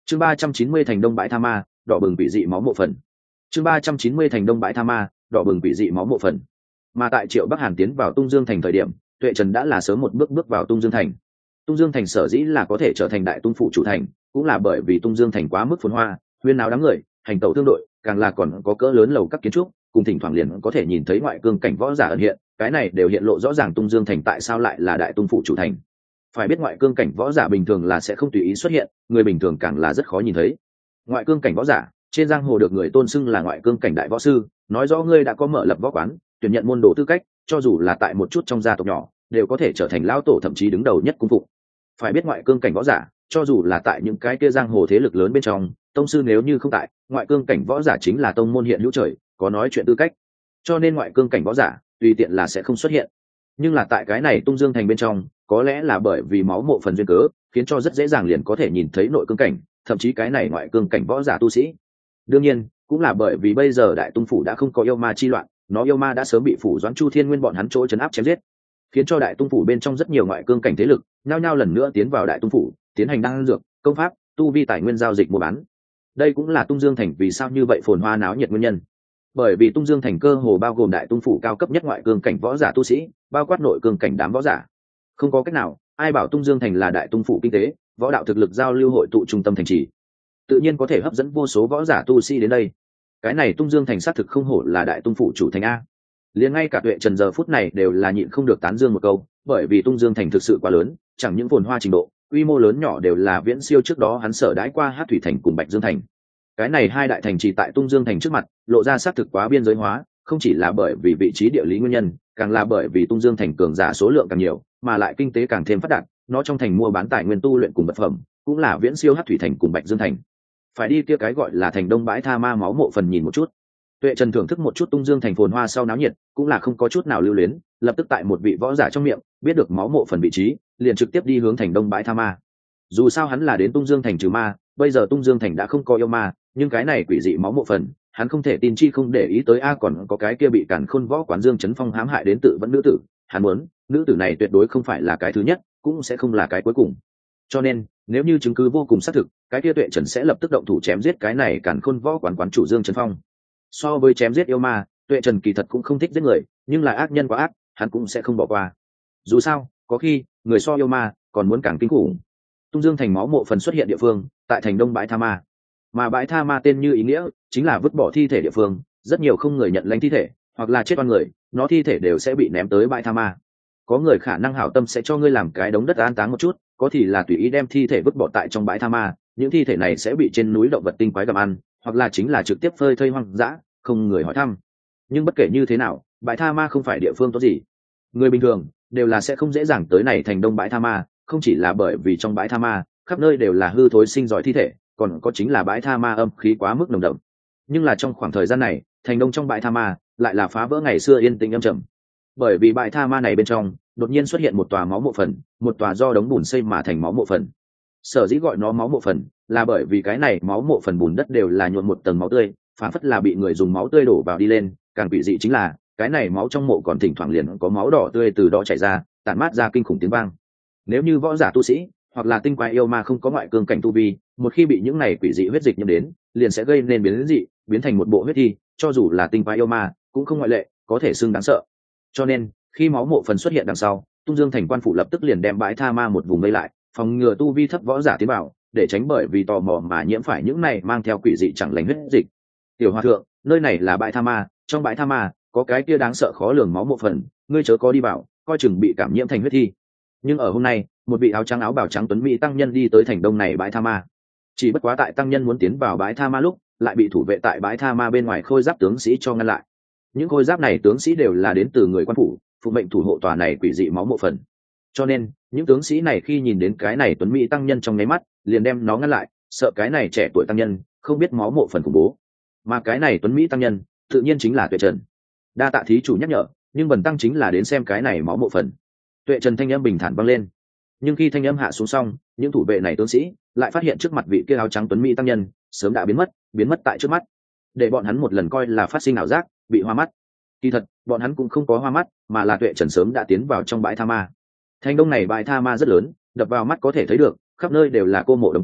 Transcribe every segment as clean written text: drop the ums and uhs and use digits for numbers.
Chương 390 thành đông bãi tha ma, đỏ bừng quỷ dị máu mộ phần. Chương 390 thành đông bãi tha ma, đỏ bừng quỷ dị máu mộ phần. Mà tại Triệu Bắc Hàn tiến vào Tung Dương thành thời điểm, Tuệ Trần đã là sớm một bước bước vào Tung Dương thành. Tung Dương thành sở dĩ là có thể trở thành đại tung phụ chủ thành, cũng là bởi vì Tung Dương thành quá mức phồn hoa, huyên náo đám người, hành tẩu thương đội, càng là còn có cỡ lớn lầu các kiến trúc, cùng thỉnh thoảng liền có thể nhìn thấy ngoại cương cảnh võ giả ẩn hiện, cái này đều hiện lộ rõ ràng Tung Dương thành tại sao lại là đại tung phụ chủ thành. Phải biết ngoại cương cảnh võ giả bình thường là sẽ không tùy ý xuất hiện, người bình thường càng là rất khó nhìn thấy. Ngoại cương cảnh võ giả trên giang hồ được người tôn xưng là ngoại cương cảnh đại võ sư, nói rõ ngươi đã có mở lập võ quán, tuyển nhận môn đồ tư cách, cho dù là tại một chút trong gia tộc nhỏ đều có thể trở thành lão tổ, thậm chí đứng đầu nhất cung phụng. Phải biết ngoại cương cảnh võ giả cho dù là tại những cái kia giang hồ thế lực lớn bên trong, tông sư nếu như không tại, ngoại cương cảnh võ giả chính là tông môn hiện hữu trời, có nói chuyện tư cách, cho nên ngoại cương cảnh võ giả tùy tiện là sẽ không xuất hiện. Nhưng là tại cái này Tung Dương thành bên trong, có lẽ là bởi vì máu mộ phần duyên cớ, khiến cho rất dễ dàng liền có thể nhìn thấy nội cương cảnh, thậm chí cái này ngoại cương cảnh võ giả tu sĩ. Đương nhiên cũng là bởi vì bây giờ đại tung phủ đã không có yêu ma chi loạn, nó yêu ma đã sớm bị phủ Doãn Chu Thiên Nguyên bọn hắn chỗ trấn áp chém giết, khiến cho đại tung phủ bên trong rất nhiều ngoại cương cảnh thế lực nhao nhao lần nữa tiến vào đại tung phủ, tiến hành đan dược, công pháp, tu vi, tài nguyên giao dịch mua bán. Đây cũng là Tung Dương thành vì sao như vậy phồn hoa náo nhiệt nguyên nhân. Bởi vì Tung Dương thành cơ hồ bao gồm đại tung phủ cao cấp nhất ngoại cương cảnh võ giả tu sĩ, bao quát nội cương cảnh đám võ giả. Không có cách nào, ai bảo Tung Dương thành là đại tung phủ kinh tế, võ đạo thực lực giao lưu hội tụ trung tâm thành trì, tự nhiên có thể hấp dẫn vô số võ giả tu sĩ đến đây. Cái này Tung Dương thành xác thực không hổ là đại tung phủ chủ thành a. Liền ngay cả Tuệ Trần giờ phút này đều là nhịn không được tán dương một câu, bởi vì Tung Dương thành thực sự quá lớn, chẳng những phồn hoa trình độ, quy mô lớn nhỏ đều là viễn siêu trước đó hắn sở đãi qua Hát Thủy thành cùng Bạch Dương thành. Cái này hai đại thành trì tại Tung Dương thành trước mặt, lộ ra xác thực quá biên giới hóa, không chỉ là bởi vì vị trí địa lý nguyên nhân, càng là bởi vì Tung Dương thành cường giả số lượng càng nhiều, mà lại kinh tế càng thêm phát đạt, nó trong thành mua bán tài nguyên tu luyện cùng vật phẩm, cũng là viễn siêu Hát Thủy thành cùng Bạch Dương thành. Phải đi kia cái gọi là thành đông bãi tha ma máu mộ phần nhìn một chút. Tuệ Trần thưởng thức một chút Tung Dương thành phồn hoa sau náo nhiệt, cũng là không có chút nào lưu luyến, lập tức tại một vị võ giả trong miệng biết được máu mộ phần vị trí, liền trực tiếp đi hướng thành đông bãi tha ma. Dù sao hắn là đến Tung Dương thành trừ ma, bây giờ Tung Dương thành đã không có yêu ma, nhưng cái này quỷ dị máu mộ phần, hắn không thể tin chi không để ý tới. Còn có cái kia bị càn khôn võ quán Dương Chấn Phong hãm hại đến tự vẫn nữ tử, hắn muốn nữ tử này tuyệt đối không phải là cái thứ nhất, cũng sẽ không là cái cuối cùng. Cho nên nếu như chứng cứ vô cùng xác thực, cái kia Tuệ Trần sẽ lập tức động thủ chém giết cái này càn khôn võ quán quán chủ Dương Chấn Phong. So với chém giết yêu ma, Tuệ Trần kỳ thật cũng không thích giết người, nhưng là ác nhân quá ác, hắn cũng sẽ không bỏ qua. Dù sao có khi người so yêu ma còn muốn càng kinh khủng. Tung Dương thành máu mộ phần xuất hiện địa phương tại thành đông bãi tha ma, mà bãi tha ma tên như ý nghĩa chính là vứt bỏ thi thể địa phương, rất nhiều không người nhận lãnh thi thể hoặc là chết oan người, nó thi thể đều sẽ bị ném tới bãi tha ma. Có người khả năng hảo tâm sẽ cho ngươi làm cái đống đất an táng một chút, có thì là tùy ý đem thi thể vứt bỏ tại trong bãi tha ma, những thi thể này sẽ bị trên núi động vật tinh quái gặm ăn, hoặc là chính là trực tiếp phơi thây hoang dã, không người hỏi thăm. Nhưng bất kể như thế nào, bãi tha ma không phải địa phương tốt gì, người bình thường đều là sẽ không dễ dàng tới này thành đông bãi tha ma, không chỉ là bởi vì trong bãi tha ma khắp nơi đều là hư thối sinh giỏi thi thể, còn có chính là bãi tha ma âm khí quá mức nồng đậm. Nhưng là trong khoảng thời gian này, thành đông trong bãi tha ma lại là phá vỡ ngày xưa yên tĩnh âm trầm, bởi vì bãi tha ma này bên trong đột nhiên xuất hiện một tòa máu mộ phần, một tòa do đống bùn xây mà thành máu mộ phần. Sở dĩ gọi nó máu mộ phần là bởi vì cái này máu mộ phần bùn đất đều là nhuộm một tầng máu tươi, phản phất là bị người dùng máu tươi đổ vào đi lên. Càng quỷ dị chính là cái này máu trong mộ còn thỉnh thoảng liền có máu đỏ tươi từ đó chảy ra, tản mát ra kinh khủng tiếng vang. Nếu như võ giả tu sĩ hoặc là tinh quái yêu ma không có ngoại cương cảnh tu vi, một khi bị những này quỷ dị huyết dịch nhiễm đến, liền sẽ gây nên biến dị, biến thành một bộ huyết thi, cho dù là tinh quái yêu ma cũng không ngoại lệ, có thể xưng đáng sợ. Cho nên khi máu mộ phần xuất hiện đằng sau, Tung Dương thành quan phủ lập tức liền đem bãi tha ma một vùng vây lại, phòng ngừa tu vi thấp võ giả tiến vào, để tránh bởi vì tò mò mà nhiễm phải những này mang theo quỷ dị chẳng lành huyết dịch. Tiểu hòa thượng, nơi này là bãi tha ma, trong bãi tha ma có cái kia đáng sợ khó lường máu mộ phần, ngươi chớ có đi vào, coi chừng bị cảm nhiễm thành huyết thi. Nhưng ở hôm nay, một vị áo trắng áo bào trắng tuấn mỹ tăng nhân đi tới thành đông này bãi tha ma. Chỉ bất quá tại tăng nhân muốn tiến vào bãi tha ma lúc, lại bị thủ vệ tại bãi tha ma bên ngoài khôi giáp tướng sĩ cho ngăn lại. Những khôi giáp này tướng sĩ đều là đến từ người quan phủ, phụ mệnh thủ hộ tòa này quỷ dị máu mộ phần. Cho nên những tướng sĩ này khi nhìn đến cái này tuấn mỹ tăng nhân trong nháy mắt, liền đem nó ngăn lại, sợ cái này trẻ tuổi tăng nhân không biết máu mộ phần khủng bố. Mà cái này tuấn mỹ tăng nhân tự nhiên chính là Tuệ Trần. Đa tạ thí chủ nhắc nhở, nhưng bần tăng chính là đến xem cái này máu mộ phần. Tuệ Trần thanh âm bình thản vang lên. Nhưng khi thanh âm hạ xuống xong, những thủ vệ này tướng sĩ lại phát hiện trước mặt vị kia áo trắng tuấn mỹ tăng nhân sớm đã biến mất tại trước mắt, để bọn hắn một lần coi là phát sinh ảo giác, bị hoa mắt. Kỳ thật bọn hắn cũng không có hoa mắt, mà là Tuệ Trần sớm đã tiến vào trong bãi tha ma. Thành đông này bãi tha ma rất lớn, đập vào mắt có thể thấy được khắp nơi đều là cô mộ đống cỏ,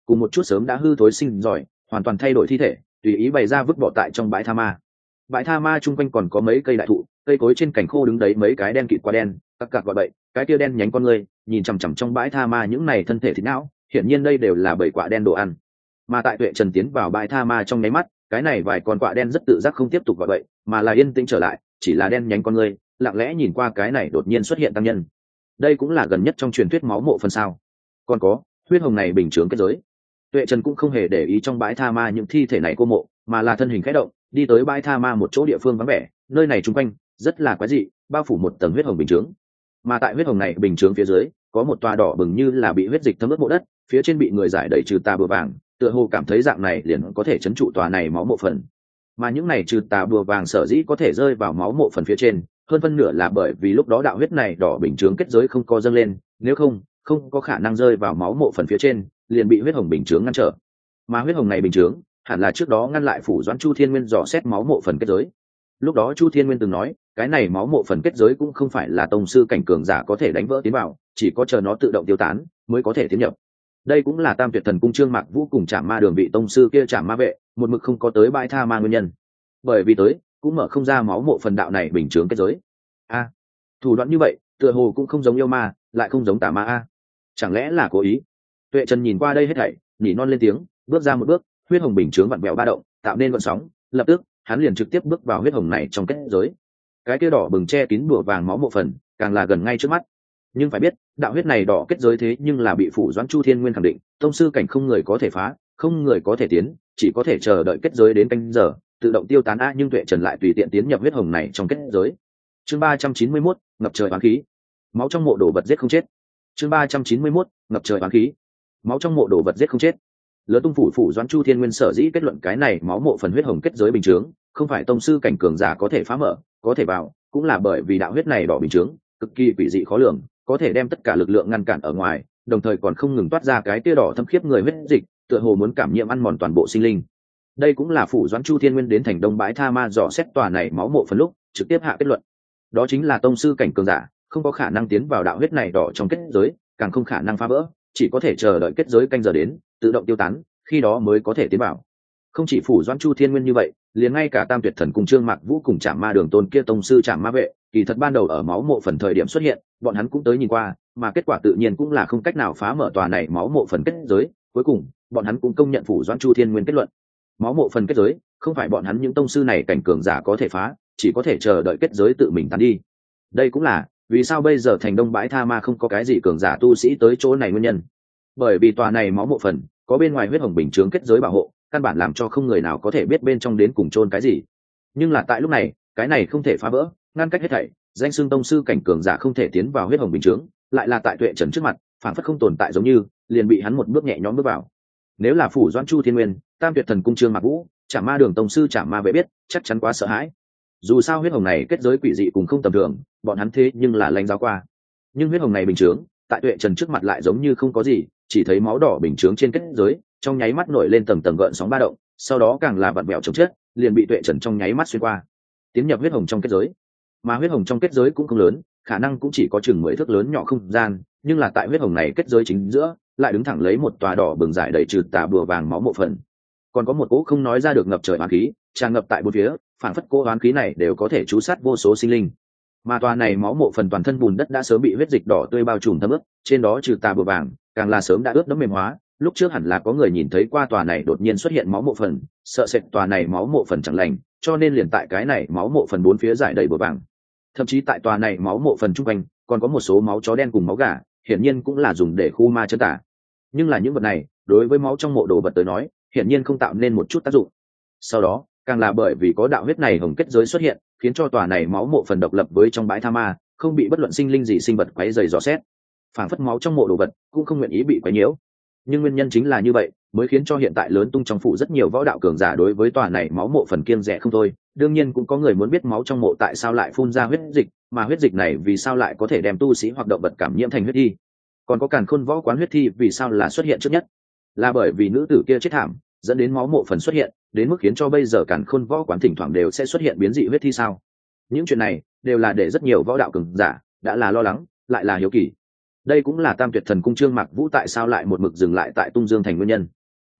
cùng một chút sớm đã hư thối sinh giỏi hoàn toàn thay đổi thi thể tùy ý bày ra vứt bỏ tại trong bãi tha ma. Bãi tha ma chung quanh còn có mấy cây đại thụ, cây cối trên cành khô đứng đấy mấy cái đen kịt quá đen, các cặc gọi bậy, cái kia đen nhánh con người nhìn chằm chằm trong bãi tha ma những này thân thể thịt não, hiển nhiên đây đều là bầy quạ đen đồ ăn. Mà tại Tuệ Trần tiến vào bãi tha ma trong nháy mắt, cái này vài con quạ đen rất tự giác không tiếp tục gọi bậy, mà là yên tĩnh trở lại, chỉ là đen nhánh con người lặng lẽ nhìn qua cái này đột nhiên xuất hiện tăng nhân. Đây cũng là gần nhất trong truyền thuyết máu mộ phần sao? Còn có huyết hồng này bình chướng kết giới. Tuệ Trần cũng không hề để ý trong bãi tha ma những thi thể này cô mộ, mà là thân hình khẽ động, đi tới bãi tha ma một chỗ địa phương vắng vẻ, nơi này chung quanh rất là quái dị, bao phủ một tầng huyết hồng bình chướng. Mà tại huyết hồng này bình chướng phía dưới, có một tòa đỏ bừng như là bị huyết dịch thấm ướt mộ đất, phía trên bị người giải đẩy trừ tà bùa vàng, tựa hồ cảm thấy dạng này liền có thể trấn trụ tòa này máu mộ phần. Mà những này trừ tà bùa vàng sở dĩ có thể rơi vào máu mộ phần phía trên, hơn phân nửa là bởi vì lúc đó đạo huyết này đỏ bình chướng kết giới không có dâng lên, nếu không có khả năng rơi vào máu mộ phần phía trên, liền bị huyết hồng bình chướng ngăn trở. Mà huyết hồng này bình chướng hẳn là trước đó ngăn lại phủ doãn Chu Thiên Nguyên dò xét máu mộ phần kết giới. Lúc đó Chu Thiên Nguyên từng nói, cái này máu mộ phần kết giới cũng không phải là tông sư cảnh cường giả có thể đánh vỡ tiến vào, chỉ có chờ nó tự động tiêu tán mới có thể tiến nhập. Đây cũng là Tam Tuyệt Thần Cung Trương Mạc Vũ cùng Trảm Ma Đường vị tông sư kia Trảm Ma Vệ một mực không có tới bãi tha ma nguyên nhân. Bởi vì tới cũng mở không ra máu mộ phần đạo này bình chướng kết giới. Thủ đoạn như vậy tựa hồ cũng không giống yêu ma, lại không giống tà ma chẳng lẽ là cố ý? Tuệ Trần nhìn qua đây hết thảy, nhỉ non lên tiếng, bước ra một bước, huyết hồng bình chướng vặn vẹo ba động, tạo nên gợn sóng, lập tức hắn liền trực tiếp bước vào huyết hồng này trong kết giới. Cái kia đỏ bừng che kín bùa vàng máu mộ phần càng là gần ngay trước mắt. Nhưng phải biết, đạo huyết này đỏ kết giới thế nhưng là bị phủ doãn Chu Thiên Nguyên khẳng định, tông sư cảnh không người có thể phá, không người có thể tiến, chỉ có thể chờ đợi kết giới đến canh giờ tự động tiêu tán nhưng Tuệ Trần lại tùy tiện tiến nhập huyết hồng này trong kết giới. Chương 391, ngập trời oán khí. Máu trong mộ đồ vật giết không chết. Chương 391, ngập trời oán khí. Máu trong mộ đồ vật giết không chết. Lớn tung phủ doãn Chu Thiên Nguyên sở dĩ kết luận cái này máu mộ phần huyết hồng kết giới bình chướng không phải tông sư cảnh cường giả có thể phá mở, có thể vào, cũng là bởi vì đạo huyết này đỏ bình chướng cực kỳ quỷ dị khó lường, có thể đem tất cả lực lượng ngăn cản ở ngoài, đồng thời còn không ngừng toát ra cái tia đỏ thâm khiếp người huyết dịch, tựa hồ muốn cảm nhiễm ăn mòn toàn bộ sinh linh. Đây cũng là phủ doãn Chu Thiên Nguyên đến thành Đông Bãi Tha Ma dò xét tòa này máu mộ phần lúc trực tiếp hạ kết luận, đó chính là tông sư cảnh cường giả không có khả năng tiến vào đạo huyết này đỏ trong kết giới, càng không khả năng phá vỡ, chỉ có thể chờ đợi kết giới canh giờ đến tự động tiêu tán, khi đó mới có thể tiến vào. Không chỉ phủ doãn Chu Thiên Nguyên như vậy, liền ngay cả Tam Tuyệt Thần Cung Trương Mạc Vũ cùng Trảm Ma Đường tôn kia tông sư Trảm Ma Vệ kỳ thật ban đầu ở máu mộ phần thời điểm xuất hiện, bọn hắn cũng tới nhìn qua, mà kết quả tự nhiên cũng là không cách nào phá mở tòa này máu mộ phần kết giới. Cuối cùng bọn hắn cũng công nhận phủ doãn Chu Thiên Nguyên kết luận, máu mộ phần kết giới không phải bọn hắn những tông sư này cảnh cường giả có thể phá, chỉ có thể chờ đợi kết giới tự mình tan đi. Đây cũng là vì sao bây giờ thành Đông Bãi Tha Ma không có cái gì cường giả tu sĩ tới chỗ này nguyên nhân, bởi vì tòa này máu mộ phần có bên ngoài huyết hồng bình chướng kết giới bảo hộ, căn bản làm cho không người nào có thể biết bên trong đến cùng chôn cái gì. Nhưng là tại lúc này, cái này không thể phá vỡ, ngăn cách hết thảy, danh xưng tông sư cảnh cường giả không thể tiến vào huyết hồng bình chướng, lại là tại Tuệ Trần trước mặt phản phất không tồn tại, giống như liền bị hắn một bước nhẹ nhõm bước vào. Nếu là phủ doãn Chu Thiên Nguyên, Tam Tuyệt Thần Cung Trương Mạc Vũ, Trảm Ma Đường tông sư Trảm Ma Vệ biết chắc chắn quá sợ hãi. Dù sao huyết hồng này kết giới quỷ dị cùng không tầm thường, bọn hắn thế nhưng là lãnh giáo qua. Nhưng huyết hồng này bình chướng tại Tuệ Trần trước mặt lại giống như không có gì, chỉ thấy máu đỏ bình chướng trên kết giới trong nháy mắt nổi lên tầng tầng gợn sóng ba động, sau đó càng là vặn vẹo chồng chết, liền bị Tuệ Trần trong nháy mắt xuyên qua, tiến nhập huyết hồng trong kết giới. Mà huyết hồng trong kết giới cũng không lớn, khả năng cũng chỉ có chừng 10 thước lớn nhỏ không gian, nhưng là tại huyết hồng này kết giới chính giữa lại đứng thẳng lấy một tòa đỏ bừng giải đầy trừ tà bùa vàng máu mộ phần, còn có một cỗ không nói ra được ngập trời oán khí tràn ngập tại bốn phía, phản phất cỗ oán khí này đều có thể trú sát vô số sinh linh. Mà tòa này máu mộ phần toàn thân bùn đất đã sớm bị huyết dịch đỏ tươi bao trùm thấm ướt, trên đó trừ tà bùa vàng càng là sớm đã ướt đẫm mềm hóa. Lúc trước hẳn là có người nhìn thấy qua tòa này đột nhiên xuất hiện máu mộ phần, sợ sệt tòa này máu mộ phần chẳng lành, cho nên liền tại cái này máu mộ phần bốn phía giải đầy bùa vàng. Thậm chí tại tòa này máu mộ phần trung quanh còn có một số máu chó đen cùng máu gà, hiển nhiên cũng là dùng để khu ma chân tả. Nhưng là những vật này đối với máu trong mộ đồ vật tới nói hiển nhiên không tạo nên một chút tác dụng. Sau đó càng là bởi vì có đạo huyết này hồng kết giới xuất hiện, khiến cho tòa này máu mộ phần độc lập với trong bãi tha ma, không bị bất luận sinh linh gì sinh vật quấy rầy dò xét, phảng phất máu trong mộ đồ vật cũng không nguyện ý bị quấy nhiễu. Nhưng nguyên nhân chính là như vậy mới khiến cho hiện tại lớn tung trong phủ rất nhiều võ đạo cường giả đối với tòa này máu mộ phần kiêng dè không thôi. Đương nhiên cũng có người muốn biết máu trong mộ tại sao lại phun ra huyết dịch, mà huyết dịch này vì sao lại có thể đem tu sĩ hoặc động vật cảm nhiễm thành huyết thi, còn có càn khôn võ quán huyết thi vì sao là xuất hiện trước nhất, là bởi vì nữ tử kia chết thảm dẫn đến máu mộ phần xuất hiện, đến mức khiến cho bây giờ càn khôn võ quán thỉnh thoảng đều sẽ xuất hiện biến dị huyết thi sao? Những chuyện này đều là để rất nhiều võ đạo cường giả đã là lo lắng lại là hiếu kỳ. Đây cũng là Tam Tuyệt Thần Cung Trương Mạc Vũ tại sao lại một mực dừng lại tại Tung Dương thành nguyên nhân.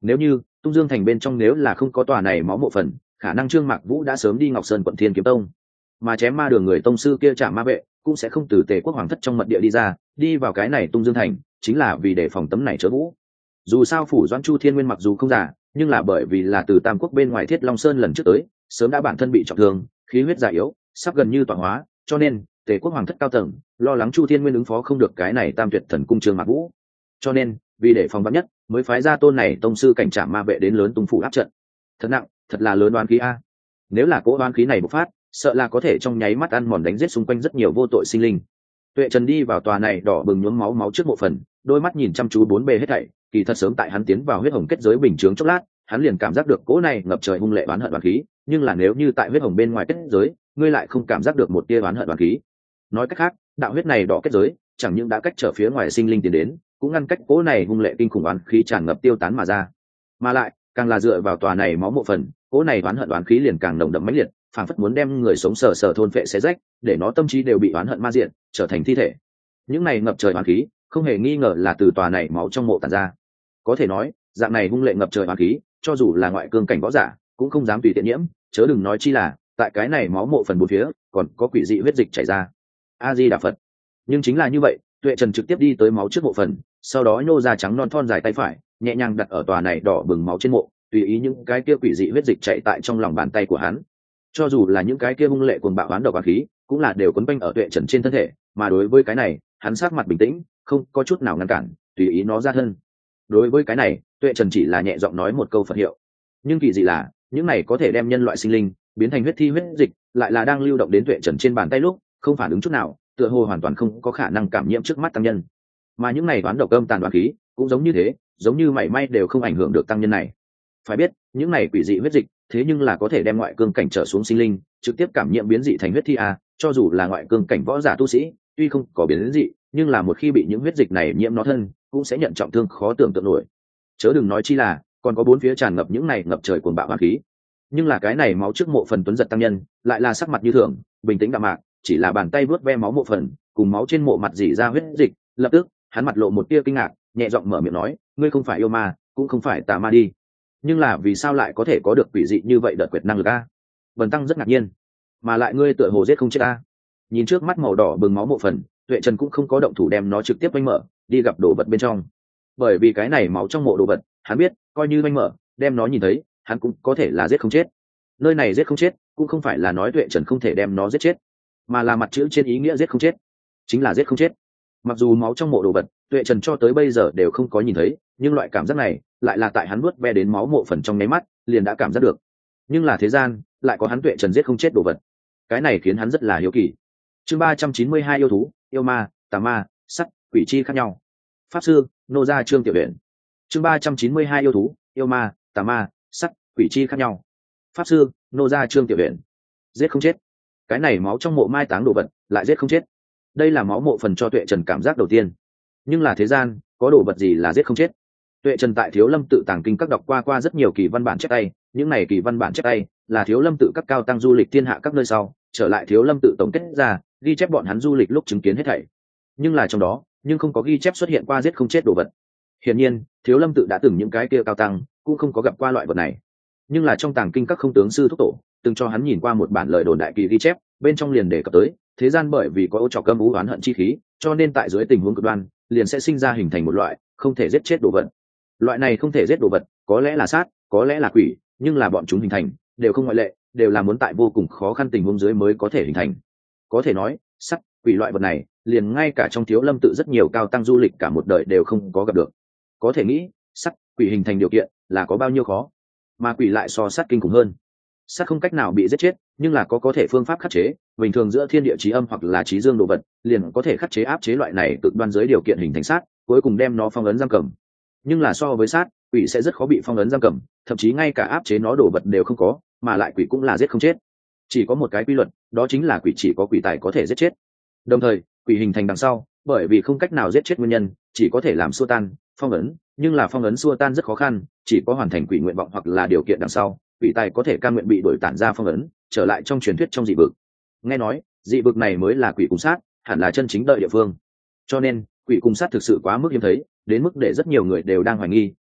Nếu như Tung Dương thành bên trong nếu là không có tòa này máu mộ phần, khả năng Trương Mạc Vũ đã sớm đi Ngọc Sơn quận Thiên Kiếm Tông, mà chém ma đường người tông sư kia Trảm Ma Vệ cũng sẽ không từ Tề Quốc hoàng thất trong mật địa đi ra, đi vào cái này Tung Dương thành, chính là vì để phòng tấm này chớ vũ. Dù sao phủ Doãn Chu Thiên Nguyên mặc dù không giả, nhưng là bởi vì là từ Tam Quốc bên ngoài Thiết Long Sơn lần trước tới, sớm đã bản thân bị trọng thương, khí huyết già yếu, sắp gần như tọa hóa, cho nên Tề Quốc hoàng thất cao tầng lo lắng Chu Thiên Nguyên ứng phó không được cái này Tam Tuyệt Thần cung Trương Mạc Vũ, cho nên vì để phòng vắn nhất mới phái ra tôn này tông sư cảnh Trảm Ma Vệ đến lớn tung phủ áp trận. Thật nặng, thật là lớn oán khí a. Nếu là cỗ oán khí này bộc phát, sợ là có thể trong nháy mắt ăn mòn đánh giết xung quanh rất nhiều vô tội sinh linh. Tuệ Trần đi vào tòa này đỏ bừng nhuốm máu máu trước mộ phần, đôi mắt nhìn chăm chú bốn bề hết thảy, kỳ thật sớm tại hắn tiến vào huyết hồng kết giới bình chướng chốc lát, hắn liền cảm giác được cỗ này ngập trời hung lệ oán hận oán khí, nhưng là nếu như tại huyết hồng bên ngoài kết giới, ngươi lại không cảm giác được một tia oán hận oán khí. Nói cách khác, đạo huyết này đỏ kết giới, chẳng những đã cách trở phía ngoài sinh linh tiến đến, cũng ngăn cách cỗ này hung lệ kinh khủng oán khí tràn ngập tiêu tán mà ra. Mà lại, càng là dựa vào tòa này máu mộ phần, cỗ này oán hận oán khí liền càng nồng đậm mãnh liệt, phảng phất muốn đem người sống sờ sờ thôn phệ xé rách, để nó tâm trí đều bị oán hận ma diện, trở thành thi thể. Những này ngập trời oán khí, không hề nghi ngờ là từ tòa này máu trong mộ tản ra. Có thể nói, dạng này hung lệ ngập trời oán khí, cho dù là ngoại cương cảnh võ giả, cũng không dám tùy tiện nhiễm, chớ đừng nói chi là tại cái này máu mộ phần bốn phía, còn có quỷ dị huyết dịch chảy ra. A Di Đà Phật. Nhưng chính là như vậy, Tuệ Trần trực tiếp đi tới máu trước mộ phần, sau đó nhô ra trắng non thon dài tay phải, nhẹ nhàng đặt ở tòa này đỏ bừng máu trên mộ, tùy ý những cái kia quỷ dị huyết dịch chạy tại trong lòng bàn tay của hắn. Cho dù là những cái kia hung lệ cuồng bạo oán độc oán khí, cũng là đều quấn quanh ở Tuệ Trần trên thân thể, mà đối với cái này, hắn sắc mặt bình tĩnh, không có chút nào ngăn cản, tùy ý nó ra thân. Đối với cái này, Tuệ Trần chỉ là nhẹ giọng nói một câu Phật hiệu. Nhưng kỳ dị là, những này có thể đem nhân loại sinh linh biến thành huyết thi huyết dịch, lại là đang lưu động đến Tuệ Trần trên bàn tay lúc, không phản ứng chút nào, tựa hồ hoàn toàn không có khả năng cảm nhiễm trước mắt tăng nhân. Mà những này oán độc âm tàn oán khí, cũng giống như thế, giống như mảy may đều không ảnh hưởng được tăng nhân này. Phải biết, những này quỷ dị huyết dịch, thế nhưng là có thể đem ngoại cương cảnh trở xuống sinh linh, trực tiếp cảm nhiễm biến dị thành huyết thi a, cho dù là ngoại cương cảnh võ giả tu sĩ, tuy không có biến dị, nhưng là một khi bị những huyết dịch này nhiễm nó thân, cũng sẽ nhận trọng thương khó tưởng tượng nổi. Chớ đừng nói chi là, còn có bốn phía tràn ngập những này ngập trời cuồng bạo oán khí. Nhưng là cái này máu trước mộ phần tuấn giật tăng nhân, lại là sắc mặt như thường, bình tĩnh đạm mạc, chỉ là bàn tay vớt ve máu mộ phần, cùng máu trên mộ mặt dỉ ra huyết dịch, lập tức, hắn mặt lộ một tia kinh ngạc, nhẹ giọng mở miệng nói, ngươi không phải yêu ma, cũng không phải tà ma đi, nhưng là vì sao lại có thể có được quỷ dị như vậy đợt quyệt năng lực a? Bần tăng rất ngạc nhiên, mà lại ngươi tựa hồ giết không chết a. Nhìn trước mắt màu đỏ bừng máu mộ phần, Tuệ Trần cũng không có động thủ đem nó trực tiếp vênh mở, đi gặp đồ vật bên trong, bởi vì cái này máu trong mộ đồ vật, hắn biết, coi như vênh mở, đem nó nhìn thấy, hắn cũng có thể là giết không chết. Nơi này giết không chết, cũng không phải là nói Tuệ Trần không thể đem nó giết chết, mà là mặt chữ trên ý nghĩa giết không chết, chính là giết không chết. Mặc dù máu trong mộ đồ vật, Tuệ Trần cho tới bây giờ đều không có nhìn thấy, nhưng loại cảm giác này lại là tại hắn nuốt ve đến máu mộ phần trong nháy mắt, liền đã cảm giác được. Nhưng là thế gian, lại có hắn Tuệ Trần giết không chết đồ vật. Cái này khiến hắn rất là hiếu kỳ. Chương 392 yêu thú, yêu ma, tà ma, sắt, quỷ chi khác nhau. Pháp sư, nô gia Trương Tiểu Uyển. Chương 392 yêu thú, yêu ma, tà ma, sắt, quỷ chi khác nhau. Pháp sư, nô gia Trương Tiểu Uyển. Giết không chết. Cái này máu trong mộ mai táng đồ vật, lại giết không chết. Đây là máu mộ phần cho Tuệ Trần cảm giác đầu tiên. Nhưng là thế gian, có đồ vật gì là giết không chết? Tuệ Trần tại Thiếu Lâm tự tàng kinh các đọc qua rất nhiều kỳ văn bản chép tay, những này kỳ văn bản chép tay là Thiếu Lâm tự các cao tăng du lịch thiên hạ các nơi sau, trở lại Thiếu Lâm tự tổng kết ra, ghi chép bọn hắn du lịch lúc chứng kiến hết thảy. Nhưng là trong đó, nhưng không có ghi chép xuất hiện qua giết không chết đồ vật. Hiển nhiên, Thiếu Lâm tự đã từng những cái kia cao tăng, cũng không có gặp qua loại vật này. Nhưng là trong tàng kinh các không tướng sư thúc tổ, từng cho hắn nhìn qua một bản lời đồn đại kỳ ghi chép, bên trong liền đề cập tới, thế gian bởi vì có ô trọc âm u oán hận chi khí, cho nên tại dưới tình huống cực đoan, liền sẽ sinh ra hình thành một loại không thể giết chết đồ vật. Loại này không thể giết đồ vật, có lẽ là sát, có lẽ là quỷ, nhưng là bọn chúng hình thành đều không ngoại lệ, đều là muốn tại vô cùng khó khăn tình huống dưới mới có thể hình thành. Có thể nói, sát, quỷ loại vật này, liền ngay cả trong Thiếu Lâm tự rất nhiều cao tăng du lịch cả một đời đều không có gặp được. Có thể nghĩ, sát, quỷ hình thành điều kiện là có bao nhiêu khó, mà quỷ lại so sát kinh khủng hơn. Sát không cách nào bị giết chết, nhưng là có thể phương pháp khắc chế, bình thường giữa thiên địa chí âm hoặc là chí dương đồ vật, liền có thể khắc chế áp chế loại này cực đoan dưới điều kiện hình thành sát, cuối cùng đem nó phong ấn giam cầm. Nhưng là so với sát, quỷ sẽ rất khó bị phong ấn giam cầm, thậm chí ngay cả áp chế nó đồ vật đều không có, mà lại quỷ cũng là giết không chết. Chỉ có một cái quy luật, đó chính là quỷ chỉ có quỷ tài có thể giết chết. Đồng thời, quỷ hình thành đằng sau, bởi vì không cách nào giết chết nguyên nhân, chỉ có thể làm xua tan, phong ấn, nhưng là phong ấn xua tan rất khó khăn, chỉ có hoàn thành quỷ nguyện vọng hoặc là điều kiện đằng sau, quỷ tài có thể cam nguyện bị đổi tản ra phong ấn, trở lại trong truyền thuyết trong dị vực. Nghe nói, dị vực này mới là quỷ cùng sát, hẳn là chân chính đợi địa phương. Cho nên, quỷ cùng sát thực sự quá mức hiếm thấy, đến mức để rất nhiều người đều đang hoài nghi,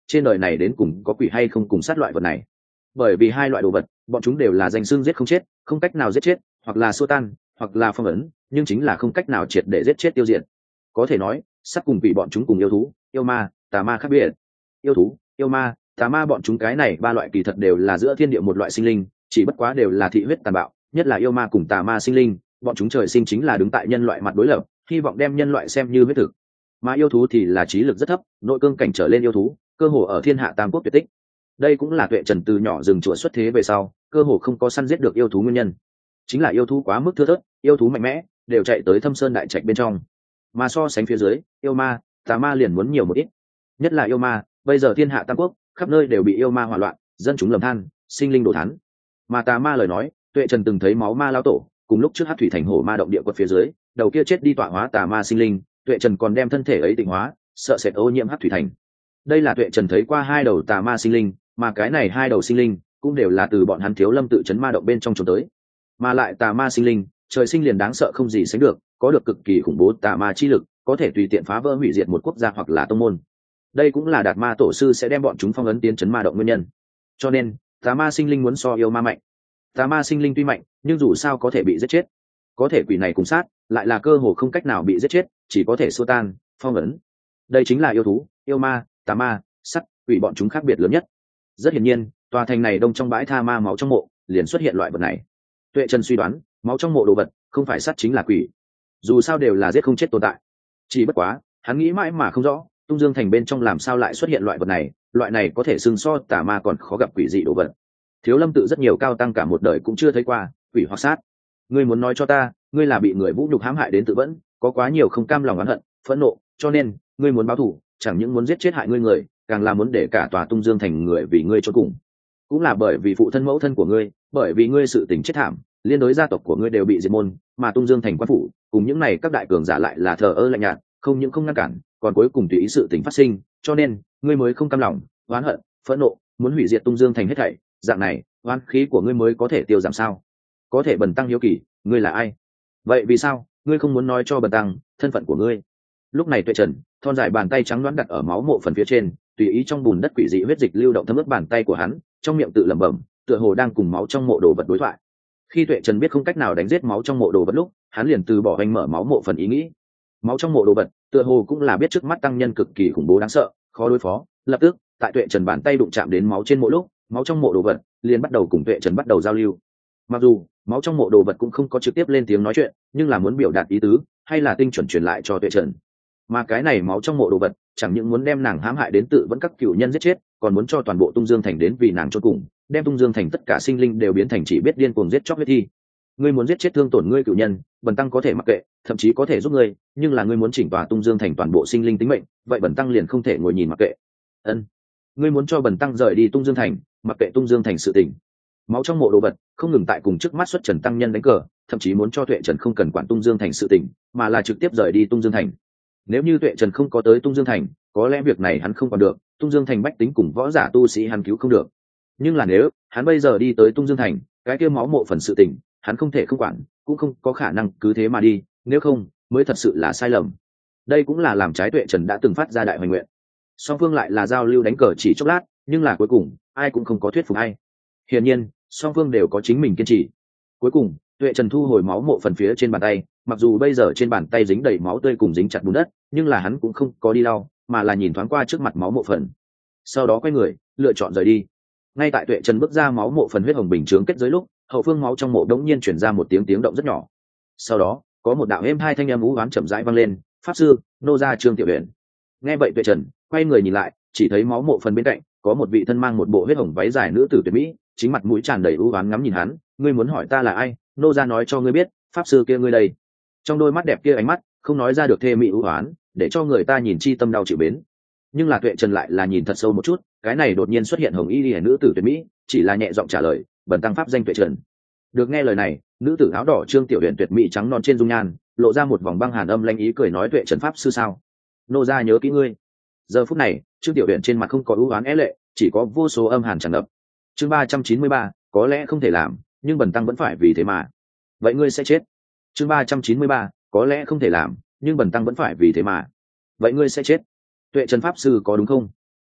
trên đời này đến cùng có quỷ hay không cùng sát loại vật này. Bởi vì hai loại đồ vật bọn chúng đều là danh xưng giết không chết, không cách nào giết chết, hoặc là xua tan, hoặc là phong ấn, nhưng chính là không cách nào triệt để giết chết tiêu diệt. Có thể nói sát cùng quỷ bọn chúng cùng yêu thú, yêu ma, tà ma khác biệt. Yêu thú, yêu ma, tà ma bọn chúng cái này ba loại kỳ thật đều là giữa thiên địa một loại sinh linh, chỉ bất quá đều là thị huyết tàn bạo, nhất là yêu ma cùng tà ma sinh linh, bọn chúng trời sinh chính là đứng tại nhân loại mặt đối lập, hy vọng đem nhân loại xem như huyết thực. Mà yêu thú thì là trí lực rất thấp, nội cương cảnh trở lên yêu thú, cơ hồ ở thiên hạ tam quốc tuyệt tích. Đây cũng là Tuệ Trần từ nhỏ rừng chùa xuất thế về sau, cơ hồ không có săn giết được yêu thú nguyên nhân. Chính là yêu thú quá mức thưa thớt, yêu thú mạnh mẽ đều chạy tới Thâm Sơn đại trạch bên trong. Mà so sánh phía dưới, yêu ma, tà ma liền muốn nhiều một ít. Nhất là yêu ma, bây giờ thiên hạ tam quốc, khắp nơi đều bị yêu ma hỏa loạn, dân chúng lầm than, sinh linh đổ thán. Mà tà ma lời nói, Tuệ Trần từng thấy máu ma lão tổ, cùng lúc trước Hắc thủy thành hổ ma động địa quật phía dưới, đầu kia chết đi tọa hóa tà ma sinh linh, Tuệ Trần còn đem thân thể ấy tịnh hóa, sợ sệt ô nhiễm Hắc thủy thành. Đây là Tuệ Trần thấy qua hai đầu tà ma sinh linh, mà cái này hai đầu sinh linh cũng đều là từ bọn hắn Thiếu Lâm tự trấn ma động bên trong trốn tới. Mà lại tà ma sinh linh, trời sinh liền đáng sợ không gì sánh được, có được cực kỳ khủng bố tà ma chi lực, có thể tùy tiện phá vỡ hủy diệt một quốc gia hoặc là tông môn. Đây cũng là Đạt Ma tổ sư sẽ đem bọn chúng phong ấn tiến trấn ma động nguyên nhân. Cho nên tà ma sinh linh muốn so yêu ma mạnh. Tà ma sinh linh tuy mạnh, nhưng dù sao có thể bị giết chết. Có thể quỷ này cùng sát, lại là cơ hồ không cách nào bị giết chết, chỉ có thể xua tan, phong ấn. Đây chính là yêu thú, yêu ma, tà ma, sắt, quỷ bọn chúng khác biệt lớn nhất. Rất hiển nhiên, tòa thành này đông trong bãi tha ma máu trong mộ, liền xuất hiện loại vật này. Tuệ Trần suy đoán, máu trong mộ đồ vật không phải sắt chính là quỷ. Dù sao đều là giết không chết tồn tại. Chỉ bất quá, hắn nghĩ mãi mà không rõ, Tung Dương thành bên trong làm sao lại xuất hiện loại vật này có thể xưng so tà ma còn khó gặp quỷ dị đồ vật. Thiếu Lâm tự rất nhiều cao tăng cả một đời cũng chưa thấy qua quỷ hoặc sát. Ngươi muốn nói cho ta, ngươi là bị người vũ nhục hãm hại đến tự vẫn, có quá nhiều không cam lòng oán hận, phẫn nộ, cho nên ngươi muốn báo thù, chẳng những muốn giết chết hại ngươi người, càng là muốn để cả tòa Tung Dương thành người vì ngươi chôn cùng. Cũng là bởi vì phụ thân mẫu thân của ngươi, bởi vì ngươi sự tình chết thảm, liên đối gia tộc của ngươi đều bị diệt môn, mà Tung Dương thành quan phủ cùng những này các đại cường giả lại là thờ ơ lạnh nhạt, không những không ngăn cản, còn cuối cùng tùy ý sự tình phát sinh, cho nên ngươi mới không cam lòng, oán hận, phẫn nộ, muốn hủy diệt Tung Dương thành hết thảy. Dạng này, oán khí của ngươi mới có thể tiêu giảm sao? Có thể bần tăng hiếu kỳ, ngươi là ai? Vậy vì sao ngươi không muốn nói cho bần tăng thân phận của ngươi? Lúc này Tuệ Trần thon dài bàn tay trắng đoán đặt ở máu mộ phần phía trên, tùy ý trong bùn đất quỷ dị huyết dịch lưu động thấm ướt bàn tay của hắn, trong miệng tự lẩm bẩm, tựa hồ đang cùng máu trong mộ đồ vật đối thoại. Khi Tuệ Trần biết không cách nào đánh giết máu trong mộ đồ vật lúc, hắn liền từ bỏ hành mở máu mộ phần ý nghĩ. Máu trong mộ đồ vật tựa hồ cũng là biết trước mắt tăng nhân cực kỳ khủng bố đáng sợ, khó đối phó. Lập tức, tại Tuệ Trần bàn tay đụng chạm đến máu trên mộ lúc, máu trong mộ đồ vật liền bắt đầu cùng Tuệ Trần bắt đầu giao lưu. Mặc dù máu trong mộ đồ vật cũng không có trực tiếp lên tiếng nói chuyện, nhưng là muốn biểu đạt ý tứ hay là tinh chuẩn truyền lại cho Tuệ Trần. Mà cái này máu trong mộ đồ vật chẳng những muốn đem nàng hãm hại đến tự vẫn các cựu nhân giết chết, còn muốn cho toàn bộ Tung Dương thành đến vì nàng chôn cùng, đem Tung Dương thành tất cả sinh linh đều biến thành chỉ biết điên cuồng giết chóc huyết thi. Ngươi muốn giết chết thương tổn ngươi cựu nhân, bần tăng có thể mặc kệ, thậm chí có thể giúp ngươi, nhưng là ngươi muốn chỉnh tòa Tung Dương thành toàn bộ sinh linh tính mệnh, vậy bần tăng liền không thể ngồi nhìn mặc kệ. Ân, ngươi muốn cho bần tăng rời đi Tung Dương thành, mặc kệ Tung Dương thành sự tình. Máu trong mộ đồ vật không ngừng tại cùng trước mắt xuất Trần tăng nhân đánh cờ, thậm chí muốn cho Tuệ Trần không cần quản Tung Dương thành sự tình, mà là trực tiếp rời đi Tung Dương thành. Nếu như Tuệ Trần không có tới Tung Dương thành, có lẽ việc này hắn không còn được, Tung Dương thành bách tính cùng võ giả tu sĩ hắn cứu không được. Nhưng là nếu hắn bây giờ đi tới Tung Dương thành, cái kia máu mộ phần sự tình, hắn không thể không quản, cũng không có khả năng cứ thế mà đi, nếu không, mới thật sự là sai lầm. Đây cũng là làm trái Tuệ Trần đã từng phát ra đại hoành nguyện. Song phương lại là giao lưu đánh cờ chỉ chốc lát, nhưng là cuối cùng, ai cũng không có thuyết phục ai. Hiển nhiên, song phương đều có chính mình kiên trì. Cuối cùng, Tuệ Trần thu hồi máu mộ phần phía trên bàn tay, mặc dù bây giờ trên bàn tay dính đầy máu tươi cùng dính chặt bùn đất, nhưng là hắn cũng không có đi lau, mà là nhìn thoáng qua trước mặt máu mộ phần. Sau đó quay người, lựa chọn rời đi. Ngay tại Tuệ Trần bước ra máu mộ phần huyết hồng bình chướng kết giới lúc, hậu phương máu trong mộ đống nhiên chuyển ra một tiếng động rất nhỏ. Sau đó, có một đạo êm hai thanh âm ú oán chậm rãi vang lên, "Pháp sư, nô gia Trương Tiểu Uyển." Nghe vậy Tuệ Trần quay người nhìn lại, chỉ thấy máu mộ phần bên cạnh có một vị thân mang một bộ huyết hồng váy dài nữ tử tuyệt mỹ, chính mặt mũi tràn đầy ưu oán ngắm nhìn hắn. "Ngươi muốn hỏi ta là ai? Nô gia nói cho ngươi biết, pháp sư kia ngươi đây." Trong đôi mắt đẹp kia ánh mắt không nói ra được thê mỹ ưu oán, để cho người ta nhìn chi tâm đau chịu mến. Nhưng là Tuệ Trần lại là nhìn thật sâu một chút, cái này đột nhiên xuất hiện hồng y liễu nữ tử tuyệt mỹ, chỉ là nhẹ giọng trả lời, "Bần tăng pháp danh Tuệ Trần." Được nghe lời này, nữ tử áo đỏ Trương Tiểu Uyển tuyệt mỹ trắng non trên dung nhan lộ ra một vòng băng hàn âm lanh ý, cười nói, "Tuệ Trần pháp sư sao? Nô gia nhớ kỹ ngươi." Giờ phút này, Trương Tiểu Uyển trên mặt không có ưu oán é lệ, chỉ có vô số âm hàn tràn ngập. Chương 393, có lẽ không thể làm, nhưng bần tăng vẫn phải vì thế mà. Vậy ngươi sẽ chết. Chương 393, có lẽ không thể làm, nhưng bần tăng vẫn phải vì thế mà. Vậy ngươi sẽ chết. Tuệ Trần pháp sư có đúng không?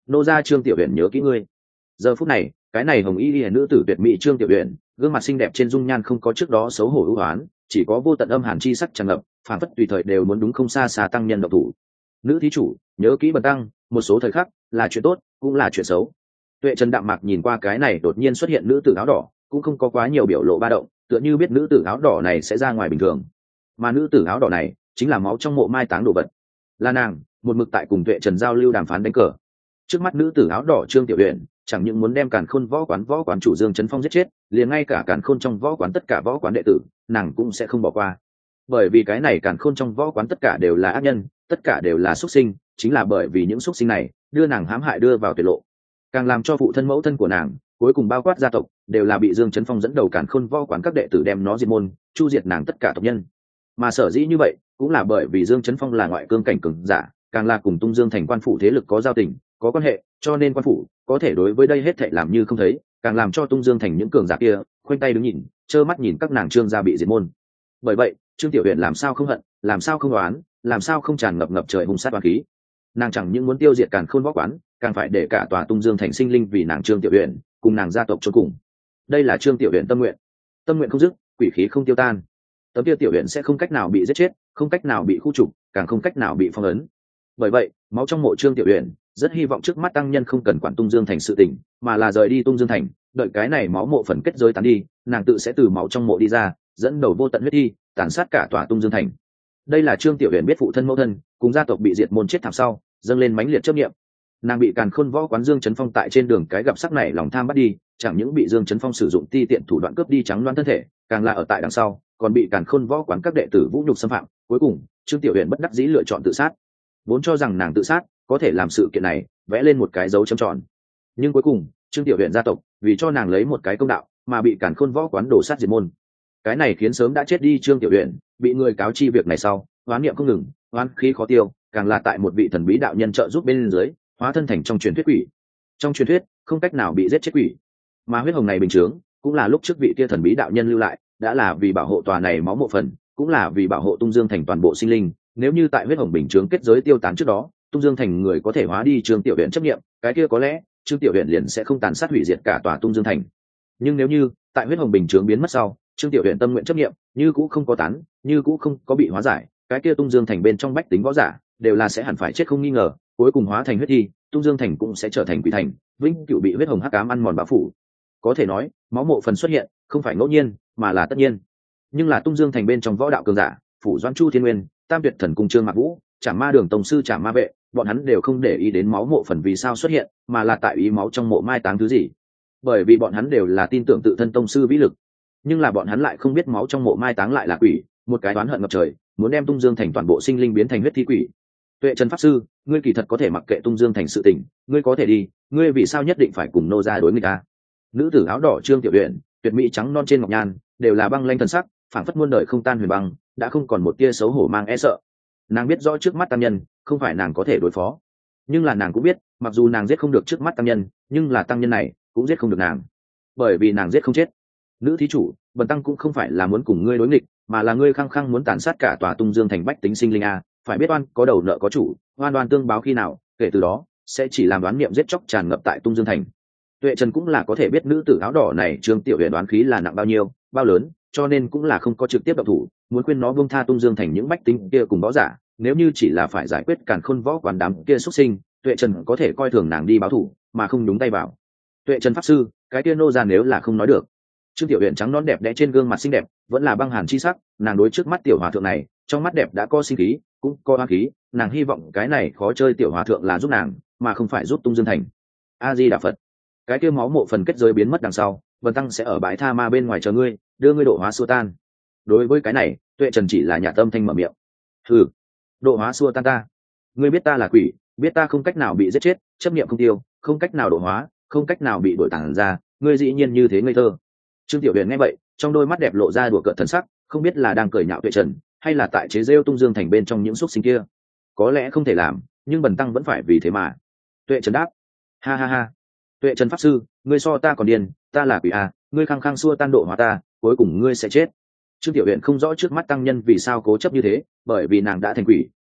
nô gia Trương Tiểu Uyển nhớ kỹ ngươi. Giờ phút này, cái này hồng y liễu nữ tử tuyệt mỹ Trương Tiểu Uyển, gương mặt xinh đẹp trên dung nhan không có trước đó xấu hổ ưu hoán, chỉ có vô tận âm hàn chi sắc tràn ngập, phản phất tùy thời đều muốn đúng không xa xa tăng nhân độc thủ. Nữ thí chủ, nhớ kỹ bần tăng, một số thời khắc là chuyện tốt, cũng là chuyện xấu. Tuệ Trần đạm mạc nhìn qua cái này đột nhiên xuất hiện nữ tử áo đỏ, cũng không có quá nhiều biểu lộ ba động, tựa như biết nữ tử áo đỏ này sẽ ra ngoài bình thường. Mà nữ tử áo đỏ này chính là máu trong mộ mai táng đồ vật, là nàng một mực tại cùng Tuệ Trần giao lưu đàm phán đánh cờ. Trước mắt nữ tử áo đỏ Trương Tiểu Uyển chẳng những muốn đem Càn Khôn võ quán chủ Dương Chấn Phong giết chết, liền ngay cả Càn Khôn trong võ quán tất cả võ quán đệ tử, nàng cũng sẽ không bỏ qua. Bởi vì cái này Càn Khôn trong võ quán tất cả đều là ác nhân, tất cả đều là xuất sinh, chính là bởi vì những xuất sinh này đưa nàng hãm hại đưa vào tuyệt lộ, càng làm cho phụ thân mẫu thân của nàng, cuối cùng bao quát gia tộc, đều là bị Dương Chấn Phong dẫn đầu Càn Khôn võ quán các đệ tử đem nó diệt môn, chu diệt nàng tất cả tộc nhân. Mà sở dĩ như vậy, cũng là bởi vì Dương Chấn Phong là ngoại cương cảnh cường giả, càng là cùng Tung Dương thành quan phủ thế lực có giao tình, có quan hệ, cho nên quan phủ có thể đối với đây hết thảy làm như không thấy, càng làm cho Tung Dương thành những cường giả kia khoanh tay đứng nhìn, trơ mắt nhìn các nàng Trương gia bị diệt môn. Bởi vậy, Trương Tiểu Uyển làm sao không hận, làm sao không oán, làm sao không tràn ngập ngập trời hung sát oán khí. Nàng chẳng những muốn tiêu diệt Càn Khôn võ quán, càng phải để cả tòa Tung Dương thành sinh linh vì nàng Trương Tiểu Uyển, cùng nàng gia tộc chôn cùng. Đây là Trương Tiểu Uyển tâm nguyện. Tâm nguyện không dứt, quỷ khí không tiêu tan. Tấm kia Tiểu Uyển sẽ không cách nào bị giết chết, không cách nào bị khu trục, càng không cách nào bị phong ấn. Bởi vậy, máu trong mộ Trương Tiểu Uyển rất hy vọng trước mắt tăng nhân không cần quản Tung Dương thành sự tình, mà là rời đi Tung Dương thành, đợi cái này máu mộ phần kết giới tán đi, nàng tự sẽ từ máu trong mộ đi ra, dẫn đầu vô tận huyết thi, tàn sát cả tòa Tung Dương thành. Đây là Trương Tiểu Uyển biết phụ thân mẫu thân cùng gia tộc bị diệt môn chết thảm sau, dâng lên mãnh liệt chấp niệm. Nàng bị Càn Khôn võ quán Dương Chấn Phong tại trên đường cái gặp sắc này lòng tham bắt đi, chẳng những bị Dương Chấn Phong sử dụng ti tiện thủ đoạn cướp đi trắng loáng thân thể, càng là ở tại đằng sau, còn bị Càn Khôn võ quán các đệ tử vũ nhục xâm phạm. Cuối cùng, Trương Tiểu Uyển bất đắc dĩ lựa chọn tự sát. Vốn cho rằng nàng tự sát có thể làm sự kiện này vẽ lên một cái dấu chấm tròn, nhưng cuối cùng Trương Tiểu Uyển gia tộc vì cho nàng lấy một cái công đạo mà bị Càn Khôn võ quán đổ sát diệt môn. Cái này khiến sớm đã chết đi Trương Tiểu Uyển bị người cáo chi việc này sau, oán niệm không ngừng, oán khí khó tiêu, càng là tại một vị thần bí đạo nhân trợ giúp bên dưới, hóa thân thành trong truyền thuyết quỷ. Trong truyền thuyết không cách nào bị giết chết quỷ, mà huyết hồng này bình chướng cũng là lúc trước vị kia thần bí đạo nhân lưu lại, đã là vì bảo hộ tòa này máu mộ phần, cũng là vì bảo hộ Tung Dương thành toàn bộ sinh linh. Nếu như tại huyết hồng bình chướng kết giới tiêu tán trước đó, Tung Dương thành người có thể hóa đi Trương Tiểu Uyển chấp niệm, cái kia có lẽ Trương Tiểu Uyển liền sẽ không tàn sát hủy diệt cả tòa Tung Dương thành. Nhưng nếu như tại huyết hồng bình chướng biến mất sau, Trương Tiểu Uyển tâm nguyện chấp niệm như cũ không có tán, như cũ không có bị hóa giải, cái kia Tung Dương thành bên trong bách tính võ giả đều là sẽ hẳn phải chết không nghi ngờ, cuối cùng hóa thành huyết thi, Tung Dương thành cũng sẽ trở thành quỷ thành, vĩnh cửu bị huyết hồng hắc ám ăn mòn bão phủ. Có thể nói, máu mộ phần xuất hiện không phải ngẫu nhiên, mà là tất nhiên. Nhưng là Tung Dương thành bên trong võ đạo cường giả, phủ Doãn Chu Thiên Nguyên, Tam Tuyệt Thần Cung Trương Mạc Vũ, Trảm Ma Đường tổng sư Trảm Ma Vệ, bọn hắn đều không để ý đến máu mộ phần vì sao xuất hiện, mà là tại ý máu trong mộ mai táng thứ gì. Bởi vì bọn hắn đều là tin tưởng tự thân tông sư vĩ lực, nhưng là bọn hắn lại không biết máu trong mộ mai táng lại là quỷ, một cái oán hận ngập trời, muốn đem Tung Dương thành toàn bộ sinh linh biến thành huyết thi quỷ. Tuệ Trần pháp sư, ngươi kỳ thật có thể mặc kệ Tung Dương thành sự tình, ngươi có thể đi, ngươi vì sao nhất định phải cùng nô gia đối nghịch ta? Nữ tử áo đỏ Trương Tiểu Uyển, tuyệt mỹ trắng non trên ngọc nhan, đều là băng lanh thần sắc, phảng phất muôn đời không tan huyền băng, đã không còn một tia xấu hổ mang e sợ. Nàng biết rõ trước mắt tăng nhân không phải nàng có thể đối phó, nhưng là nàng cũng biết, mặc dù nàng giết không được trước mắt tăng nhân, nhưng là tăng nhân này cũng giết không được nàng, bởi vì nàng giết không chết. Nữ thí chủ, bần tăng cũng không phải là muốn cùng ngươi đối nghịch, mà là ngươi khăng khăng muốn tàn sát cả tòa Tung Dương thành bách tính sinh linh a, phải biết oan có đầu nợ có chủ, oan oan tương báo khi nào, kể từ đó sẽ chỉ làm đoán niệm giết chóc tràn ngập tại Tung Dương thành. Tuệ Trần cũng là có thể biết nữ tử áo đỏ này Trương Tiểu Uyển đoán khí là nặng bao nhiêu, bao lớn, cho nên cũng là không có trực tiếp động thủ, muốn khuyên nó buông tha Tung Dương thành những bách tính kia cùng võ giả. Nếu như chỉ là phải giải quyết Càn Khôn võ quán đám kia xuất sinh, Tuệ Trần có thể coi thường nàng đi báo thủ, mà không nhúng tay vào. Tuệ Trần pháp sư, cái kia nô ra nếu là không nói được. Trương Tiểu Uyển trắng nón đẹp đẽ trên gương mặt xinh đẹp vẫn là băng hàn chi sắc, nàng đối trước mắt tiểu hòa thượng này, trong mắt đẹp đã có sinh khí, cũng có oán khí, nàng hy vọng cái này khó chơi tiểu hòa thượng là giúp nàng, mà không phải giúp Tung Dương thành. A Di Đà Phật. Cái kia máu mộ phần kết giới biến mất đằng sau, Vân tăng sẽ ở bãi tha ma bên ngoài chờ ngươi, đưa ngươi độ hóa xua tan. Đối với cái này, Tuệ Trần chỉ là nhạt tâm thanh mở miệng. Hừ, độ hóa xua tan ta? Ngươi biết ta là quỷ, biết ta không cách nào bị giết chết, chấp niệm không tiêu, không cách nào độ hóa, không cách nào bị đổi tàng ra, ngươi dĩ nhiên như thế ngây thơ. Trương Tiểu Uyển nghe vậy, trong đôi mắt đẹp lộ ra đùa cợt thần sắc, không biết là đang cười nhạo Tuệ Trần, hay là tại chế giễu Tung Dương thành bên trong những xúc sinh kia. Có lẽ không thể làm, nhưng bần tăng vẫn phải vì thế mà. Tuệ Trần đáp. Ha ha ha. Tuệ Trần pháp sư, ngươi so ta còn điên, ta là quỷ à, ngươi khăng khăng xua tan độ hóa ta, cuối cùng ngươi sẽ chết. Trương Tiểu Uyển không rõ trước mắt tăng nhân vì sao cố chấp như thế, bởi vì nàng đã thành quỷ,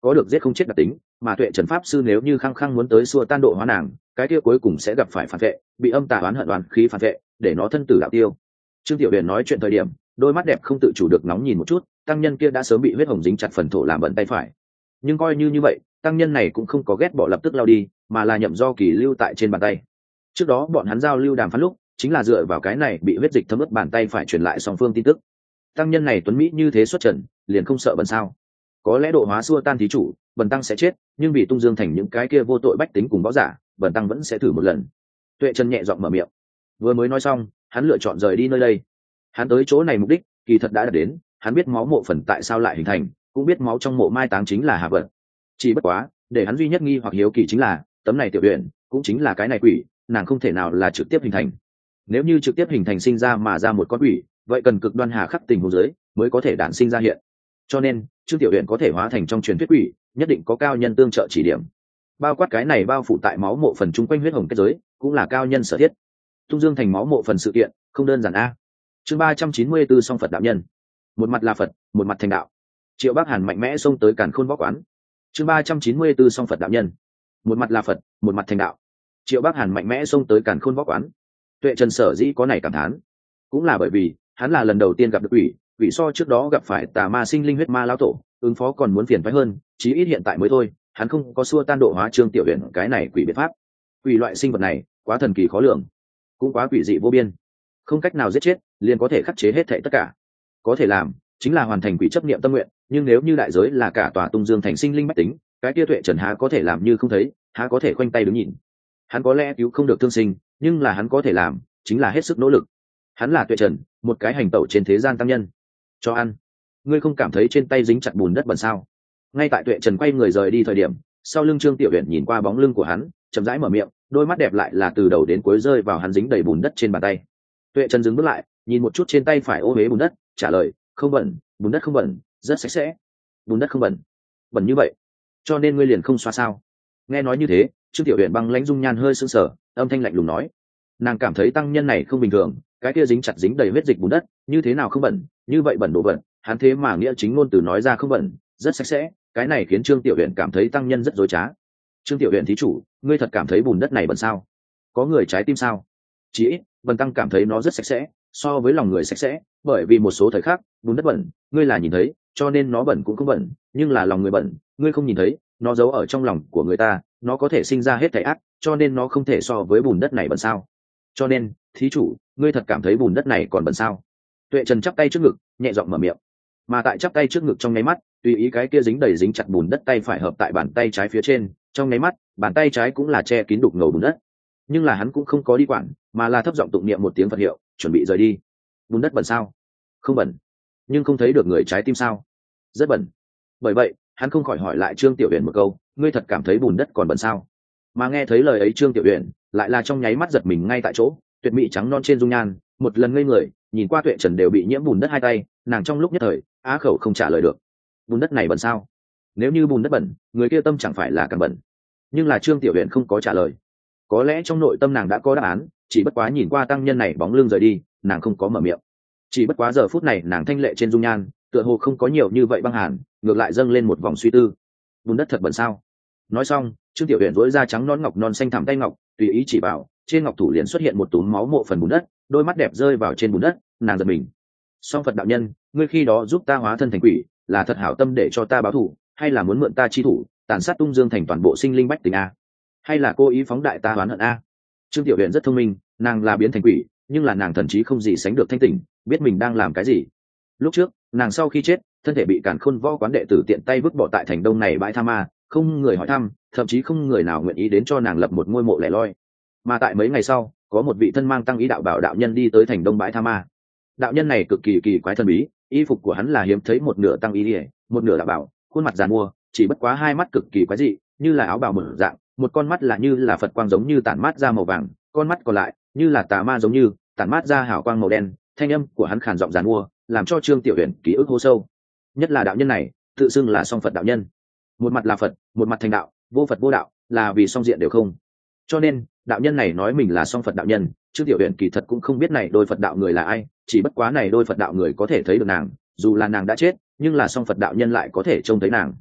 có được giết không chết đặc tính, mà Tuệ Trần pháp sư nếu như khăng khăng muốn tới xua tan độ hóa nàng, cái kia cuối cùng sẽ gặp phải phản vệ, bị âm tà oán hận oán khí phản vệ, để nó thân tử đạo tiêu. Trương Tiểu Huyền nói chuyện thời điểm, đôi mắt đẹp không tự chủ được nóng nhìn một chút, tăng nhân kia đã sớm bị huyết hồng dính chặt phần thổ làm bẩn tay phải. Nhưng coi như vậy, tăng nhân này cũng không có ghét bỏ lập tức lao đi, mà là nhậm do kỳ lưu tại trên bàn tay. Trước đó bọn hắn giao lưu đàm phán lúc, chính là dựa vào cái này bị huyết dịch thấm ướt bàn tay phải truyền lại song phương tin tức. Tăng nhân này tuấn mỹ như thế xuất trần, liền không sợ bẩn sao? Có lẽ độ hóa xua tan thí chủ, bần tăng sẽ chết, nhưng vì tung dương thành những cái kia vô tội bách tính cùng võ giả, bần tăng vẫn sẽ thử một lần. Tuệ Trần nhẹ giọng mở miệng. Vừa mới nói xong, hắn lựa chọn rời đi nơi đây. Hắn tới chỗ này mục đích kỳ thật đã đạt đến, hắn biết máu mộ phần tại sao lại hình thành, cũng biết máu trong mộ mai táng chính là hạ vật. Chỉ bất quá, để hắn duy nhất nghi hoặc hiếu kỳ chính là tấm này tiểu huyền, cũng chính là cái này quỷ, nàng không thể nào là trực tiếp hình thành. Nếu như trực tiếp hình thành sinh ra mà ra một con quỷ, vậy cần cực đoan hà khắc tình huống dưới mới có thể đản sinh ra hiện. Cho nên Trương Tiểu Huyền có thể hóa thành trong truyền thuyết quỷ, nhất định có cao nhân tương trợ chỉ điểm. Bao quát cái này bao phủ tại máu mộ phần chung quanh huyết hồng kết giới, cũng là cao nhân sở thiết. Tung dương thành máu mộ phần sự kiện không đơn giản a. Chương 394 song Phật đạo nhân. Một mặt là Phật, một mặt thành đạo. Triệu Bắc Hàn mạnh mẽ xông tới Càn Khôn Võ Quán. Chương 394 song Phật đạo nhân. Một mặt là Phật, một mặt thành đạo. Triệu Bắc Hàn mạnh mẽ xông tới Càn Khôn Võ Quán. Tuệ Trần sở dĩ có này cảm thán, cũng là bởi vì hắn là lần đầu tiên gặp được quỷ, quỷ so trước đó gặp phải tà ma sinh linh huyết ma lão tổ, ứng phó còn muốn phiền phái hơn, chí ít hiện tại mới thôi, hắn không có xua tan độ hóa Trương Tiểu Huyền cái này quỷ biện pháp. Quỷ loại sinh vật này quá thần kỳ khó lường, cũng quá quỷ dị vô biên, không cách nào giết chết, liền có thể khắc chế hết thảy tất cả. Có thể làm chính là hoàn thành quỷ chấp niệm tâm nguyện, nhưng nếu như đại giới là cả tòa Tung Dương thành sinh linh bách tính, cái kia Tuệ Trần há có thể làm như không thấy, há có thể khoanh tay đứng nhìn. Hắn có lẽ cứu không được thương sinh, nhưng là hắn có thể làm chính là hết sức nỗ lực. Hắn là Tuệ Trần, một cái hành tẩu trên thế gian tăng nhân. Cho ăn. Ngươi không cảm thấy trên tay dính chặt bùn đất bẩn sao? Ngay tại Tuệ Trần quay người rời đi thời điểm, sau lưng Trương Tiểu Huyền nhìn qua bóng lưng của hắn, chậm rãi mở miệng, đôi mắt đẹp lại là từ đầu đến cuối rơi vào hắn dính đầy bùn đất trên bàn tay. Tuệ Trần dừng bước lại, nhìn một chút trên tay phải ô uế bùn đất, trả lời, không bẩn, bùn đất không bẩn, rất sạch sẽ. Bùn đất không bẩn. Bẩn như vậy, cho nên ngươi liền không xoa sao? Nghe nói như thế, Trương Tiểu Huyền băng lãnh dung nhan hơi sững sờ, âm thanh lạnh lùng nói, nàng cảm thấy tăng nhân này không bình thường, cái kia dính chặt dính đầy huyết dịch bùn đất, như thế nào không bẩn, như vậy bẩn đồ vật, hắn thế mà nghĩa chính ngôn từ nói ra không bẩn, rất sạch sẽ, cái này khiến Trương Tiểu Huyền cảm thấy tăng nhân rất dối trá. Trương Tiểu Huyền thí chủ, ngươi thật cảm thấy bùn đất này bẩn sao? Có người trái tim sao? Chỉ ít, bần tăng cảm thấy nó rất sạch sẽ, so với lòng người sạch sẽ, bởi vì một số thời khắc, bùn đất bẩn, ngươi là nhìn thấy, cho nên nó bẩn cũng không bẩn, nhưng là lòng người bẩn, ngươi không nhìn thấy, nó giấu ở trong lòng của người ta, nó có thể sinh ra hết thảy ác, cho nên nó không thể so với bùn đất này bẩn sao? Cho nên, thí chủ, ngươi thật cảm thấy bùn đất này còn bẩn sao? Tuệ Trần chắp tay trước ngực, nhẹ giọng mở miệng. Mà tại chắp tay trước ngực trong nháy mắt, tùy ý cái kia dính đầy dính chặt bùn đất tay phải hợp tại bàn tay trái phía trên, trong nháy mắt, bàn tay trái cũng là che kín đục ngầu bùn đất. Nhưng là hắn cũng không có đi quản, mà là thấp giọng tụng niệm một tiếng Phật hiệu, chuẩn bị rời đi. Bùn đất bẩn sao? Không bẩn. Nhưng không thấy được người trái tim sao? Rất bẩn. Bởi vậy, hắn không khỏi hỏi lại Trương Tiểu Huyền một câu, ngươi thật cảm thấy bùn đất còn bẩn sao? Mà nghe thấy lời ấy Trương Tiểu Huyền lại là trong nháy mắt giật mình ngay tại chỗ, tuyệt mỹ trắng non trên dung nhan, một lần ngây người, nhìn qua Tuệ Trần đều bị nhiễm bùn đất hai tay, nàng trong lúc nhất thời á khẩu không trả lời được. Bùn đất này bẩn sao? Nếu như bùn đất bẩn, người kia tâm chẳng phải là càng bẩn. Nhưng là Trương Tiểu Huyền không có trả lời. Có lẽ trong nội tâm nàng đã có đáp án, chỉ bất quá nhìn qua tăng nhân này bóng lưng rời đi, nàng không có mở miệng. Chỉ bất quá giờ phút này nàng thanh lệ trên dung nhan, tựa hồ không có nhiều như vậy băng hàn, ngược lại dâng lên một vòng suy tư. Bùn đất thật bẩn sao? Nói xong, Trương Tiểu Huyền rỗi ra trắng non ngọc non xanh thẳm tay ngọc, tùy ý chỉ bảo, trên ngọc thủ liền xuất hiện một túm máu mộ phần bùn đất, đôi mắt đẹp rơi vào trên bùn đất, nàng giật mình. Song Phật đạo nhân, ngươi khi đó giúp ta hóa thân thành quỷ, là thật hảo tâm để cho ta báo thù, hay là muốn mượn ta chi thủ, tàn sát Tung Dương thành toàn bộ sinh linh bách tính a? Hay là cố ý phóng đại ta oán hận a? Trương Tiểu Huyền rất thông minh, nàng là biến thành quỷ, nhưng là nàng thần trí không gì sánh được thanh tỉnh, biết mình đang làm cái gì. Lúc trước, nàng sau khi chết, thân thể bị Càn Khôn Võ Quán đệ tử tiện tay vứt bỏ tại thành Đông này bãi tha ma, không người hỏi thăm, thậm chí không người nào nguyện ý đến cho nàng lập một ngôi mộ lẻ loi. Mà tại mấy ngày sau, có một vị thân mang tăng ý đạo bảo đạo nhân đi tới thành Đông bãi tha ma. Đạo nhân này cực kỳ kỳ quái thần bí, y phục của hắn là hiếm thấy một nửa tăng ý ỉa, một nửa đạo bảo, khuôn mặt giàn mua, chỉ bất quá hai mắt cực kỳ quái dị, như là áo bào mở dạng, một con mắt là như là Phật quang giống như tản mát ra màu vàng, con mắt còn lại như là tà ma giống như tản mát ra hào quang màu đen. Thanh âm của hắn khàn giọng giàn mua, làm cho Trương Tiểu Huyền ký ức hô sâu. Nhất là đạo nhân này, tự xưng là song Phật đạo nhân. Một mặt là Phật, một mặt thành đạo, vô Phật vô đạo, là vì song diện đều không. Cho nên, đạo nhân này nói mình là song Phật đạo nhân, Trương Tiểu Huyền kỳ thật cũng không biết này đôi Phật đạo người là ai, chỉ bất quá này đôi Phật đạo người có thể thấy được nàng, dù là nàng đã chết, nhưng là song Phật đạo nhân lại có thể trông thấy nàng.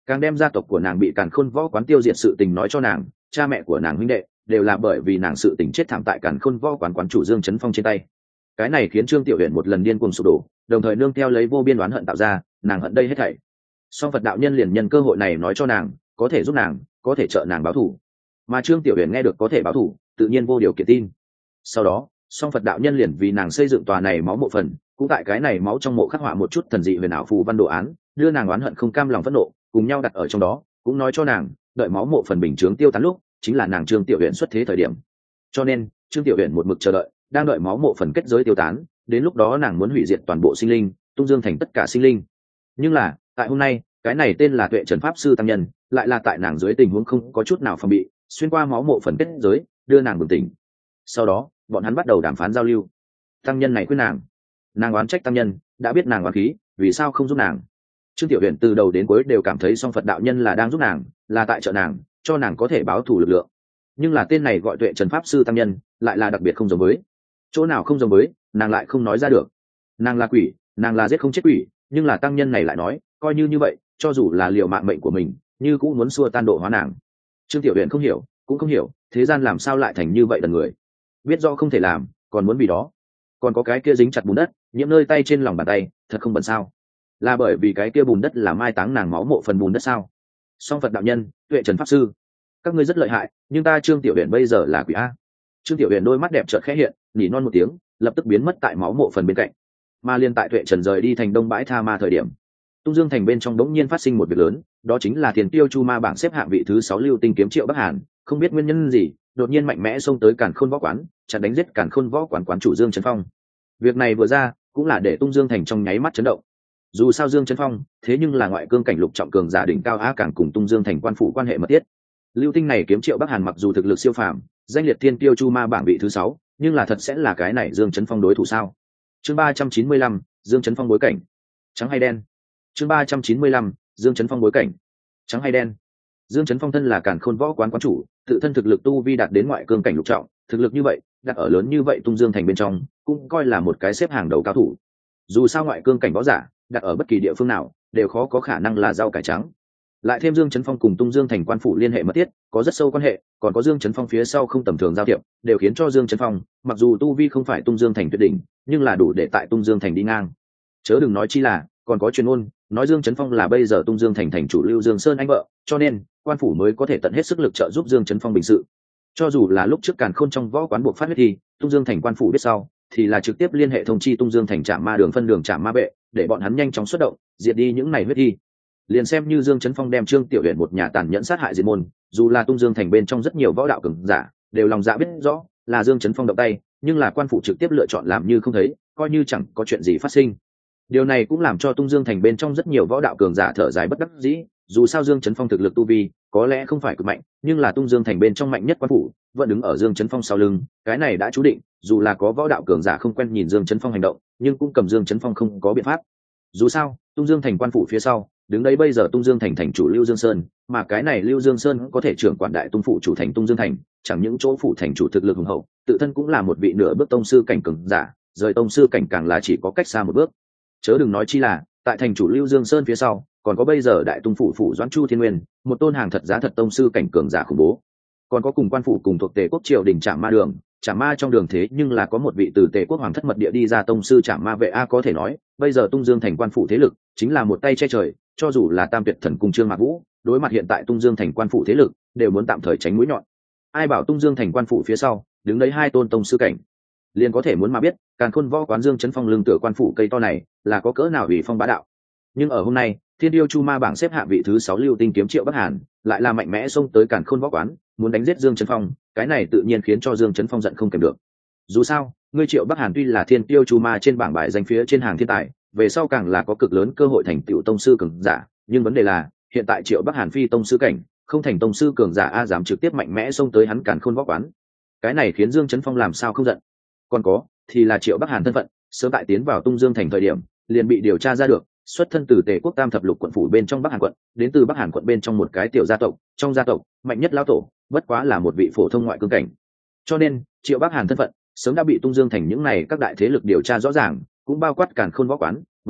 càng đem gia tộc của nàng bị càn khôn võ quán tiêu diệt sự tình nói cho nàng, cha mẹ của nàng huynh đệ đều là bởi vì nàng sự tình chết thảm tại càn khôn võ quán quán chủ Dương Chấn Phong trên tay. Cái này khiến Trương Tiểu Uyển một lần điên cuồng sụp đổ, đồng thời nương theo lấy vô biên oán hận tạo ra, nàng hận đây hết thảy. Song Phật đạo nhân liền nhân cơ hội này nói cho nàng, có thể giúp nàng, có thể trợ nàng báo thù. Mà Trương Tiểu Uyển nghe được có thể báo thù, tự nhiên vô điều kiện tin. Sau đó, Song Phật đạo nhân liền vì nàng xây dựng tòa này máu mộ phần, cũng tại cái này máu trong mộ khắc họa một chút thần dị huyền ảo phù văn đồ án, đưa nàng oán hận không cam lòng phẫn nộ, cùng nhau đặt ở trong đó, cũng nói cho nàng, đợi máu mộ phần bình chướng tiêu tán lúc, chính là nàng Trương Tiểu Uyển xuất thế thời điểm. Cho nên, Trương Tiểu Uyển một mực chờ đợi, đang đợi máu mộ phần kết giới tiêu tán, đến lúc đó nàng muốn hủy diệt toàn bộ sinh linh, tung dương thành tất cả sinh linh. Nhưng là, tại hôm nay, cái này tên là Tuệ Trần Pháp Sư tăng nhân, lại là tại nàng dưới tình huống không có chút nào phòng bị, xuyên qua máu mộ phần kết giới, đưa nàng bừng tỉnh. Sau đó, bọn hắn bắt đầu đàm phán giao lưu. Tăng nhân này khuyên nàng oán trách tăng nhân, đã biết nàng oán khí, vì sao không giúp nàng? Trương Tiểu Uyển từ đầu đến cuối đều cảm thấy Song Phật đạo nhân là đang giúp nàng, là tại trợ nàng, cho nàng có thể báo thù lực lượng. Nhưng là tên này gọi Tuệ Trần Pháp Sư tăng nhân, lại là đặc biệt không giống với. Chỗ nào không giống với, nàng lại không nói ra được. Nàng là quỷ, nàng là giết không chết quỷ, nhưng là tăng nhân này lại nói, coi như vậy, cho dù là liều mạng mệnh của mình, như cũng muốn xua tan độ hóa nàng. Trương Tiểu Uyển không hiểu, cũng không hiểu, thế gian làm sao lại thành như vậy đần người. Biết rõ không thể làm, còn muốn vì đó. Còn có cái kia dính chặt bùn đất, nhiễm nơi tay trên lòng bàn tay, thật không bẩn sao? Là bởi vì cái kia bùn đất là mai táng nàng máu mộ phần bùn đất sao? Song Phật đạo nhân, Tuệ Trần Pháp Sư, các ngươi rất lợi hại, nhưng ta Trương Tiểu Uyển bây giờ là quỷ a. Trương Tiểu Uyển đôi mắt đẹp chợt khẽ hiện, nỉ non một tiếng, lập tức biến mất tại máu mộ phần bên cạnh. Mà liên tại Tuệ Trần rời đi thành Đông Bãi Tha Ma thời điểm, Tung Dương thành bên trong đống nhiên phát sinh một việc lớn, đó chính là Tiền Tiêu Chu Ma bảng xếp hạng vị thứ 6 Lưu Tinh kiếm Triệu Bắc Hàn, không biết nguyên nhân gì, đột nhiên mạnh mẽ xông tới Càn Khôn Võ quán, chặn đánh giết Càn Khôn Võ quán quán chủ Dương Chấn Phong. Việc này vừa ra, cũng là để Tung Dương thành trong nháy mắt chấn động. Dù sao Dương Chấn Phong, thế nhưng là ngoại cương cảnh lục trọng cường giả đỉnh cao á càng cùng Tung Dương thành quan phủ quan hệ mật thiết. Lưu Tinh này kiếm Triệu Bắc Hàn mặc dù thực lực siêu phàm, danh liệt Thiên Tiêu Chu Ma bảng vị thứ 6, nhưng là thật sẽ là cái này Dương Chấn Phong đối thủ sao? Chương 395, Dương Chấn Phong bối cảnh. Trắng hay đen? Chương 395, Dương Chấn Phong bối cảnh. Trắng hay đen? Dương Chấn Phong thân là Càn Khôn Võ quán quán chủ, tự thân thực lực tu vi đạt đến ngoại cương cảnh lục trọng, thực lực như vậy, đặt ở lớn như vậy Tung Dương thành bên trong, cũng coi là một cái xếp hàng đầu cao thủ. Dù sao ngoại cương cảnh võ giả, đặt ở bất kỳ địa phương nào, đều khó có khả năng là rau cải trắng. Lại thêm Dương Chấn Phong cùng Tung Dương thành quan phủ liên hệ mật thiết, có rất sâu quan hệ, còn có Dương Chấn Phong phía sau không tầm thường giao thiệp, đều khiến cho Dương Chấn Phong, mặc dù tu vi không phải Tung Dương thành tuyệt đỉnh, nhưng là đủ để tại Tung Dương thành đi ngang. Chớ đừng nói chi là, còn có truyền ngôn nói Dương Chấn Phong là bây giờ Tung Dương thành thành chủ Lưu Dương Sơn anh vợ, cho nên quan phủ mới có thể tận hết sức lực trợ giúp Dương Chấn Phong bình sự. Cho dù là lúc trước Càn Khôn trong võ quán buộc phát huyết thi, Tung Dương thành quan phủ biết sau, thì là trực tiếp liên hệ thông chi Tung Dương thành Trảm Ma đường phân đường Trảm Ma vệ, để bọn hắn nhanh chóng xuất động, diệt đi những này huyết thi. Liền xem như Dương Chấn Phong đem Trương Tiểu Uyển một nhà tàn nhẫn sát hại diệt môn, dù là Tung Dương thành bên trong rất nhiều võ đạo cường giả, đều lòng dạ biết rõ là Dương Chấn Phong động tay, nhưng là quan phủ trực tiếp lựa chọn làm như không thấy, coi như chẳng có chuyện gì phát sinh. Điều này cũng làm cho Tung Dương thành bên trong rất nhiều võ đạo cường giả thở dài bất đắc dĩ, dù sao Dương Chấn Phong thực lực tu vi có lẽ không phải cực mạnh, nhưng là Tung Dương thành bên trong mạnh nhất quan phủ vẫn đứng ở Dương Chấn Phong sau lưng, cái này đã chú định, dù là có võ đạo cường giả không quen nhìn Dương Chấn Phong hành động, nhưng cũng cầm Dương Chấn Phong không có biện pháp. Dù sao, Tung Dương thành quan phủ phía sau, đứng đấy bây giờ Tung Dương thành thành chủ Lưu Dương Sơn, mà cái này Lưu Dương Sơn có thể trưởng quản đại tung phụ chủ thành Tung Dương thành, chẳng những chỗ phụ thành chủ thực lực hùng hậu, tự thân cũng là một vị nửa bước tông sư cảnh cường giả, rời tông sư cảnh càng là chỉ có cách xa một bước. Chớ đừng nói chi là, tại thành chủ Lưu Dương Sơn phía sau, còn có bây giờ đại tung phủ phủ Doãn Chu Thiên Nguyên, một tôn hàng thật giá thật tông sư cảnh cường giả khủng bố. Còn có cùng quan phủ cùng thuộc Tề quốc triều đình Trảm Ma đường, Trảm Ma trong đường thế nhưng là có một vị từ Tề quốc hoàng thất mật địa đi ra tông sư Trảm Ma vệ a, có thể nói, bây giờ Tung Dương thành quan phủ thế lực chính là một tay che trời, cho dù là Tam Tuyệt thần cung Trương Mạc Vũ, đối mặt hiện tại Tung Dương thành quan phủ thế lực, đều muốn tạm thời tránh mũi nhọn. Ai bảo Tung Dương thành quan phủ phía sau, đứng đấy hai tôn tông sư cảnh, liền có thể muốn mà biết, Càn Khôn võ quán Dương Chấn Phong lưng tựa quan phủ cây to này, là có cỡ nào ủy phong bá đạo. Nhưng ở hôm nay, Thiên Tiêu Chu Ma bảng xếp hạng vị thứ 6 Lưu Tinh kiếm Triệu Bắc Hàn, lại là mạnh mẽ xông tới Càn Khôn võ quán, muốn đánh giết Dương Chấn Phong, cái này tự nhiên khiến cho Dương Chấn Phong giận không kềm được. Dù sao, ngươi Triệu Bắc Hàn tuy là Thiên Tiêu Chu Ma trên bảng bài danh phía trên hàng thiên tài, về sau càng là có cực lớn cơ hội thành tựu tông sư cường giả, nhưng vấn đề là, hiện tại Triệu Bắc Hàn phi tông sư cảnh, không thành tông sư cường giả a, dám trực tiếp mạnh mẽ xông tới hắn Càn Khôn võ quán. Cái này khiến Dương Chấn Phong làm sao không giận. Còn có thì là Triệu Bắc Hàn thân phận, sớm tại tiến vào Tung Dương thành thời điểm, liền bị điều tra ra được, xuất thân từ Tề quốc Tam thập lục quận phủ bên trong Bắc Hàn quận, đến từ Bắc Hàn quận bên trong một cái tiểu gia tộc, trong gia tộc mạnh nhất lão tổ, bất quá là một vị phổ thông ngoại cương cảnh. Cho nên, Triệu Bắc Hàn thân phận sớm đã bị Tung Dương thành những này các đại thế lực điều tra rõ ràng, cũng bao quát Càn Khôn võ quán, bởi vậy,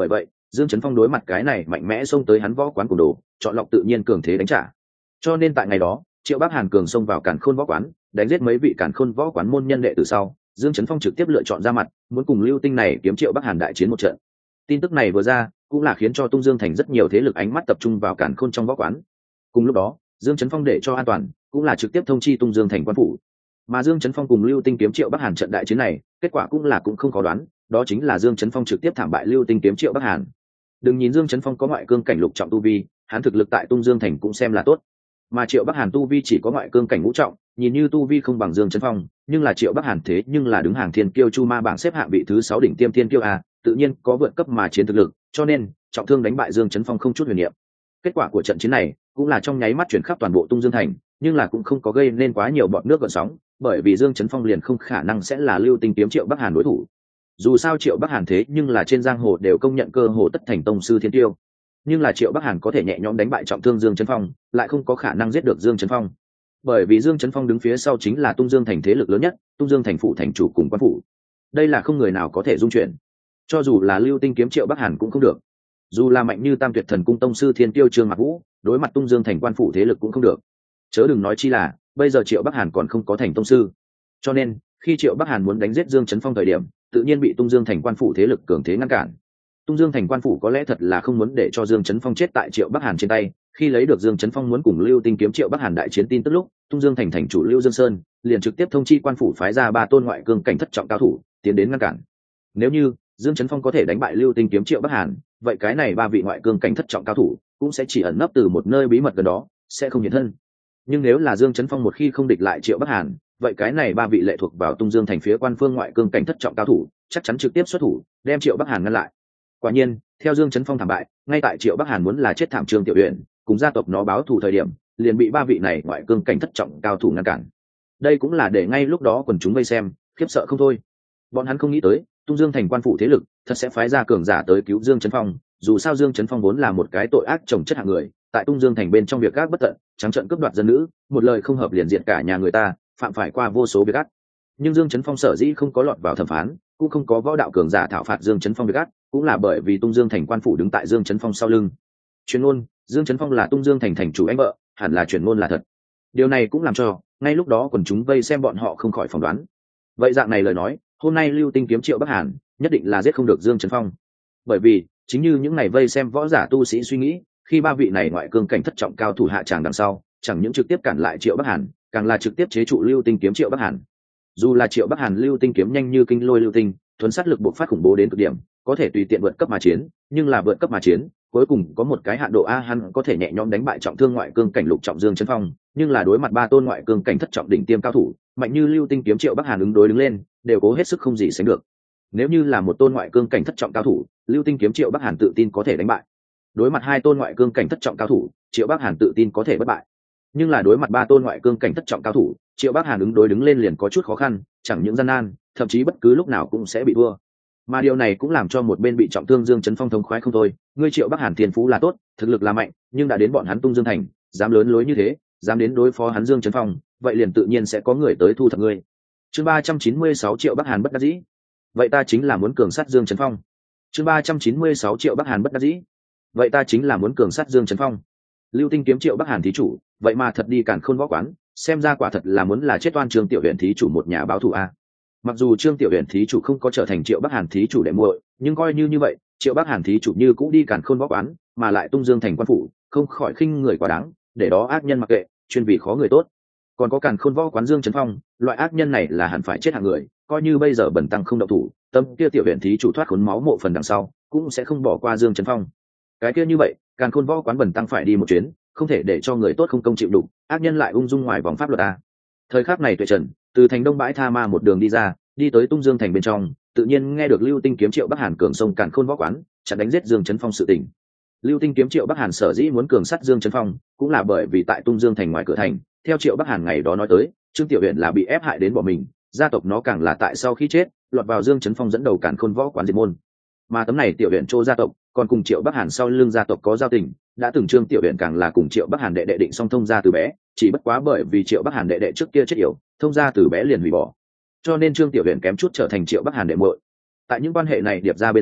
Dương Chấn Phong đối mặt cái này mạnh mẽ xông tới hắn võ quán cùng đồ, chọn lọc tự nhiên cường thế đánh trả. Cho nên tại ngày đó, Triệu Bắc Hàn cường xông vào Càn Khôn võ quán, đánh giết mấy vị Càn Khôn võ quán môn nhân đệ từ sau, Dương Chấn Phong trực tiếp lựa chọn ra mặt, muốn cùng Lưu Tinh này kiếm Triệu Bắc Hàn đại chiến một trận. Tin tức này vừa ra, cũng là khiến cho Tung Dương thành rất nhiều thế lực ánh mắt tập trung vào Càn Khôn trong võ quán. Cùng lúc đó, Dương Chấn Phong để cho an toàn, cũng là trực tiếp thông chi Tung Dương thành quan phủ. Mà Dương Chấn Phong cùng Lưu Tinh kiếm Triệu Bắc Hàn trận đại chiến này, kết quả cũng không khó đoán, đó chính là Dương Chấn Phong trực tiếp thảm bại Lưu Tinh kiếm Triệu Bắc Hàn. Đừng nhìn Dương Chấn Phong có ngoại cương cảnh lục trọng tu vi, hắn thực lực tại Tung Dương thành cũng xem là tốt. Mà Triệu Bắc Hàn tu vi chỉ có ngoại cương cảnh ngũ trọng, nhìn như tu vi không bằng Dương Chấn Phong, nhưng là Triệu Bắc Hàn thế nhưng là đứng hàng thiên kiêu chu ma bảng xếp hạng vị thứ 6 đỉnh tiêm thiên kiêu a, tự nhiên có vượt cấp mà chiến thực lực, cho nên trọng thương đánh bại Dương Chấn Phong không chút huyền niệm. Kết quả của trận chiến này cũng là trong nháy mắt chuyển khắp toàn bộ Tung Dương thành, nhưng là cũng không có gây nên quá nhiều bọt nước gợn sóng, bởi vì Dương Chấn Phong liền không khả năng sẽ là Lưu Tinh kiếm Triệu Bắc Hàn đối thủ. Dù sao Triệu Bắc Hàn thế nhưng là trên giang hồ đều công nhận cơ hồ tất thành tông sư thiên tiêu, nhưng là Triệu Bắc Hàn có thể nhẹ nhõm đánh bại trọng thương Dương Chấn Phong, lại không có khả năng giết được Dương Chấn Phong, bởi vì Dương Chấn Phong đứng phía sau chính là Tung Dương thành thế lực lớn nhất, Tung Dương thành phủ thành chủ cùng quan phủ, đây là không người nào có thể dung chuyển. Cho dù là Lưu Tinh kiếm Triệu Bắc Hàn cũng không được, dù là mạnh như Tam Tuyệt Thần cung tông sư thiên tiêu Trương Mạc Vũ, đối mặt Tung Dương thành quan phủ thế lực cũng không được, chớ đừng nói chi là bây giờ Triệu Bắc Hàn còn không có thành tông sư. Cho nên khi Triệu Bắc Hàn muốn đánh giết Dương Chấn Phong thời điểm, tự nhiên bị Tung Dương thành quan phủ thế lực cường thế ngăn cản. Tung Dương thành quan phủ có lẽ thật là không muốn để cho Dương Chấn Phong chết tại Triệu Bắc Hàn trên tay, khi lấy được Dương Chấn Phong muốn cùng Lưu Tinh kiếm Triệu Bắc Hàn đại chiến tin tức lúc, Tung Dương thành thành chủ Lưu Dương Sơn liền trực tiếp thông chi quan phủ phái ra 3 tôn ngoại cương cảnh thất trọng cao thủ tiến đến ngăn cản. Nếu như Dương Chấn Phong có thể đánh bại Lưu Tinh kiếm Triệu Bắc Hàn, vậy cái này 3 vị ngoại cương cảnh thất trọng cao thủ cũng sẽ chỉ ẩn nấp từ một nơi bí mật gần đó, sẽ không hiện thân. Nhưng nếu là Dương Chấn Phong một khi không địch lại Triệu Bắc Hàn, vậy cái này 3 vị lệ thuộc vào Tung Dương thành phía quan phương ngoại cương cảnh thất trọng cao thủ chắc chắn trực tiếp xuất thủ đem Triệu Bắc Hàn ngăn lại. Quả nhiên, theo Dương Chấn Phong thảm bại, ngay tại Triệu Bắc Hàn muốn là chết thảm Trương Tiểu Uyển cùng gia tộc nó báo thù thời điểm, liền bị 3 vị này ngoại cương cảnh thất trọng cao thủ ngăn cản. Đây cũng là để ngay lúc đó quần chúng vây xem khiếp sợ không thôi. Bọn hắn không nghĩ tới Tung Dương thành quan phủ thế lực thật sẽ phái ra cường giả tới cứu Dương Chấn Phong, dù sao Dương Chấn Phong vốn là một cái tội ác chồng chất hạng người, tại Tung Dương thành bên trong việc gác bất tận, trắng trợn cướp đoạt dân nữ, một lời không hợp liền diệt cả nhà người ta, phạm phải qua vô số việc ác. Nhưng Dương Chấn Phong sở dĩ không có lọt vào thẩm phán, cũng không có võ đạo cường giả thảo phạt Dương Chấn Phong việc ác, cũng là bởi vì Tung Dương thành quan phủ đứng tại Dương Chấn Phong sau lưng. Truyền ngôn Dương Chấn Phong là Tung Dương thành thành chủ anh vợ, hẳn là truyền ngôn là thật. Điều này cũng làm cho ngay lúc đó quần chúng vây xem bọn họ không khỏi phỏng đoán. Vậy dạng này lời nói, hôm nay Lưu Tinh kiếm Triệu Bắc Hàn nhất định là giết không được Dương Chấn Phong, bởi vì chính như những ngày vây xem võ giả tu sĩ suy nghĩ, khi 3 vị này ngoại cương cảnh thất trọng cao thủ hạ tràng đằng sau, chẳng những trực tiếp cản lại Triệu Bắc Hàn, càng là trực tiếp chế trụ Lưu Tinh kiếm Triệu Bắc Hàn. Dù là Triệu Bắc Hàn lưu tinh kiếm nhanh như kinh lôi lưu tinh, thuần sát lực bộc phát khủng bố đến cực điểm, có thể tùy tiện vượt cấp mà chiến, nhưng là vượt cấp mà chiến, cuối cùng có một cái hạn độ a, hắn có thể nhẹ nhõm đánh bại trọng thương ngoại cương cảnh lục trọng Dương Chấn Phong, nhưng là đối mặt 3 tôn ngoại cương cảnh thất trọng đỉnh tiêm cao thủ, mạnh như lưu tinh kiếm Triệu Bắc Hàn ứng đối đứng lên, đều cố hết sức không gì sánh được. Nếu như là một tôn ngoại cương cảnh thất trọng cao thủ, lưu tinh kiếm Triệu Bắc Hàn tự tin có thể đánh bại. Đối mặt 2 tôn ngoại cương cảnh thất trọng cao thủ, Triệu Bắc Hàn tự tin có thể bất bại. Nhưng là đối mặt 3 tôn ngoại cương cảnh thất trọng cao thủ, Triệu Bắc Hàn ứng đối đứng lên liền có chút khó khăn, chẳng những gian nan, thậm chí bất cứ lúc nào cũng sẽ bị thua. Mà điều này cũng làm cho một bên bị trọng thương Dương Chấn Phong thống khoái không thôi, ngươi Triệu Bắc Hàn thiên phú là tốt, thực lực là mạnh, nhưng đã đến bọn hắn Tung Dương thành, dám lớn lối như thế, dám đến đối phó hắn Dương Chấn Phong, vậy liền tự nhiên sẽ có người tới thu thập ngươi. Chương 396 Triệu Bắc Hàn bất đắc dĩ. Vậy ta chính là muốn cường sát Dương Chấn Phong. Chương 396 Triệu Bắc Hàn bất đắc dĩ. Vậy ta chính là muốn cường sát Dương Chấn Phong. Lưu Tinh kiếm Triệu Bắc Hàn thí chủ, vậy mà thật đi Càn Khôn võ quán, xem ra quả thật là muốn là chết oan Trương Tiểu Huyền thí chủ một nhà báo thù a. Mặc dù Trương Tiểu Huyền thí chủ không có trở thành Triệu Bắc Hàn thí chủ đệ muội, nhưng coi như vậy, Triệu Bắc Hàn thí chủ như cũng đi Càn Khôn võ quán, mà lại Tung Dương thành quan phủ, không khỏi khinh người quá đáng, để đó ác nhân mặc kệ, chuyên vì khó người tốt. Còn có Càn Khôn võ quán Dương Chấn Phong, loại ác nhân này là hẳn phải chết hạng người, coi như bây giờ bần tăng không động thủ, tâm kia Tiểu Huyền thí chủ thoát khốn máu mộ phần đằng sau, cũng sẽ không bỏ qua Dương Chấn Phong. Cái kia như vậy, Càn Khôn võ quán bần tăng phải đi một chuyến, không thể để cho người tốt không công chịu đục, ác nhân lại ung dung ngoài vòng pháp luật a. Thời khắc này Tuệ Trần từ thành Đông Bãi Tha Ma một đường đi ra, đi tới Tung Dương thành bên trong, tự nhiên nghe được Lưu Tinh kiếm Triệu Bắc Hàn cường sông Càn Khôn võ quán, chặn đánh giết Dương Chấn Phong sự tình. Lưu Tinh kiếm Triệu Bắc Hàn sở dĩ muốn cường sát Dương Chấn Phong, cũng là bởi vì tại Tung Dương thành ngoài cửa thành, theo Triệu Bắc Hàn ngày đó nói tới, Trương Tiểu Huyền là bị ép hại đến bỏ mình, gia tộc nó càng là tại sau khi chết, lọt vào Dương Chấn Phong dẫn đầu Càn Khôn võ quán diệt môn. Mà tấm này Tiểu Huyền Trô gia tộc, còn cùng Triệu Bắc Hàn sau lưng gia tộc có giao tình, đã từng Trương Tiểu Huyền càng là cùng Triệu Bắc Hàn đệ đệ định song thông gia từ bé, chỉ bất quá bởi vì Triệu Bắc Hàn đệ đệ trước kia chết yểu, thông gia từ bé liền hủy bỏ, cho nên Trương Tiểu Huyền kém chút trở thành Triệu Bắc Hàn đệ muội. Tại những quan hệ này điệp ra bên dưới,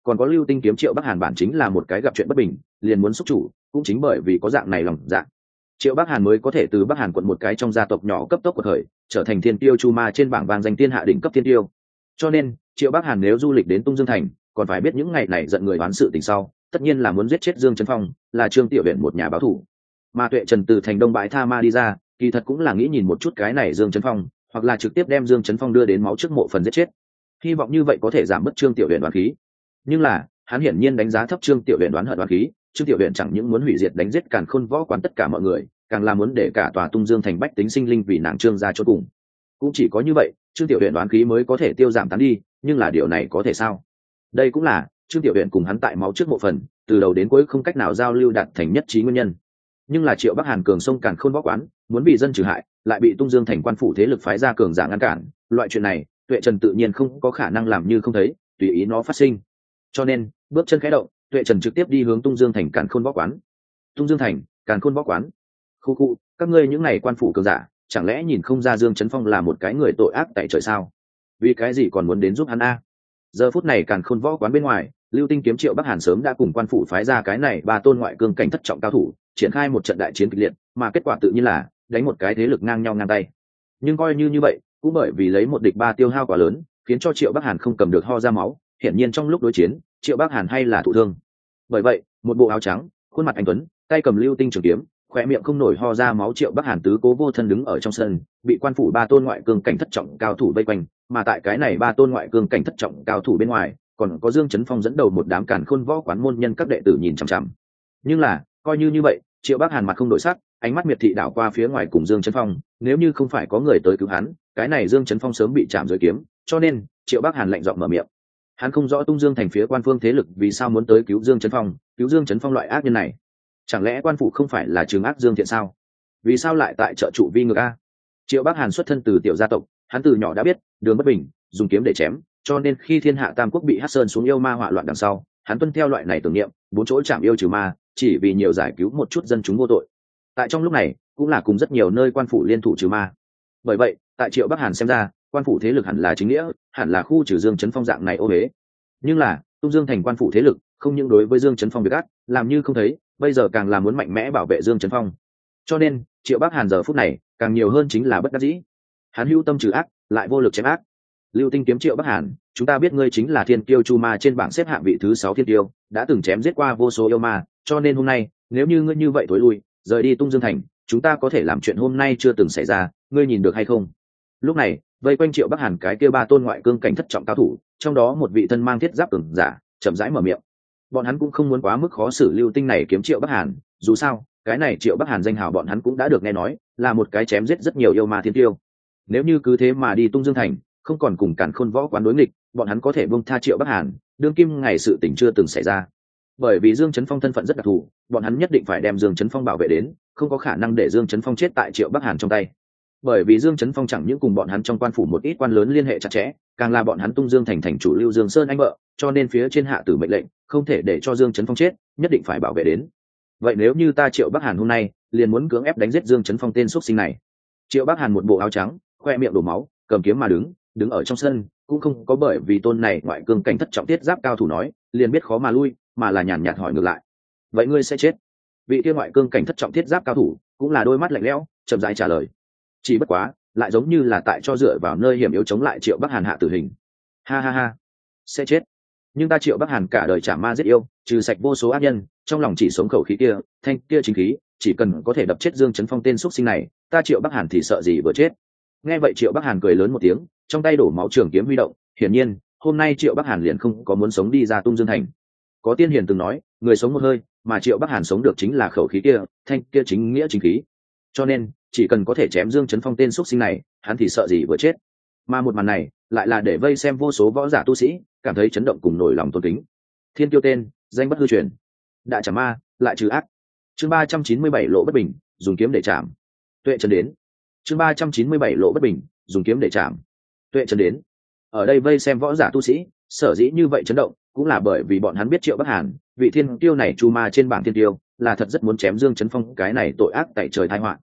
còn có lưu tinh kiếm Triệu Bắc Hàn bản chính là một cái gặp chuyện bất bình, liền muốn xúc chủ, cũng chính bởi vì có dạng này lòng dạ, Triệu Bắc Hàn mới có thể từ Bắc Hàn quận một cái trong gia tộc nhỏ cấp tốc của thời, trở thành thiên tiêu chu ma trên bảng vang danh thiên hạ đỉnh cấp thiên tiêu. Cho nên, Triệu Bắc Hàn nếu du lịch đến Tung Dương thành, còn phải biết những ngày này giận người oán sự tình sau, tất nhiên là muốn giết chết Dương Chấn Phong, là Trương Tiểu Uyển một nhà báo thù. Mà Tuệ Trần từ thành Đông Bãi Tha Ma đi ra, kỳ thật cũng là nghĩ nhìn một chút cái này Dương Chấn Phong, hoặc là trực tiếp đem Dương Chấn Phong đưa đến máu trước mộ phần giết chết. Hy vọng như vậy có thể giảm bớt Trương Tiểu Uyển đoán khí. Nhưng là, hắn hiển nhiên đánh giá thấp Trương Tiểu Uyển đoán hận đoán khí, Trương Tiểu Uyển chẳng những muốn hủy diệt đánh giết Càn Khôn võ quán tất cả mọi người, càng là muốn để cả tòa Tung Dương thành bách tính sinh linh vì nàng Trương gia chôn cùng. Cũng chỉ có như vậy, Trương Tiểu Uyển đoán khí mới có thể tiêu giảm tán đi, nhưng là điều này có thể sao? Đây cũng là Trương Tiểu Uyển cùng hắn tại máu trước mộ phần, từ đầu đến cuối không cách nào giao lưu đạt thành nhất trí nguyên nhân. Nhưng là Triệu Bắc Hàn cường sông Càn Khôn võ quán, muốn vì dân trừ hại, lại bị Tung Dương thành quan phủ thế lực phái ra cường giả ngăn cản, loại chuyện này, Tuệ Trần tự nhiên không có khả năng làm như không thấy, tùy ý nó phát sinh. Cho nên, bước chân khẽ động, Tuệ Trần trực tiếp đi hướng Tung Dương thành Càn Khôn võ quán. Tung Dương thành, Càn Khôn võ quán. Khu, các ngươi những này quan phủ cường giả, chẳng lẽ nhìn không ra Dương Chấn Phong là một cái người tội ác tại trời sao? Vì cái gì còn muốn đến giúp hắn a? Giờ phút này Càn Khôn võ quán bên ngoài, Lưu Tinh kiếm Triệu Bắc Hàn sớm đã cùng quan phủ phái ra cái này ba tôn ngoại cương cảnh thất trọng cao thủ, triển khai một trận đại chiến kịch liệt, mà kết quả tự nhiên là đánh một cái thế lực ngang nhau ngang tay. Nhưng coi như vậy, cũng bởi vì lấy một địch ba tiêu hao quá lớn, khiến cho Triệu Bắc Hàn không cầm được ho ra máu, hiển nhiên trong lúc đối chiến, Triệu Bắc Hàn hay là thụ thương. Bởi vậy, một bộ áo trắng, khuôn mặt anh tuấn, tay cầm lưu tinh trường kiếm, khỏe miệng không nổi ho ra máu Triệu Bắc Hàn tứ cố vô thân đứng ở trong sân, bị quan phủ ba tôn ngoại cương cảnh thất trọng cao thủ vây quanh, mà tại cái này ba tôn ngoại cương cảnh thất trọng cao thủ bên ngoài, còn có Dương Chấn Phong dẫn đầu một đám Càn Khôn võ quán môn nhân các đệ tử nhìn chằm chằm. Nhưng là, coi như vậy, Triệu Bắc Hàn mặt không đổi sắc, ánh mắt miệt thị đảo qua phía ngoài cùng Dương Chấn Phong, nếu như không phải có người tới cứu hắn, cái này Dương Chấn Phong sớm bị chạm dưới kiếm, cho nên, Triệu Bắc Hàn lạnh giọng mở miệng. Hắn không rõ Tung Dương thành phía quan phương thế lực vì sao muốn tới cứu Dương Chấn Phong, cứu Dương Chấn Phong loại ác nhân này. Chẳng lẽ quan phủ không phải là trừng ác Dương thiện sao? Vì sao lại tại trợ trụ vi ngược a? Triệu Bắc Hàn xuất thân từ tiểu gia tộc, hắn từ nhỏ đã biết đường bất bình, dùng kiếm để chém, cho nên khi thiên hạ tam quốc bị Hắc Sơn xuống yêu ma hỏa loạn đằng sau, hắn tuân theo loại này tưởng niệm, bốn chỗ chạm yêu trừ ma, chỉ vì nhiều giải cứu một chút dân chúng vô tội. Tại trong lúc này, cũng là cùng rất nhiều nơi quan phủ liên thủ trừ ma. Bởi vậy, tại Triệu Bắc Hàn xem ra, quan phủ thế lực hẳn là chính nghĩa, hẳn là khu trừ Dương Chấn Phong dạng này ô uế. Nhưng là, Tung Dương thành quan phủ thế lực, không những đối với Dương Chấn Phong việc ác, làm như không thấy, bây giờ càng là muốn mạnh mẽ bảo vệ Dương Chấn Phong. Cho nên, Triệu Bắc Hàn giờ phút này, càng nhiều hơn chính là bất đắc dĩ. Hắn hữu tâm trừ ác, lại vô lực chém ác. Lưu Tinh kiếm Triệu Bắc Hàn, chúng ta biết ngươi chính là thiên kiêu chu ma trên bảng xếp hạng vị thứ 6 thiên kiêu, đã từng chém giết qua vô số yêu ma, cho nên hôm nay, nếu như ngươi như vậy tối lui, rời đi Tung Dương thành, chúng ta có thể làm chuyện hôm nay chưa từng xảy ra, ngươi nhìn được hay không? Lúc này, vây quanh Triệu Bắc Hàn cái kia ba tôn ngoại cương cảnh thất trọng cao thủ, trong đó một vị thân mang thiết giáp cường giả, chậm rãi mở miệng. Bọn hắn cũng không muốn quá mức khó xử Lưu Tinh này kiếm Triệu Bắc Hàn, dù sao, cái này Triệu Bắc Hàn danh hào bọn hắn cũng đã được nghe nói, là một cái chém giết rất nhiều yêu ma thiên tiêu. Nếu như cứ thế mà đi Tung Dương thành, không còn cùng Càn Khôn võ quán đối nghịch, bọn hắn có thể buông tha Triệu Bắc Hàn, đương kim ngày sự tình chưa từng xảy ra. Bởi vì Dương Chấn Phong thân phận rất đặc thù, bọn hắn nhất định phải đem Dương Chấn Phong bảo vệ đến, không có khả năng để Dương Chấn Phong chết tại Triệu Bắc Hàn trong tay. Bởi vì Dương Chấn Phong chẳng những cùng bọn hắn trong quan phủ một ít quan lớn liên hệ chặt chẽ, càng là bọn hắn Tung Dương thành thành chủ Lưu Dương Sơn anh vợ, cho nên phía trên hạ tử mệnh lệnh, không thể để cho Dương Chấn Phong chết, nhất định phải bảo vệ đến. Vậy nếu như ta Triệu Bắc Hàn hôm nay liền muốn cưỡng ép đánh giết Dương Chấn Phong tên xuất sinh này. Triệu Bắc Hàn một bộ áo trắng, khoe miệng đổ máu, cầm kiếm mà đứng ở trong sân, cũng không có bởi vì tôn này ngoại cương cảnh thất trọng tiết giáp cao thủ nói, liền biết khó mà lui, mà là nhàn nhạt hỏi ngược lại. Vậy ngươi sẽ chết? Vị kia ngoại cương cảnh thất trọng tiết giáp cao thủ, cũng là đôi mắt lạnh lẽo, chậm rãi trả lời. Chỉ bất quá, lại giống như là tại cho dựa vào nơi hiểm yếu chống lại Triệu Bắc Hàn hạ tử hình. Ha ha ha, sẽ chết. Nhưng ta Triệu Bắc Hàn cả đời trả ma giết yêu, trừ sạch vô số ác nhân, trong lòng chỉ sống khẩu khí kia, thanh kia chính khí, chỉ cần có thể đập chết Dương Chấn Phong tên xuất sinh này, ta Triệu Bắc Hàn thì sợ gì vừa chết. Nghe vậy Triệu Bắc Hàn cười lớn một tiếng, trong tay đổ máu trường kiếm huy động, hiển nhiên, hôm nay Triệu Bắc Hàn liền không có muốn sống đi ra Tung Dương thành. Có tiên hiền từng nói, người sống một hơi, mà Triệu Bắc Hàn sống được chính là khẩu khí kia, thanh kia chính nghĩa chính khí. Cho nên, chỉ cần có thể chém Dương Chấn Phong tên xuất sinh này, hắn thì sợ gì vừa chết. Mà một màn này, lại là để vây xem vô số võ giả tu sĩ, cảm thấy chấn động cùng nổi lòng tôn kính. Thiên tiêu tên, danh bất hư truyền. Đã trả ma, lại trừ ác. Chương 397 lộ bất bình, dùng kiếm để chạm. Tuệ Trần đến. Chương 397 lộ bất bình, dùng kiếm để chạm. Tuệ Trần đến. Ở đây vây xem võ giả tu sĩ, sở dĩ như vậy chấn động, cũng là bởi vì bọn hắn biết Triệu Bắc Hàn, vị thiên tiêu này chu ma trên bảng thiên tiêu, là thật rất muốn chém Dương Chấn Phong cái này tội ác tại trời tai họa.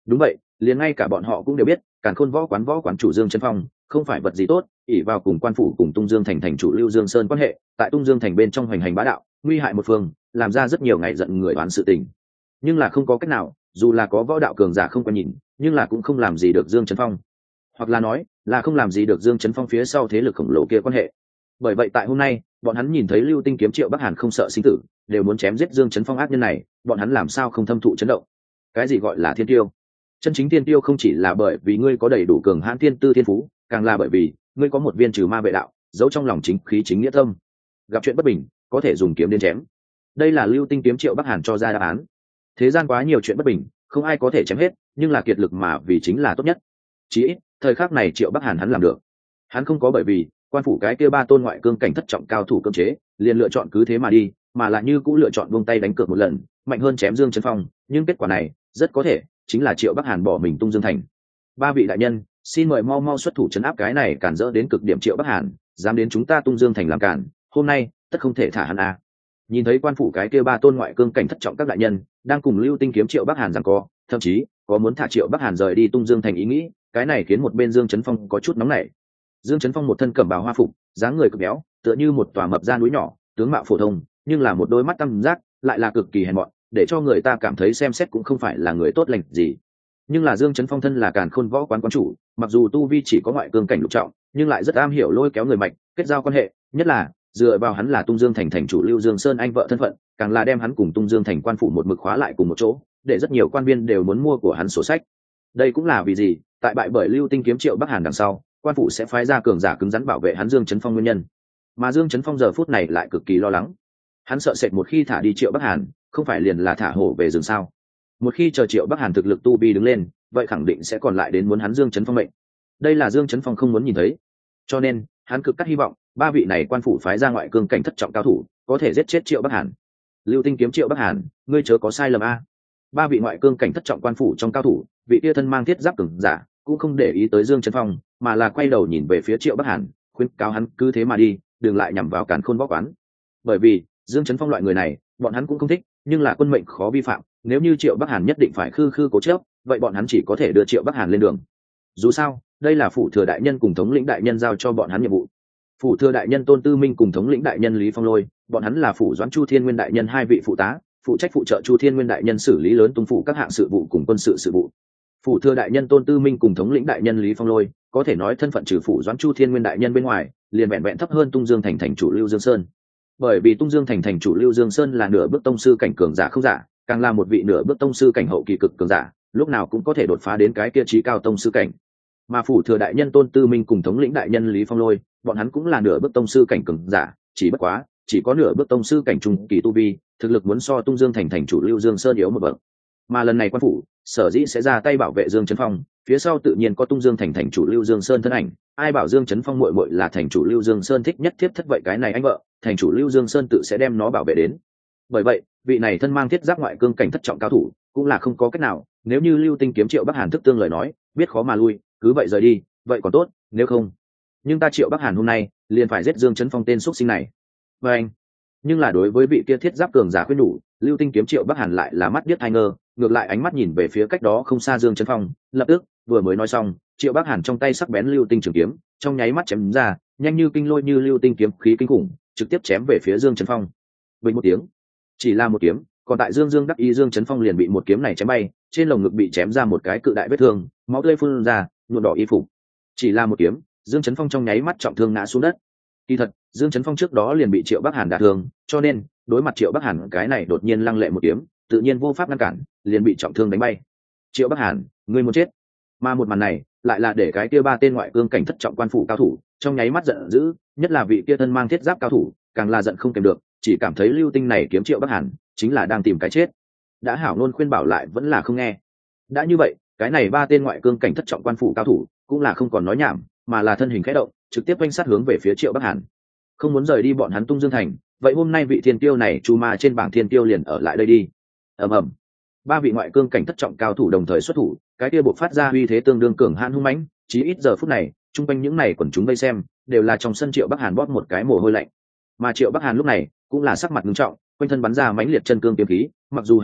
Đúng vậy, liền ngay cả bọn họ cũng đều biết càn khôn võ quán chủ Dương Chấn Phong không phải vật gì tốt, ỷ vào cùng quan phủ cùng Tung Dương thành thành chủ Lưu Dương Sơn quan hệ, tại Tung Dương thành bên trong hoành hành bá đạo, nguy hại một phương, làm ra rất nhiều ngày giận người oán sự tình. Nhưng là không có cách nào, dù là có võ đạo cường giả không có nhìn, nhưng là cũng không làm gì được Dương Chấn Phong, hoặc là nói là không làm gì được Dương Chấn Phong phía sau thế lực khổng lồ kia quan hệ. Bởi vậy tại hôm nay, bọn hắn nhìn thấy Lưu Tinh kiếm Triệu Bắc Hàn không sợ sinh tử, đều muốn chém giết Dương Chấn Phong ác nhân này, bọn hắn làm sao không thâm thụ chấn động. Cái gì gọi là thiên tiêu? Chân chính thiên tiêu không chỉ là bởi vì ngươi có đầy đủ cường hãn thiên tư thiên phú, càng là bởi vì ngươi có một viên trừ ma vệ đạo, giấu trong lòng chính khí chính nghĩa tâm. Gặp chuyện bất bình, có thể dùng kiếm đến chém. Đây là Lưu Tinh kiếm Triệu Bắc Hàn cho ra đáp án. Thế gian quá nhiều chuyện bất bình, không ai có thể chém hết, nhưng là kiệt lực mà vì chính là tốt nhất. Chỉ ít, thời khắc này Triệu Bắc Hàn hắn làm được. Hắn không có bởi vì quan phủ cái kia ba tôn ngoại cương cảnh thất trọng cao thủ cưỡng chế, liền lựa chọn cứ thế mà đi, mà là như cũng lựa chọn buông tay đánh cược một lần, mạnh hơn chém Dương Chấn Phong, nhưng kết quả này rất có thể chính là Triệu Bắc Hàn bỏ mình Tung Dương thành. Ba vị đại nhân, xin mời mau mau xuất thủ trấn áp cái này cản rỡ đến cực điểm Triệu Bắc Hàn, dám đến chúng ta Tung Dương thành làm cản, hôm nay tất không thể thả hắn a. Nhìn thấy quan phủ cái kia ba tôn ngoại cương cảnh thất trọng các đại nhân đang cùng Lưu Tinh kiếm Triệu Bắc Hàn giằng co, thậm chí có muốn thả Triệu Bắc Hàn rời đi Tung Dương thành ý nghĩ, cái này khiến một bên Dương Chấn Phong có chút nóng nảy. Dương Chấn Phong một thân cẩm bào hoa phục, dáng người cực béo, tựa như một tòa mập ra núi nhỏ, tướng mạo phổ thông, nhưng là một đôi mắt tăm giác lại là cực kỳ hèn mọn, để cho người ta cảm thấy xem xét cũng không phải là người tốt lành gì. Nhưng là Dương Chấn Phong thân là càn khôn võ quán quán chủ, mặc dù tu vi chỉ có ngoại cương cảnh lục trọng, nhưng lại rất am hiểu lôi kéo người mạnh, kết giao quan hệ, nhất là dựa vào hắn là Tung Dương thành thành chủ Lưu Dương Sơn anh vợ thân phận, càng là đem hắn cùng Tung Dương thành quan phủ một mực khóa lại cùng một chỗ, để rất nhiều quan viên đều muốn mua của hắn sổ sách. Đây cũng là vì gì, tại bại bởi Lưu Tinh kiếm Triệu Bắc Hàn đằng sau, quan phủ sẽ phái ra cường giả cứng rắn bảo vệ hắn Dương Chấn Phong nguyên nhân. Mà Dương Chấn Phong giờ phút này lại cực kỳ lo lắng. Hắn sợ sệt một khi thả đi Triệu Bắc Hàn, không phải liền là thả hổ về rừng sao? Một khi chờ Triệu Bắc Hàn thực lực tu vi đứng lên, vậy khẳng định sẽ còn lại đến muốn hắn Dương Chấn Phong mệnh. Đây là Dương Chấn Phong không muốn nhìn thấy. Cho nên, hắn cực cắt hy vọng ba vị này quan phủ phái ra ngoại cương cảnh thất trọng cao thủ, có thể giết chết Triệu Bắc Hàn. Lưu Tinh kiếm Triệu Bắc Hàn, ngươi chớ có sai lầm a. Ba vị ngoại cương cảnh thất trọng quan phủ trong cao thủ, vị kia thân mang thiết giáp cường giả, cũng không để ý tới Dương Chấn Phong, mà là quay đầu nhìn về phía Triệu Bắc Hàn, khuyên cáo hắn cứ thế mà đi, đừng lại nhằm vào càn khôn võ quán. Bởi vì Dương Chấn Phong loại người này, bọn hắn cũng không thích, nhưng là quân mệnh khó vi phạm, nếu như Triệu Bắc Hàn nhất định phải khư khư cố chấp, vậy bọn hắn chỉ có thể đưa Triệu Bắc Hàn lên đường. Dù sao, đây là phủ thừa đại nhân cùng thống lĩnh đại nhân giao cho bọn hắn nhiệm vụ. Phủ thừa đại nhân Tôn Tư Minh cùng thống lĩnh đại nhân Lý Phong Lôi, bọn hắn là phủ Doãn Chu Thiên Nguyên đại nhân hai vị phụ tá, phụ trách phụ trợ Chu Thiên Nguyên đại nhân xử lý lớn tung phủ các hạng sự vụ cùng quân sự sự vụ. Phủ thừa đại nhân Tôn Tư Minh cùng thống lĩnh đại nhân Lý Phong Lôi, có thể nói thân phận trừ phủ Doãn Chu Thiên Nguyên đại nhân bên ngoài, liền vẹn vẹn thấp hơn Tung Dương thành thành chủ Lưu Dương Sơn. Bởi vì Tung Dương thành thành chủ Lưu Dương Sơn là nửa bước tông sư cảnh cường giả không giả, càng là một vị nửa bước tông sư cảnh hậu kỳ cực cường giả, lúc nào cũng có thể đột phá đến cái kia chí cao tông sư cảnh. Mà phủ thừa đại nhân Tôn Tư Minh cùng thống lĩnh đại nhân Lý Phong Lôi, bọn hắn cũng là nửa bước tông sư cảnh cường giả, chỉ bất quá chỉ có nửa bước tông sư cảnh trung kỳ tu vi, thực lực muốn so Tung Dương thành thành chủ Lưu Dương Sơn yếu một bậc. Mà lần này quan phủ sở dĩ sẽ ra tay bảo vệ Dương Chấn Phong, phía sau tự nhiên có Tung Dương thành thành chủ Lưu Dương Sơn thân ảnh, ai bảo Dương Chấn Phong muội muội là thành chủ Lưu Dương Sơn thích nhất thiếp thất vậy cái này anh vợ, thành chủ Lưu Dương Sơn tự sẽ đem nó bảo vệ đến. Bởi vậy, vị này thân mang thiết giáp ngoại cương cảnh thất trọng cao thủ, cũng là không có cách nào, nếu như Lưu Tinh kiếm Triệu Bắc Hàn thức tương lời nói, biết khó mà lui, cứ vậy rời đi, vậy còn tốt, nếu không, nhưng ta Triệu Bắc Hàn hôm nay liền phải giết Dương Chấn Phong tên xuất sinh này. Và anh, nhưng là đối với vị kia thiết giáp cường giả khuyên đủ, Lưu Tinh kiếm Triệu Bắc Hàn lại là mắt điếc hai ngơ, ngược lại ánh mắt nhìn về phía cách đó không xa Dương Chấn Phong, lập tức vừa mới nói xong, Triệu Bắc Hàn trong tay sắc bén lưu tinh trường kiếm, trong nháy mắt chém ra, nhanh như kinh lôi như lưu tinh kiếm khí kinh khủng, trực tiếp chém về phía Dương Chấn Phong. Bình một tiếng, chỉ là một kiếm, còn tại Dương đắc ý Dương Chấn Phong liền bị một kiếm này chém bay, trên lồng ngực bị chém ra một cái cự đại vết thương, máu tươi phun ra, nhuộm đỏ y phục. Chỉ là một kiếm, Dương Chấn Phong trong nháy mắt trọng thương ngã xuống đất. Kỳ thật, Dương Chấn Phong trước đó liền bị Triệu Bắc Hàn đả thương, cho nên đối mặt Triệu Bắc Hàn cái này đột nhiên lăng lệ một kiếm, tự nhiên vô pháp ngăn cản, liền bị trọng thương đánh bay. Triệu Bắc Hàn, ngươi muốn chết. Mà một màn này lại là để cái kia ba tên ngoại cương cảnh thất trọng quan phủ cao thủ trong nháy mắt giận dữ, nhất là vị kia thân mang thiết giáp cao thủ càng là giận không kèm được, chỉ cảm thấy lưu tinh này kiếm Triệu Bắc Hàn chính là đang tìm cái chết. Đã hảo nôn khuyên bảo lại vẫn là không nghe. Đã như vậy, cái này ba tên ngoại cương cảnh thất trọng quan phủ cao thủ cũng là không còn nói nhảm, mà là thân hình khẽ động, trực tiếp quanh sát hướng về phía Triệu Bắc Hàn. Không muốn rời đi bọn hắn Tung Dương thành, vậy hôm nay vị thiên tiêu này chu ma trên bảng thiên tiêu liền ở lại đây đi. Ầm ầm, ba vị ngoại cương cảnh thất trọng cao thủ đồng thời xuất thủ, cái kia buộc phát ra uy thế tương đương cường hãn hung mãnh, chí ít giờ phút này chung quanh những này quần chúng vây xem đều là trong sân Triệu Bắc Hàn bóp một cái mồ hôi lạnh. Mà Triệu Bắc Hàn lúc này cũng là sắc mặt nghiêm trọng, quanh thân bắn ra mãnh liệt chân cương kiếm khí, mặc dù hắn biết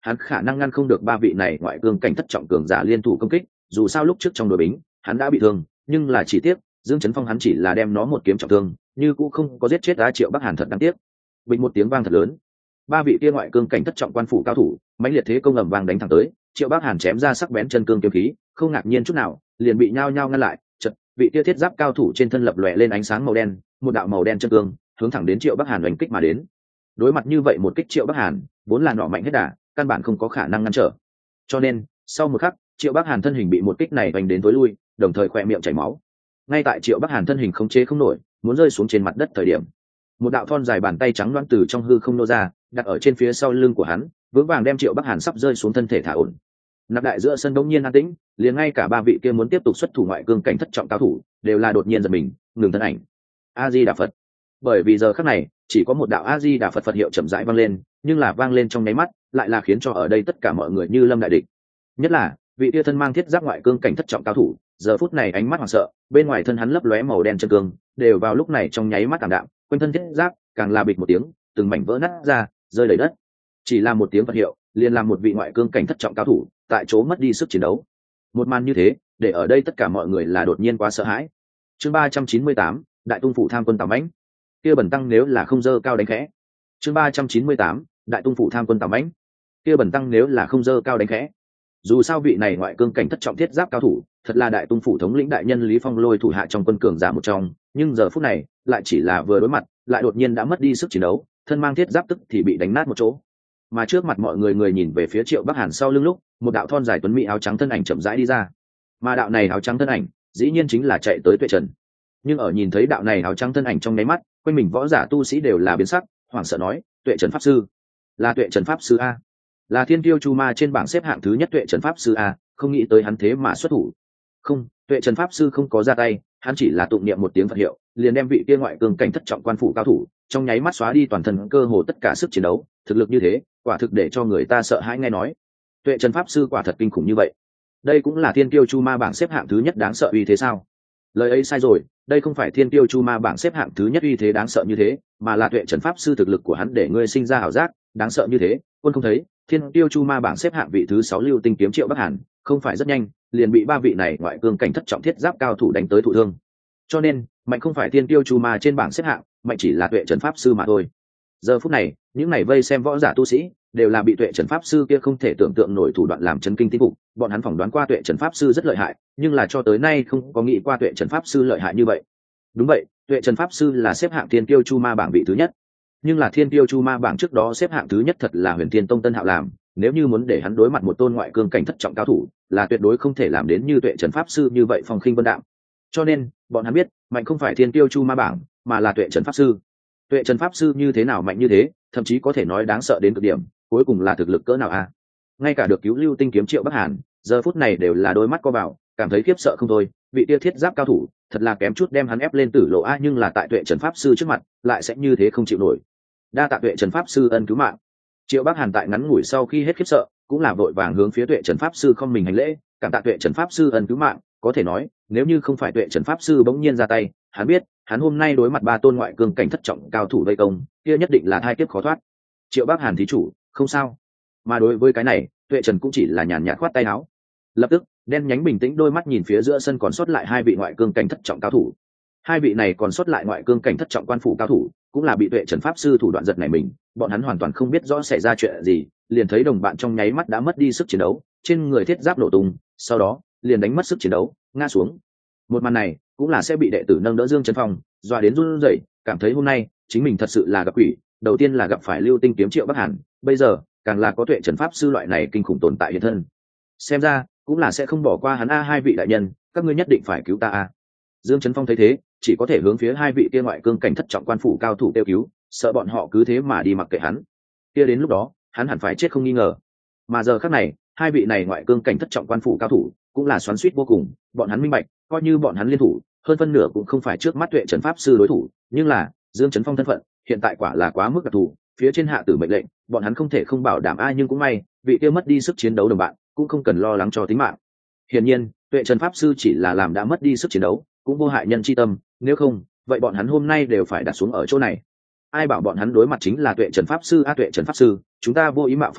hắn khả năng ngăn không được ba vị này ngoại cương cảnh thất trọng cường giả liên thủ công kích, dù sao lúc trước trong đội bính hắn đã bị thương, nhưng là chỉ tiếc Dương Chấn Phong hắn chỉ là đem nó một kiếm trọng thương, như cũng không có giết chết Á Triệu Bắc Hàn, thật đáng tiếc. Bình một tiếng vang thật lớn, ba vị kia ngoại cương cảnh thất trọng quan phủ cao thủ mãnh liệt thế công ầm vang đánh thẳng tới. Triệu Bắc Hàn chém ra sắc bén chân cương kiếm khí, không ngạc nhiên chút nào, liền bị nhao nhao ngăn lại. Chợt, vị kia thiết giáp cao thủ trên thân lập lòe lên ánh sáng màu đen, một đạo màu đen chân cương hướng thẳng đến Triệu Bắc Hàn đánh kích mà đến. Đối mặt như vậy một kích, Triệu Bắc Hàn vốn là nọ mạnh hết đà, căn bản không có khả năng ngăn trở. Cho nên, sau một khắc, Triệu Bắc Hàn thân hình bị một kích này đánh đến tối lui, đồng thời khỏe miệng chảy máu. Ngay tại Triệu Bắc Hàn thân hình khống chế không nổi, muốn rơi xuống trên mặt đất thời điểm, một đạo thon dài bàn tay trắng loáng từ trong hư không nô ra, đặt ở trên phía sau lưng của hắn, vững vàng đem Triệu Bắc Hàn sắp rơi xuống thân thể thả ổn. Nạp đại giữa sân đống nhiên an tĩnh, liền ngay cả ba vị kia muốn tiếp tục xuất thủ ngoại cương cảnh thất trọng cao thủ đều là đột nhiên giật mình, ngừng thân ảnh. A Di Đà Phật. Bởi vì giờ khắc này chỉ có một đạo A Di Đà Phật Phật hiệu chậm rãi vang lên, nhưng là vang lên trong nháy mắt lại là khiến cho ở đây tất cả mọi người như lâm đại địch. Nhất là vị kia thân mang thiết giáp ngoại cương cảnh thất trọng cao thủ, giờ phút này ánh mắt hoảng sợ, bên ngoài thân hắn lấp lóe màu đen chân cương đều vào lúc này trong nháy mắt tạm đạm, quanh thân thiết giáp càng là bịch một tiếng, từng mảnh vỡ nát ra, rơi đầy đất. Chỉ là một tiếng Phật hiệu, liền làm một vị ngoại cương cảnh thất trọng cao thủ tại chỗ mất đi sức chiến đấu. Một màn như thế, để ở đây tất cả mọi người là đột nhiên quá sợ hãi. Chương 398, Đại Tung phủ tham quân Tào Mãnh. Kia bẩn tăng nếu là không dơ cao đánh khẽ. Chương 398, Đại Tung phủ tham quân Tào Mãnh. Kia bẩn tăng nếu là không dơ cao đánh khẽ. Dù sao vị này ngoại cương cảnh thất trọng thiết giáp cao thủ, thật là Đại Tung phủ thống lĩnh đại nhân Lý Phong Lôi thủ hạ trong quân cường giả một trong, nhưng giờ phút này, lại chỉ là vừa đối mặt, lại đột nhiên đã mất đi sức chiến đấu, thân mang thiết giáp tức thì bị đánh nát một chỗ. Mà trước mặt mọi người nhìn về phía Triệu Bắc Hàn sau lưng lúc, một đạo thon dài tuấn mỹ áo trắng thân ảnh chậm rãi đi ra. Mà đạo này áo trắng thân ảnh, dĩ nhiên chính là chạy tới Tuệ Trần. Nhưng ở nhìn thấy đạo này áo trắng thân ảnh trong nháy mắt, quanh mình võ giả tu sĩ đều là biến sắc, hoảng sợ nói: Tuệ Trần pháp sư, là Tuệ Trần pháp sư a, là Thiên Tiêu Chu Ma trên bảng xếp hạng thứ nhất Tuệ Trần pháp sư a, không nghĩ tới hắn thế mà xuất thủ. Không, Tuệ Trần pháp sư không có ra tay, hắn chỉ là tụng niệm một tiếng Phật hiệu, liền đem vị kia ngoại cường cảnh thất trọng quan phủ cao thủ trong nháy mắt xóa đi toàn thân cơ hồ tất cả sức chiến đấu. Thực lực như thế, quả thực để cho người ta sợ hãi nghe nói. Tuệ Trần pháp sư quả thật kinh khủng như vậy. Đây cũng là Thiên Tiêu Chu Ma bảng xếp hạng thứ nhất đáng sợ uy thế sao? Lời ấy sai rồi, đây không phải Thiên Tiêu Chu Ma bảng xếp hạng thứ nhất uy thế đáng sợ như thế, mà là Tuệ Trần pháp sư thực lực của hắn để ngươi sinh ra ảo giác, đáng sợ như thế, quân không thấy. Thiên Tiêu Chu Ma bảng xếp hạng vị thứ 6 Lưu Tinh kiếm Triệu Bắc Hàn, không phải rất nhanh, liền bị ba vị này ngoại cương cảnh thất trọng thiết giáp cao thủ đánh tới thụ thương. Cho nên, mạnh không phải Thiên Tiêu Chu Ma trên bảng xếp hạng, mạnh chỉ là Tuệ Trần pháp sư mà thôi. Giờ phút này, những này vây xem võ giả tu sĩ đều là bị Tuệ Trần pháp sư kia không thể tưởng tượng nổi thủ đoạn làm chấn kinh tín phục. Bọn hắn phỏng đoán qua Tuệ Trần pháp sư rất lợi hại, nhưng là cho tới nay không có nghĩ qua Tuệ Trần pháp sư lợi hại như vậy. Đúng vậy, Tuệ Trần pháp sư là xếp hạng Thiên Tiêu Chu Ma bảng vị thứ nhất, nhưng là Thiên Tiêu Chu Ma bảng trước đó xếp hạng thứ nhất thật là Huyền Thiên Tông Tân Hạo làm. Nếu như muốn để hắn đối mặt một tôn ngoại cương cảnh thất trọng cao thủ, là tuyệt đối không thể làm đến như Tuệ Trần pháp sư như vậy phong khinh vân đạm. Cho nên, bọn hắn biết, mạnh không phải Thiên Tiêu Chu Ma bảng, mà là Tuệ Trần pháp sư. Tuệ Trần pháp sư như thế nào mạnh như thế, thậm chí có thể nói đáng sợ đến cực điểm, cuối cùng là thực lực cỡ nào a? Ngay cả được cứu Lưu Tinh kiếm Triệu Bắc Hàn, giờ phút này đều là đôi mắt co vào, cảm thấy khiếp sợ không thôi. Vị tia thiết giáp cao thủ, thật là kém chút đem hắn ép lên tử lộ a, nhưng là tại Tuệ Trần pháp sư trước mặt, lại sẽ như thế không chịu nổi. Đa tạ Tuệ Trần pháp sư ân cứu mạng. Triệu Bắc Hàn tại ngắn ngủi sau khi hết khiếp sợ, cũng là vội vàng hướng phía Tuệ Trần pháp sư không mình hành lễ, cảm tạ Tuệ Trần pháp sư ân cứu mạng. Có thể nói, nếu như không phải Tuệ Trần pháp sư bỗng nhiên ra tay, hắn biết, hắn hôm nay đối mặt ba tôn ngoại cương cảnh thất trọng cao thủ vây công, kia nhất định là thai kiếp khó thoát. Triệu Bắc Hàn thí chủ, không sao. Mà đối với cái này, Tuệ Trần cũng chỉ là nhàn nhạt khoát tay áo. Lập tức, đen nhánh bình tĩnh đôi mắt nhìn phía giữa sân còn sót lại hai vị ngoại cương cảnh thất trọng cao thủ. Hai vị này còn sót lại ngoại cương cảnh thất trọng quan phủ cao thủ, cũng là bị Tuệ Trần pháp sư thủ đoạn giật này mình, bọn hắn hoàn toàn không biết rõ xảy ra chuyện gì, liền thấy đồng bạn trong nháy mắt đã mất đi sức chiến đấu, trên người thiết giáp nổ tung, sau đó liền đánh mất sức chiến đấu, ngã xuống. Một màn này cũng là sẽ bị đệ tử nâng đỡ Dương Chấn Phong, dọa đến run rẩy, cảm thấy hôm nay chính mình thật sự là gặp quỷ. Đầu tiên là gặp phải Lưu Tinh kiếm Triệu Bắc Hàn, bây giờ càng là có Tuệ Trần pháp sư loại này kinh khủng tồn tại hiện thân. Xem ra cũng là sẽ không bỏ qua hắn a, hai vị đại nhân, các ngươi nhất định phải cứu ta a. Dương Chấn Phong thấy thế, chỉ có thể hướng phía hai vị kia ngoại cương cảnh thất trọng quan phủ cao thủ kêu cứu, sợ bọn họ cứ thế mà đi mặc kệ hắn. Kia đến lúc đó, hắn hẳn phải chết không nghi ngờ. Mà giờ khắc này, hai vị này ngoại cương cảnh thất trọng quan phủ cao thủ cũng là xoắn xuýt vô cùng, bọn hắn minh bạch, coi như bọn hắn liên thủ, hơn phân nửa cũng không phải trước mắt Tuệ Trần pháp sư đối thủ, nhưng là Dương Chấn Phong thân phận hiện tại quả là quá mức đặc thù, phía trên hạ tử mệnh lệnh, bọn hắn không thể không bảo đảm ai, nhưng cũng may, vị kia mất đi sức chiến đấu đồng bạn, cũng không cần lo lắng cho tính mạng. Hiển nhiên, Tuệ Trần pháp sư chỉ là làm đã mất đi sức chiến đấu, cũng vô hại nhân chi tâm, nếu không, vậy bọn hắn hôm nay đều phải đặt xuống ở chỗ này. Ai bảo bọn hắn đối mặt chính là Tuệ Trần pháp sư a, Tuệ Trần pháp sư, chúng ta vô ý mạo phạm ngươi,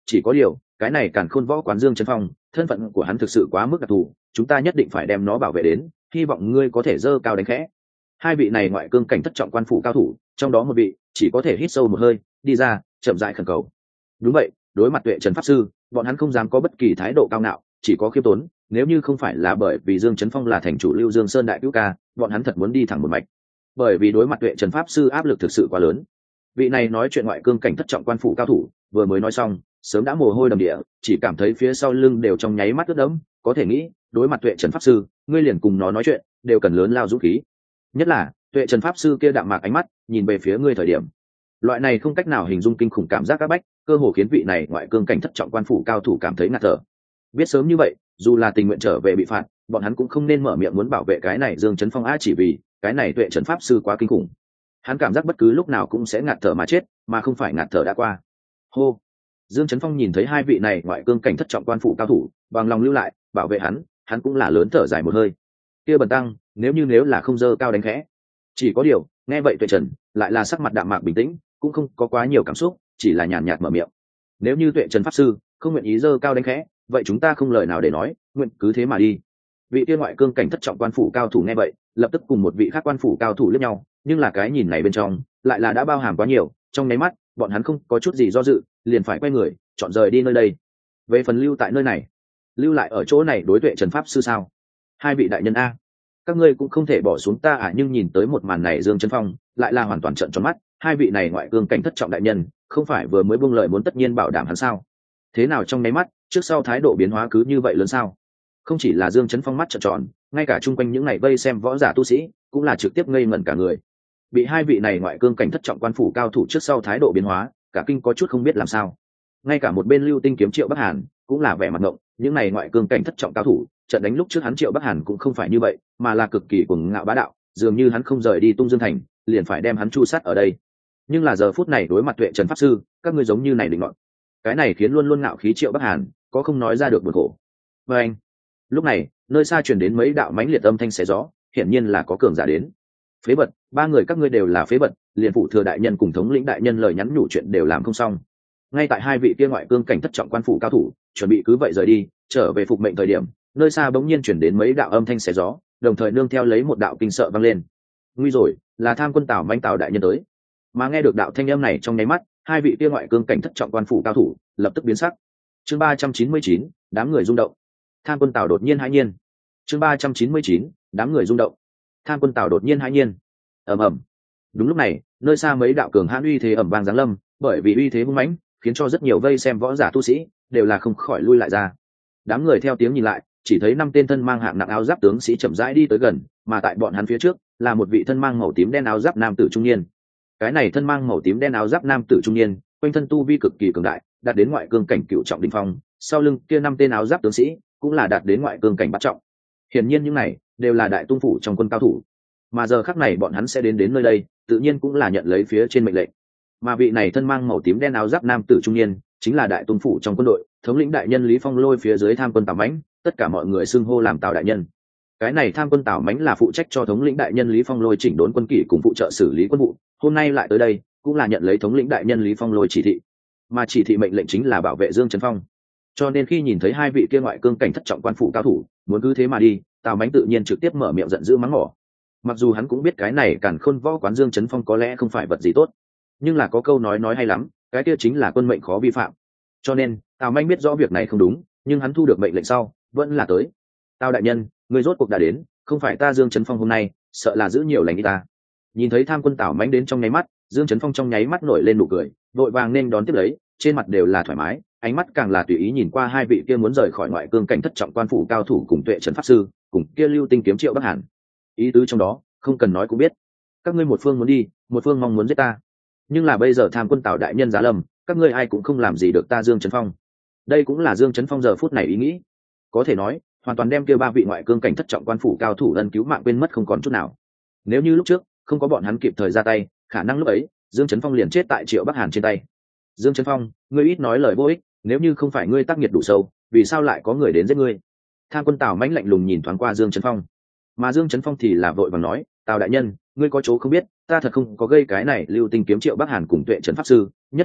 chỉ có điều cái này càn khôn võ quán Dương Chấn Phong thân phận của hắn thực sự quá mức đặc thù, chúng ta nhất định phải đem nó bảo vệ đến, hy vọng ngươi có thể dơ cao đánh khẽ. Hai vị này ngoại cương cảnh thất trọng quan phủ cao thủ, trong đó một vị chỉ có thể hít sâu một hơi đi ra, chậm rãi khẩn cầu. Đúng vậy, đối mặt Tuệ Trần pháp sư, bọn hắn không dám có bất kỳ thái độ cao ngạo, chỉ có khiêm tốn. Nếu như không phải là bởi vì Dương Chấn Phong là thành chủ Lưu Dương Sơn đại cứu ca, bọn hắn thật muốn đi thẳng một mạch. Bởi vì đối mặt Tuệ Trần pháp sư áp lực thực sự quá lớn. Vị này nói chuyện ngoại cương cảnh thất trọng quan phủ cao thủ, vừa mới nói xong, sớm đã mồ hôi đầm địa, chỉ cảm thấy phía sau lưng đều trong nháy mắt ướt đẫm. Có thể nghĩ, đối mặt Tuệ Trần pháp sư, ngươi liền cùng nó nói chuyện, đều cần lớn lao dũng khí. Nhất là Tuệ Trần pháp sư kia đạm mạc ánh mắt nhìn về phía ngươi thời điểm, loại này không cách nào hình dung kinh khủng cảm giác áp bách, cơ hồ khiến vị này ngoại cương cảnh thất trọng quan phủ cao thủ cảm thấy ngạt thở. Biết sớm như vậy, dù là tình nguyện trở về bị phạt, bọn hắn cũng không nên mở miệng muốn bảo vệ cái này Dương Chấn Phong chỉ vì cái này Tuệ Trần pháp sư quá kinh khủng. Hắn cảm giác bất cứ lúc nào cũng sẽ ngạt thở mà chết, mà không phải ngạt thở đã qua. Hô. Dương Chấn Phong nhìn thấy hai vị này ngoại cương cảnh thất trọng quan phủ cao thủ, bằng lòng lưu lại bảo vệ hắn cũng là lớn thở dài một hơi. Kia bần tăng, nếu là không dơ cao đánh khẽ. Chỉ có điều, nghe vậy Tuệ Trần lại là sắc mặt đạm mạc bình tĩnh, cũng không có quá nhiều cảm xúc, chỉ là nhàn nhạt mở miệng. Nếu như Tuệ Trần pháp sư không nguyện ý dơ cao đánh khẽ, vậy chúng ta không lời nào để nói, nguyện cứ thế mà đi. Vị tiên ngoại cương cảnh thất trọng quan phủ cao thủ nghe vậy, lập tức cùng một vị khác quan phủ cao thủ liếc nhau, nhưng là cái nhìn này bên trong lại là đã bao hàm quá nhiều, trong nháy mắt bọn hắn không có chút gì do dự, liền phải quay người chọn rời đi nơi đây. Về phần lưu tại nơi này, lưu lại ở chỗ này đối Tuệ Trần pháp sư sao? Hai vị đại nhân a, các ngươi cũng không thể bỏ xuống ta nhưng nhìn tới một màn này Dương Chấn Phong lại là hoàn toàn trợn tròn mắt. Hai vị này ngoại cương cảnh thất trọng đại nhân không phải vừa mới buông lời muốn tất nhiên bảo đảm hắn sao? Thế nào trong nháy mắt trước sau thái độ biến hóa cứ như vậy lớn sao? Không chỉ là Dương Chấn Phong mắt trợn tròn, ngay cả chung quanh những ngày vây xem võ giả tu sĩ cũng là trực tiếp ngây ngẩn cả người. Bị hai vị này ngoại cương cảnh thất trọng quan phủ cao thủ trước sau thái độ biến hóa, cả kinh có chút không biết làm sao. Ngay cả một bên Lưu Tinh kiếm Triệu Bắc Hàn cũng là vẻ mặt ngộng, những này ngoại cương cảnh thất trọng cao thủ trận đánh lúc trước hắn Triệu Bắc Hàn cũng không phải như vậy, mà là cực kỳ cuồng ngạo bá đạo, dường như hắn không rời đi Tung Dương thành liền phải đem hắn chu sát ở đây. Nhưng là giờ phút này đối mặt Tuệ Trần pháp sư, các ngươi giống như này định luận, cái này khiến luôn luôn ngạo khí Triệu Bắc Hàn có không nói ra được buồn khổ. Và anh, lúc này nơi xa truyền đến mấy đạo mãnh liệt âm thanh xé gió, hiển nhiên là có cường giả đến. Phế vật, ba người các ngươi đều là phế vật, liền phụ thừa đại nhân cùng thống lĩnh đại nhân lời nhắn nhủ chuyện đều làm không xong. Ngay tại hai vị kia ngoại cương cảnh thất trọng quan phủ cao thủ chuẩn bị cứ vậy rời đi trở về phục mệnh thời điểm, nơi xa bỗng nhiên chuyển đến mấy đạo âm thanh xé gió, đồng thời nương theo lấy một đạo kinh sợ vang lên. Nguy rồi, là Tham Quân Tào Manh Tào đại nhân tới. Mà nghe được đạo thanh âm này trong nháy mắt, hai vị kia ngoại cương cảnh thất trọng quan phủ cao thủ lập tức biến sắc. Chương 399, đám người rung động. Tham Quân Tào đột nhiên hãi nhiên. Chương 399, đám người rung động. Tham Quân Tào đột nhiên hãi nhiên. Ầm ầm. Đúng lúc này, nơi xa mấy đạo cường hãn uy thế ầm vang giáng lâm, bởi vì uy thế hung mãnh, khiến cho rất nhiều vây xem võ giả tu sĩ đều là không khỏi lui lại ra. Đám người theo tiếng nhìn lại, chỉ thấy 5 tên thân mang hạng nặng áo giáp tướng sĩ chậm rãi đi tới gần, mà tại bọn hắn phía trước là một vị thân mang màu tím đen áo giáp nam tử trung niên. Cái này thân mang màu tím đen áo giáp nam tử trung niên, quanh thân tu vi cực kỳ cường đại, đạt đến ngoại cương cảnh cửu trọng đỉnh phong, sau lưng kia 5 tên áo giáp tướng sĩ cũng là đạt đến ngoại cương cảnh bát trọng. Hiển nhiên những này đều là đại tung phủ trong quân cao thủ, mà giờ khắc này bọn hắn sẽ đến nơi đây, tự nhiên cũng là nhận lấy phía trên mệnh lệnh. Mà vị này thân mang màu tím đen áo giáp nam tử trung niên chính là đại tung phủ trong quân đội thống lĩnh đại nhân Lý Phong Lôi, phía dưới Tham Quân Tào Mãnh, tất cả mọi người xưng hô làm Tào đại nhân. Cái này Tham Quân Tào Mãnh là phụ trách cho thống lĩnh đại nhân Lý Phong Lôi chỉnh đốn quân kỷ cùng phụ trợ xử lý quân vụ, hôm nay lại tới đây cũng là nhận lấy thống lĩnh đại nhân Lý Phong Lôi chỉ thị, mà chỉ thị mệnh lệnh chính là bảo vệ Dương Chấn Phong. Cho nên khi nhìn thấy hai vị kia ngoại cương cảnh thất trọng quan phủ cao thủ muốn cứ thế mà đi, Tào Mãnh tự nhiên trực tiếp mở miệng giận dữ mắng mỏ. Mặc dù hắn cũng biết cái này Càn Khôn võ quán Dương Chấn Phong có lẽ không phải vật gì tốt, nhưng là có câu nói hay lắm, cái kia chính là quân mệnh khó vi phạm. Cho nên Tào Manh biết rõ việc này không đúng, nhưng hắn thu được mệnh lệnh sau vẫn là tới. Tào đại nhân, người rốt cuộc đã đến, không phải ta Dương Chấn Phong hôm nay sợ là giữ nhiều lành đi ta. Nhìn thấy Tham Quân Tào Manh đến trong nháy mắt, Dương Chấn Phong trong nháy mắt nổi lên nụ cười, vội vàng nên đón tiếp lấy, trên mặt đều là thoải mái, ánh mắt càng là tùy ý nhìn qua hai vị kia muốn rời khỏi ngoại cương cảnh thất trọng quan phủ cao thủ cùng Tuệ Trần pháp sư, cùng kia Lưu Tinh kiếm Triệu Bắc Hàn. Ý tứ trong đó không cần nói cũng biết, các ngươi một phương muốn đi, một phương mong muốn giết ta, nhưng là bây giờ Tham Quân Tào đại nhân giá lâm, các ngươi ai cũng không làm gì được ta Dương Chấn Phong. Đây cũng là Dương Chấn Phong giờ phút này ý nghĩ, có thể nói hoàn toàn đem kia ba vị ngoại cương cảnh thất trọng quan phủ cao thủ ân cứu mạng quên mất không còn chút nào. Nếu như lúc trước không có bọn hắn kịp thời ra tay, khả năng lúc ấy Dương Chấn Phong liền chết tại Triệu Bắc Hàn trên tay. Dương Chấn Phong, ngươi ít nói lời vô ích, nếu như không phải ngươi tác nghiệt đủ sâu, vì sao lại có người đến giết ngươi? Tham Quân Tào mãnh lạnh lùng nhìn thoáng qua Dương Chấn Phong, mà Dương Chấn Phong thì là vội vàng nói, Tào đại nhân, ngươi có chỗ không biết, ta thật không có gây cái này Lưu Tinh kiếm Triệu Bắc Hàn cùng Tuệ Trần pháp sư, nhất là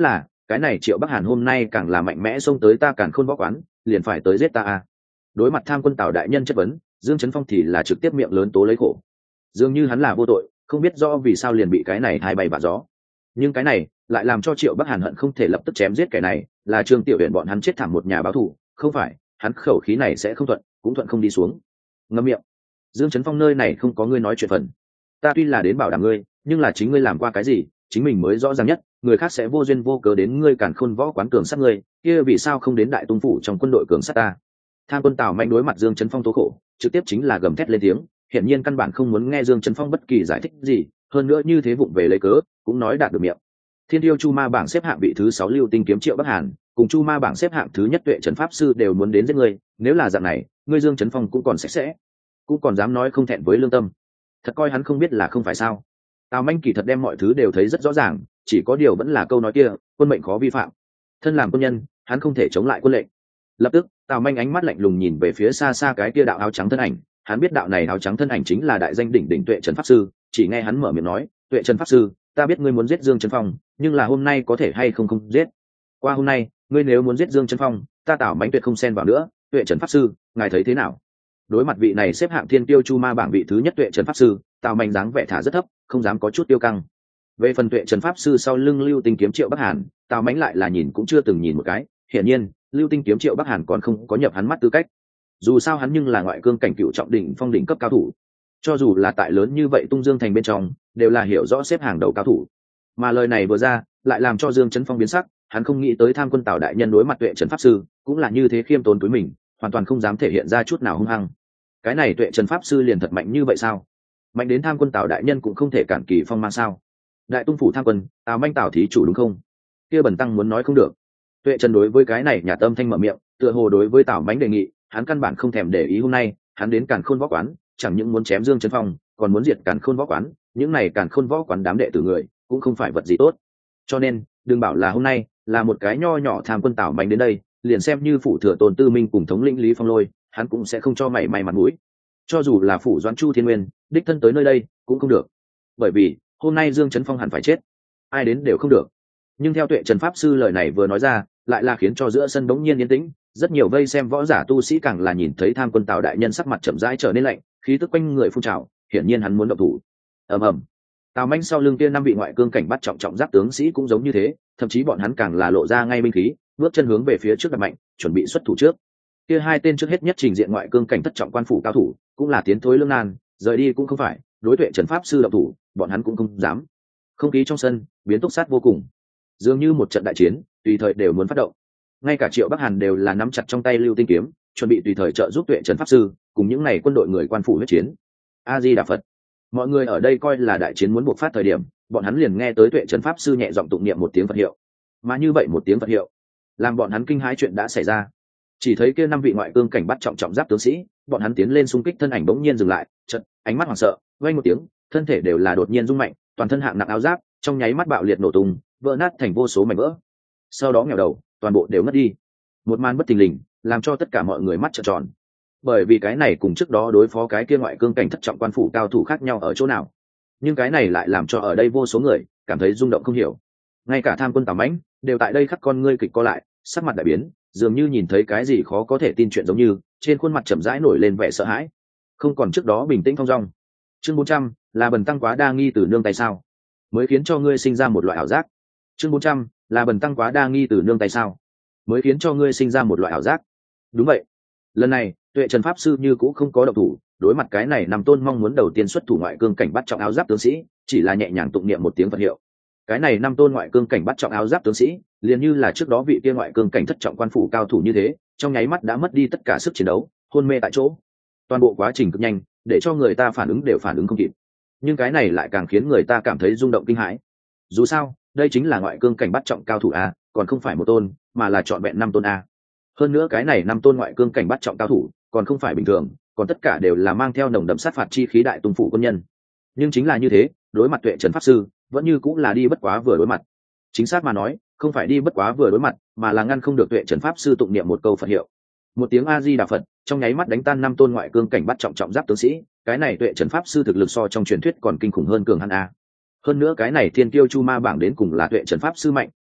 cái này Triệu Bắc Hàn hôm nay càng là mạnh mẽ xông tới ta Càn Khôn Võ Quán, liền phải tới giết ta à. Đối mặt Tham Quân Tào đại nhân chất vấn, Dương Chấn Phong thì là trực tiếp miệng lớn tố lấy khổ. Dường như hắn là vô tội, không biết rõ vì sao liền bị cái này hai bay vạ gió. Nhưng cái này lại làm cho Triệu Bắc Hàn hận không thể lập tức chém giết kẻ này, là Trương Tiểu Huyền bọn hắn chết thảm một nhà báo thù, không phải, hắn khẩu khí này sẽ không thuận, cũng thuận không đi xuống. Ngậm miệng. Dương Chấn Phong nơi này không có ngươi nói chuyện phần. Ta tuy là đến bảo đảm ngươi, nhưng là chính ngươi làm qua cái gì, chính mình mới rõ ràng nhất, người khác sẽ vô duyên vô cớ đến ngươi Càn Khôn Võ Quán cường sát ngươi, kia vì sao không đến Đại Tung phủ trong quân đội cường sát ta? Tham Quân Tào mạnh đối mặt Dương Chấn Phong tố khổ, trực tiếp chính là gầm thét lên tiếng, hiển nhiên căn bản không muốn nghe Dương Chấn Phong bất kỳ giải thích gì, hơn nữa như thế vụng về lấy cớ, cũng nói đạt được miệng. Thiên Tiêu Chu Ma bảng xếp hạng vị thứ 6 Lưu Tinh kiếm Triệu Bắc Hàn, cùng Chu Ma bảng xếp hạng thứ nhất Tuệ Trần pháp sư đều muốn đến giết ngươi, nếu là dạng này, ngươi Dương Chấn Phong cũng còn sạch sẽ, cũng còn dám nói không thẹn với lương tâm. Thật coi hắn không biết là không phải sao? Tào Manh kỳ thật đem mọi thứ đều thấy rất rõ ràng, chỉ có điều vẫn là câu nói kia, quân mệnh khó vi phạm. Thân làm quân nhân, hắn không thể chống lại quân lệnh. Lập tức, Tào Manh ánh mắt lạnh lùng nhìn về phía xa xa cái kia đạo áo trắng thân ảnh, hắn biết đạo này áo trắng thân ảnh chính là đại danh đỉnh đỉnh Tuệ Trần pháp sư, chỉ nghe hắn mở miệng nói, "Tuệ Trần pháp sư, ta biết ngươi muốn giết Dương Chấn Phong, nhưng là hôm nay có thể hay không không giết. Qua hôm nay, ngươi nếu muốn giết Dương Chấn Phong, ta Tào Manh tuyệt không xen vào nữa, Tuệ Trần pháp sư, ngài thấy thế nào?" Đối mặt vị này xếp hạng Thiên Tiêu Chu Ma bảng vị thứ nhất Tuệ Trần pháp sư, Tào Manh dáng vẻ thả rất thấp, không dám có chút tiêu căng. Về phần Tuệ Trần pháp sư sau lưng Lưu Tinh kiếm Triệu Bắc Hàn, Tào Manh lại là nhìn cũng chưa từng nhìn một cái, hiển nhiên, Lưu Tinh kiếm Triệu Bắc Hàn còn không có nhập hắn mắt tư cách. Dù sao hắn nhưng là ngoại cương cảnh cựu trọng đỉnh phong đỉnh cấp cao thủ, cho dù là tại lớn như vậy Tung Dương thành bên trong, đều là hiểu rõ xếp hàng đầu cao thủ. Mà lời này vừa ra, lại làm cho Dương Chấn Phong biến sắc, hắn không nghĩ tới Tham Quân Tào đại nhân đối mặt Tuệ Trần pháp sư, cũng là như thế khiêm tốn túi mình, hoàn toàn không dám thể hiện ra chút nào hung hăng. Cái này Tuệ Trần pháp sư liền thật mạnh như vậy sao? Mạnh đến Tham Quân Tào đại nhân cũng không thể cản kỳ phong mang sao? Đại Tung phủ Tham Quân, Tào Manh Tào thí chủ đúng không? Kia Bần tăng muốn nói không được. Tuệ Trần đối với cái này nhà tâm thanh mở miệng, tựa hồ đối với Tào Manh đề nghị, hắn căn bản không thèm để ý. Hôm nay hắn đến Càn Khôn Võ Quán, chẳng những muốn chém Dương Chấn Phong, còn muốn diệt Càn Khôn Võ Quán, những này Càn Khôn Võ Quán đám đệ tử người cũng không phải vật gì tốt. Cho nên đừng bảo là hôm nay là một cái nho nhỏ Tham Quân Tào Manh đến đây, liền xem như phủ thừa Tôn Tư Minh cùng thống lĩnh Lý Phong Lôi, hắn cũng sẽ không cho mảy may mặt mũi. Cho dù là phủ Doãn Chu Thiên Nguyên đích thân tới nơi đây cũng không được, bởi vì hôm nay Dương Chấn Phong hẳn phải chết, ai đến đều không được. Nhưng theo Tuệ Trần pháp sư lời này vừa nói ra, lại là khiến cho giữa sân bỗng nhiên yên tĩnh, rất nhiều vây xem võ giả tu sĩ càng là nhìn thấy Tham Quân Tào đại nhân sắc mặt chậm rãi trở nên lạnh, khí tức quanh người phun trào, hiển nhiên hắn muốn động thủ. Ầm ầm. Tào Manh sau lưng kia 5 vị ngoại cương cảnh bắt trọng trọng giáp tướng sĩ cũng giống như thế, thậm chí bọn hắn càng là lộ ra ngay binh khí, bước chân hướng về phía trước đặt mạnh, chuẩn bị xuất thủ trước. Kia 2 tên trước hết nhất trình diện ngoại cương cảnh thất trọng quan phủ cao thủ, cũng là tiến thối lưỡng nan, rời đi cũng không phải, đối Tuệ Trần pháp sư động thủ, bọn hắn cũng không dám. Không khí trong sân biến túc sát vô cùng, dường như một trận đại chiến, tùy thời đều muốn phát động. Ngay cả Triệu Bắc Hàn đều là nắm chặt trong tay Lưu Tinh kiếm, chuẩn bị tùy thời trợ giúp Tuệ Trần pháp sư cùng những này quân đội người quan phủ huyết chiến. A Di Đà Phật. Mọi người ở đây coi là đại chiến muốn buộc phát thời điểm, bọn hắn liền nghe tới Tuệ Trần pháp sư nhẹ giọng tụng niệm một tiếng Phật hiệu. Mà như vậy một tiếng Phật hiệu, làm bọn hắn kinh hãi chuyện đã xảy ra. Chỉ thấy kia 5 vị ngoại cương cảnh bắt trọng trọng giáp tướng sĩ, bọn hắn tiến lên xung kích, thân ảnh bỗng nhiên dừng lại, chợt ánh mắt hoảng sợ, vang một tiếng, thân thể đều là đột nhiên rung mạnh, toàn thân hạng nặng áo giáp trong nháy mắt bạo liệt nổ tung, vỡ nát thành vô số mảnh vỡ. Sau đó nghèo đầu, toàn bộ đều ngất đi. Một màn bất thình lình, làm cho tất cả mọi người mắt trợn tròn. Bởi vì cái này cùng trước đó đối phó cái kia ngoại cương cảnh thất trọng quan phủ cao thủ khác nhau ở chỗ nào, nhưng cái này lại làm cho ở đây vô số người cảm thấy rung động không hiểu. Ngay cả Tham Quân Tào Mãnh đều tại đây khắc con ngươi kịch co lại, sắc mặt đại biến, dường như nhìn thấy cái gì khó có thể tin chuyện, giống như trên khuôn mặt chậm rãi nổi lên vẻ sợ hãi, không còn trước đó bình tĩnh thong dong. Chương 400, là Bần tăng quá đa nghi từ nương tay sao, mới khiến cho ngươi sinh ra một loại ảo giác. Chương 400, là Bần tăng quá đa nghi từ nương tay sao, mới khiến cho ngươi sinh ra một loại ảo giác. Đúng vậy, lần này Tuệ Trần pháp sư như cũng không có động thủ, đối mặt cái này nằm tôn mong muốn đầu tiên xuất thủ ngoại cương cảnh bắt trọng áo giáp tướng sĩ, chỉ là nhẹ nhàng tụng niệm một tiếng Phật hiệu. Cái này 5 tôn ngoại cương cảnh bắt trọng áo giáp tướng sĩ, liền như là trước đó vị kia ngoại cương cảnh thất trọng quan phủ cao thủ như thế, trong nháy mắt đã mất đi tất cả sức chiến đấu, hôn mê tại chỗ. Toàn bộ quá trình cực nhanh, để cho người ta phản ứng đều phản ứng không kịp. Nhưng cái này lại càng khiến người ta cảm thấy rung động kinh hãi. Dù sao, đây chính là ngoại cương cảnh bắt trọng cao thủ a, còn không phải một tôn, mà là trọn vẹn 5 tôn a. Hơn nữa cái này 5 tôn ngoại cương cảnh bắt trọng cao thủ, còn không phải bình thường, còn tất cả đều là mang theo nồng đậm sát phạt chi khí đại tung phủ quân nhân. Nhưng chính là như thế, đối mặt Tuệ Trần pháp sư, vẫn như cũng là đi bất quá vừa đối mặt. Chính xác mà nói, không phải đi bất quá vừa đối mặt, mà là ngăn không được Tuệ Trần pháp sư tụng niệm một câu Phật hiệu. Một tiếng A Di Đà Phật, trong nháy mắt đánh tan 5 tôn ngoại cương cảnh bắt trọng trọng giáp tướng sĩ, cái này Tuệ Trần pháp sư thực lực so trong truyền thuyết còn kinh khủng hơn cường hắn a. Hơn nữa cái này Thiên Kiêu Chu Ma bảng đến cùng là Tuệ Trần pháp sư mạnh,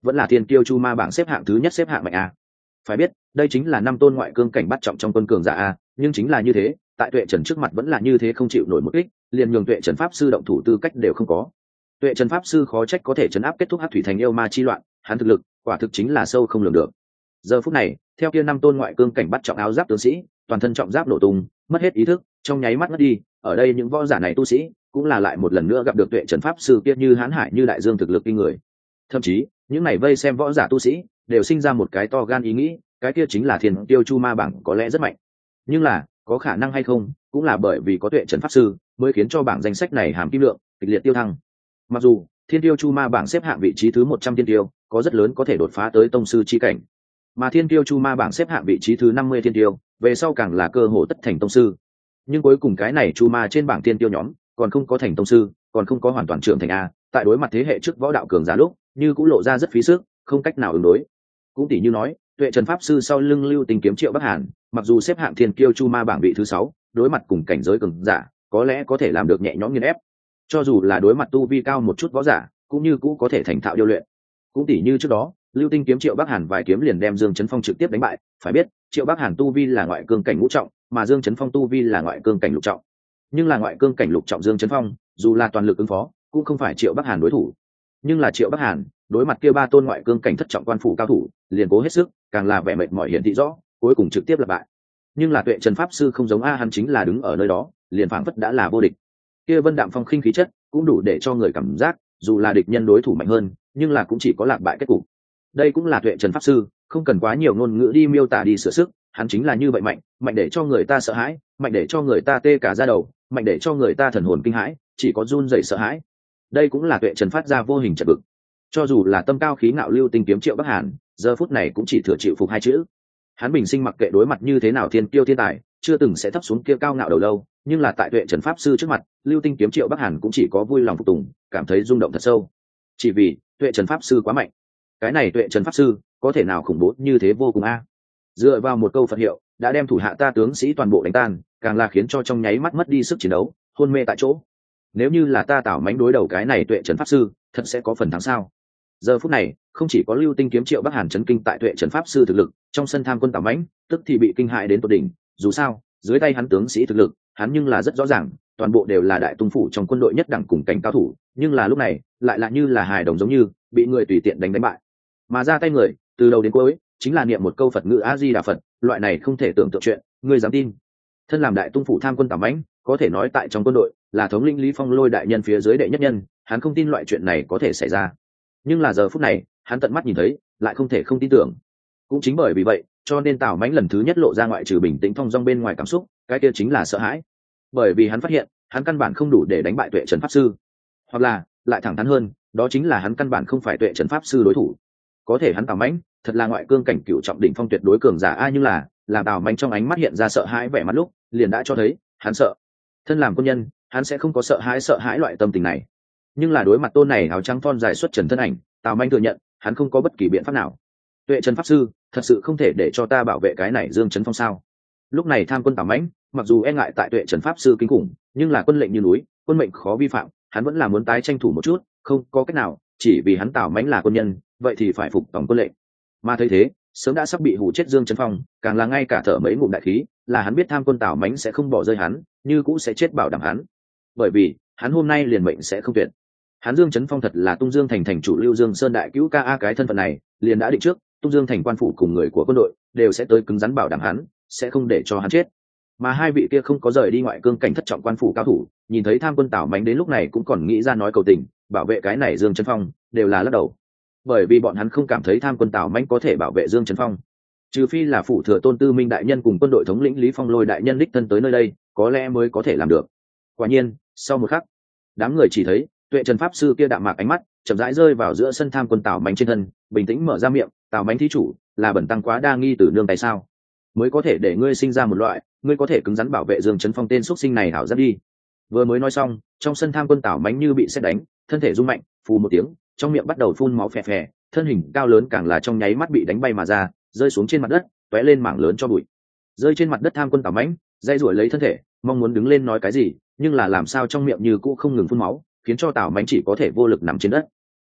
vẫn là thiên kiêu chu ma bảng xếp hạng thứ nhất, xếp hạng mạnh a. Phải biết đây chính là 5 tôn ngoại cương cảnh bắt trọng trong quân cường giả a, nhưng chính là như thế, tại Tuệ Trần trước mặt vẫn là như thế không chịu nổi một kích, liền nhường Tuệ Trần pháp sư động thủ tư cách đều không có. Tuệ Trần pháp sư khó trách có thể trấn áp kết thúc Hắc Thủy Thành yêu ma chi loạn, hắn thực lực quả thực chính là sâu không lường được. Giờ phút này, theo kia 5 tôn ngoại cương cảnh bắt trọng áo giáp tướng sĩ, toàn thân trọng giáp nổ tung, mất hết ý thức, trong nháy mắt mất đi. Ở đây những võ giả này tu sĩ, cũng là lại một lần nữa gặp được Tuệ Trần pháp sư kia như hãn hải như đại dương thực lực kinh người. Thậm chí, những này vây xem võ giả tu sĩ, đều sinh ra một cái to gan ý nghĩ, cái kia chính là Thiên Tiêu Chu Ma bảng có lẽ rất mạnh. Nhưng là, có khả năng hay không, cũng là bởi vì có Tuệ Trần pháp sư, mới khiến cho bảng danh sách này hàm kim lượng kịch liệt tiêu thăng. Mặc dù Thiên Tiêu Chu Ma bảng xếp hạng vị trí thứ 100 thiên tiêu, có rất lớn có thể đột phá tới tông sư chi cảnh, mà Thiên Tiêu Chu Ma bảng xếp hạng vị trí thứ 50 thiên tiêu, về sau càng là cơ hội tất thành tông sư. Nhưng cuối cùng cái này Chu Ma trên bảng thiên tiêu nhóm, còn không có thành tông sư, còn không có hoàn toàn trưởng thành a, tại đối mặt thế hệ trước võ đạo cường giả lúc, như cũng lộ ra rất phí sức, không cách nào ứng đối. Cũng tỷ như nói, Tuệ Trần pháp sư sau lưng Lưu Tinh kiếm Triệu Bắc Hàn, mặc dù xếp hạng Thiên Kiêu Chu Ma bảng vị thứ 6, đối mặt cùng cảnh giới cường giả, có lẽ có thể làm được nhẹ nhõm nghiền ép. Cho dù là đối mặt tu vi cao một chút võ giả, cũng như cũ có thể thành thạo điêu luyện. Cũng tỷ như trước đó, Lưu Tinh kiếm Triệu Bắc Hàn vài kiếm liền đem Dương Chấn Phong trực tiếp đánh bại, phải biết, Triệu Bắc Hàn tu vi là ngoại cương cảnh ngũ trọng, mà Dương Chấn Phong tu vi là ngoại cương cảnh lục trọng. Nhưng là ngoại cương cảnh lục trọng Dương Chấn Phong, dù là toàn lực ứng phó, cũng không phải Triệu Bắc Hàn đối thủ. Nhưng là Triệu Bắc Hàn, đối mặt kia 3 tôn ngoại cương cảnh thất trọng quan phủ cao thủ, liền cố hết sức, càng là vẻ mệt mỏi hiển thị rõ, cuối cùng trực tiếp là bại. Nhưng là Tuệ Trần pháp sư không giống hắn chính là đứng ở nơi đó, liền phảng phất đã là vô địch. Kia Vân Đạm Phong khinh khí chất, cũng đủ để cho người cảm giác, dù là địch nhân đối thủ mạnh hơn, nhưng là cũng chỉ có lạc bại kết cục. Đây cũng là Tuệ Trần pháp sư, không cần quá nhiều ngôn ngữ đi miêu tả đi sửa sức, hắn chính là như vậy mạnh, mạnh để cho người ta sợ hãi, mạnh để cho người ta tê cả da đầu, mạnh để cho người ta thần hồn kinh hãi, chỉ có run rẩy sợ hãi. Đây cũng là Tuệ Trần phát ra vô hình trận vực. Cho dù là tâm cao khí ngạo Lưu Tinh kiếm Triệu Bắc Hàn, giờ phút này cũng chỉ thừa chịu phục 2 chữ. Hắn bình sinh mặc kệ đối mặt như thế nào thiên kiêu thiên tài, chưa từng sẽ thấp xuống kia cao ngạo đầu lâu, nhưng là tại Tuệ Trần pháp sư trước mặt, Lưu Tinh kiếm Triệu Bắc Hàn cũng chỉ có vui lòng phục tùng, cảm thấy rung động thật sâu. Chỉ vì Tuệ Trần pháp sư quá mạnh. Cái này Tuệ Trần pháp sư, có thể nào khủng bố như thế vô cùng a. Dựa vào một câu Phật hiệu, đã đem thủ hạ ta tướng sĩ toàn bộ đánh tan, càng là khiến cho trong nháy mắt mất đi sức chiến đấu, hôn mê tại chỗ. Nếu như là ta Tảo Mánh đối đầu cái này Tuệ Trần pháp sư, thật sẽ có phần thắng sao? Giờ phút này, không chỉ có Lưu Tinh kiếm Triệu Bắc Hàn chấn kinh tại Tuệ Trần pháp sư thực lực, trong sân tham quân Tảo Mánh, tức thì bị kinh hại đến tột đỉnh, dù sao, dưới tay hắn tướng sĩ thực lực, hắn nhưng là rất rõ ràng, toàn bộ đều là đại tung phủ trong quân đội nhất đẳng cùng cảnh cao thủ, nhưng là lúc này, lại là như là hài đồng giống như, bị người tùy tiện đánh bại. Mà ra tay người, từ đầu đến cuối, chính là niệm một câu Phật ngữ A Di Đà Phật, loại này không thể tưởng tượng chuyện, ngươi dám tin? Thân làm đại tung phủ tham quân Tảo Mánh, có thể nói tại trong quân đội, là thống lĩnh Lý Phong Lôi đại nhân phía dưới đệ nhất nhân, hắn không tin loại chuyện này có thể xảy ra. Nhưng là giờ phút này, hắn tận mắt nhìn thấy, lại không thể không tin tưởng. Cũng chính bởi vì vậy, cho nên Tảo Mánh lần thứ nhất lộ ra ngoại trừ bình tĩnh thong dong bên ngoài cảm xúc, cái kia chính là sợ hãi. Bởi vì hắn phát hiện, hắn căn bản không đủ để đánh bại Tuệ Trần pháp sư, hoặc là, lại thẳng thắn hơn, đó chính là hắn căn bản không phải Tuệ Trần pháp sư đối thủ. Có thể hắn Tảo Mánh, thật là ngoại cương cảnh cửu trọng đỉnh phong tuyệt đối cường giả a, nhưng là Tảo Mánh trong ánh mắt hiện ra sợ hãi vẻ mặt lúc, liền đã cho thấy, hắn sợ. Thân làm quân nhân, hắn sẽ không có sợ hãi loại tâm tình này. Nhưng là đối mặt tôn này áo trắng thon dài xuất trần thân ảnh, Tào Manh thừa nhận, hắn không có bất kỳ biện pháp nào. Tuệ Trần pháp sư, thật sự không thể để cho ta bảo vệ cái này Dương Chấn Phong sao? Lúc này tham quân Tào Mãnh, mặc dù e ngại tại Tuệ Trần pháp sư kinh khủng, nhưng là quân lệnh như núi, quân mệnh khó vi phạm, hắn vẫn là muốn tái tranh thủ một chút, không có cách nào, chỉ vì hắn Tào Mãnh là quân nhân, vậy thì phải phục tòng quân lệnh. Mà thấy thế, sớm đã sắp bị hù chết Dương Chấn Phong, càng là ngay cả thở mấy ngụm đại khí, là hắn biết tham quân Tào Mãnh sẽ không bỏ rơi hắn, như cũng sẽ chết bảo đảm hắn. Bởi vì, hắn hôm nay liền mệnh sẽ không tuyệt. Hắn Dương Chấn Phong thật là Tung Dương thành thành chủ Lưu Dương Sơn đại cứu ca, cái thân phận này liền đã định trước, Tung Dương thành quan phủ cùng người của quân đội đều sẽ tới cứng rắn bảo đảm hắn, sẽ không để cho hắn chết. Mà hai vị kia không có rời đi ngoại cương cảnh thất trọng quan phủ cao thủ, nhìn thấy tham quân Tảo Mánh đến lúc này cũng còn nghĩ ra nói cầu tình, bảo vệ cái này Dương Chấn Phong, đều là lắc đầu. Bởi vì bọn hắn không cảm thấy tham quân Tảo Mánh có thể bảo vệ Dương Chấn Phong, trừ phi là phủ thừa Tôn Tư Minh đại nhân cùng quân đội thống lĩnh Lý Phong Lôi đại nhân đích thân tới nơi đây, có lẽ mới có thể làm được. Quả nhiên, sau một khắc, đám người chỉ thấy Tuệ Trần pháp sư kia đạm mạc ánh mắt chậm rãi rơi vào giữa sân tham quân Tảo Mánh trên thân, bình tĩnh mở ra miệng, Tảo Mánh thí chủ, là bẩn tăng quá đa nghi từ nương tay sao, mới có thể để ngươi sinh ra một loại, ngươi có thể cứng rắn bảo vệ Dương Chấn Phong tên xuất sinh này hảo rất đi. Vừa mới nói xong, trong sân tham quân Tảo Mánh như bị sét đánh, thân thể rung mạnh, phù một tiếng, trong miệng bắt đầu phun máu phè phè, thân hình cao lớn càng là trong nháy mắt bị đánh bay mà ra, rơi xuống trên mặt đất, tóe lên mảng lớn cho bụi. Rơi trên mặt đất tham quân Tảo Mánh, dây rủi lấy thân thể, mong muốn đứng lên nói cái gì, nhưng là làm sao trong miệng như cũ không ngừng phun máu, khiến cho Tảo Mánh chỉ có thể vô lực nằm trên đất.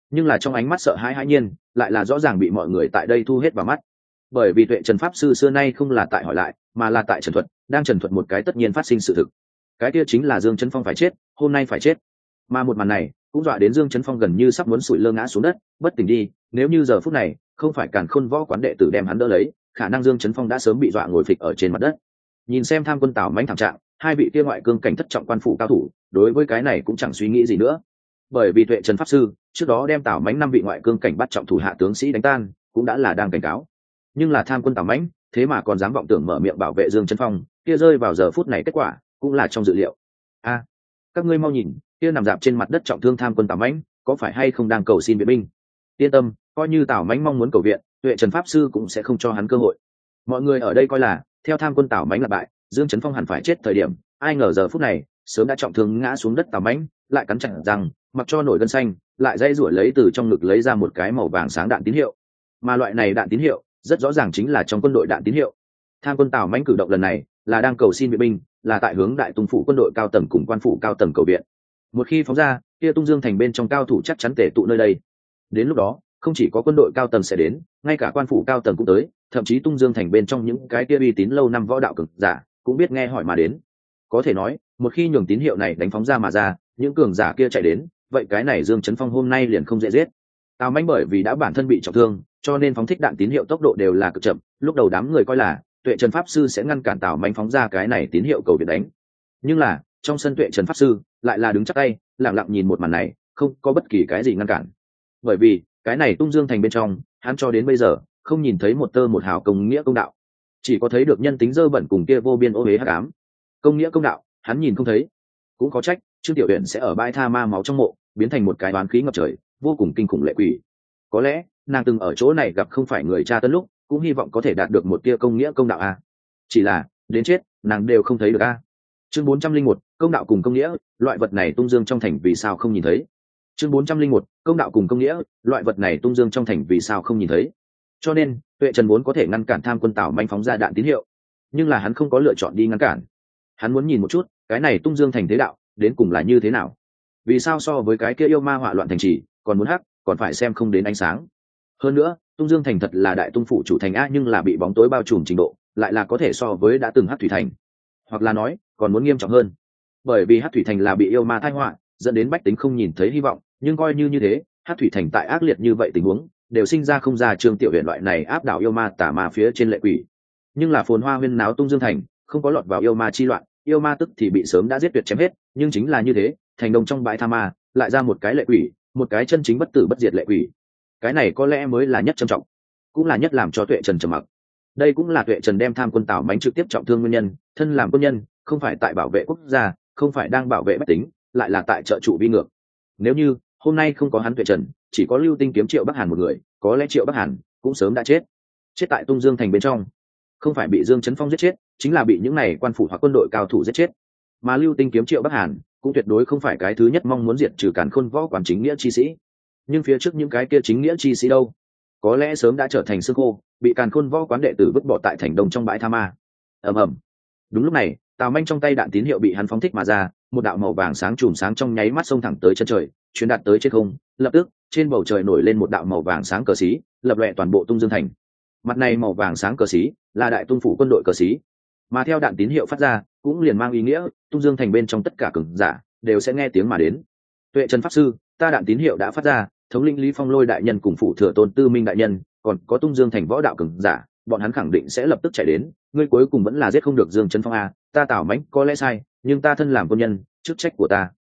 nhưng là trong ánh mắt sợ hãi hãi nhiên lại là rõ ràng bị mọi người tại đây thu hết vào mắt. Bởi vì Tuệ Trần pháp sư xưa nay không là tại hỏi lại, mà là tại trần thuật, đang trần thuật một cái tất nhiên phát sinh sự thực. Cái kia chính là Dương Chấn Phong phải chết, hôm nay phải chết. Mà một màn này cũng dọa đến Dương Chấn Phong gần như sắp muốn sụi lơ ngã xuống đất, bất tỉnh đi, nếu như giờ phút này không phải Càn Khôn Võ quán đệ tử đem hắn đỡ lấy, khả năng Dương Chấn Phong đã sớm bị dọa ngồi phịch ở trên mặt đất. Nhìn xem Tham Quân Tào Mãnh thảm trạng, hai vị kia ngoại cương cảnh thất trọng quan phủ cao thủ, đối với cái này cũng chẳng suy nghĩ gì nữa. Bởi vì Tuệ Trần pháp sư trước đó đem Tào Mãnh 5 vị ngoại cương cảnh bắt trọng thủ hạ tướng sĩ đánh tan, cũng đã là đang cảnh cáo. Nhưng là Tham Quân Tào Mãnh, thế mà còn dám vọng tưởng mở miệng bảo vệ Dương Chấn Phong, kia rơi vào giờ phút này kết quả cũng là trong dự liệu. A, các ngươi mau nhìn, kia nằm dạp trên mặt đất trọng thương Tham Quân Tào Mãnh, có phải hay không đang cầu xin viện binh? Yên tâm, coi như Tào Mãnh mong muốn cầu viện, Tuệ Trần pháp sư cũng sẽ không cho hắn cơ hội. Mọi người ở đây coi là, theo Tham Quân Tào Mãnh là bại, Dương Chấn Phong hẳn phải chết thời điểm, ai ngờ giờ phút này, sớm đã trọng thương ngã xuống đất Tào Mãnh, lại cắn chặt răng, mặc cho nổi gân xanh, lại dây rủa lấy từ trong ngực lấy ra một cái màu vàng sáng đạn tín hiệu. Mà loại này đạn tín hiệu, rất rõ ràng chính là trong quân đội đạn tín hiệu. Tham Quân Tào Mãnh cử động lần này, là đang cầu xin viện binh, là tại hướng Đại Tung phủ quân đội cao tầng cùng quan phủ cao tầng cầu viện. Một khi phóng ra, kia Tung Dương thành bên trong cao thủ chắc chắn tề tụ nơi đây. Đến lúc đó, không chỉ có quân đội cao tầng sẽ đến, ngay cả quan phủ cao tầng cũng tới, thậm chí Tung Dương thành bên trong những cái kia uy tín lâu năm võ đạo cường giả cũng biết nghe hỏi mà đến. Có thể nói, một khi nhường tín hiệu này đánh phóng ra mà ra, những cường giả kia chạy đến, vậy cái này Dương Chấn Phong hôm nay liền không dễ giết. Tào Mãnh bởi vì đã bản thân bị trọng thương, cho nên phóng thích đạn tín hiệu tốc độ đều là cực chậm, lúc đầu đám người coi là Tuệ Trần pháp sư sẽ ngăn cản Tào Mãnh phóng ra cái này tín hiệu cầu viện đánh. Nhưng là, trong sân Tuệ Trần pháp sư lại là đứng chắp tay, lặng lặng nhìn một màn này, không có bất kỳ cái gì ngăn cản. Bởi vì, cái này Tung Dương thành bên trong, hắn cho đến bây giờ không nhìn thấy một tơ một hào công nghĩa công đạo, chỉ có thấy được nhân tính dơ bẩn cùng kia vô biên ô uế hắc ám. Công nghĩa công đạo, hắn nhìn không thấy. Cũng có trách, Trương Tiểu Uyển sẽ ở bãi tha ma máu trong mộ, biến thành một cái oán khí ngập trời, vô cùng kinh khủng lệ quỷ. Có lẽ, nàng từng ở chỗ này gặp không phải người cha tân lúc, cũng hy vọng có thể đạt được một tia công nghĩa công đạo a. Chỉ là, đến chết, nàng đều không thấy được a. Chương 401, công đạo cùng công nghĩa, loại vật này Tung Dương trong thành vì sao không nhìn thấy? Chương 401, công đạo cùng công nghĩa, loại vật này Tung Dương trong thành vì sao không nhìn thấy? Cho nên, Tuệ Trần muốn có thể ngăn cản Tham Quân Tào Mãnh phóng ra đạn tín hiệu, nhưng là hắn không có lựa chọn đi ngăn cản. Hắn muốn nhìn một chút, cái này Tung Dương thành thế đạo, đến cùng là như thế nào? Vì sao so với cái kia yêu ma họa loạn thành trì, còn muốn hắc, còn phải xem không đến ánh sáng? Hơn nữa, Tung Dương thành thật là Đại Tung phủ chủ thành a, nhưng là bị bóng tối bao trùm trình độ, lại là có thể so với đã từng Hắc Thủy thành, hoặc là nói, còn muốn nghiêm trọng hơn. Bởi vì Hắc Thủy thành là bị yêu ma tai họa, dẫn đến bách tính không nhìn thấy hy vọng, nhưng coi như thế, Hắc Thủy thành tại ác liệt như vậy tình huống, đều sinh ra không ra Trương Tiểu Uyển loại này áp đảo yêu ma tà ma phía trên lệ quỷ. Nhưng là phồn hoa huyên náo Tung Dương thành, không có lọt vào yêu ma chi loạn, yêu ma tức thì bị sớm đã giết tuyệt chém hết, nhưng chính là như thế, thành đông trong bãi tha ma, lại ra một cái lệ quỷ, một cái chân chính bất tử bất diệt lệ quỷ. Cái này có lẽ mới là nhất trầm trọng, cũng là nhất làm cho Tuệ Trần trầm mặc. Đây cũng là Tuệ Trần đem Tham Quân Tào Mãnh trực tiếp trọng thương nguyên nhân, thân làm quân nhân, không phải tại bảo vệ quốc gia, không phải đang bảo vệ bách tính, lại là tại trợ trụ vi ngược. Nếu như hôm nay không có hắn Tuệ Trần, chỉ có Lưu Tinh kiếm Triệu Bắc Hàn một người, có lẽ Triệu Bắc Hàn cũng sớm đã chết. Chết tại Tung Dương thành bên trong, không phải bị Dương Chấn Phong giết chết, chính là bị những này quan phủ hoặc quân đội cao thủ giết chết. Mà Lưu Tinh kiếm Triệu Bắc Hàn cũng tuyệt đối không phải cái thứ nhất mong muốn diệt trừ Càn Khôn võ quán chính nghĩa chi sĩ. Nhưng phía trước những cái kia chính nghĩa chi sĩ đâu, có lẽ sớm đã trở thành xương khô, bị Càn Khôn võ quán đệ tử vứt bỏ tại thành đông trong bãi tha ma. ầm ầm. Đúng lúc này, Tào Manh trong tay đạn tín hiệu bị hắn phóng thích mà ra, một đạo màu vàng sáng chùm sáng trong nháy mắt xông thẳng tới chân trời, truyền đạt tới trên không, lập tức trên bầu trời nổi lên một đạo màu vàng sáng cờ xí, lập lòe toàn bộ Tung Dương thành. Mặt này màu vàng sáng cờ xí là Đại Tung phủ quân đội cờ xí, mà theo đạn tín hiệu phát ra, cũng liền mang ý nghĩa Tung Dương thành bên trong tất cả cường giả đều sẽ nghe tiếng mà đến. Tuệ Trần pháp sư, ta đạn tín hiệu đã phát ra, thống lĩnh Lý Phong Lôi đại nhân cùng phủ thừa tôn Tư Minh đại nhân, còn có Tung Dương thành võ đạo cường giả, bọn hắn khẳng định sẽ lập tức chạy đến, ngươi cuối cùng vẫn là giết không được Dương Chấn Phong a, ta Tào Mãnh có lẽ sai, nhưng ta thân làm quân nhân, chức trách của ta.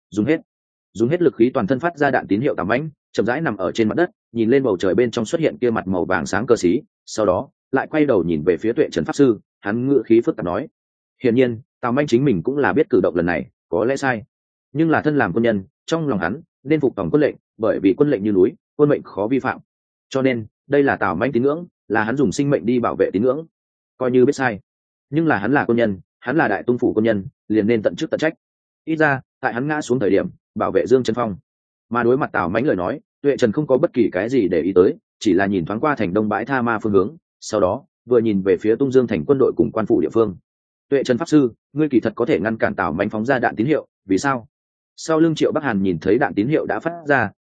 Dùng hết lực khí toàn thân phát ra đạn tín hiệu Tào Mãnh, chậm rãi nằm ở trên mặt đất, nhìn lên bầu trời bên trong xuất hiện kia mặt màu vàng sáng cờ xí, sau đó lại quay đầu nhìn về phía Tuệ Trần pháp sư, hắn ngựa khí phức tạp nói: hiển nhiên, Tào Mãnh chính mình cũng là biết cử động lần này có lẽ sai, nhưng là thân làm quân nhân, trong lòng hắn nên phục tòng quân lệnh, bởi vì quân lệnh như núi, quân mệnh khó vi phạm. Cho nên, đây là Tào Mãnh tín ngưỡng, là hắn dùng sinh mệnh đi bảo vệ tín ngưỡng. Coi như biết sai, nhưng là hắn là quân nhân, hắn là Đại Tung phủ quân nhân, liền nên tận chức tận trách. Ít ra, tại hắn ngã xuống thời điểm, bảo vệ Dương Chấn Phong. Mà đối mặt Tào Mãnh lời nói, Tuệ Trần không có bất kỳ cái gì để ý tới, chỉ là nhìn thoáng qua thành đông bãi tha ma phương hướng, sau đó vừa nhìn về phía Tung Dương thành quân đội cùng quan phủ địa phương. Tuệ Trần pháp sư, ngươi kỳ thật có thể ngăn cản Tào Mãnh phóng ra đạn tín hiệu, vì sao? Sau lưng Triệu Bắc Hàn nhìn thấy đạn tín hiệu đã phát ra,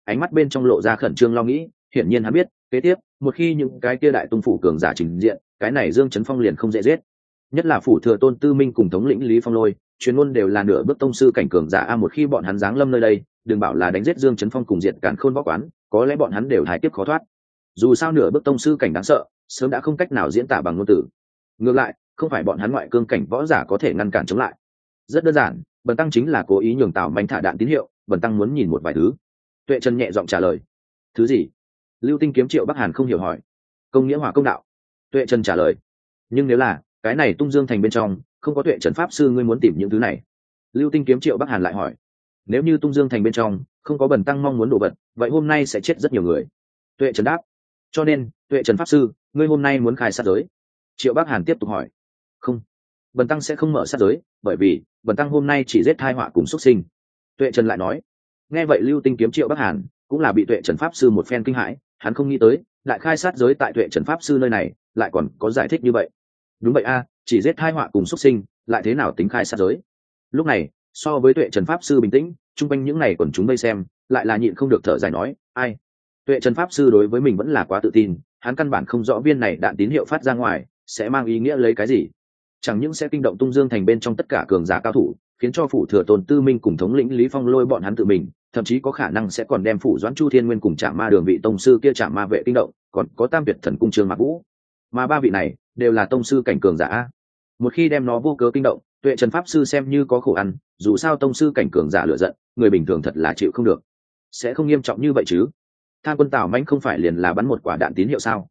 ánh mắt bên trong lộ ra khẩn trương lo nghĩ. Hiển nhiên hắn biết kế tiếp một khi những cái kia đại tung phủ cường giả trình diện, cái này Dương Chấn Phong liền không dễ giết. Nhất là phủ thừa tôn tư minh cùng thống lĩnh Lý Phong Lôi, chuyên môn đều là nửa bước tông sư cảnh cường giả. Một khi bọn hắn giáng lâm nơi đây, đừng bảo là đánh giết Dương Chấn Phong cùng diệt Càn Khôn Võ Quán, có lẽ bọn hắn đều thái tiếp khó thoát. Dù sao nửa bước tông sư cảnh đáng sợ, sớm đã không cách nào diễn tả bằng ngôn từ. Ngược lại, không phải bọn hắn ngoại cương cảnh võ giả có thể ngăn cản chống lại. Rất đơn giản, Bần tăng chính là cố ý nhường Tào Manh thả đạn tín hiệu, Bần tăng muốn nhìn một vài thứ. Tuệ Trần nhẹ giọng trả lời. Thứ gì? Lưu Tinh kiếm Triệu Bắc Hàn không hiểu hỏi. Công nghĩa hỏa công đạo. Tuệ Trần trả lời. Nhưng nếu là cái này Tung Dương thành bên trong không có Tuệ Trần pháp sư, ngươi muốn tìm những thứ này? Lưu Tinh kiếm Triệu Bắc Hàn lại hỏi. Nếu như Tung Dương thành bên trong không có Bần tăng mong muốn đồ vật, vậy hôm nay sẽ chết rất nhiều người. Tuệ Trần đáp. Cho nên Tuệ Trần pháp sư, ngươi hôm nay muốn khai sát giới? Triệu Bắc Hàn tiếp tục hỏi. Không, Bần tăng sẽ không mở sát giới, bởi vì Bần tăng hôm nay chỉ giết thai họa cùng xuất sinh. Tuệ Trần lại nói. Nghe vậy Lưu Tinh kiếm Triệu Bắc Hàn cũng là bị Tuệ Trần pháp sư một phen kinh hãi, hắn không nghĩ tới lại khai sát giới tại Tuệ Trần pháp sư nơi này lại còn có giải thích như vậy. Đúng vậy a, chỉ giết thai họa cùng xuất sinh lại thế nào tính khai sát giới? Lúc này so với Tuệ Trần pháp sư bình tĩnh, chung quanh những này quần chúng vây xem lại là nhịn không được thở dài nói, ai? Tuệ Trần pháp sư đối với mình vẫn là quá tự tin, hắn căn bản không rõ viên này đạn tín hiệu phát ra ngoài sẽ mang ý nghĩa lấy cái gì. Chẳng những sẽ kinh động Tung Dương thành bên trong tất cả cường giả cao thủ, khiến cho phủ thừa tôn tư minh cùng thống lĩnh Lý Phong Lôi bọn hắn tự mình, thậm chí có khả năng sẽ còn đem phủ Doãn Chu Thiên Nguyên cùng Trảm Ma Đường vị tông sư kia Trảm Ma vệ kinh động, còn có Tam Tuyệt Thần Cung Trương Mạc Vũ, mà ba vị này đều là tông sư cảnh cường giả. Một khi đem nó vô cớ kinh động, Tuệ Trần pháp sư xem như có khổ ăn, dù sao tông sư cảnh cường giả lựa giận, người bình thường thật là chịu không được. Sẽ không nghiêm trọng như vậy chứ? Tham quân Tào Mãnh không phải liền là bắn một quả đạn tín hiệu sao?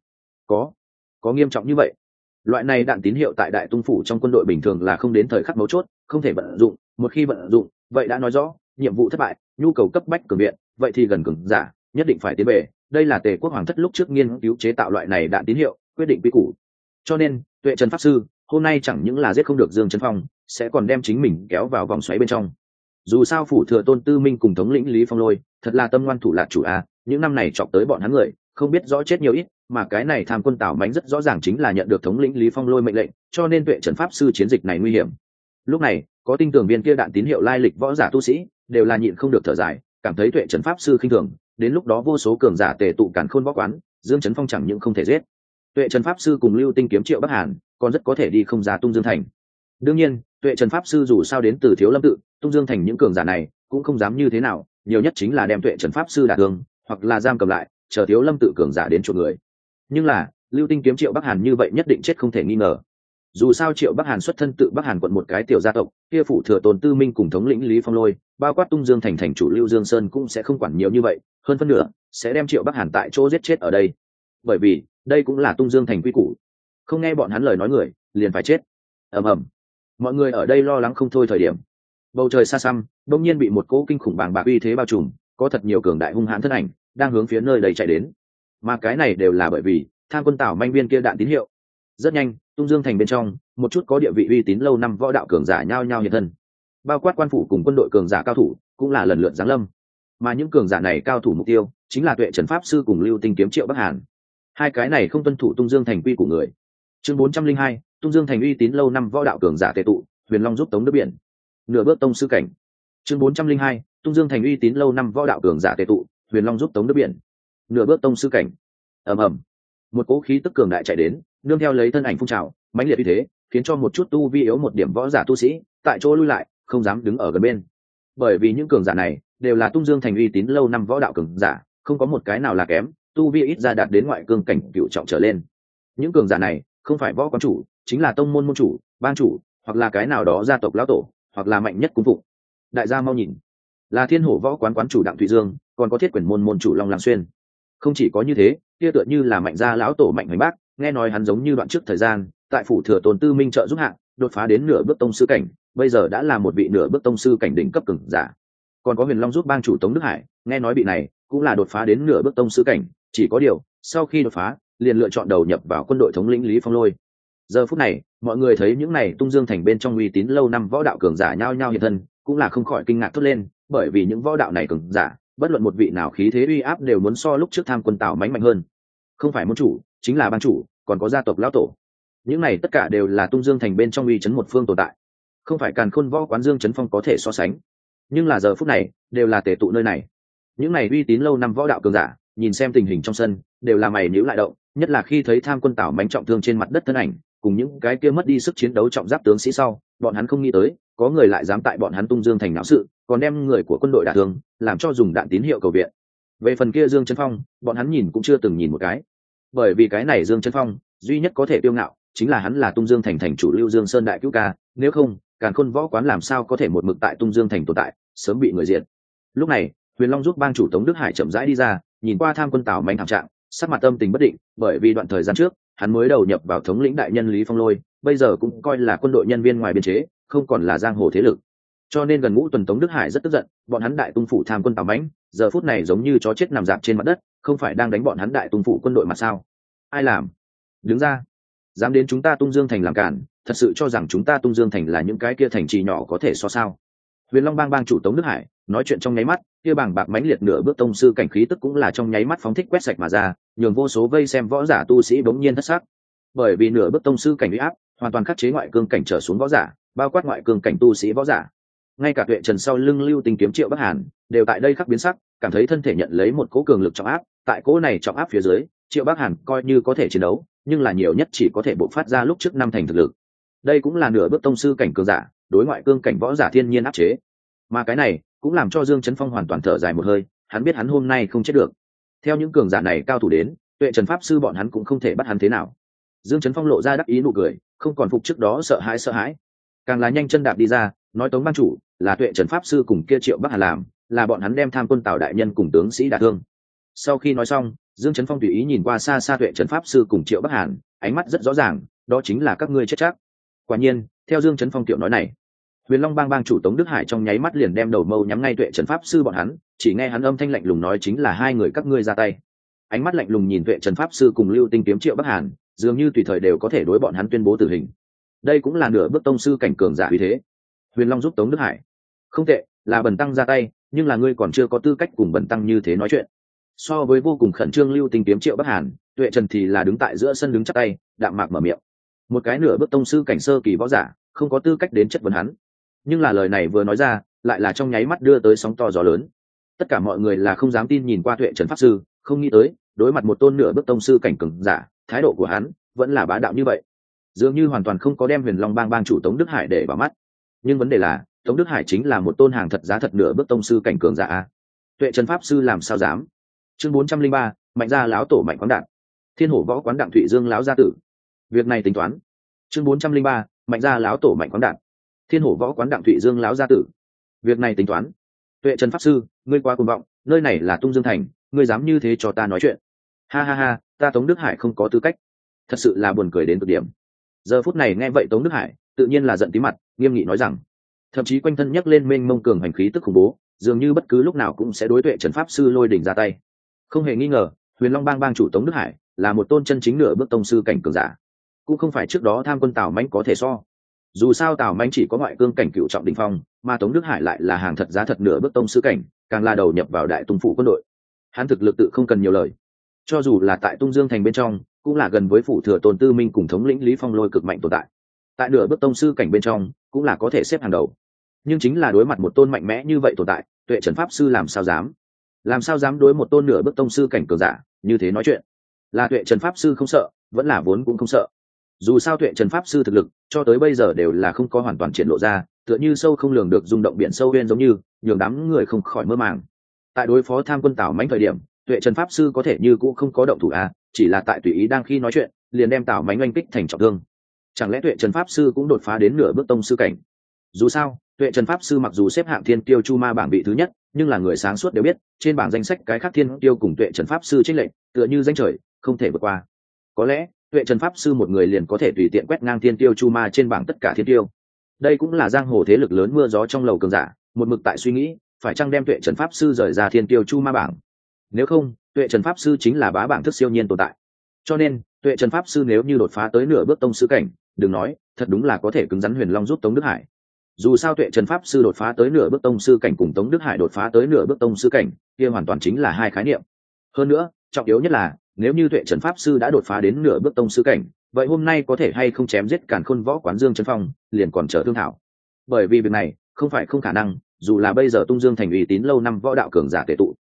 Có nghiêm trọng như vậy? Loại này đạn tín hiệu tại đại tung phủ trong quân đội bình thường là không đến thời khắc mấu chốt không thể vận dụng, một khi vận dụng vậy đã nói rõ nhiệm vụ thất bại, nhu cầu cấp bách cường viện, vậy thì gần cường giả nhất định phải tiến về. Đây là Tề quốc hoàng thất lúc trước nghiên cứu chế tạo loại này đạn tín hiệu quyết định quy củ. Cho nên Tuệ Trần pháp sư hôm nay chẳng những là giết không được Dương Chấn Phong, sẽ còn đem chính mình kéo vào vòng xoáy bên trong. Dù sao phủ thừa tôn tư minh cùng thống lĩnh Lý Phong Lôi thật là tâm ngoan thủ lạt chủ a, những năm này chọc tới bọn hắn người không biết rõ chết nhiều ít, mà cái này Tham quân Tào Mãnh rất rõ ràng chính là nhận được thống lĩnh Lý Phong Lôi mệnh lệnh, cho nên Tuệ Trần pháp sư chiến dịch này nguy hiểm. Lúc này có tin tưởng viên kia đạn tín hiệu lai lịch võ giả tu sĩ đều là nhịn không được thở dài, cảm thấy Tuệ Trần pháp sư khinh thường, đến lúc đó vô số cường giả tề tụ Càn Khôn Võ Quán, Dương Chấn Phong chẳng những không thể giết, Tuệ Trần pháp sư cùng Lưu Tinh kiếm Triệu Bắc Hàn còn rất có thể đi không ra Tung Dương thành. Đương nhiên Tuệ Trần pháp sư dù sao đến từ Thiếu Lâm tự, Tung Dương thành những cường giả này cũng không dám như thế nào, nhiều nhất chính là đem Tuệ Trần pháp sư đả thương hoặc là giam cầm lại, chờ Thiếu Lâm tự cường giả đến chuộc người. Nhưng là Lưu Tinh kiếm Triệu Bắc Hàn như vậy nhất định chết không thể nghi ngờ. Dù sao Triệu Bắc Hàn xuất thân tự Bắc Hàn quận một cái tiểu gia tộc, kia phủ thừa tôn tư minh cùng thống lĩnh Lý Phong Lôi, bao quát Tung Dương thành thành chủ Lưu Dương Sơn cũng sẽ không quản nhiều như vậy, hơn phân nửa sẽ đem Triệu Bắc Hàn tại chỗ giết chết ở đây. Bởi vì đây cũng là Tung Dương thành quy củ, không nghe bọn hắn lời nói người liền phải chết. Ầm ầm, mọi người ở đây lo lắng không thôi thời điểm, bầu trời xa xăm đột nhiên bị một cỗ kinh khủng bàng bạc uy thế bao trùm, có thật nhiều cường đại hung hãn thân ảnh đang hướng phía nơi đây chạy đến, mà cái này đều là bởi vì Tham quân Tào Manh viên kia đạn tín hiệu. Rất nhanh Tung Dương thành bên trong một chút có địa vị uy tín lâu năm võ đạo cường giả nhao nhao hiện thân, bao quát quan phủ cùng quân đội cường giả cao thủ cũng là lần lượt giáng lâm, mà những cường giả này cao thủ mục tiêu chính là Tuệ Trần pháp sư cùng Lưu Tinh kiếm Triệu Bắc Hàn. Hai cái này không tuân thủ Tung Dương thành quy của người. Chương 402, Tung Dương thành uy tín lâu năm võ đạo cường giả tề tụ, Huyền Long giúp Tống Đức Biển, nửa bước tông sư cảnh. Chương 402, Tung Dương thành uy tín lâu năm võ đạo cường giả tề tụ, Huyền Long giúp Tống Đức Biển, nửa bước tông sư cảnh. Ầm ầm, một cỗ khí tức cường đại chạy đến, nương theo lấy thân ảnh phun trào mãnh liệt như thế, khiến cho một chút tu vi yếu một điểm võ giả tu sĩ tại chỗ lui lại, không dám đứng ở gần bên. Bởi vì những cường giả này đều là Tung Dương thành uy tín lâu năm võ đạo cường giả, không có một cái nào là kém, tu vi ít ra đạt đến ngoại cương cảnh cựu trọng trở lên. Những cường giả này không phải võ quán chủ, chính là tông môn môn chủ, bang chủ, hoặc là cái nào đó gia tộc lão tổ, hoặc là mạnh nhất cung phụng. Đại gia mau nhìn, là Thiên Hổ võ quán quán chủ Đặng Thụy Dương, còn có Thiết Quyền môn môn chủ Long Lang Xuyên. Không chỉ có như thế, kia tựa như là Mạnh gia lão tổ Mạnh Hoành Bác, nghe nói hắn giống như đoạn trước thời gian tại phủ thừa tôn tư minh trợ giúp hạng đột phá đến nửa bước tông sư cảnh, bây giờ đã là một vị nửa bước tông sư cảnh đỉnh cấp cường giả. Còn có Huyền Long giúp bang chủ Tống Đức Hải, nghe nói vị này cũng là đột phá đến nửa bước tông sư cảnh, chỉ có điều sau khi đột phá liền lựa chọn đầu nhập vào quân đội thống lĩnh Lý Phong Lôi. Giờ phút này mọi người thấy những này Tung Dương thành bên trong uy tín lâu năm võ đạo cường giả nhao nhao hiện thân, cũng là không khỏi kinh ngạc thốt lên, bởi vì những võ đạo này cường giả bất luận một vị nào khí thế uy áp đều muốn so lúc trước Tham quân Tào Mãnh mạnh hơn. Không phải môn chủ chính là ban chủ, còn có gia tộc lão tổ, những này tất cả đều là Tung Dương thành bên trong uy chấn một phương tồn tại, không phải Càn Khôn Võ quán Dương Chấn Phong có thể so sánh. Nhưng là giờ phút này đều là tề tụ nơi này, những này uy tín lâu năm võ đạo cường giả nhìn xem tình hình trong sân đều là mày nhíu lại động, nhất là khi thấy Tham Quân Tào Mánh trọng thương trên mặt đất thân ảnh cùng những cái kia mất đi sức chiến đấu trọng giáp tướng sĩ sau, bọn hắn không nghĩ tới có người lại dám tại bọn hắn Tung Dương thành náo sự, còn đem người của quân đội đả thương, làm cho dùng đạn tín hiệu cầu viện. Về phần kia Dương Chấn Phong, bọn hắn nhìn cũng chưa từng nhìn một cái, bởi vì cái này Dương Chấn Phong duy nhất có thể tiêu ngạo chính là hắn là Tung Dương thành thành chủ Lưu Dương Sơn đại cứu ca, nếu không Càn Khôn võ quán làm sao có thể một mực tại Tung Dương thành tồn tại, sớm bị người diệt. Lúc này Huyền Long giúp bang chủ Tống Đức Hải chậm rãi đi ra, nhìn qua Tham Quân Tào Mánh thảm trạng, sắc mặt âm tình bất định, bởi vì đoạn thời gian trước hắn mới đầu nhập vào thống lĩnh đại nhân Lý Phong Lôi, bây giờ cũng coi là quân đội nhân viên ngoài biên chế, không còn là giang hồ thế lực, cho nên gần ngũ tuần Tống Đức Hải rất tức giận, bọn hắn Đại Tung phủ Tham Quân Tào Mánh giờ phút này giống như chó chết nằm dạp trên mặt đất, không phải đang đánh bọn hắn Đại Tung phủ quân đội mà sao? Ai làm? Đứng ra! Dám đến chúng ta Tung Dương thành làm cản, thật sự cho rằng chúng ta Tung Dương thành là những cái kia thành trì nhỏ có thể so sao? Huyền Long bang bang chủ Tống Đức Hải nói chuyện trong nháy mắt, kia bảng bạc mãnh liệt nửa bước tông sư cảnh khí tức cũng là trong nháy mắt phóng thích quét sạch mà ra, nhường vô số vây xem võ giả tu sĩ bỗng nhiên thất sắc. Bởi vì nửa bước tông sư cảnh uy áp hoàn toàn khắc chế ngoại cương cảnh trở xuống võ giả, bao quát ngoại cương cảnh tu sĩ võ giả. Ngay cả Tuệ Trần sau lưng Lưu Tinh kiếm Triệu Bắc Hàn đều tại đây khắc biến sắc, cảm thấy thân thể nhận lấy một cỗ cường lực trọng áp, tại cỗ này trọng áp phía dưới, Triệu Bắc Hàn coi như có thể chiến đấu, nhưng là nhiều nhất chỉ có thể bộc phát ra lúc trước năm thành thực lực. Đây cũng là nửa bước tông sư cảnh cường giả, đối ngoại cương cảnh võ giả thiên nhiên áp chế. Mà cái này cũng làm cho Dương Chấn Phong hoàn toàn thở dài một hơi, hắn biết hắn hôm nay không chết được. Theo những cường giả này cao thủ đến, Tuệ Trần pháp sư bọn hắn cũng không thể bắt hắn thế nào. Dương Chấn Phong lộ ra đắc ý nụ cười, không còn phục trước đó sợ hãi, càng là nhanh chân đạp đi ra, nói Tống bang chủ là Tuệ Trần pháp sư cùng kia Triệu Bắc Hà làm, là bọn hắn đem Tham Quân Tào đại nhân cùng tướng sĩ đả thương. Sau khi nói xong, Dương Chấn Phong tùy ý nhìn qua xa xa Tuệ Trần pháp sư cùng Triệu Bắc Hàn, ánh mắt rất rõ ràng, đó chính là các ngươi chết chắc. Quả nhiên, theo Dương Chấn Phong tiểu nói này, Huyền Long bang bang chủ Tống Đức Hải trong nháy mắt liền đem đầu mâu nhắm ngay Tuệ Trần pháp sư bọn hắn, chỉ nghe hắn âm thanh lạnh lùng nói chính là hai người các ngươi ra tay. Ánh mắt lạnh lùng nhìn Tuệ Trần pháp sư cùng Lưu Tinh kiếm Triệu Bắc Hàn, dường như tùy thời đều có thể đối bọn hắn tuyên bố tử hình. Đây cũng là nửa bước tông sư cảnh cường giả uy thế. Huyền Long giúp Tống Đức Hải, không tệ, là bần tăng ra tay, nhưng là ngươi còn chưa có tư cách cùng bần tăng như thế nói chuyện. So với vô cùng khẩn trương Lưu Tinh kiếm Triệu Bắc Hàn, Tuệ Trần thì là đứng tại giữa sân đứng chắp tay, đạm mạc mở miệng. Một cái nửa bước tông sư cảnh sơ kỳ võ giả, không có tư cách đến chất vấn hắn. Nhưng là lời này vừa nói ra, lại là trong nháy mắt đưa tới sóng to gió lớn. Tất cả mọi người là không dám tin nhìn qua Tuệ Trần pháp sư, không nghĩ tới đối mặt một tôn nửa bước tông sư cảnh cường giả, thái độ của hắn vẫn là bá đạo như vậy, dường như hoàn toàn không có đem Huyền Long bang bang chủ Tống Đức Hải để vào mắt. Nhưng vấn đề là Tống Đức Hải chính là một tôn hàng thật giá thật nửa bước tông sư cảnh cường giả. Tuệ Trần pháp sư làm sao dám? Chương 403, Mạnh gia lão tổ Mạnh Quán Đạn. Thiên Hổ võ quán Đặng Thụy Dương lão gia tử. Việc này tính toán. Chương 403, Mạnh gia lão tổ Mạnh Quán Đạn. Thiên Hổ võ quán Đặng Thụy Dương lão gia tử. Việc này tính toán. Tuệ Trần pháp sư, ngươi quá cuồng vọng, nơi này là Tung Dương thành, ngươi dám như thế cho ta nói chuyện? Ha ha ha, ta Tống Đức Hải không có tư cách. Thật sự là buồn cười đến cực điểm. Giờ phút này nghe vậy Tống Đức Hải tự nhiên là giận tí mặt, nghiêm nghị nói rằng, thậm chí quanh thân nhấc lên mênh mông cường hành khí tức khủng bố, dường như bất cứ lúc nào cũng sẽ đối Tuệ Trần pháp sư lôi đỉnh ra tay. Không hề nghi ngờ, Huyền Long bang bang chủ Tống Đức Hải là một tôn chân chính nửa bước tông sư cảnh cường giả, cũng không phải trước đó Tham Quân Tào Mánh có thể so. Dù sao Tào Mánh chỉ có ngoại cương cảnh cựu trọng đỉnh phong, mà Tống Đức Hải lại là hàng thật giá thật nửa bước tông sư cảnh, càng là đầu nhập vào Đại Tung phủ quân đội. Hắn thực lực tự không cần nhiều lời, cho dù là tại Tung Dương thành bên trong, cũng là gần với phủ thừa Tôn Tư Minh cùng thống lĩnh Lý Phong Lôi cực mạnh tồn tại. Tại nửa bước tông sư cảnh bên trong, cũng là có thể xếp hàng đầu. Nhưng chính là đối mặt một tôn mạnh mẽ như vậy tồn tại, Tuệ Trần pháp sư làm sao dám đối một tôn nửa bước tông sư cảnh cường giả như thế nói chuyện? Là Tuệ Trần pháp sư không sợ, vẫn là vốn cũng không sợ. Dù sao Tuệ Trần pháp sư thực lực cho tới bây giờ đều là không có hoàn toàn triển lộ ra, tựa như sâu không lường được rung động biển sâu uyên giống như, nhường đám người không khỏi mơ màng. Tại đối phó Tham Quân Tào Mánh thời điểm, Tuệ Trần pháp sư có thể như cũ không có động thủ chỉ là tại tùy ý đang khi nói chuyện, liền đem Tào Mánh oanh kích thành trọng thương. Chẳng lẽ Tuệ Trần pháp sư cũng đột phá đến nửa bước tông sư cảnh? Dù sao, Tuệ Trần pháp sư mặc dù xếp hạng Thiên Kiêu Chu Ma bảng vị thứ nhất, nhưng là người sáng suốt đều biết, trên bảng danh sách cái khác Thiên Kiêu cùng Tuệ Trần pháp sư chênh lệch, tựa như danh trời, không thể vượt qua. Có lẽ, Tuệ Trần pháp sư một người liền có thể tùy tiện quét ngang Thiên Kiêu Chu Ma trên bảng tất cả Thiên Kiêu. Đây cũng là giang hồ thế lực lớn mưa gió trong lầu cường giả, một mực tại suy nghĩ, phải chăng đem Tuệ Trần pháp sư rời ra Thiên Kiêu Chu Ma bảng. Nếu không, Tuệ Trần pháp sư chính là bá bảng thức siêu nhiên tồn tại. Cho nên, Tuệ Trần pháp sư nếu như đột phá tới nửa bước tông sư cảnh, đừng nói, thật đúng là có thể cứng rắn Huyền Long giúp Tống Đức Hải. Dù sao Tuệ Trần pháp sư đột phá tới nửa bước tông sư cảnh cùng Tống Đức Hải đột phá tới nửa bước tông sư cảnh, kia hoàn toàn chính là hai khái niệm. Hơn nữa, trọng yếu nhất là, nếu như Tuệ Trần pháp sư đã đột phá đến nửa bước tông sư cảnh, vậy hôm nay có thể hay không chém giết Càn Khôn võ quán Dương Chấn Phong, liền còn chờ thương thảo. Bởi vì việc này, không phải không khả năng, dù là bây giờ Tung Dương thành uy tín lâu năm võ đạo cường giả tề tụ,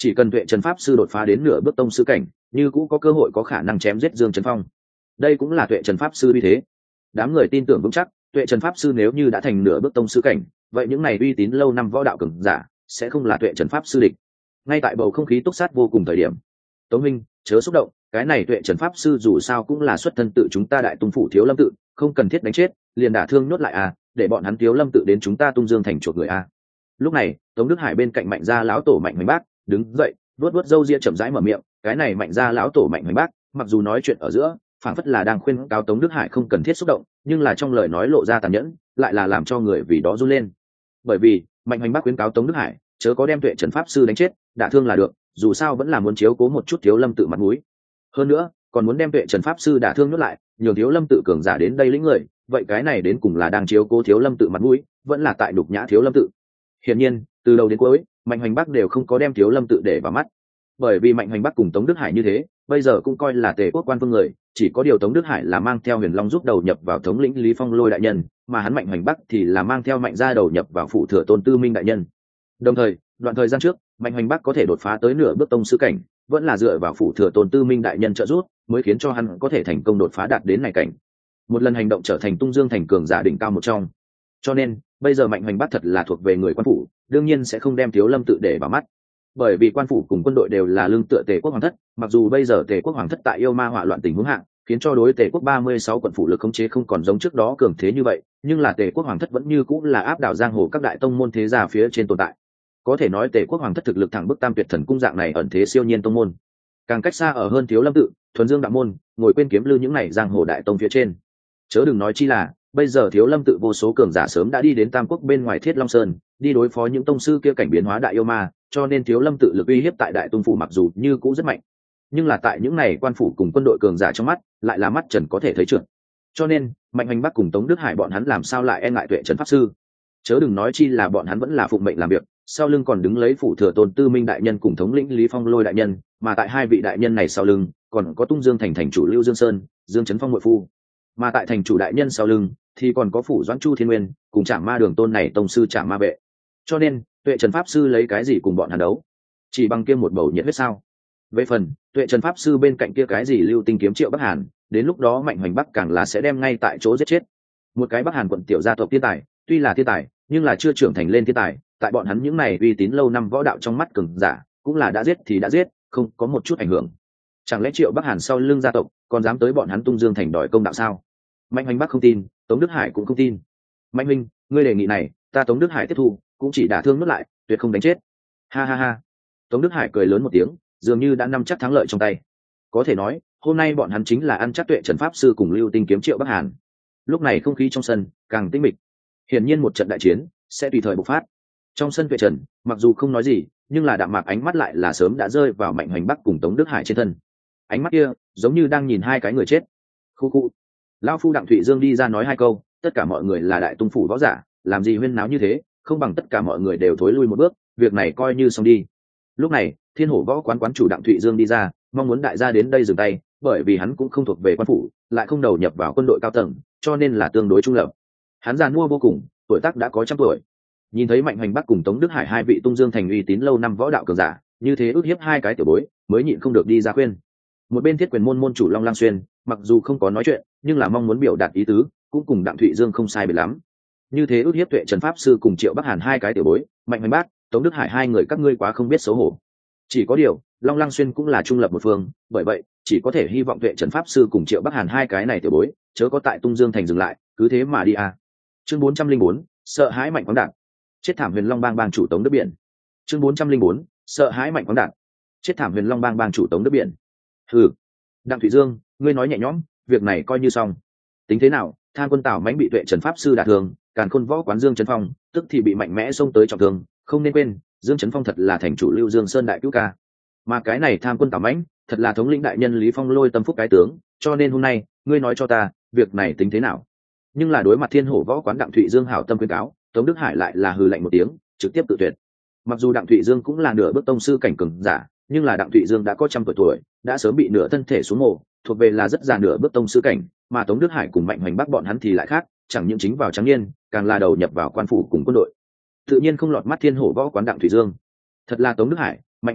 chỉ cần Tuệ Trần pháp sư đột phá đến nửa bước tông sư cảnh, như cũ có cơ hội có khả năng chém giết Dương Chấn Phong. Đây cũng là Tuệ Trần pháp sư uy thế. Đám người tin tưởng vững chắc, Tuệ Trần pháp sư nếu như đã thành nửa bước tông sư cảnh, vậy những này uy tín lâu năm võ đạo cường giả sẽ không là Tuệ Trần pháp sư địch. Ngay tại bầu không khí túc sát vô cùng thời điểm, Tống Minh chớ xúc động, cái này Tuệ Trần pháp sư dù sao cũng là xuất thân tự chúng ta Đại Tung phủ Thiếu Lâm tự, không cần thiết đánh chết, liền đả thương nhốt lại à, để bọn hắn Thiếu Lâm tự đến chúng ta Tung Dương thành chuộc người à. Lúc này, Tống Đức Hải bên cạnh Mạnh gia lão tổ Mạnh Hoành Bác đứng dậy, vuốt râu ria chậm rãi mở miệng, cái này Mạnh gia lão tổ Mạnh Hoành Bác, mặc dù nói chuyện ở giữa, phảng phất là đang khuyên cáo Tống Đức Hải không cần thiết xúc động, nhưng là trong lời nói lộ ra tàn nhẫn, lại là làm cho người vì đó run lên. Bởi vì, Mạnh Hoành Bác khuyến cáo Tống Đức Hải, chớ có đem Tuệ Trần pháp sư đánh chết, đả thương là được, dù sao vẫn là muốn chiếu cố một chút Thiếu Lâm tự mặt mũi. Hơn nữa, còn muốn đem Tuệ Trần pháp sư đả thương nhốt lại, nhường Thiếu Lâm tự cường giả đến đây lĩnh người, vậy cái này đến cùng là đang chiếu cố Thiếu Lâm tự mặt mũi, vẫn là tại đục nhã Thiếu Lâm tự. Hiển nhiên, từ đầu đến cuối, Mạnh Hoành Bắc đều không có đem Thiếu Lâm tự để vào mắt. Bởi vì Mạnh Hoành Bắc cùng Tống Đức Hải như thế, bây giờ cũng coi là Tề quốc quan vương người, chỉ có điều Tống Đức Hải là mang theo Huyền Long giúp đầu nhập vào thống lĩnh Lý Phong Lôi đại nhân, mà hắn Mạnh Hoành Bắc thì là mang theo Mạnh gia đầu nhập vào phủ thừa Tôn Tư Minh đại nhân. Đồng thời, đoạn thời gian trước, Mạnh Hoành Bắc có thể đột phá tới nửa bước tông sư cảnh, vẫn là dựa vào phủ thừa Tôn Tư Minh đại nhân trợ giúp, mới khiến cho hắn có thể thành công đột phá đạt đến này cảnh. Một lần hành động trở thành Tung Dương thành cường giả đỉnh cao một trong. Cho nên, bây giờ Mạnh Hoành Bắc thật là thuộc về người quan phủ, đương nhiên sẽ không đem Thiếu Lâm tự để vào mắt. Bởi vì quan phủ cùng quân đội đều là lương tựa Tề quốc hoàng thất, mặc dù bây giờ Tề quốc hoàng thất tại yêu ma hỏa loạn tình huống hạng, khiến cho đối Tề quốc 36 quận phủ lực khống chế không còn giống trước đó cường thế như vậy, nhưng là Tề quốc hoàng thất vẫn như cũng là áp đảo giang hồ các đại tông môn thế gia phía trên tồn tại. Có thể nói Tề quốc hoàng thất thực lực thẳng bức Tam Tuyệt Thần cung dạng này ẩn thế siêu nhiên tông môn. Càng cách xa ở hơn Thiếu Lâm tự, Thuần Dương đạo môn, ngồi quên kiếm lư những này giang hồ đại tông phía trên. Chớ đừng nói chi là, bây giờ Thiếu Lâm tự vô số cường giả sớm đã đi đến Tam Quốc bên ngoài Thiết Long Sơn, đi đối phó những tông sư kia cảnh biến hóa đại yêu ma, cho nên Thiếu Lâm tự lực uy hiếp tại Đại Tung phủ mặc dù như cũ rất mạnh, nhưng là tại những này quan phủ cùng quân đội cường giả trong mắt, lại là mắt trần có thể thấy trượt. Cho nên, Mạnh Hoành Bắc cùng Tống Đức Hải bọn hắn làm sao lại e ngại Tuệ Trần pháp sư? Chớ đừng nói chi là bọn hắn vẫn là phụng mệnh làm việc, sau lưng còn đứng lấy phủ thừa Tôn Tư Minh đại nhân cùng thống lĩnh Lý Phong Lôi đại nhân, mà tại hai vị đại nhân này sau lưng, còn có Tung Dương thành thành chủ Lưu Dương Sơn, Dương Chấn Phong muội phu. Mà tại thành chủ đại nhân sau lưng thì còn có phủ Doãn Chu Thiên Nguyên cùng Trảm Ma Đường tôn này tông sư Trảm Ma vệ. Cho nên Tuệ Trần pháp sư lấy cái gì cùng bọn hắn đấu? Chỉ bằng kia một bầu nhiệt huyết sao? Về phần Tuệ Trần pháp sư bên cạnh kia cái gì Lưu Tinh kiếm Triệu Bắc Hàn, đến lúc đó Mạnh Hoành Bắc càng là sẽ đem ngay tại chỗ giết chết. Một cái Bắc Hàn quận tiểu gia tộc thiên tài, tuy là thiên tài, nhưng là chưa trưởng thành lên thiên tài, tại bọn hắn những này uy tín lâu năm võ đạo trong mắt cường giả, cũng là đã giết thì đã giết, không có một chút ảnh hưởng. Chẳng lẽ Triệu Bắc Hàn sau lưng gia tộc còn dám tới bọn hắn Tung Dương thành đòi công đạo sao? Mạnh Hoành Bắc không tin, Tống Đức Hải cũng không tin. Mạnh huynh, ngươi đề nghị này, ta Tống Đức Hải tiếp thu, cũng chỉ đả thương nuốt lại, tuyệt không đánh chết. Ha ha ha. Tống Đức Hải cười lớn một tiếng, dường như đã nắm chắc thắng lợi trong tay. Có thể nói, hôm nay bọn hắn chính là ăn chắc Tuệ Trần pháp sư cùng Lưu Tinh kiếm Triệu Bắc Hàn. Lúc này không khí trong sân càng tĩnh mịch. Hiển nhiên một trận đại chiến sẽ tùy thời bộc phát. Trong sân Tuệ Trần, mặc dù không nói gì, nhưng là đạm mạc ánh mắt lại là sớm đã rơi vào Mạnh Hoành Bắc cùng Tống Đức Hải trên thân. Ánh mắt kia, giống như đang nhìn hai cái người chết. Khu khu. Lão phu Đặng Thụy Dương đi ra nói hai câu, tất cả mọi người là Đại Tung phủ võ giả, làm gì huyên náo như thế, không bằng tất cả mọi người đều thối lui một bước, việc này coi như xong đi. Lúc này, Thiên Hổ võ quán quán chủ Đặng Thụy Dương đi ra, mong muốn đại gia đến đây dừng tay, bởi vì hắn cũng không thuộc về quan phủ, lại không đầu nhập vào quân đội cao tầng, cho nên là tương đối trung lập. Hắn già nua vô cùng, tuổi tác đã có trăm tuổi. Nhìn thấy Mạnh Hoành Bắc cùng Tống Đức Hải hai vị Tung Dương thành uy tín lâu năm võ đạo cường giả, như thế ức hiếp hai cái tiểu bối, mới nhịn không được đi ra khuyên. Một bên Thiết Quyền môn môn chủ Long Lang Xuyên, mặc dù không có nói chuyện, nhưng là mong muốn biểu đạt ý tứ, cũng cùng Đặng Thụy Dương không sai biệt lắm. Như thế ức hiếp Tuệ Trần pháp sư cùng Triệu Bắc Hàn hai cái tiểu bối, Mạnh Hoành Bắc, Tống Đức Hải hai người các ngươi quá không biết xấu hổ. Chỉ có điều, Long Lang Xuyên cũng là trung lập một phương, bởi vậy, chỉ có thể hy vọng Tuệ Trần pháp sư cùng Triệu Bắc Hàn hai cái này tiểu bối, chớ có tại Tung Dương thành dừng lại, cứ thế mà đi à. Chương 404, sợ hãi Mạnh Quang Đạt. Chết thảm Huyền Long bang bang chủ Tống Đức Biển. Chương 404, sợ hãi Mạnh Quang Đạt. Chết thảm Huyền Long bang bang chủ Tống Đức Biển. Hừ. Đặng Thụy Dương, ngươi nói nhẹ nhõm, việc này coi như xong. Tính thế nào, Tham Quân Tào Mãnh bị Tuệ Trần pháp sư đả thương, Càn Khôn võ quán Dương Chấn Phong, tức thì bị mạnh mẽ xông tới trọng thương, không nên quên, Dương Chấn Phong thật là thành chủ Lưu Dương Sơn đại cứu ca. Mà cái này Tham Quân Tào Mãnh, thật là thống lĩnh đại nhân Lý Phong Lôi tâm phúc cái tướng, cho nên hôm nay, ngươi nói cho ta, việc này tính thế nào? Nhưng là đối mặt Thiên Hổ võ quán Đặng Thụy Dương hảo tâm khuyên cáo, Tống Đức Hải lại là hừ lạnh một tiếng, trực tiếp tự tuyệt. Mặc dù Đặng Thụy Dương cũng là nửa bước tông sư cảnh cường giả, nhưng là Đặng Thụy Dương đã có trăm tuổi, đã sớm bị nửa thân thể xuống mồ, thuộc về là rất già nửa bước tông sư cảnh, mà Tống Đức Hải cùng Mạnh Hoành Bắc bọn hắn thì lại khác, chẳng những chính vào trắng niên, càng là đầu nhập vào quan phủ cùng quân đội, tự nhiên không lọt mắt Thiên Hổ võ quán Đặng Thụy Dương. Thật là Tống Đức Hải, Mạnh Hoành Bắc,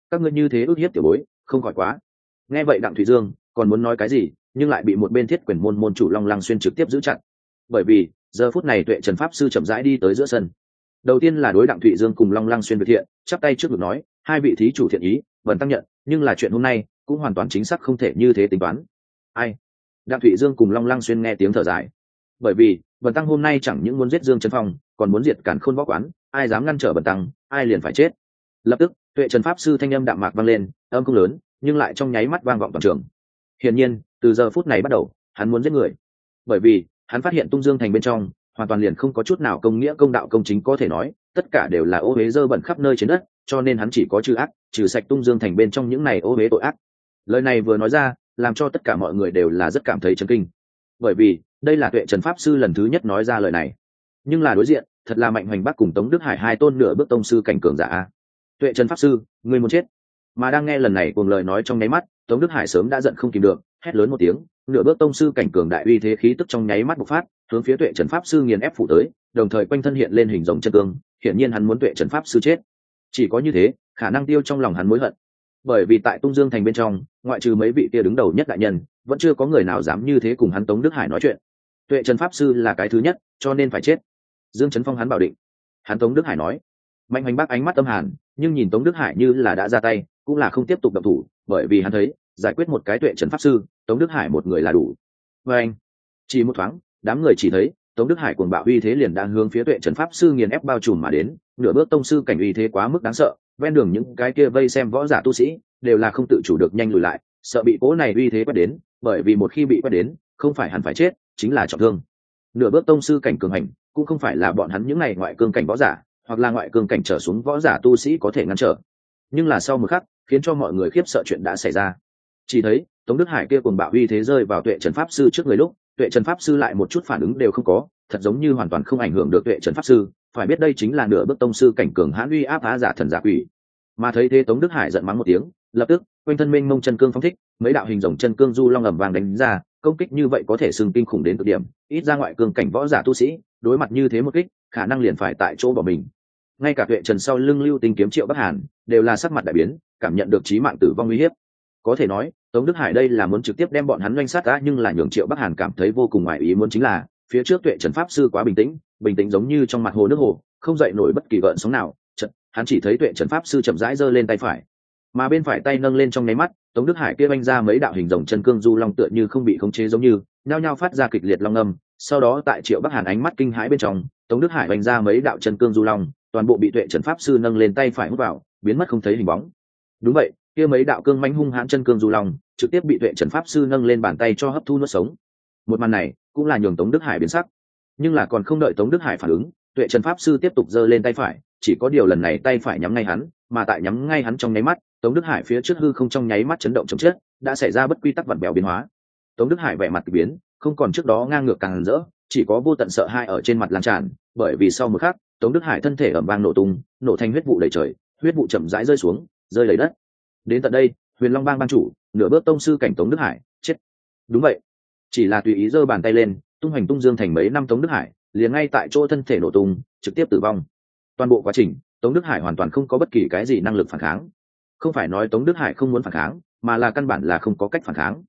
các ngươi như thế ước hiếp tiểu bối không khỏi quá. Nghe vậy Đặng Thụy Dương còn muốn nói cái gì, nhưng lại bị một bên Thiết Quyền môn môn chủ Long Lăng Xuyên trực tiếp giữ chặt. Bởi vì giờ phút này Tuệ Trần pháp sư chậm rãi đi tới giữa sân. Đầu tiên là đối Đặng Thụy Dương cùng Long Lăng Xuyên biệt thiện, chắp tay trước ngực nói, hai vị thí chủ thiện ý vẫn tăng nhận, nhưng là chuyện hôm nay cũng hoàn toàn chính xác không thể như thế tính toán. Ai? Đặng Thụy Dương cùng Long Lăng Xuyên nghe tiếng thở dài. Bởi vì Bần tăng hôm nay chẳng những muốn giết Dương Trấn Phong, còn muốn diệt Càn Khôn Võ Quán, ai dám ngăn trở Bần tăng, ai liền phải chết. Lập tức, Tuệ Trần pháp sư thanh âm đạm mạc vang lên, âm không lớn, nhưng lại trong nháy mắt vang vọng toàn trường. Hiển nhiên, từ giờ phút này bắt đầu, hắn muốn giết người. Bởi vì, hắn phát hiện Tung Dương thành bên trong, hoàn toàn liền không có chút nào công nghĩa công đạo công chính có thể nói, tất cả đều là ô uế dơ bẩn khắp nơi trên đất, cho nên hắn chỉ có trừ ác, trừ sạch Tung Dương thành bên trong những này ô uế tội ác. Lời này vừa nói ra, làm cho tất cả mọi người đều là rất cảm thấy chấn kinh. Bởi vì, đây là Tuệ Trần pháp sư lần thứ nhất nói ra lời này. Nhưng là đối diện, thật là Mạnh Hoành Bắc cùng Tống Đức Hải hai tôn nửa bước tông sư cảnh cường giả. Tuệ Trần pháp sư, ngươi muốn chết. Mà đang nghe lần này cùng lời nói trong nháy mắt, Tống Đức Hải sớm đã giận không kìm được, hét lớn một tiếng, nửa bước tông sư cảnh cường đại uy thế khí tức trong nháy mắt bộc phát, hướng phía Tuệ Trần pháp sư nghiền ép phủ tới, đồng thời quanh thân hiện lên hình rồng chân cương, hiển nhiên hắn muốn Tuệ Trần pháp sư chết. Chỉ có như thế, khả năng tiêu trong lòng hắn mối hận. Bởi vì tại Tung Dương thành bên trong, ngoại trừ mấy vị kia đứng đầu nhất đại nhân, vẫn chưa có người nào dám như thế cùng hắn Tống Đức Hải nói chuyện. Tuệ Trần pháp sư là cái thứ nhất, cho nên phải chết. Dương Trấn Phong hắn bảo định. Hắn Tống Đức Hải nói. Mạnh Hoành Bắc ánh mắt âm hàn, nhưng nhìn Tống Đức Hải như là đã ra tay, cũng là không tiếp tục động thủ, bởi vì hắn thấy, giải quyết một cái Tuệ Trần pháp sư, Tống Đức Hải một người là đủ. Và anh, chỉ một thoáng, đám người chỉ thấy Tống Đức Hải cuồng bạo uy thế liền đang hướng phía Tuệ Trần pháp sư nghiền ép bao trùm mà đến, nửa bước tông sư cảnh uy thế quá mức đáng sợ, ven đường những cái kia vây xem võ giả tu sĩ đều là không tự chủ được nhanh lùi lại, sợ bị cỗ này uy thế quét đến, bởi vì một khi bị quét đến, không phải hẳn phải chết, chính là trọng thương. Nửa bước tông sư cảnh cường hành, cũng không phải là bọn hắn những này ngoại cương cảnh võ giả, hoặc là ngoại cương cảnh trở xuống võ giả tu sĩ có thể ngăn trở. Nhưng là sau một khắc, khiến cho mọi người khiếp sợ chuyện đã xảy ra. Chỉ thấy Tống Đức Hải kia cuồng bạo uy thế rơi vào Tuệ Trần pháp sư trước người lúc, Tuệ Trần pháp sư lại một chút phản ứng đều không có, thật giống như hoàn toàn không ảnh hưởng được Tuệ Trần pháp sư. Phải biết đây chính là nửa bước tông sư cảnh cường hãn uy áp phá giả thần giả quỷ. Mà thấy thế Tống Đức Hải giận mắng một tiếng, lập tức quanh thân mênh mông chân cương phóng thích, mấy đạo hình rồng chân cương du long ầm vàng đánh ra, công kích như vậy có thể xưng kinh khủng đến cực điểm, ít ra ngoại cương cảnh võ giả tu sĩ đối mặt như thế một kích, khả năng liền phải tại chỗ bỏ mình. Ngay cả Tuệ Trần sau lưng Lưu Tinh kiếm Triệu Bắc Hàn đều là sắc mặt đại biến, cảm nhận được chí mạng tử vong uy hiếp. Có thể nói, Tống Đức Hải đây là muốn trực tiếp đem bọn hắn doanh sát đã, nhưng là nhường Triệu Bắc Hàn cảm thấy vô cùng ngoài ý muốn chính là, phía trước Tuệ Trần pháp sư quá bình tĩnh giống như trong mặt hồ nước hồ, không dậy nổi bất kỳ gợn sóng nào. Hắn chỉ thấy Tuệ Trần pháp sư chậm rãi giơ lên tay phải, mà bên phải tay nâng lên trong nháy mắt, Tống Đức Hải kia vung ra mấy đạo hình rồng chân cương du long tựa như không bị khống chế giống như, nhao nhao phát ra kịch liệt long âm. Sau đó tại Triệu Bắc Hàn ánh mắt kinh hãi bên trong, Tống Đức Hải vung ra mấy đạo chân cương du long, toàn bộ bị Tuệ Trần pháp sư nâng lên tay phải hút vào, biến mất không thấy hình bóng. Đúng vậy, kia mấy đạo cương mãnh hung hãn chân cương du long, trực tiếp bị Tuệ Trần pháp sư nâng lên bàn tay cho hấp thu nuốt sống. Một màn này cũng là nhường Tống Đức Hải biến sắc, nhưng là còn không đợi Tống Đức Hải phản ứng, Tuệ Trần pháp sư tiếp tục giơ lên tay phải, chỉ có điều lần này tay phải nhắm ngay hắn, mà tại nhắm ngay hắn trong nháy mắt, Tống Đức Hải phía trước hư không trong nháy mắt chấn động chồng chết, đã xảy ra bất quy tắc vặn bèo biến hóa. Tống Đức Hải vẻ mặt kỳ biến, không còn trước đó ngang ngược càng rỡ, chỉ có vô tận sợ hãi ở trên mặt lan tràn, bởi vì sau một khắc, Tống Đức Hải thân thể ầm vang nổ tung, nổ thành huyết vụ đầy trời, huyết vụ chậm rãi rơi xuống, rơi đầy đất. Đến tận đây, Huyền Long Bang ban chủ, nửa bước tông sư cảnh Tống Đức Hải, chết. Đúng vậy, chỉ là tùy ý giơ bàn tay lên, tung hoành tung dương thành mấy năm Tống Đức Hải, liền ngay tại chỗ thân thể nổ tung, trực tiếp tử vong. Toàn bộ quá trình, Tống Đức Hải hoàn toàn không có bất kỳ cái gì năng lực phản kháng. Không phải nói Tống Đức Hải không muốn phản kháng, mà là căn bản là không có cách phản kháng.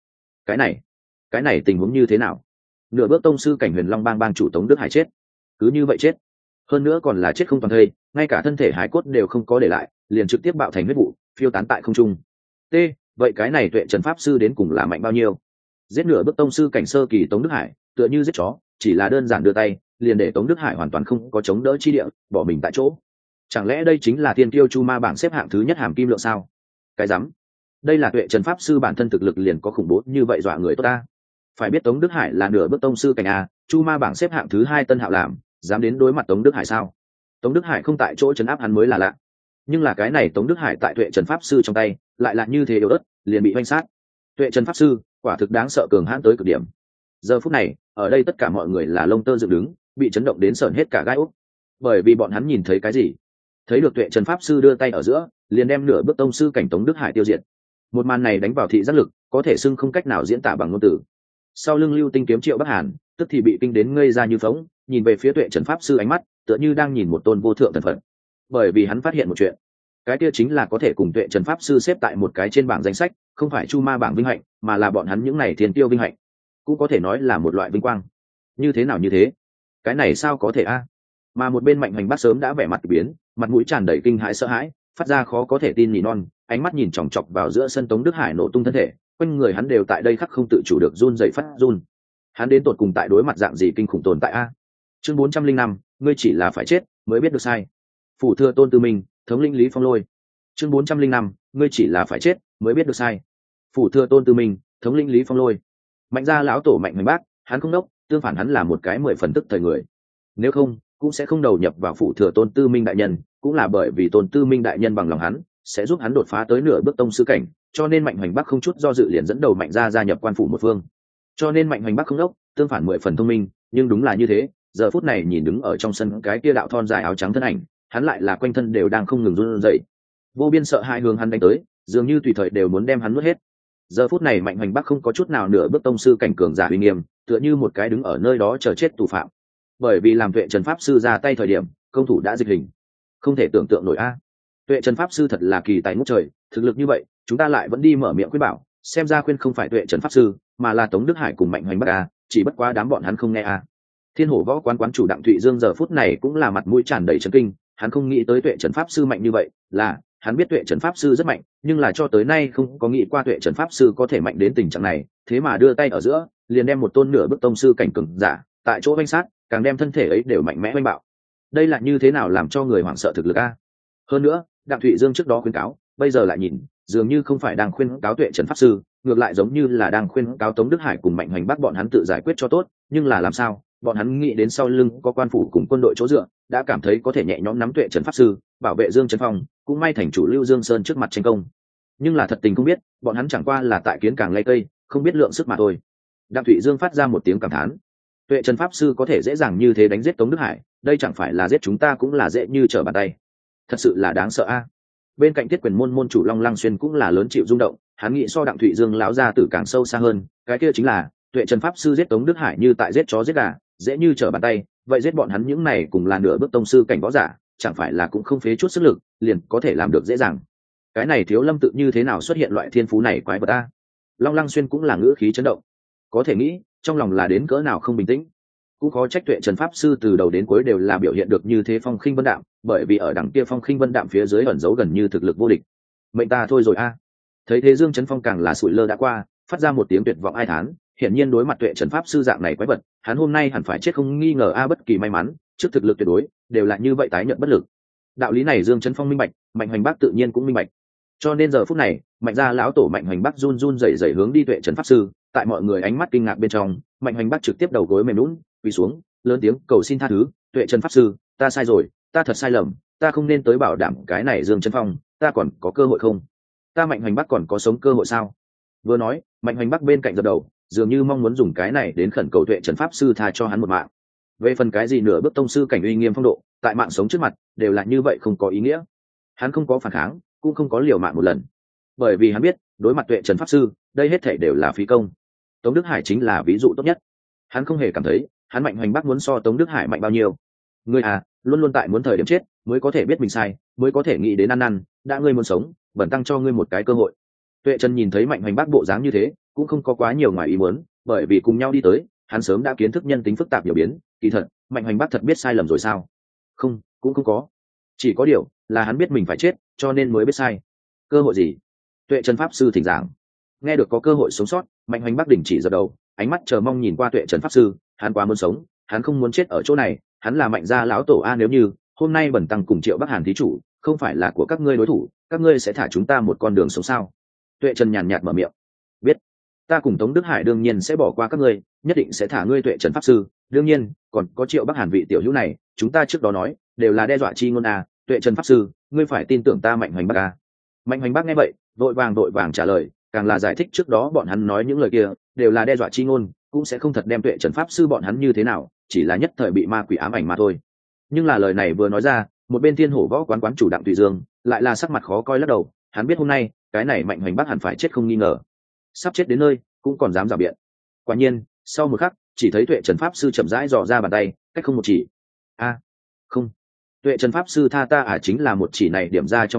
Cái này tình huống như thế nào? Nửa bước tông sư cảnh Huyền Long Bang bang chủ Tống Đức Hải chết, cứ như vậy chết, hơn nữa còn là chết không toàn thây, ngay cả thân thể hài cốt đều không có để lại, liền trực tiếp bạo thành huyết vụ, phiêu tán tại không trung. Vậy cái này Tuệ Trần pháp sư đến cùng là mạnh bao nhiêu? Giết nửa bước tông sư cảnh sơ kỳ Tống Đức Hải, tựa như giết chó, chỉ là đơn giản đưa tay, liền để Tống Đức Hải hoàn toàn không có chống đỡ chi địa, bỏ mình tại chỗ. Chẳng lẽ đây chính là thiên tiêu chu ma bảng xếp hạng thứ nhất hàm kim lượng sao? Cái rắm, đây là Tuệ Trần pháp sư bản thân thực lực liền có khủng bố như vậy, dọa người tốt ta. Phải biết Tống Đức Hải là nửa bước tông sư cảnh a, chu ma bảng xếp hạng thứ hai Tân Hạo làm, dám đến đối mặt Tống Đức Hải sao? Tống Đức Hải không tại chỗ trấn áp hắn mới là lạ. Nhưng là cái này Tống Đức Hải tại Tuệ Trần pháp sư trong tay, lại là như thế yếu ớt, liền bị hoành sát. Tuệ Trần pháp sư, quả thực đáng sợ cường hãn tới cực điểm. Giờ phút này, ở đây tất cả mọi người là lông tơ dựng đứng, bị chấn động đến sởn hết cả gai ốc. Bởi vì bọn hắn nhìn thấy cái gì? Thấy được Tuệ Trần pháp sư đưa tay ở giữa, liền đem nửa bước tông sư cảnh Tống Đức Hải tiêu diệt. Một màn này đánh vào thị giác lực, có thể xưng không cách nào diễn tả bằng ngôn từ. Sau lưng Lưu Tinh kiếm Triệu Bắc Hàn, tức thì bị kinh đến ngây ra như phỗng, nhìn về phía Tuệ Trần pháp sư ánh mắt tựa như đang nhìn một tôn vô thượng thần phật. Bởi vì hắn phát hiện một chuyện, cái kia chính là có thể cùng tuệ trần pháp sư xếp tại một cái trên bảng danh sách, không phải chu ma bảng vinh hạnh, mà là bọn hắn những này thiên tiêu vinh hạnh, cũng có thể nói là một loại vinh quang. Như thế nào như thế? Cái này sao có thể a? Mà một bên Mạnh Hoành Bắc sớm đã vẻ mặt biến, mặt mũi tràn đầy kinh hãi sợ hãi, phát ra khó có thể tin nỉ non, ánh mắt nhìn chòng chọc vào giữa sân Tống Đức Hải nổ tung thân thể, quanh người hắn đều tại đây khắc không tự chủ được run rẩy phát run. Hắn đến tột cùng tại đối mặt dạng gì kinh khủng tồn tại a? Chương 405, ngươi chỉ là phải chết mới biết được sai. Phủ thừa Tôn Tư Minh, thống lĩnh Lý Phong Lôi. Chương 405, ngươi chỉ là phải chết mới biết được sai. Phủ thừa Tôn Tư Minh, thống lĩnh Lý Phong Lôi. Mạnh gia lão tổ Mạnh Hoành Bắc, hắn không đốc, tương phản hắn là một cái 10 phần tức thời người. Nếu không, cũng sẽ không đầu nhập vào phủ thừa Tôn Tư Minh đại nhân, cũng là bởi vì Tôn Tư Minh đại nhân bằng lòng hắn, sẽ giúp hắn đột phá tới nửa bước tông sư cảnh, cho nên Mạnh Hoành Bắc không chút do dự liền dẫn đầu Mạnh gia gia nhập quan phủ một phương. Cho nên Mạnh Hoành Bắc không đốc, tương phản 10 phần thông minh, nhưng đúng là như thế, giờ phút này nhìn đứng ở trong sân cái kia đạo thon dài áo trắng thân ảnh, hắn lại là quanh thân đều đang không ngừng run rẩy. Vô biên sợ hãi hướng hắn đánh tới, dường như tùy thời đều muốn đem hắn nuốt hết. Giờ phút này Mạnh Hoành Bắc không có chút nào nửa bước tông sư cảnh cường giả uy nghiêm, tựa như một cái đứng ở nơi đó chờ chết tù phạm. Bởi vì làm Tuệ Trần pháp sư ra tay thời điểm, công thủ đã dịch hình. Không thể tưởng tượng nổi a. Tuệ Trần pháp sư thật là kỳ tài ngút trời, thực lực như vậy, chúng ta lại vẫn đi mở miệng khuyên bảo, xem ra khuyên không phải Tuệ Trần pháp sư, mà là Tống Đức Hải cùng Mạnh Hoành Bắc a, chỉ bất quá đám bọn hắn không nghe a. Thiên Hổ Võ quán quán chủ Đặng Thụy Dương giờ phút này cũng là mặt mũi tràn đầy chấn kinh, hắn không nghĩ tới Tuệ Trần pháp sư mạnh như vậy, là hắn biết Tuệ Trần pháp sư rất mạnh, nhưng là cho tới nay không có nghĩ qua Tuệ Trần pháp sư có thể mạnh đến tình trạng này, thế mà đưa tay ở giữa, liền đem một tôn nửa bước tông sư cảnh cường giả, tại chỗ vanh sát, càng đem thân thể ấy đều mạnh mẽ vanh bạo. Đây là như thế nào làm cho người hoảng sợ thực lực a? Hơn nữa, Đặng Thụy Dương trước đó khuyên cáo, bây giờ lại nhìn, dường như không phải đang khuyên cáo Tuệ Trần pháp sư, ngược lại giống như là đang khuyên cáo Tống Đức Hải cùng Mạnh Hoành Bắc bọn hắn tự giải quyết cho tốt, nhưng là làm sao? Bọn hắn nghĩ đến sau lưng có quan phủ cùng quân đội chỗ dựa, đã cảm thấy có thể nhẹ nhõm nắm Tuệ Trần pháp sư, bảo vệ Dương Trấn Phong, cũng may thành chủ Lưu Dương Sơn trước mặt tranh công. Nhưng là thật tình không biết, bọn hắn chẳng qua là tại kiến càng lay cây, không biết lượng sức mà thôi. Đặng Thụy Dương phát ra một tiếng cảm thán. Tuệ Trần pháp sư có thể dễ dàng như thế đánh giết Tống Đức Hải, đây chẳng phải là giết chúng ta cũng là dễ như trở bàn tay. Thật sự là đáng sợ a. Bên cạnh Tiết Quyền môn môn chủ Long Lăng Xuyên cũng là lớn chịu rung động, hắn nghĩ so Đặng Thụy Dương lão gia tử càng sâu xa hơn, cái kia chính là Tuệ Trần pháp sư giết Tống Đức Hải như tại giết chó giết gà, dễ như trở bàn tay, vậy giết bọn hắn những này cùng là nửa bước tông sư cảnh võ giả, chẳng phải là cũng không phế chút sức lực, liền có thể làm được dễ dàng. Cái này Thiếu Lâm tự như thế nào xuất hiện loại thiên phú này quái vật a? Long Lăng Xuyên cũng là ngữ khí chấn động, có thể nghĩ trong lòng là đến cỡ nào không bình tĩnh. Cũng khó trách Tuệ Trần pháp sư từ đầu đến cuối đều là biểu hiện được như thế phong khinh vân đạm, bởi vì ở đằng kia phong khinh vân đạm phía dưới ẩn giấu gần như thực lực vô địch. Mệnh ta thôi rồi a. Thấy thế Dương Trấn Phong càng là sụi lơ đã qua, phát ra một tiếng tuyệt vọng ai thán, hiển nhiên đối mặt Tuệ Trần pháp sư dạng này quái vật, hắn hôm nay hẳn phải chết không nghi ngờ a, bất kỳ may mắn, trước thực lực tuyệt đối, đều là như vậy tái nhận bất lực. Đạo lý này Dương Trấn Phong minh bạch, Mạnh Hoành Bắc tự nhiên cũng minh bạch. Cho nên giờ phút này, Mạnh gia lão tổ Mạnh Hoành Bắc run run rẩy rẩy hướng đi Tuệ Trần pháp sư, tại mọi người ánh mắt kinh ngạc bên trong, Mạnh Hoành Bắc trực tiếp đầu gối mềm nhũn, quỳ xuống, lớn tiếng cầu xin tha thứ, Tuệ Trần pháp sư, ta sai rồi, ta thật sai lầm, ta không nên tới bảo đảm cái này Dương Trấn Phong, ta còn có cơ hội không? Ta Mạnh Hoành Bắc còn có sống cơ hội sao? Vừa nói, Mạnh Hoành Bắc bên cạnh gật đầu, dường như mong muốn dùng cái này đến khẩn cầu Tuệ Trần pháp sư tha cho hắn một mạng. Về phần cái gì nửa bước tông sư cảnh uy nghiêm phong độ, tại mạng sống trước mặt, đều là như vậy không có ý nghĩa. Hắn không có phản kháng, cũng không có liều mạng một lần. Bởi vì hắn biết, đối mặt Tuệ Trần pháp sư, đây hết thảy đều là phí công. Tống Đức Hải chính là ví dụ tốt nhất. Hắn không hề cảm thấy, hắn Mạnh Hoành Bắc muốn so Tống Đức Hải mạnh bao nhiêu. Ngươi à, luôn luôn tại muốn thời điểm chết, mới có thể biết mình sai, mới có thể nghĩ đến ăn năn, đã ngươi muốn sống, bẩn tăng cho ngươi một cái cơ hội. Tuệ Trần nhìn thấy Mạnh Hoành Bắc bộ dáng như thế, cũng không có quá nhiều ngoài ý muốn, bởi vì cùng nhau đi tới, hắn sớm đã kiến thức nhân tính phức tạp nhiều biến, kỳ thật, Mạnh Hoành Bắc thật biết sai lầm rồi sao? Không, cũng không có. Chỉ có điều, là hắn biết mình phải chết, cho nên mới biết sai. Cơ hội gì? Tuệ Trần pháp sư thỉnh giảng. Nghe được có cơ hội sống sót, Mạnh Hoành Bắc đình chỉ giật đầu, ánh mắt chờ mong nhìn qua Tuệ Trần pháp sư, hắn quá muốn sống, hắn không muốn chết ở chỗ này, hắn là Mạnh gia lão tổ a, nếu như hôm nay bẩn tăng cùng Triệu Bắc Hàn thí chủ, không phải là của các ngươi đối thủ, các ngươi sẽ thả chúng ta một con đường sống sao? Tuệ Trần nhàn nhạt mở miệng. Biết, ta cùng Tống Đức Hải đương nhiên sẽ bỏ qua các ngươi, nhất định sẽ thả ngươi Tuệ Trần pháp sư, đương nhiên còn có Triệu Bắc Hàn vị tiểu hữu này, chúng ta trước đó nói đều là đe dọa chi ngôn a, Tuệ Trần pháp sư, ngươi phải tin tưởng ta Mạnh Hoành Bắc a. Mạnh Hoành Bắc nghe vậy, vội vàng trả lời, càng là giải thích trước đó bọn hắn nói những lời kia đều là đe dọa chi ngôn, cũng sẽ không thật đem Tuệ Trần pháp sư bọn hắn như thế nào, chỉ là nhất thời bị ma quỷ ám ảnh mà thôi. Nhưng là lời này vừa nói ra, một bên Thiên Hổ Võ quán quán chủ Đặng Thụy Dương lại là sắc mặt khó coi lắc đầu, hắn biết hôm nay cái này Mạnh Hoành Bắc hẳn phải chết không nghi ngờ, sắp chết đến nơi cũng còn dám rào biện. Quả nhiên sau một khắc, chỉ thấy Tuệ Trần pháp sư chậm rãi dò ra bàn tay, cách không một chỉ. A, không. Tuệ Trần pháp sư tha ta à, chính là một chỉ này điểm ra trong nháy mắt,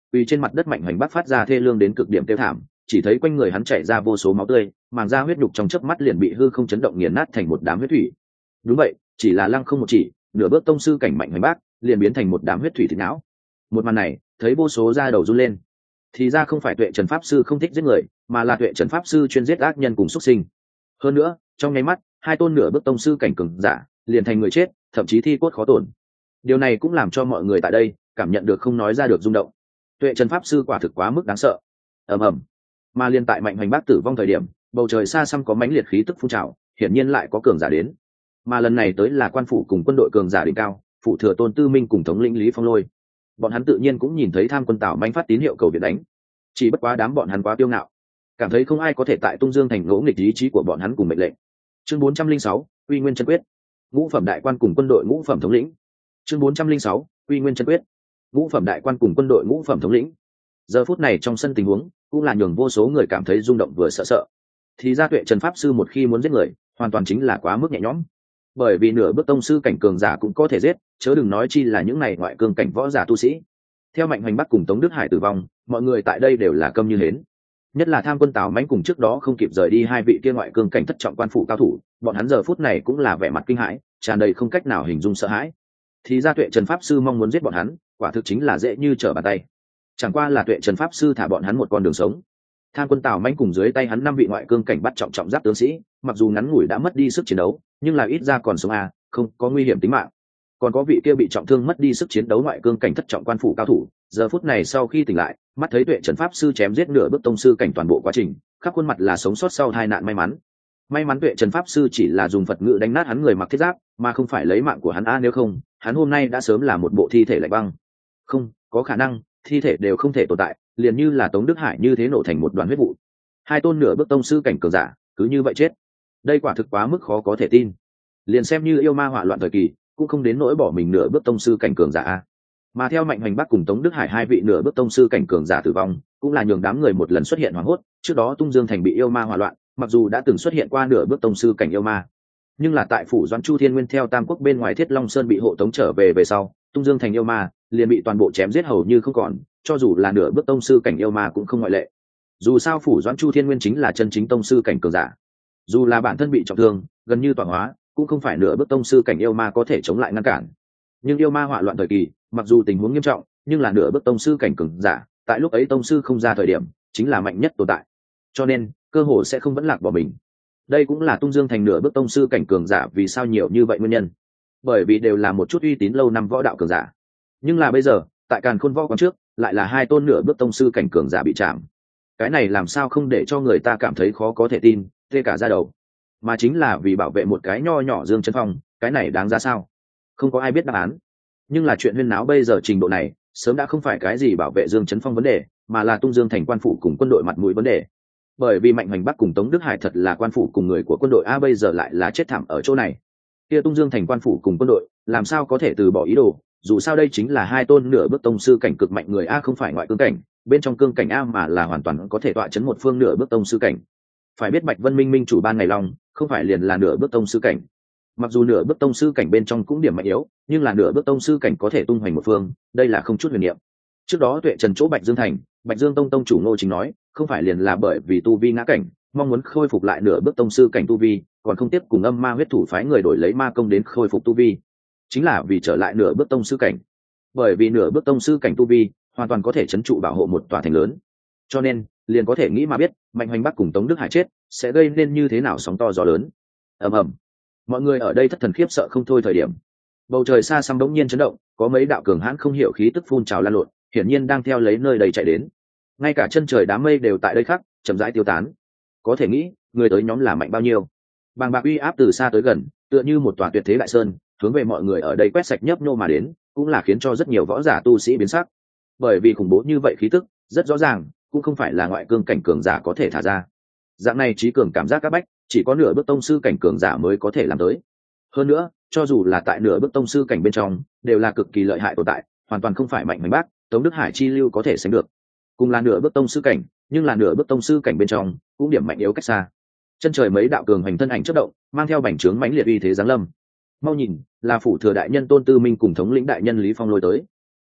vì trên mặt đất Mạnh Hoành Bắc phát ra thê lương đến cực điểm tiêu thảm, chỉ thấy quanh người hắn chảy ra vô số máu tươi, màng da huyết nhục trong chớp mắt liền bị hư không chấn động nghiền nát thành một đám huyết thủy. Đúng vậy, chỉ là lăng không một chỉ, nửa bước tông sư cảnh Mạnh Hoành Bắc liền biến thành một đám huyết thủy thịt não. Một màn này, thấy vô số da đầu run lên. Thì ra không phải Tuệ Trần pháp sư không thích giết người, mà là Tuệ Trần pháp sư chuyên giết ác nhân cùng xuất sinh. Hơn nữa, trong nháy mắt, hai tôn nửa bước tông sư cảnh cường giả liền thành người chết, thậm chí thi cốt khó tổn. Điều này cũng làm cho mọi người tại đây cảm nhận được không nói ra được rung động. Tuệ Trần pháp sư quả thực quá mức đáng sợ. Ầm ầm. Mà liên tại Mạnh Hoành Bắc tử vong thời điểm, bầu trời xa xăm có mãnh liệt khí tức phun trào, hiển nhiên lại có cường giả đến. Mà lần này tới là quan phủ cùng quân đội cường giả đỉnh cao, phụ thừa Tôn Tư Minh cùng thống lĩnh Lý Phong Lôi. Bọn hắn tự nhiên cũng nhìn thấy Tham Quân Tào Manh phát tín hiệu cầu viện đánh. Chỉ bất quá đám bọn hắn quá kiêu ngạo, cảm thấy không ai có thể tại Tung Dương thành ngỗ nghịch ý chí của bọn hắn cùng mệnh lệnh. Chương 406, Uy Nguyên chân quyết. Ngũ phẩm đại quan cùng quân đội ngũ phẩm thống lĩnh. Chương 406, Uy Nguyên chân quyết. Ngũ phẩm đại quan cùng quân đội ngũ phẩm thống lĩnh. Giờ phút này trong sân tình huống cũng là nhường vô số người cảm thấy rung động vừa sợ sợ. Thì ra Tuệ Trần pháp sư một khi muốn giết người, hoàn toàn chính là quá mức nhẹ nhõm. Bởi vì nửa bước tông sư cảnh cường giả cũng có thể giết, chớ đừng nói chi là những này ngoại cương cảnh võ giả tu sĩ. Theo Mạnh Hoành Bắc cùng Tống Đức Hải tử vong, mọi người tại đây đều là câm như hến. Nhất là Tham Quân Tào Mãnh cùng trước đó không kịp rời đi hai vị kia ngoại cương cảnh thất trọng quan phủ cao thủ, bọn hắn giờ phút này cũng là vẻ mặt kinh hãi, tràn đầy không cách nào hình dung sợ hãi. Thì ra Tuệ Trần pháp sư mong muốn giết bọn hắn, quả thực chính là dễ như trở bàn tay. Chẳng qua là Tuệ Trần pháp sư thả bọn hắn một con đường sống. Tham Quân Tào Mãnh cùng dưới tay hắn 5 vị ngoại cương cảnh bắt trọng trọng giáp tướng sĩ, mặc dù ngắn ngủi đã mất đi sức chiến đấu, nhưng là ít ra còn sống không có nguy hiểm tính mạng. Còn có vị kia bị trọng thương mất đi sức chiến đấu ngoại cương cảnh thất trọng quan phủ cao thủ, giờ phút này sau khi tỉnh lại, mắt thấy Tuệ Trần pháp sư chém giết nửa bước tông sư cảnh toàn bộ quá trình, khắp khuôn mặt là sống sót sau tai nạn may mắn. May mắn Tuệ Trần pháp sư chỉ là dùng Phật ngữ đánh nát hắn người mặc thiết giáp, mà không phải lấy mạng của hắn nếu không, hắn hôm nay đã sớm là một bộ thi thể lạnh băng. Không, có khả năng, thi thể đều không thể tồn tại, liền như là Tống Đức Hải như thế nổ thành một đoàn huyết vụ. Hai tôn nửa bước tông sư cảnh cường giả, cứ như vậy chết. Đây quả thực quá mức khó có thể tin. Liền xem như yêu ma hỏa loạn thời kỳ, cũng không đến nỗi bỏ mình nửa bước tông sư cảnh cường giả. Mà theo Mạnh Hoành Bắc cùng Tống Đức Hải hai vị nửa bước tông sư cảnh cường giả tử vong, cũng là nhường đám người một lần xuất hiện hoảng hốt. Trước đó Tung Dương thành bị yêu ma hỏa loạn, mặc dù đã từng xuất hiện qua nửa bước tông sư cảnh yêu ma, nhưng là tại phủ Doãn Chu Thiên Nguyên theo Tam Quốc bên ngoài Thiết Long Sơn bị hộ tống trở về sau, Tung Dương thành yêu ma liền bị toàn bộ chém giết hầu như không còn, cho dù là nửa bước tông sư cảnh yêu ma cũng không ngoại lệ. Dù sao phủ Doãn Chu Thiên Nguyên chính là chân chính tông sư cảnh cường giả, dù là bản thân bị trọng thương, gần như tọa hóa, cũng không phải nửa bước tông sư cảnh yêu ma có thể chống lại ngăn cản. Nhưng yêu ma hỏa loạn thời kỳ, mặc dù tình huống nghiêm trọng, nhưng là nửa bước tông sư cảnh cường giả, tại lúc ấy tông sư không ra thời điểm, chính là mạnh nhất tồn tại. Cho nên, cơ hội sẽ không vẫn lạc bỏ mình. Đây cũng là Tung Dương thành nửa bước tông sư cảnh cường giả vì sao nhiều như vậy nguyên nhân. Bởi vì đều là một chút uy tín lâu năm võ đạo cường giả. Nhưng là bây giờ, tại Càn Khôn Võ quán trước, lại là hai tôn nửa bước tông sư cảnh cường giả bị chạm. Cái này làm sao không để cho người ta cảm thấy khó có thể tin, tê cả da đầu. Mà chính là vì bảo vệ một cái nho nhỏ Dương Chấn Phong, cái này đáng giá sao? Không có ai biết đáp án. Nhưng là chuyện huyên náo bây giờ trình độ này, sớm đã không phải cái gì bảo vệ Dương Chấn Phong vấn đề, mà là Tung Dương thành quan phủ cùng quân đội mặt mũi vấn đề. Bởi vì Mạnh Hoành Bắc cùng Tống Đức Hải thật là quan phủ cùng người của quân đội bây giờ lại là chết thảm ở chỗ này. Kia Tung Dương thành quan phủ cùng quân đội, làm sao có thể từ bỏ ý đồ, dù sao đây chính là hai tôn nửa bước tông sư cảnh cực mạnh người không phải ngoại cương cảnh, bên trong cương cảnh mà là hoàn toàn có thể tọa chấn một phương nửa bước tông sư cảnh. Phải biết Bạch Vân Minh Minh chủ ban ngày long, không phải liền là nửa bước tông sư cảnh. Mặc dù nửa bước tông sư cảnh bên trong cũng điểm mạnh yếu, nhưng là nửa bước tông sư cảnh có thể tung hoành một phương, đây là không chút huyền niệm. Trước đó Tuệ Trần chỗ Bạch Dương thành, Bạch Dương tông tông chủ Ngô Chính nói, không phải liền là bởi vì tu vi ngã cảnh, mong muốn khôi phục lại nửa bước tông sư cảnh tu vi, còn không tiếp cùng âm ma huyết thủ phái người đổi lấy ma công đến khôi phục tu vi, chính là vì trở lại nửa bước tông sư cảnh. Bởi vì nửa bước tông sư cảnh tu vi hoàn toàn có thể trấn trụ bảo hộ một tòa thành lớn, cho nên liền có thể nghĩ mà biết Mạnh Hoành Bắc cùng Tống Đức Hải chết sẽ gây nên như thế nào sóng to gió lớn. Ầm ầm, mọi người ở đây thất thần khiếp sợ không thôi thời điểm, bầu trời xa xăm đống nhiên chấn động, có mấy đạo cường hãn không hiểu khí tức phun trào lan lộn, hiển nhiên đang theo lấy nơi đây chạy đến. Ngay cả chân trời đám mây đều tại đây khắc chậm rãi tiêu tán. Có thể nghĩ người tới nhóm là mạnh bao nhiêu. Bàng bạc uy áp từ xa tới gần, tựa như một tòa tuyệt thế đại sơn, hướng về mọi người ở đây quét sạch nhấp nhô mà đến, cũng là khiến cho rất nhiều võ giả tu sĩ biến sắc. Bởi vì khủng bố như vậy khí tức, rất rõ ràng cũng không phải là ngoại cương cảnh cường giả có thể thả ra. Dạng này trí cường cảm giác các bách, chỉ có nửa bước tông sư cảnh cường giả mới có thể làm tới. Hơn nữa, cho dù là tại nửa bước tông sư cảnh bên trong, đều là cực kỳ lợi hại tồn tại, hoàn toàn không phải Mạnh Hoành Bắc, Tống Đức Hải chi lưu có thể sánh được. Cùng là nửa bước tông sư cảnh, nhưng là nửa bước tông sư cảnh bên trong, cũng điểm mạnh yếu cách xa. Chân trời mấy đạo cường hành thân ảnh chớp động, mang theo bành trướng mãnh liệt uy thế giáng lâm. Mau nhìn, là phủ thừa đại nhân Tôn Tư Minh cùng thống lĩnh đại nhân Lý Phong Lôi tới.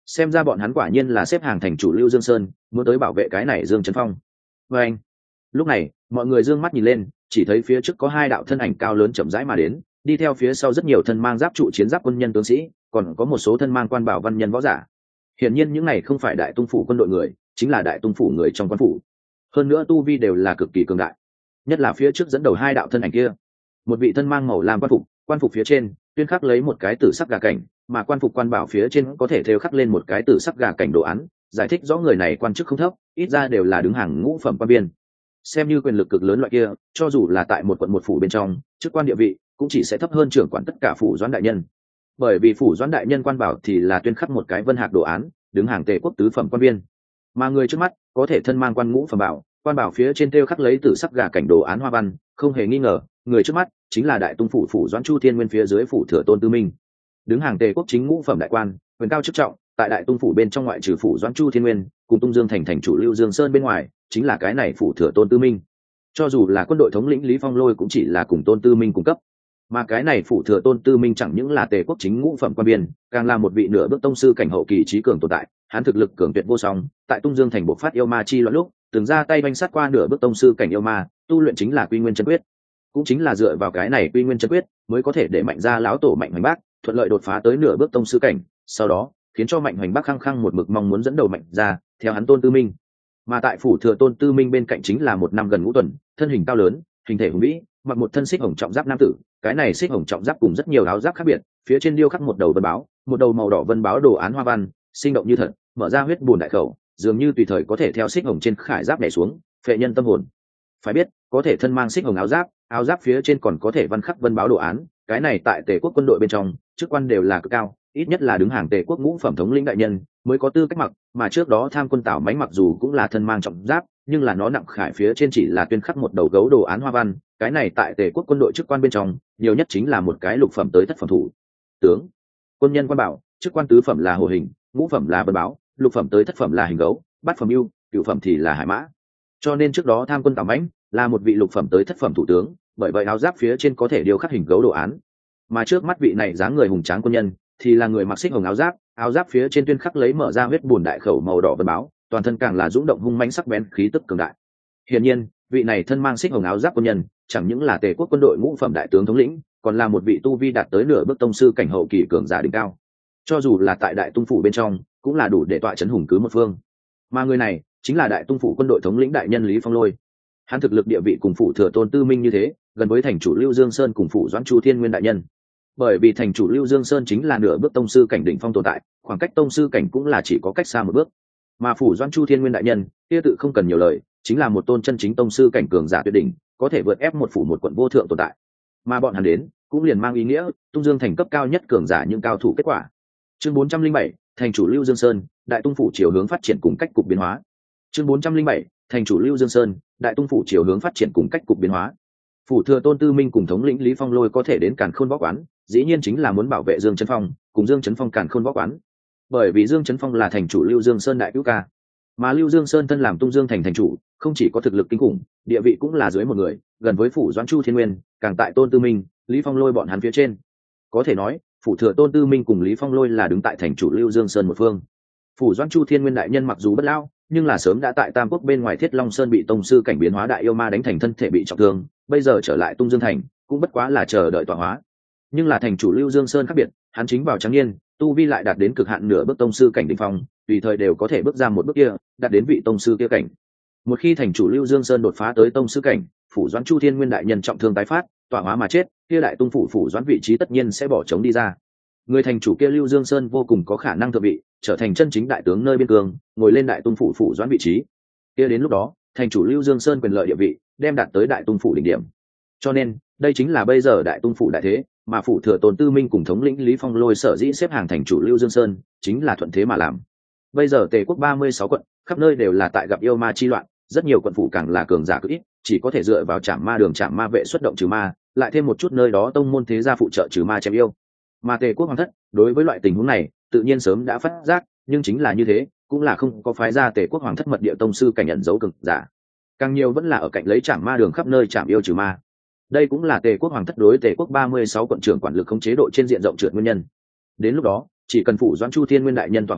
xem ra bọn hắn quả nhiên là xếp hàng thành chủ Lưu Dương Sơn, muốn tới bảo vệ cái này Dương Trấn Phong. Và anh, lúc này mọi người dương mắt nhìn lên, chỉ thấy phía trước có hai đạo thân ảnh cao lớn chậm rãi mà đến, đi theo phía sau rất nhiều thân mang giáp trụ chiến giáp quân nhân tướng sĩ, còn có một số thân mang quan bảo văn nhân võ giả. Hiển nhiên những này không phải đại tung phủ quân đội người, chính là đại tung phủ người trong quan phủ. Hơn nữa tu vi đều là cực kỳ cường đại, nhất là phía trước dẫn đầu hai đạo thân ảnh kia, một vị thân mang màu lam quan phục phía trên tuyên khắc lấy một cái tử sắc gà cảnh, mà quan phục quan bảo phía trên có thể thêu khắc lên một cái tử sắc gà cảnh đồ án, giải thích rõ người này quan chức không thấp, ít ra đều là đứng hàng ngũ phẩm quan biên. Xem như quyền lực cực lớn loại kia, cho dù là tại một quận một phủ bên trong, chức quan địa vị cũng chỉ sẽ thấp hơn trưởng quản tất cả phủ doãn đại nhân. Bởi vì phủ doãn đại nhân quan bảo thì là tuyên khắc một cái vân hạc đồ án, đứng hàng tề quốc tứ phẩm quan biên, mà người trước mắt có thể thân mang quan ngũ phẩm bảo, quan bảo phía trên thêu khắc lấy tử sắc gà cảnh đồ án hoa văn, không hề nghi ngờ người trước mắt chính là đại tung phủ phủ doãn Chu Thiên Nguyên phía dưới phủ thừa tôn tư minh, đứng hàng tề quốc chính ngũ phẩm đại quan, quyền cao chức trọng. Tại đại tung phủ bên trong, ngoại trừ phủ doãn Chu Thiên Nguyên cùng tung dương thành thành chủ Lưu Dương Sơn bên ngoài, chính là cái này phủ thừa tôn tư minh. Cho dù là quân đội thống lĩnh Lý Phong Lôi cũng chỉ là cùng tôn tư minh cung cấp, mà cái này phủ thừa tôn tư minh chẳng những là tề quốc chính ngũ phẩm quan biên, càng là một vị nửa bước tông sư cảnh hậu kỳ trí cường tồn tại. Hắn thực lực cường tuyệt vô song, tại tung dương thành bộc phát yêu ma chi loạn lúc từng ra tay banh sát qua nửa bước tông sư cảnh yêu ma, tu luyện chính là quy nguyên chân quyết. Cũng chính là dựa vào cái này quy nguyên chân quyết mới có thể để mạnh ra lão tổ Mạnh Hoành Bác thuận lợi đột phá tới nửa bước tông sư cảnh, sau đó khiến cho Mạnh Hoành Bác khăng khăng một mực mong muốn dẫn đầu mạnh ra theo hắn tôn tư minh. Mà tại phủ thừa tôn tư minh bên cạnh chính là một năm gần ngũ tuần, thân hình cao lớn, hình thể hùng vĩ, mặc một thân xích hồng trọng giáp nam tử. Cái này xích hồng trọng giáp cùng rất nhiều áo giáp khác biệt, phía trên điêu khắc một đầu vân báo, một đầu màu đỏ vân báo đồ án hoa văn, sinh động như thật, mở ra huyết bùn đại khẩu, dường như tùy thời có thể theo xích hồng trên khải giáp nhảy xuống, phệ nhân tâm hồn. Phải biết, có thể thân mang xích hồng áo giáp phía trên còn có thể văn khắc vân báo đồ án, cái này tại tề quốc quân đội bên trong chức quan đều là cực cao, ít nhất là đứng hàng tề quốc ngũ phẩm thống lĩnh đại nhân mới có tư cách mặc. Mà trước đó Tham Quân Tảo Mánh mặc dù cũng là thân mang trọng giáp, nhưng là nó nặng khải phía trên chỉ là tuyên khắc một đầu gấu đồ án hoa văn, cái này tại tề quốc quân đội chức quan bên trong nhiều nhất chính là một cái lục phẩm tới thất phẩm thủ tướng. Quân nhân quan bảo chức quan tứ phẩm là hổ hình, ngũ phẩm là vân báo, lục phẩm tới thất phẩm là hình gấu, bát phẩm ưu, cửu phẩm thì là hải mã. Cho nên trước đó Tham Quân Tảo Mánh là một vị lục phẩm tới thất phẩm thủ tướng, bởi vậy áo giáp phía trên có thể điêu khắc hình gấu đồ án. Mà trước mắt vị này dáng người hùng tráng quân nhân thì là người mặc xích hồng áo giáp phía trên tuyên khắc lấy mở ra huyết bùn đại khẩu màu đỏ vân báo, toàn thân càng là dũng động hung mãnh sắc bén khí tức cường đại. Hiển nhiên, vị này thân mang xích hồng áo giáp quân nhân chẳng những là tề quốc quân đội ngũ phẩm đại tướng thống lĩnh, còn là một vị tu vi đạt tới nửa bước tông sư cảnh hậu kỳ cường giả đỉnh cao. Cho dù là tại đại tung phủ bên trong, cũng là đủ để tọa chấn hùng cứ một phương. Mà người này chính là đại tung phủ quân đội thống lĩnh đại nhân Lý Phong Lôi. Hắn thực lực địa vị cùng phủ thừa tôn tư minh như thế, gần với thành chủ Lưu Dương Sơn cùng phủ doãn Chu Thiên Nguyên đại nhân. Bởi vì thành chủ Lưu Dương Sơn chính là nửa bước tông sư cảnh đỉnh phong tồn tại, khoảng cách tông sư cảnh cũng là chỉ có cách xa một bước. Mà phủ doãn Chu Thiên Nguyên đại nhân kia tự không cần nhiều lời, chính là một tôn chân chính tông sư cảnh cường giả tuyệt đỉnh, có thể vượt ép một phủ một quận vô thượng tồn tại. Mà bọn hắn đến cũng liền mang ý nghĩa tung dương thành cấp cao nhất cường giả những cao thủ kết quả. Chương 407, thành chủ Lưu Dương Sơn, đại tung phủ chiều hướng phát triển cùng cách cục biến hóa. Chương 407, thành chủ Lưu Dương Sơn, đại tung phủ chiều hướng phát triển cùng cách cục biến hóa. Phủ thừa tôn tư minh cùng thống lĩnh Lý Phong Lôi có thể đến Càn Khôn Võ Quán, dĩ nhiên chính là muốn bảo vệ Dương Chấn Phong cùng Dương Chấn Phong Càn Khôn Võ Quán. Bởi vì Dương Chấn Phong là thành chủ Lưu Dương Sơn đại cứu ca, mà Lưu Dương Sơn thân làm tung dương thành thành chủ, không chỉ có thực lực kinh khủng, địa vị cũng là dưới một người, gần với phủ doãn Chu Thiên Nguyên, càng tại tôn tư minh, Lý Phong Lôi bọn hắn phía trên. Có thể nói, phủ thừa tôn tư minh cùng Lý Phong Lôi là đứng tại thành chủ Lưu Dương Sơn một phương. Phủ doãn Chu Thiên Nguyên đại nhân mặc dù bất lão, nhưng là sớm đã tại Tam Quốc bên ngoài Thiết Long Sơn bị tông sư cảnh biến hóa đại yêu ma đánh thành thân thể bị trọng thương, bây giờ trở lại tung dương thành cũng bất quá là chờ đợi tọa hóa. Nhưng là thành chủ Lưu Dương Sơn khác biệt, hắn chính vào trắng niên, tu vi lại đạt đến cực hạn nửa bước tông sư cảnh đỉnh phong, tùy thời đều có thể bước ra một bước kia, đạt đến vị tông sư kia cảnh. Một khi thành chủ Lưu Dương Sơn đột phá tới tông sư cảnh, phủ doãn Chu Thiên Nguyên đại nhân trọng thương tái phát, tọa hóa mà chết, kia đại tung phủ doãn vị trí tất nhiên sẽ bỏ trống đi ra. Người thành chủ kia Lưu Dương Sơn vô cùng có khả năng thượng vị, trở thành chân chính đại tướng nơi biên cương, ngồi lên đại tung phủ doãn vị trí. Kia đến lúc đó, thành chủ Lưu Dương Sơn quyền lợi địa vị đem đạt tới đại tung phủ đỉnh điểm. Cho nên, đây chính là bây giờ đại tung phủ đại thế, mà phủ thừa tôn tư minh cùng thống lĩnh Lý Phong Lôi sở dĩ xếp hàng thành chủ Lưu Dương Sơn, chính là thuận thế mà làm. Bây giờ Tề quốc 36 quận, khắp nơi đều là tại gặp yêu ma chi loạn, rất nhiều quận phủ càng là cường giả cực ít, chỉ có thể dựa vào trảm ma đường trảm ma vệ xuất động trừ ma, lại thêm một chút nơi đó tông môn thế gia phụ trợ trừ ma chém yêu. Mà Tề quốc hoàng thất đối với loại tình huống này, tự nhiên sớm đã phát giác, nhưng chính là như thế, cũng là không có phái ra Tề quốc hoàng thất mật địa tông sư cảnh nhận dấu cực giả. Càng nhiều vẫn là ở cạnh lấy trảm ma đường khắp nơi trảm yêu trừ ma. Đây cũng là Tề quốc hoàng thất đối Tề quốc 36 quận trưởng quản lực không chế độ trên diện rộng trượt nguyên nhân. Đến lúc đó, chỉ cần phủ doãn Chu Thiên Nguyên đại nhân tọa hóa,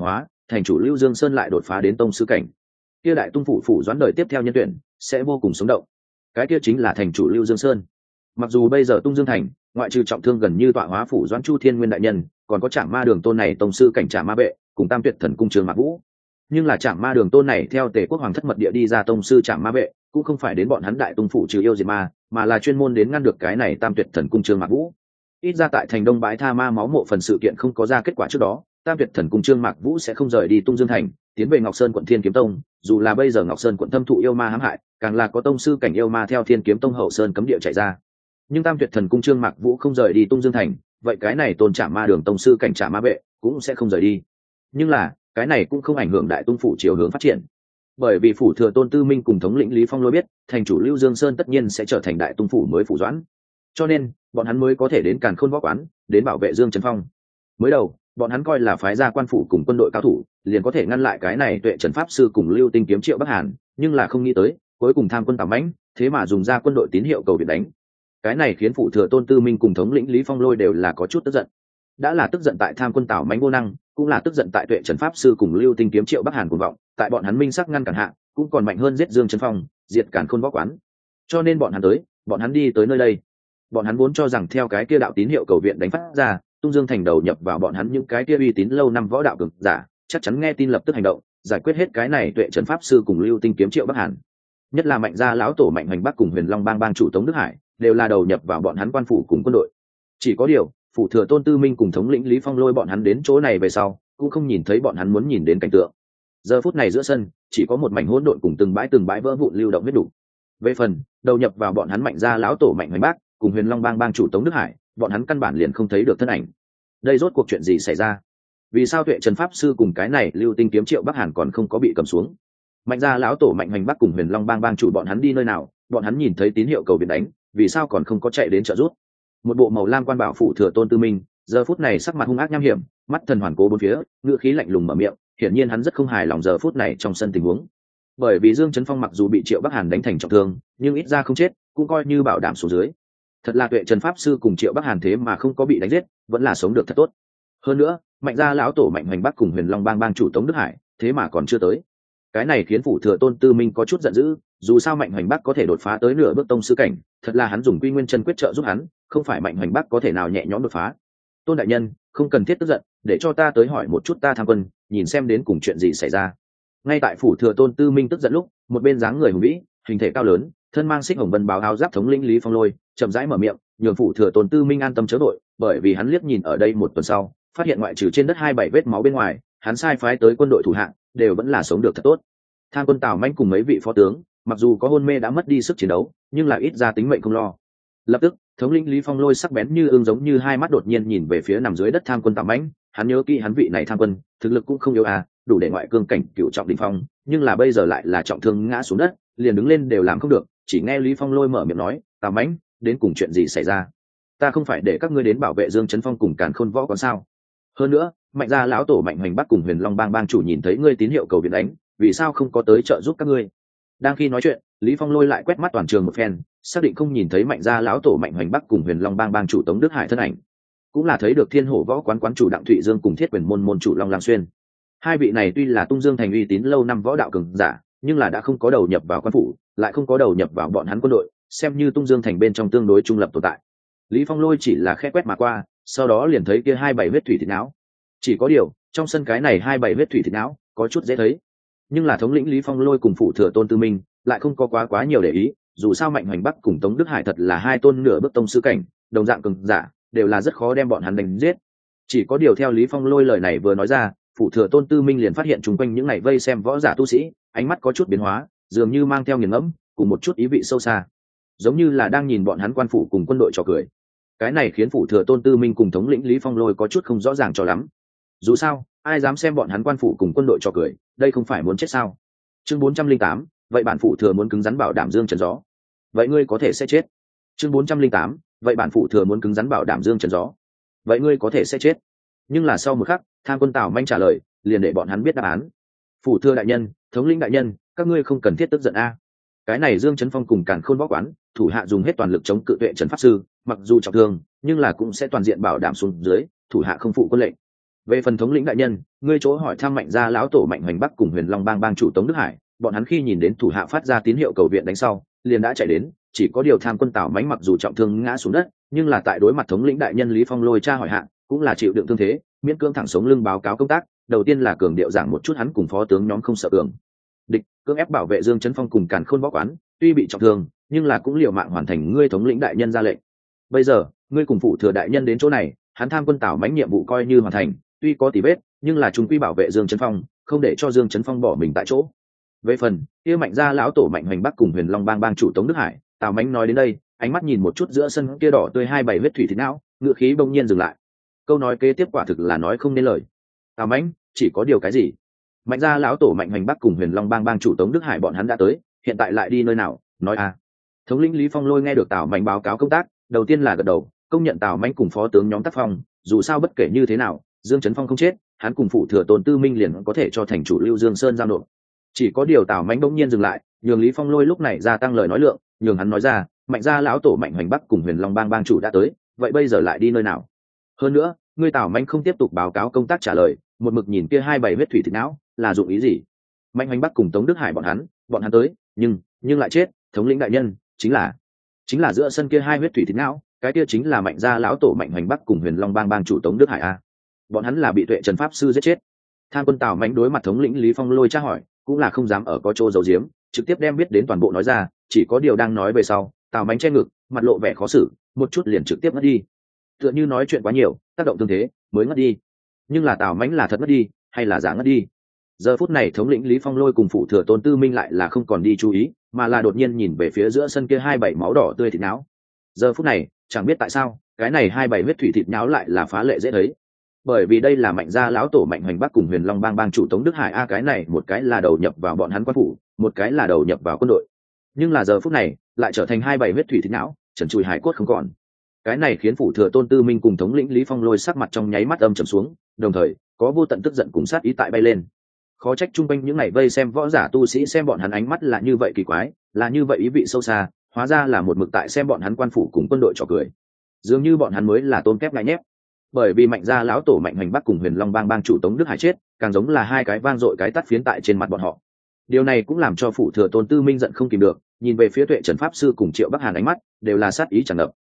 thành chủ Lưu Dương Sơn lại đột phá đến tông sư cảnh, kia đại tung phủ phủ doãn đời tiếp theo nhân tuyển sẽ vô cùng sống động. Cái kia chính là thành chủ Lưu Dương Sơn. Mặc dù bây giờ Tung Dương thành ngoại trừ trọng thương gần như tọa hóa phủ doãn Chu Thiên Nguyên đại nhân, còn có Trảm Ma Đường tôn này tông sư cảnh Trảm Ma Vệ cùng Tam Tuyệt Thần cung Trường Mạc Vũ, nhưng là Trảm Ma Đường tôn này theo Tề quốc hoàng thất mật địa đi ra tông sư Trảm Ma Vệ cũng không phải đến bọn hắn đại tung phủ trừ yêu diệt ma, mà là chuyên môn đến ngăn được cái này Tam Tuyệt Thần cung Trường Mạc Vũ. Ít ra tại thành Đông Bãi Tha Ma máu mộ phần sự kiện không có ra kết quả trước đó, Tam Tuyệt Thần cung Trương Mạc Vũ sẽ không rời đi Tung Dương thành, tiến về Ngọc Sơn quận Thiên Kiếm Tông. Dù là bây giờ Ngọc Sơn quận thâm thụ yêu ma hãm hại, càng là có tông sư cảnh yêu ma theo Thiên Kiếm Tông hậu sơn cấm địa chạy ra, nhưng Tam Tuyệt Thần cung Trương Mạc Vũ không rời đi Tung Dương thành, vậy cái này tôn Trảm Ma Đường tông sư cảnh Trảm Ma Vệ cũng sẽ không rời đi. Nhưng là cái này cũng không ảnh hưởng đại tung phủ chiều hướng phát triển, bởi vì phủ thừa tôn Tư Minh cùng thống lĩnh Lý Phong Lôi biết thành chủ Lưu Dương Sơn tất nhiên sẽ trở thành đại tung phủ mới phủ doãn, cho nên bọn hắn mới có thể đến Càn Khôn Võ quán đến bảo vệ Dương Trấn Phong. Mới đầu bọn hắn coi là phái ra quan phủ cùng quân đội cao thủ liền có thể ngăn lại cái này Tuệ Trần pháp sư cùng Lưu Tinh kiếm Triệu Bắc Hàn, nhưng là không nghĩ tới cuối cùng tham quân Tào Mãnh thế mà dùng ra quân đội tín hiệu cầu viện đánh. Cái này khiến phụ thừa tôn Tư Minh cùng thống lĩnh Lý Phong Lôi đều là có chút tức giận. Đã là tức giận tại tham quân Tào Mãnh vô năng, cũng là tức giận tại Tuệ Trần pháp sư cùng Lưu Tinh kiếm Triệu Bắc Hàn cuồng vọng, tại bọn hắn minh sắc ngăn cản hạ, cũng còn mạnh hơn giết Dương Trấn Phong, diệt Càn Khôn Võ quán. Cho nên bọn hắn đi tới nơi đây. Bọn hắn vốn cho rằng theo cái kia đạo tín hiệu cầu viện đánh phát ra, Tung Dương thành đầu nhập vào bọn hắn những cái kia uy tín lâu năm võ đạo cường giả, chắc chắn nghe tin lập tức hành động, giải quyết hết cái này Tuệ Trần pháp sư cùng Lưu Tinh kiếm Triệu Bắc Hàn. Nhất là Mạnh gia lão tổ Mạnh Hoành Bắc cùng Huyền Long bang bang chủ Tống Đức Hải, đều là đầu nhập vào bọn hắn quan phủ cùng quân đội. Chỉ có điều, phủ thừa tôn Tư Minh cùng thống lĩnh Lý Phong Lôi bọn hắn đến chỗ này về sau, cũng không nhìn thấy bọn hắn muốn nhìn đến cảnh tượng. Giờ phút này giữa sân, chỉ có một mảnh hỗn độn cùng từng bãi vỡ vụn lưu động huyết đủ. Về phần đầu nhập vào bọn hắn Mạnh gia lão tổ Mạnh Hoành Bắc cùng Huyền Long bang bang chủ Tống Đức Hải, bọn hắn căn bản liền không thấy được thân ảnh. Đây rốt cuộc chuyện gì xảy ra? Vì sao Tuệ Trần pháp sư cùng cái này Lưu Tinh kiếm Triệu Bắc Hàn còn không có bị cầm xuống? Mạnh gia lão tổ Mạnh Hoành Bắc cùng Huyền Long bang bang chủ bọn hắn đi nơi nào? Bọn hắn nhìn thấy tín hiệu cầu viện đánh, vì sao còn không có chạy đến trợ giúp? Một bộ màu lam quan bảo phủ thừa tôn Tư Minh, giờ phút này sắc mặt hung ác nham hiểm, mắt thần hoàn cố bốn phía, ngựa khí lạnh lùng mở miệng, hiển nhiên hắn rất không hài lòng giờ phút này trong sân tình huống. Bởi vì Dương Trấn Phong mặc dù bị Triệu Bắc Hàn đánh thành trọng thương, nhưng ít ra không chết, cũng coi như bảo đảm xuống dưới. Thật là Tuệ Trần pháp sư cùng Triệu Bắc Hàn thế mà không có bị đánh giết, vẫn là sống được thật tốt. Hơn nữa, Mạnh gia lão tổ Mạnh Hoành Bắc cùng Huyền Long bang bang chủ Tống Đức Hải, thế mà còn chưa tới. Cái này khiến phủ thừa tôn Tư Minh có chút giận dữ, dù sao Mạnh Hoành Bắc có thể đột phá tới nửa bước tông sư cảnh, thật là hắn dùng Quy Nguyên Chân quyết trợ giúp hắn, không phải Mạnh Hoành Bắc có thể nào nhẹ nhõm đột phá. Tôn đại nhân, không cần thiết tức giận, để cho ta tới hỏi một chút ta tham quân, nhìn xem đến cùng chuyện gì xảy ra. Ngay tại phủ thừa tôn Tư Minh tức giận lúc, một bên dáng người hùng vĩ, hình thể cao lớn, thân mang xích hồng vân báo áo giáp thống lĩnh Lý Phong Lôi chậm rãi mở miệng, nhường phủ thừa tôn Tư Minh an tâm chớ đội, bởi vì hắn liếc nhìn ở đây một tuần sau, phát hiện ngoại trừ trên đất 27 vết máu bên ngoài, hắn sai phái tới quân đội thủ hạng đều vẫn là sống được thật tốt. Tham quân Tào Mãnh cùng mấy vị phó tướng, mặc dù có hôn mê đã mất đi sức chiến đấu, nhưng là ít ra tính mệnh không lo. Lập tức, thống lĩnh Lý Phong Lôi sắc bén như ương giống như hai mắt đột nhiên nhìn về phía nằm dưới đất tham quân Tào Mãnh, hắn nhớ kỹ hắn vị này tham quân, thực lực cũng không yếu đủ để ngoại cương cảnh cựu trọng đỉnh phong, nhưng là bây giờ lại là trọng thương ngã xuống đất, liền đứng lên đều làm không được. Chỉ nghe Lý Phong Lôi mở miệng nói, Tào Mãnh, đến cùng chuyện gì xảy ra? Ta không phải để các ngươi đến bảo vệ Dương Trấn Phong cùng Càn Khôn Võ quán sao? Hơn nữa, Mạnh gia lão tổ Mạnh Hoành Bắc cùng Huyền Long bang bang chủ nhìn thấy ngươi tín hiệu cầu viện đánh, vì sao không có tới trợ giúp các ngươi? Đang khi nói chuyện, Lý Phong Lôi lại quét mắt toàn trường một phen, xác định không nhìn thấy Mạnh gia lão tổ Mạnh Hoành Bắc cùng Huyền Long bang bang chủ Tống Đức Hải thân ảnh, cũng là thấy được Thiên Hổ Võ quán quán chủ Đặng Thụy Dương cùng Thiết Quyền môn môn chủ Long Lam Xuyên. Hai vị này tuy là Tung Dương thành uy tín lâu năm võ đạo cường giả, nhưng là đã không có đầu nhập vào quan phủ, lại không có đầu nhập vào bọn hắn quân đội, xem như Tung Dương thành bên trong tương đối trung lập tồn tại. Lý Phong Lôi chỉ là khẽ quét mà qua, sau đó liền thấy kia 27 huyết thủy thịt não. Chỉ có điều, trong sân cái này 27 huyết thủy thịt não có chút dễ thấy, nhưng là thống lĩnh Lý Phong Lôi cùng phụ thừa tôn Tư Minh lại không có quá nhiều để ý, dù sao Mạnh Hoành Bắc cùng Tống Đức Hải thật là hai tôn nửa bước tông sư cảnh, đồng dạng cường giả, đều là rất khó đem bọn hắn đánh giết. Chỉ có điều theo Lý Phong Lôi lời này vừa nói ra, phụ thừa tôn Tư Minh liền phát hiện chung quanh những này vây xem võ giả tu sĩ, ánh mắt có chút biến hóa, dường như mang theo nghiền ngẫm, cùng một chút ý vị sâu xa, giống như là đang nhìn bọn hắn quan phủ cùng quân đội trò cười. Cái này khiến phụ thừa tôn Tư Minh cùng thống lĩnh Lý Phong Lôi có chút không rõ ràng cho lắm. Dù sao, ai dám xem bọn hắn quan phủ cùng quân đội trò cười, đây không phải muốn chết sao? Chương 408, vậy bản phụ thừa muốn cứng rắn bảo đảm Dương Trần gió. Vậy ngươi có thể sẽ chết. Chương 408, vậy bản phụ thừa muốn cứng rắn bảo đảm Dương Trần gió. Vậy ngươi có thể sẽ chết. Nhưng là sau một khắc, Tham quân Tào Manh trả lời, liền để bọn hắn biết đáp án. Phụ thừa đại nhân, thống lĩnh đại nhân, các ngươi không cần thiết tức giận Cái này Dương Trấn Phong cùng Càn Khôn Võ quán, thủ hạ dùng hết toàn lực chống cự Tuệ Trần pháp sư, mặc dù trọng thương, nhưng là cũng sẽ toàn diện bảo đảm xuống dưới, thủ hạ không phụ quân lệnh. Về phần thống lĩnh đại nhân, ngươi chỗ hỏi thăm Mạnh gia lão tổ Mạnh Hoành Bắc cùng Huyền Long bang bang chủ Tống Đức Hải, bọn hắn khi nhìn đến thủ hạ phát ra tín hiệu cầu viện đánh sau, liền đã chạy đến. Chỉ có điều Tham Quân Tào Mánh mặc dù trọng thương ngã xuống đất, nhưng là tại đối mặt thống lĩnh đại nhân Lý Phong Lôi tra hỏi hạn, cũng là chịu đựng thương thế, miễn cưỡng thẳng sống lưng báo cáo công tác. Đầu tiên là cường điệu giảng một chút hắn cùng phó tướng nhóm không sợ cường địch, cưỡng ép bảo vệ Dương Chấn Phong cùng Càn Khôn Võ Quán, tuy bị trọng thương, nhưng là cũng liều mạng hoàn thành ngươi thống lĩnh đại nhân ra lệnh. Bây giờ, ngươi cùng phụ thừa đại nhân đến chỗ này, hắn Tham Quân Tào Mánh nhiệm vụ coi như hoàn thành, tuy có tỉ vết, nhưng là chúng quy bảo vệ Dương Chấn Phong, không để cho Dương Chấn Phong bỏ mình tại chỗ. Về phần kia Mạnh gia lão tổ Mạnh Hoành Bắc cùng Huyền Long bang bang chủ Tống Đức Hải, Tào Mánh nói đến đây, ánh mắt nhìn một chút giữa sân kia đỏ tươi hai bảy huyết thủy thịt não, ngựa khí bỗng nhiên dừng lại. Câu nói kế tiếp quả thực là nói không nên lời. Tào Mánh, chỉ có điều cái gì? Mạnh gia lão tổ Mạnh Hoành Bắc cùng Huyền Long bang bang chủ Tống Đức Hải bọn hắn đã tới, hiện tại lại đi nơi nào? Nói a. Thống lĩnh Lý Phong Lôi nghe được Tào Mánh báo cáo công tác, đầu tiên là gật đầu, công nhận Tào Mánh cùng phó tướng nhóm tác phong, dù sao bất kể như thế nào, Dương Chấn Phong không chết, hắn cùng phụ thừa Tôn Tư Minh liền có thể cho thành chủ Lưu Dương Sơn giao nộp. Chỉ có điều Tào Mánh bỗng nhiên dừng lại, nhường Lý Phong Lôi lúc này gia tăng lời nói lượng, nhường hắn nói ra, Mạnh gia lão tổ Mạnh Hoành Bắc cùng Huyền Long bang bang chủ đã tới, vậy bây giờ lại đi nơi nào? Hơn nữa, ngươi Tào Mánh không tiếp tục báo cáo công tác trả lời, một mực nhìn kia hai bảy huyết thủy thịt não, là dụng ý gì? Mạnh Hoành Bắc cùng Tống Đức Hải bọn hắn tới, nhưng lại chết, thống lĩnh đại nhân, chính là giữa sân kia hai huyết thủy thịt não, cái kia chính là Mạnh gia lão tổ Mạnh Hoành Bắc cùng Huyền Long bang bang chủ Tống Đức Hải a. Bọn hắn là bị Tuệ Trần pháp sư giết chết. Tham Quân Tào Mánh đối mặt thống lĩnh Lý Phong Lôi tra hỏi, cũng là không dám ở có chỗ giấu giếm, trực tiếp đem biết đến toàn bộ nói ra, chỉ có điều đang nói về sau, Tào Mánh che ngực, mặt lộ vẻ khó xử, một chút liền trực tiếp ngất đi. Tựa như nói chuyện quá nhiều, tác động tương thế, mới ngất đi. Nhưng là Tào Mánh là thật ngất đi, hay là giả ngất đi? Giờ phút này thống lĩnh Lý Phong Lôi cùng phụ thừa Tôn Tư Minh lại là không còn đi chú ý, mà là đột nhiên nhìn về phía giữa sân kia hai bảy máu đỏ tươi thịt não. Giờ phút này, chẳng biết tại sao, cái này hai bảy huyết thủy thịt nháo lại là phá lệ dễ thấy. Bởi vì đây là Mạnh gia lão tổ Mạnh Hoành Bắc cùng Huyền Long bang bang chủ Tống Đức Hải a, cái này một cái là đầu nhập vào bọn hắn quan phủ, một cái là đầu nhập vào quân đội. Nhưng là giờ phút này, lại trở thành hai bảy huyết thủy thịt não, trần trụi hải cốt không còn. Cái này khiến phụ thừa Tôn Tư Minh cùng thống lĩnh Lý Phong Lôi sắc mặt trong nháy mắt âm trầm xuống, đồng thời có vô tận tức giận cùng sát ý tại bay lên. Khó trách chung quanh những ngày vây xem võ giả tu sĩ xem bọn hắn ánh mắt là như vậy kỳ quái, là như vậy ý vị sâu xa, hóa ra là một mực tại xem bọn hắn quan phủ cùng quân đội trò cười. Dường như bọn hắn mới là tôn kép ngại nhép. Bởi vì Mạnh gia lão tổ Mạnh Hoành Bắc cùng Huyền Long bang bang chủ Tống Đức Hải chết, càng giống là hai cái vang dội cái tát phiến tại trên mặt bọn họ. Điều này cũng làm cho phụ thừa Tôn Tư Minh giận không kìm được, nhìn về phía Tuệ Trần pháp sư cùng Triệu Bắc Hàn ánh mắt đều là sát ý tràn ngập.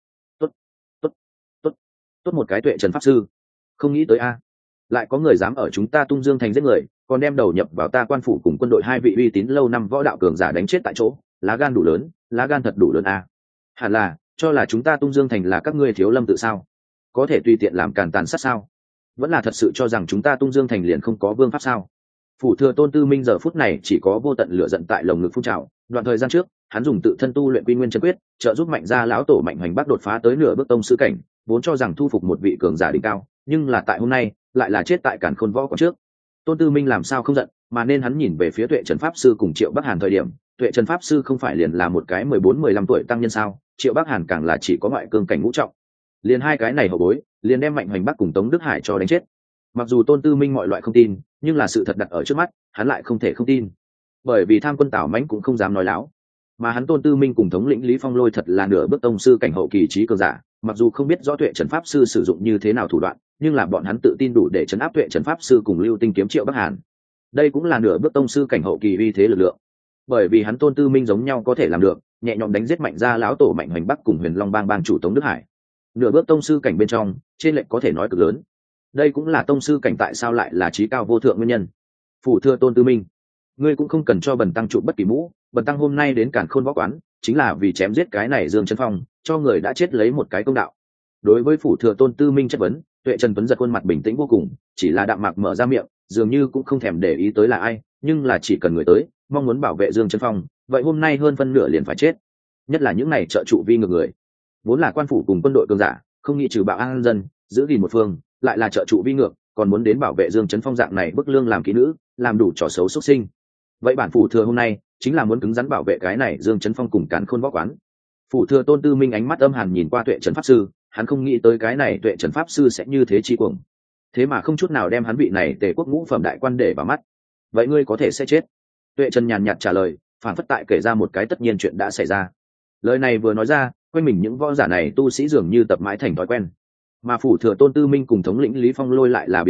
Tốt một cái Tuệ Trần pháp sư, không nghĩ tới a, lại có người dám ở chúng ta Tung Dương thành giết người, còn đem đầu nhập vào ta quan phủ cùng quân đội hai vị uy tín lâu năm võ đạo cường giả đánh chết tại chỗ, lá gan đủ lớn, lá gan thật đủ lớn a. Hẳn là cho là chúng ta Tung Dương thành là các ngươi thiếu lâm tự sao? Có thể tùy tiện làm càn tàn sát sao? Vẫn là thật sự cho rằng chúng ta Tung Dương thành liền không có vương pháp sao? Phủ thừa Tôn Tư Minh giờ phút này chỉ có vô tận lửa giận tại lồng ngực phun trào. Đoạn thời gian trước, hắn dùng tự thân tu luyện Quy Nguyên Chân Quyết, trợ giúp Mạnh gia lão tổ Mạnh Hoành Bắc đột phá tới nửa bước tông sư cảnh, vốn cho rằng thu phục một vị cường giả đỉnh cao, nhưng là tại hôm nay, lại là chết tại Càn Khôn Võ Quán trước. Tôn Tư Minh làm sao không giận, mà nên hắn nhìn về phía Tuệ Trần pháp sư cùng Triệu Bắc Hàn thời điểm, Tuệ Trần pháp sư không phải liền là một cái 14-15 tuổi tăng nhân sao? Triệu Bắc Hàn càng là chỉ có ngoại cương cảnh ngũ trọng. Liền hai cái này hậu bối, liền đem Mạnh Hoành Bắc cùng Tống Đức Hải cho đánh chết. Mặc dù Tôn Tư Minh mọi loại không tin, nhưng là sự thật đặt ở trước mắt, hắn lại không thể không tin. Bởi vì Tham Quân Tào Mánh cũng không dám nói láo, mà hắn Tôn Tư Minh cùng thống lĩnh Lý Phong Lôi thật là nửa bước tông sư cảnh hậu kỳ trí cường giả, mặc dù không biết rõ Tuệ Trần pháp sư sử dụng như thế nào thủ đoạn, nhưng là bọn hắn tự tin đủ để trấn áp Tuệ Trần pháp sư cùng Lưu Tinh kiếm Triệu Bắc Hàn. Đây cũng là nửa bước tông sư cảnh hậu kỳ uy thế lực lượng. Bởi vì hắn Tôn Tư Minh giống nhau có thể làm được, nhẹ nhõm đánh giết Mạnh gia lão tổ Mạnh Hoành Bắc cùng Huyền Long bang bang chủ Tống Đức Hải. Nửa bước tông sư cảnh bên trong, trên lệnh có thể nói cực lớn. Đây cũng là tông sư cảnh tại sao lại là trí cao vô thượng nguyên nhân. Phủ thưa Tôn Tư Minh, ngươi cũng không cần cho bần tăng trụ bất kỳ mũ, bần tăng hôm nay đến Càn Khôn Võ Quán, chính là vì chém giết cái này Dương Chấn Phong, cho người đã chết lấy một cái công đạo. Đối với phủ thừa Tôn Tư Minh chất vấn, Tuệ Trần Tuấn giật khuôn mặt bình tĩnh vô cùng, chỉ là đạm mạc mở ra miệng, dường như cũng không thèm để ý tới là ai, nhưng là chỉ cần người tới, mong muốn bảo vệ Dương Chấn Phong, vậy hôm nay hơn phân nửa liền phải chết. Nhất là những này trợ trụ vi ngược người, vốn là quan phủ cùng quân đội cường giả, không nghĩ trừ bạo an dân, giữ gìn một phương, lại là trợ trụ vi ngược, còn muốn đến bảo vệ Dương Chấn Phong dạng này bức lương làm kỹ nữ, làm đủ trò xấu xuất sinh. Vậy bản phủ thừa hôm nay chính là muốn cứng rắn bảo vệ cái này Dương Chấn Phong cùng Càn Khôn Võ Quán. Phủ thừa Tôn Tư Minh ánh mắt âm hàn nhìn qua Tuệ Trần pháp sư, hắn không nghĩ tới cái này Tuệ Trần pháp sư sẽ như thế chi cuồng, thế mà không chút nào đem hắn vị này Tề quốc ngũ phẩm đại quan để vào mắt. Vậy ngươi có thể sẽ chết. Tuệ Trần nhàn nhạt trả lời, phản phất tại kể ra một cái tất nhiên chuyện đã xảy ra. Lời này vừa nói ra, quanh mình những võ giả này tu sĩ dường như tập mãi thành thói quen, mà phủ thừa Tôn Tư Minh cùng thống lĩnh Lý Phong Lôi lại là biến sắc,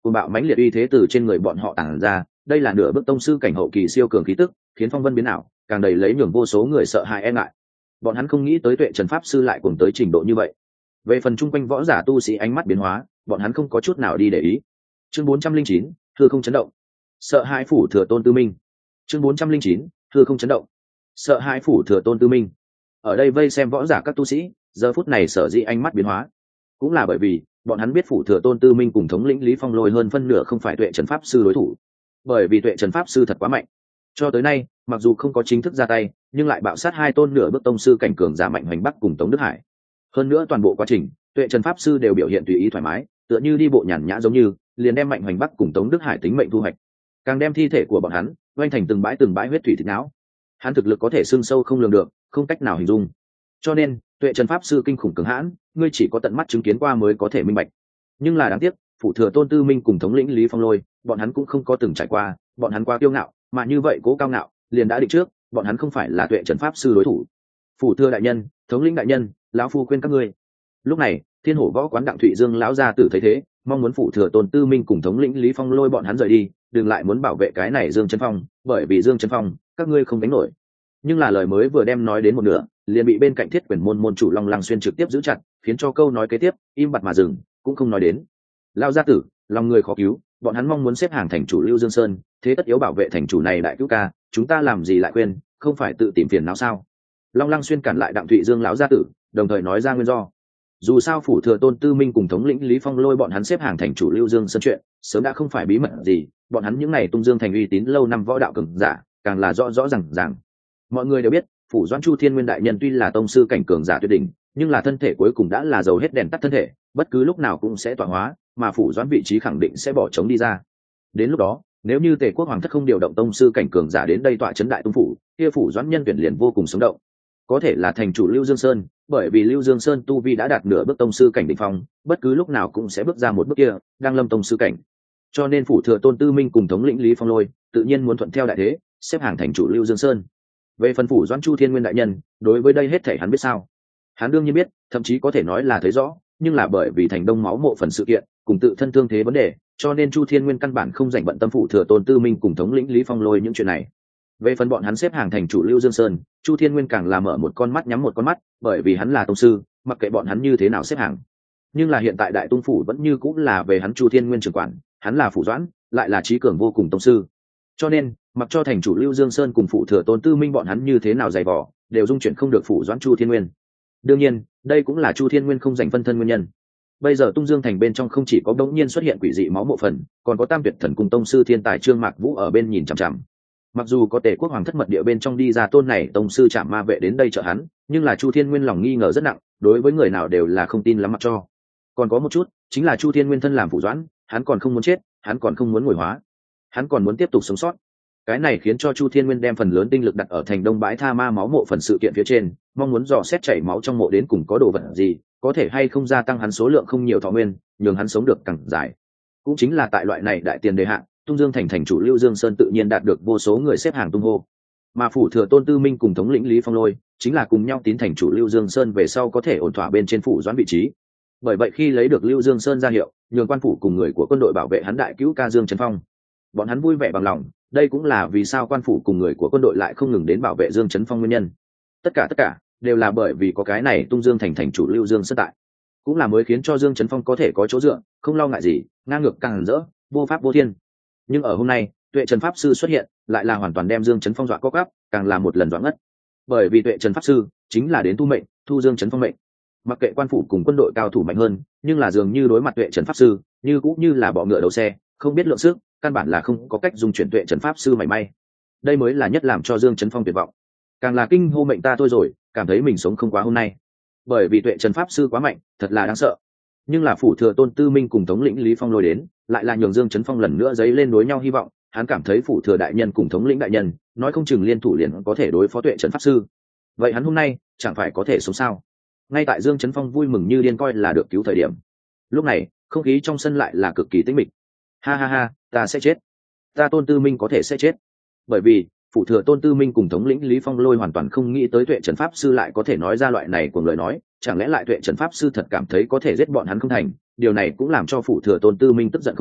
cuồng bạo mãnh liệt uy thế từ trên người bọn họ tản ra, đây là nửa bước tông sư cảnh hậu kỳ siêu cường khí tức, khiến phong vân biến ảo, càng đầy lấy nhường vô số người sợ hãi e ngại. Bọn hắn không nghĩ tới Tuệ Trần pháp sư lại cuồng tới trình độ như vậy. Về phần chung quanh võ giả tu sĩ ánh mắt biến hóa, bọn hắn không có chút nào đi để ý. Chương 409, hư không chấn động. Sợ hãi phủ thừa tôn tư minh. Chương 409, hư không chấn động. Sợ hãi phủ thừa tôn tư minh. Ở đây vây xem võ giả các tu sĩ, giờ phút này sở dĩ ánh mắt biến hóa, cũng là bởi vì bọn hắn biết phủ thừa tôn tư minh cùng thống lĩnh Lý Phong Lôi hơn phân nửa không phải Tuệ Trần pháp sư đối thủ. Bởi vì Tuệ Trần pháp sư thật quá mạnh. Cho tới nay, mặc dù không có chính thức ra tay, nhưng lại bạo sát hai tôn nửa bước tông sư cảnh cường giả Mạnh Hoành Bắc cùng Tống Đức Hải. Hơn nữa toàn bộ quá trình, Tuệ Trần pháp sư đều biểu hiện tùy ý thoải mái, tựa như đi bộ nhàn nhã giống như, liền đem Mạnh Hoành Bắc cùng Tống Đức Hải tính mệnh thu hoạch, càng đem thi thể của bọn hắn oanh thành từng bãi huyết thủy thịt não. Hắn thực lực có thể xương sâu không lường được, không cách nào hình dung. Cho nên, Tuệ Trần pháp sư kinh khủng cường hãn, ngươi chỉ có tận mắt chứng kiến qua mới có thể minh bạch. Nhưng là đáng tiếc, phủ thừa tôn tư minh cùng thống lĩnh Lý Phong Lôi, bọn hắn cũng không có từng trải qua, bọn hắn quá kiêu ngạo, mà như vậy cố cao ngạo, liền đã định trước, bọn hắn không phải là Tuệ Trần pháp sư đối thủ. Phủ thừa đại nhân, thống lĩnh đại nhân, lão phu khuyên các ngươi. Lúc này, Thiên Hổ võ quán Đặng Thụy Dương lão gia tử thấy thế, mong muốn phủ thừa tôn tư minh cùng thống lĩnh Lý Phong Lôi bọn hắn rời đi, đừng lại muốn bảo vệ cái này Dương Chấn Phong, bởi vì Dương Chấn Phong, các ngươi không đánh nổi. Nhưng là lời mới vừa đem nói đến một nửa, liền bị bên cạnh Thiết Quyền môn môn chủ Long Lăng Xuyên trực tiếp giữ chặt, khiến cho câu nói kế tiếp im bặt mà dừng, cũng không nói đến. Lão gia tử, lòng người khó cứu, bọn hắn mong muốn xếp hàng thành chủ Lưu Dương Sơn, thế tất yếu bảo vệ thành chủ này đại cứu ca, chúng ta làm gì lại quên, không phải tự tìm phiền não sao? Long Lăng Xuyên cản lại Đặng Thụy Dương lão gia tử, đồng thời nói ra nguyên do. Dù sao phủ thừa tôn tư minh cùng thống lĩnh Lý Phong Lôi bọn hắn xếp hàng thành chủ Lưu Dương Sơn chuyện, sớm đã không phải bí mật gì, bọn hắn những này tung dương thành uy tín lâu năm võ đạo cường giả, càng là rõ ràng. Mọi người đều biết, phủ Doãn Chu Thiên Nguyên đại nhân tuy là tông sư cảnh cường giả tuyệt đỉnh, nhưng là thân thể cuối cùng đã là dầu hết đèn tắt thân thể, bất cứ lúc nào cũng sẽ tọa hóa, mà phủ Doãn vị trí khẳng định sẽ bỏ trống đi ra. Đến lúc đó, nếu như Tề Quốc hoàng thất không điều động tông sư cảnh cường giả đến đây tọa trấn đại tung phủ, kia phủ Doãn nhân tuyển liền vô cùng sống động. Có thể là thành chủ Lưu Dương Sơn, bởi vì Lưu Dương Sơn tu vi đã đạt nửa bước tông sư cảnh đỉnh phong, bất cứ lúc nào cũng sẽ bước ra một bước kia, đang lâm tông sư cảnh. Cho nên phủ thừa tôn tư minh cùng thống lĩnh Lý Phong Lôi, tự nhiên muốn thuận theo đại thế, xếp hàng thành chủ Lưu Dương Sơn. Về phần phủ Doãn Chu Thiên Nguyên đại nhân, đối với đây hết thảy hắn biết sao? Hắn đương nhiên biết, thậm chí có thể nói là thấy rõ, nhưng là bởi vì thành đông máu mộ phần sự kiện, cùng tự thân thương thế vấn đề, cho nên Chu Thiên Nguyên căn bản không dành bận tâm phủ thừa tôn tư minh cùng thống lĩnh Lý Phong Lôi những chuyện này. Về phần bọn hắn xếp hàng thành chủ Lưu Dương Sơn, Chu Thiên Nguyên càng là mở một con mắt nhắm một con mắt, bởi vì hắn là tông sư, mặc kệ bọn hắn như thế nào xếp hàng. Nhưng là hiện tại đại tung phủ vẫn như cũng là về hắn Chu Thiên Nguyên trưởng quản, hắn là phủ Doãn, lại là trí cường vô cùng tông sư. Cho nên, mặc cho thành chủ Lưu Dương Sơn cùng phụ thừa tôn tư minh bọn hắn như thế nào dày vò, đều dung chuyển không được phủ Doãn Chu Thiên Nguyên. Đương nhiên, đây cũng là Chu Thiên Nguyên không giành phân thân nguyên nhân. Bây giờ Tung Dương thành bên trong không chỉ có đống nhiên xuất hiện quỷ dị máu mộ phần, còn có Tam Tuyệt Thần cùng tông sư thiên tài Trương Mạc Vũ ở bên nhìn chằm chằm. Mặc dù có Tề Quốc hoàng thất mật địa bên trong đi ra tôn này tông sư Trảm Ma vệ đến đây trợ hắn, nhưng là Chu Thiên Nguyên lòng nghi ngờ rất nặng, đối với người nào đều là không tin lắm mặc cho. Còn có một chút, chính là Chu Thiên Nguyên thân làm phủ Doãn, hắn còn không muốn chết, hắn còn không muốn ngồi hóa, hắn còn muốn tiếp tục sống sót. Cái này khiến cho Chu Thiên Nguyên đem phần lớn tinh lực đặt ở thành đông bãi tha ma máu mộ phần sự kiện phía trên, mong muốn dò xét chảy máu trong mộ đến cùng có đồ vật gì, có thể hay không gia tăng hắn số lượng không nhiều thọ nguyên, nhường hắn sống được càng dài. Cũng chính là tại loại này đại tiền đề hạn, Tung Dương thành thành chủ Lưu Dương Sơn tự nhiên đạt được vô số người xếp hàng tung hô. Mà phủ thừa tôn tư minh cùng thống lĩnh Lý Phong Lôi chính là cùng nhau tín thành chủ Lưu Dương Sơn về sau có thể ổn thỏa bên trên phủ Doãn vị trí. Bởi vậy khi lấy được Lưu Dương Sơn ra hiệu, nhường quan phủ cùng người của quân đội bảo vệ hắn đại cứu ca Dương Chấn Phong, bọn hắn vui vẻ bằng lòng. Đây cũng là vì sao quan phủ cùng người của quân đội lại không ngừng đến bảo vệ Dương Chấn Phong nguyên nhân. Tất cả đều là bởi vì có cái này Tung Dương thành thành chủ Lưu Dương Sơn tại, cũng là mới khiến cho Dương Chấn Phong có thể có chỗ dựa, không lo ngại gì, ngang ngược càng rỡ, vô pháp vô thiên. Nhưng ở hôm nay, Tuệ Trần pháp sư xuất hiện, lại là hoàn toàn đem Dương Chấn Phong dọa co gắp, càng là một lần dọa ngất. Bởi vì Tuệ Trần pháp sư chính là đến tu mệnh, thu Dương Chấn Phong mệnh. Mặc kệ quan phủ cùng quân đội cao thủ mạnh hơn, nhưng là dường như đối mặt Tuệ Trần pháp sư, như cũng như là bọ ngựa đầu xe, không biết lượng sức, căn bản là không có cách dùng chuyển Tuệ Trần pháp sư mảy may. Đây mới là nhất làm cho Dương Chấn Phong tuyệt vọng. Càng là kinh hô mệnh ta thôi rồi, cảm thấy mình sống không quá hôm nay. Bởi vì Tuệ Trần pháp sư quá mạnh, thật là đáng sợ. Nhưng là phủ thừa tôn tư minh cùng thống lĩnh Lý Phong Lôi đến, lại là nhường Dương Chấn Phong lần nữa dấy lên đối nhau hy vọng. Hắn cảm thấy phủ thừa đại nhân cùng thống lĩnh đại nhân nói không chừng liên thủ liền có thể đối phó Tuệ Trần pháp sư. Vậy hắn hôm nay chẳng phải có thể sống sao? Ngay tại Dương Chấn Phong vui mừng như điên coi là được cứu thời điểm, lúc này không khí trong sân lại là cực kỳ tĩnh mịch. Ha, ta sẽ chết, ta tôn tư minh có thể sẽ chết. Bởi vì phủ thừa tôn tư minh cùng thống lĩnh Lý Phong Lôi hoàn toàn không nghĩ tới Tuệ Trần pháp sư lại có thể nói ra loại này của lời nói. Chẳng lẽ lại Tuệ Trần pháp sư thật cảm thấy có thể giết bọn hắn không thành? Điều này cũng làm cho phủ thừa tôn tư minh tức giận không thôi,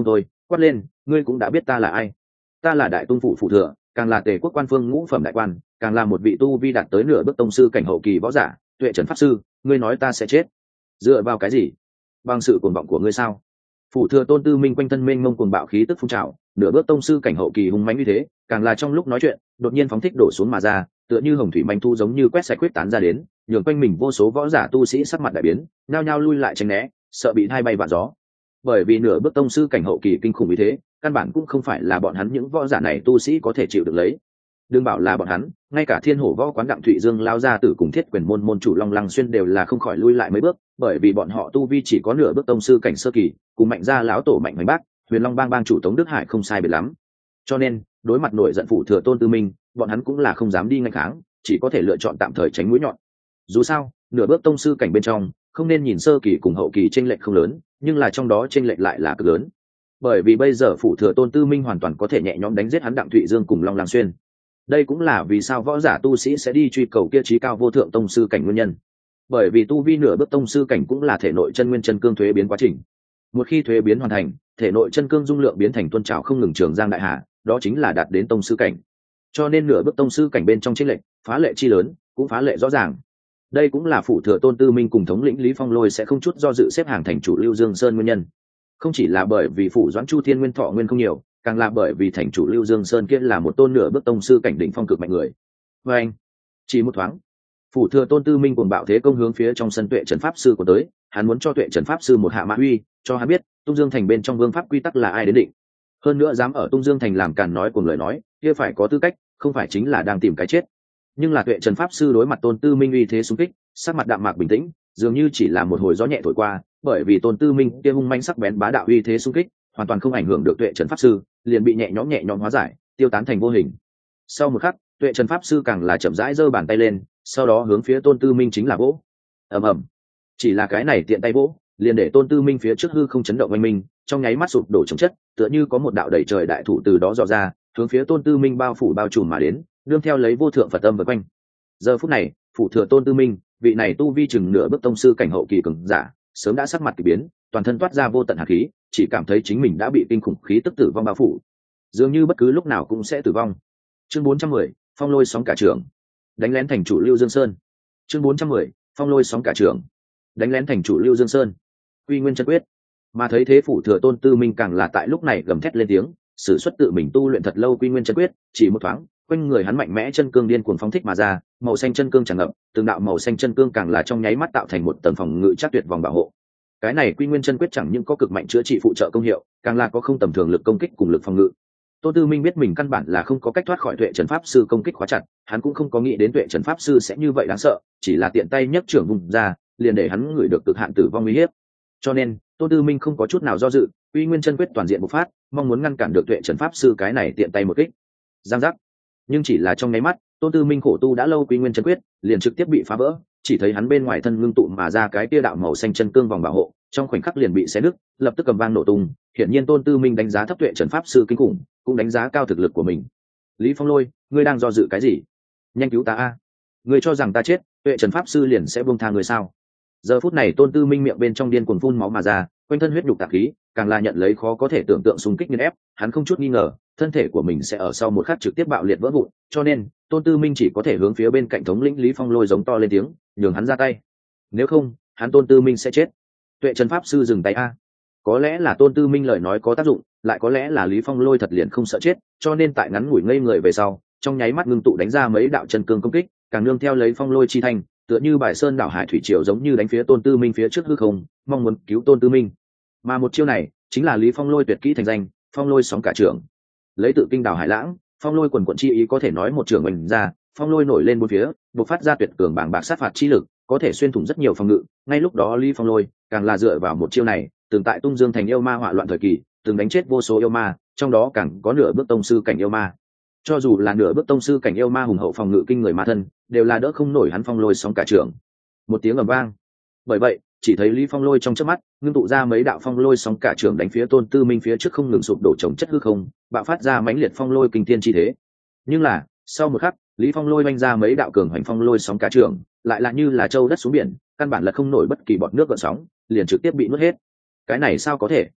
quát lên, ngươi cũng đã biết ta là ai. Ta là đại tung phủ phụ thừa, càng là tề quốc quan phương ngũ phẩm đại quan, càng là một vị tu vi đạt tới nửa bước tông sư cảnh hậu kỳ võ giả, Tuệ Trần pháp sư. Ngươi nói ta sẽ chết dựa vào cái gì? Bằng sự cuồng vọng của ngươi sao? Phủ thừa Tôn Tư Minh quanh thân mênh mông cuồng bạo khí tức phun trào, nửa bước tông sư cảnh hậu kỳ hùng mãnh như thế, càng là trong lúc nói chuyện đột nhiên phóng thích đổ xuống mà ra, tựa như hồng thủy manh thu giống như quét sạch quyết tán ra đến, nhường quanh mình vô số võ giả tu sĩ sắc mặt đại biến, nhao nhao lui lại tránh né, sợ bị hai bay vạ gió. Bởi vì nửa bước tông sư cảnh hậu kỳ kinh khủng như thế, căn bản cũng không phải là bọn hắn những võ giả này tu sĩ có thể chịu được lấy. Đừng bảo là bọn hắn, ngay cả Thiên Hổ Võ quán Đặng Thụy Dương lao ra tử cùng Thiết Quyền môn môn chủ Long Lăng Xuyên đều là không khỏi lui lại mấy bước, bởi vì bọn họ tu vi chỉ có nửa bước tông sư cảnh sơ kỳ, cùng Mạnh gia lão tổ Mạnh Hoành Bác, Huyền Long bang bang chủ Tống Đức Hải không sai biệt lắm. Cho nên, đối mặt nổi giận phủ thừa Tôn Tư Minh, bọn hắn cũng là không dám đi ngăn kháng, chỉ có thể lựa chọn tạm thời tránh mũi nhọn. Dù sao, nửa bước tông sư cảnh bên trong, không nên nhìn sơ kỳ cùng hậu kỳ chênh lệch không lớn, nhưng là trong đó chênh lệch lại là cực lớn. Bởi vì bây giờ phủ thừa Tôn Tư Minh hoàn toàn có thể nhẹ nhõm đánh giết hắn Đặng Thụy Dương cùng Long Lăng Xuyên. Đây cũng là vì sao võ giả tu sĩ sẽ đi truy cầu kia trí cao vô thượng tông sư cảnh nguyên nhân. Bởi vì tu vi nửa bước tông sư cảnh cũng là thể nội chân nguyên chân cương thuế biến quá trình. Một khi thuế biến hoàn thành, thể nội chân cương dung lượng biến thành tuôn trào không ngừng trường giang đại hà, đó chính là đạt đến tông sư cảnh. Cho nên nửa bước tông sư cảnh bên trong chênh lệch, phá lệ chi lớn, cũng phá lệ rõ ràng. Đây cũng là phủ thừa Tôn Tư Minh cùng thống lĩnh Lý Phong Lôi sẽ không chút do dự xếp hàng thành chủ Lưu Dương Sơn nguyên nhân. Không chỉ là bởi vì phủ Doãn Chu Thiên nguyên thọ nguyên không nhiều, càng là bởi vì thành chủ Lưu Dương Sơn kia là một tôn nửa bước tông sư cảnh đỉnh phong cực mạnh người. Và anh, chỉ một thoáng, phủ thừa Tôn Tư Minh cuồng bạo thế công hướng phía trong sân Tuệ Trần pháp sư của tới, hắn muốn cho Tuệ Trần pháp sư một hạ mã uy, cho hắn biết Tung Dương thành bên trong vương pháp quy tắc là ai đến định. Hơn nữa dám ở Tung Dương thành làm càn nói cùng lời nói, kia phải có tư cách, không phải chính là đang tìm cái chết. Nhưng là Tuệ Trần pháp sư đối mặt Tôn Tư Minh uy thế xung kích, sắc mặt đạm mạc bình tĩnh, dường như chỉ là một hồi gió nhẹ thổi qua, bởi vì Tôn Tư Minh kia hung manh sắc bén bá đạo uy thế xung kích, hoàn toàn không ảnh hưởng được Tuệ Trần pháp sư, liền bị nhẹ nhõm hóa giải, tiêu tán thành vô hình. Sau một khắc, Tuệ Trần pháp sư càng là chậm rãi giơ bàn tay lên, sau đó hướng phía Tôn Tư Minh chính là vỗ. Ầm ầm. Chỉ là cái này tiện tay vỗ, liền để Tôn Tư Minh phía trước hư không chấn động oanh minh, trong nháy mắt sụp đổ chống chất, tựa như có một đạo đẩy trời đại thủ từ đó dò ra, hướng phía Tôn Tư Minh bao phủ bao trùm mà đến, đương theo lấy vô thượng Phật âm vây quanh. Giờ phút này, phủ thừa Tôn Tư Minh, vị này tu vi chừng nửa bước tông sư cảnh hậu kỳ cường giả, sớm đã sắc mặt kỳ biến, toàn thân toát ra vô tận hàn khí, chỉ cảm thấy chính mình đã bị kinh khủng khí tức tử vong bao phủ, dường như bất cứ lúc nào cũng sẽ tử vong. Chương 410, phong lôi sóng cả trường, đánh lén thành chủ Lưu Dương Sơn. Chương 410, phong lôi sóng cả trường, đánh lén thành chủ Lưu Dương Sơn. Quy Nguyên chân quyết. Mà thấy thế phủ thừa Tôn Tư Minh càng là tại lúc này gầm thét lên tiếng, sử xuất tự mình tu luyện thật lâu Quy Nguyên chân quyết, chỉ một thoáng, quanh người hắn mạnh mẽ chân cương điên cuồng phóng thích mà ra, màu xanh chân cương tràn ngập, từng đạo màu xanh chân cương càng là trong nháy mắt tạo thành một tầng phòng ngự chắc tuyệt vòng bảo hộ. Cái này Quy Nguyên chân quyết chẳng những có cực mạnh chữa trị phụ trợ công hiệu, càng là có không tầm thường lực công kích cùng lực phòng ngự. Tôn Tư Minh biết mình căn bản là không có cách thoát khỏi Tuệ Trần pháp sư công kích khóa chặt, hắn cũng không có nghĩ đến Tuệ Trần pháp sư sẽ như vậy đáng sợ, chỉ là tiện tay nhấc trưởng vùng ra, liền để hắn ngửi được cực hạn tử vong uy hiếp. Cho nên, Tôn Tư Minh không có chút nào do dự, Quy Nguyên chân quyết toàn diện bộc phát, mong muốn ngăn cản được Tuệ Trần pháp sư cái này tiện tay một kích. Giang giác. Nhưng chỉ là trong nháy mắt, Tôn Tư Minh khổ tu đã lâu Quy Nguyên chân quyết, liền trực tiếp bị phá vỡ, chỉ thấy hắn bên ngoài thân ngưng tụ mà ra cái tia đạo màu xanh chân cương vòng bảo hộ, trong khoảnh khắc liền bị xé nứt, lập tức cầm vang nổ tung. Hiển nhiên Tôn Tư Minh đánh giá thấp Tuệ Trần pháp sư kinh khủng, cũng đánh giá cao thực lực của mình. Lý Phong Lôi, ngươi đang do dự cái gì? Nhanh cứu ta a! Ngươi cho rằng ta chết, Tuệ Trần pháp sư liền sẽ buông tha ngươi sao? Giờ phút này Tôn Tư Minh miệng bên trong điên cuồng phun máu mà ra, quanh thân huyết nhục tạp khí, càng là nhận lấy khó có thể tưởng tượng xung kích nghiền ép, hắn không chút nghi ngờ, thân thể của mình sẽ ở sau một khắc trực tiếp bạo liệt vỡ vụn, cho nên Tôn Tư Minh chỉ có thể hướng phía bên cạnh thống lĩnh Lý Phong Lôi giống to lên tiếng, nhường hắn ra tay. Nếu không, hắn Tôn Tư Minh sẽ chết. Tuệ Trần pháp sư dừng tay a. Có lẽ là Tôn Tư Minh lời nói có tác dụng, lại có lẽ là Lý Phong Lôi thật liền không sợ chết, cho nên tại ngắn ngủi ngây người về sau, trong nháy mắt ngưng tụ đánh ra mấy đạo chân cương công kích, càng nương theo lấy Phong Lôi chi thành, tựa như bài sơn đảo hải thủy triều giống như đánh phía Tôn Tư Minh phía trước hư không, mong muốn cứu Tôn Tư Minh. Mà một chiêu này, chính là Lý Phong Lôi tuyệt kỹ thành danh, Phong Lôi sóng cả trường. Lấy tự kinh đảo hải lãng, Phong Lôi quần quần chi ý có thể nói một trường mình ra, Phong Lôi nổi lên bốn phía, bộc phát ra tuyệt cường bàng bạc sát phạt chi lực, có thể xuyên thủng rất nhiều phòng ngự. Ngay lúc đó Lý Phong Lôi càng là dựa vào một chiêu này, từng tại Tung Dương thành yêu ma hỏa loạn thời kỳ, từng đánh chết vô số yêu ma, trong đó càng có nửa bước tông sư cảnh yêu ma. Cho dù là nửa bước tông sư cảnh yêu ma hùng hậu phòng ngự kinh người ma thân, đều là đỡ không nổi hắn Phong Lôi sóng cả trường. Một tiếng ầm vang. Bởi vậy, chỉ thấy Lý Phong Lôi trong chớp mắt, ngưng tụ ra mấy đạo phong lôi sóng cả trường đánh phía Tôn Tư Minh phía trước không ngừng sụp đổ chồng chất hư không, bạo phát ra mãnh liệt phong lôi kinh thiên chi thế. Nhưng là, sau một khắc, Lý Phong Lôi vung ra mấy đạo cường hành phong lôi sóng cả trường, lại là như là châu đất xuống biển, căn bản là không nổi bất kỳ bọt nước gợn sóng, liền trực tiếp bị nuốt hết. Cái này sao có thể?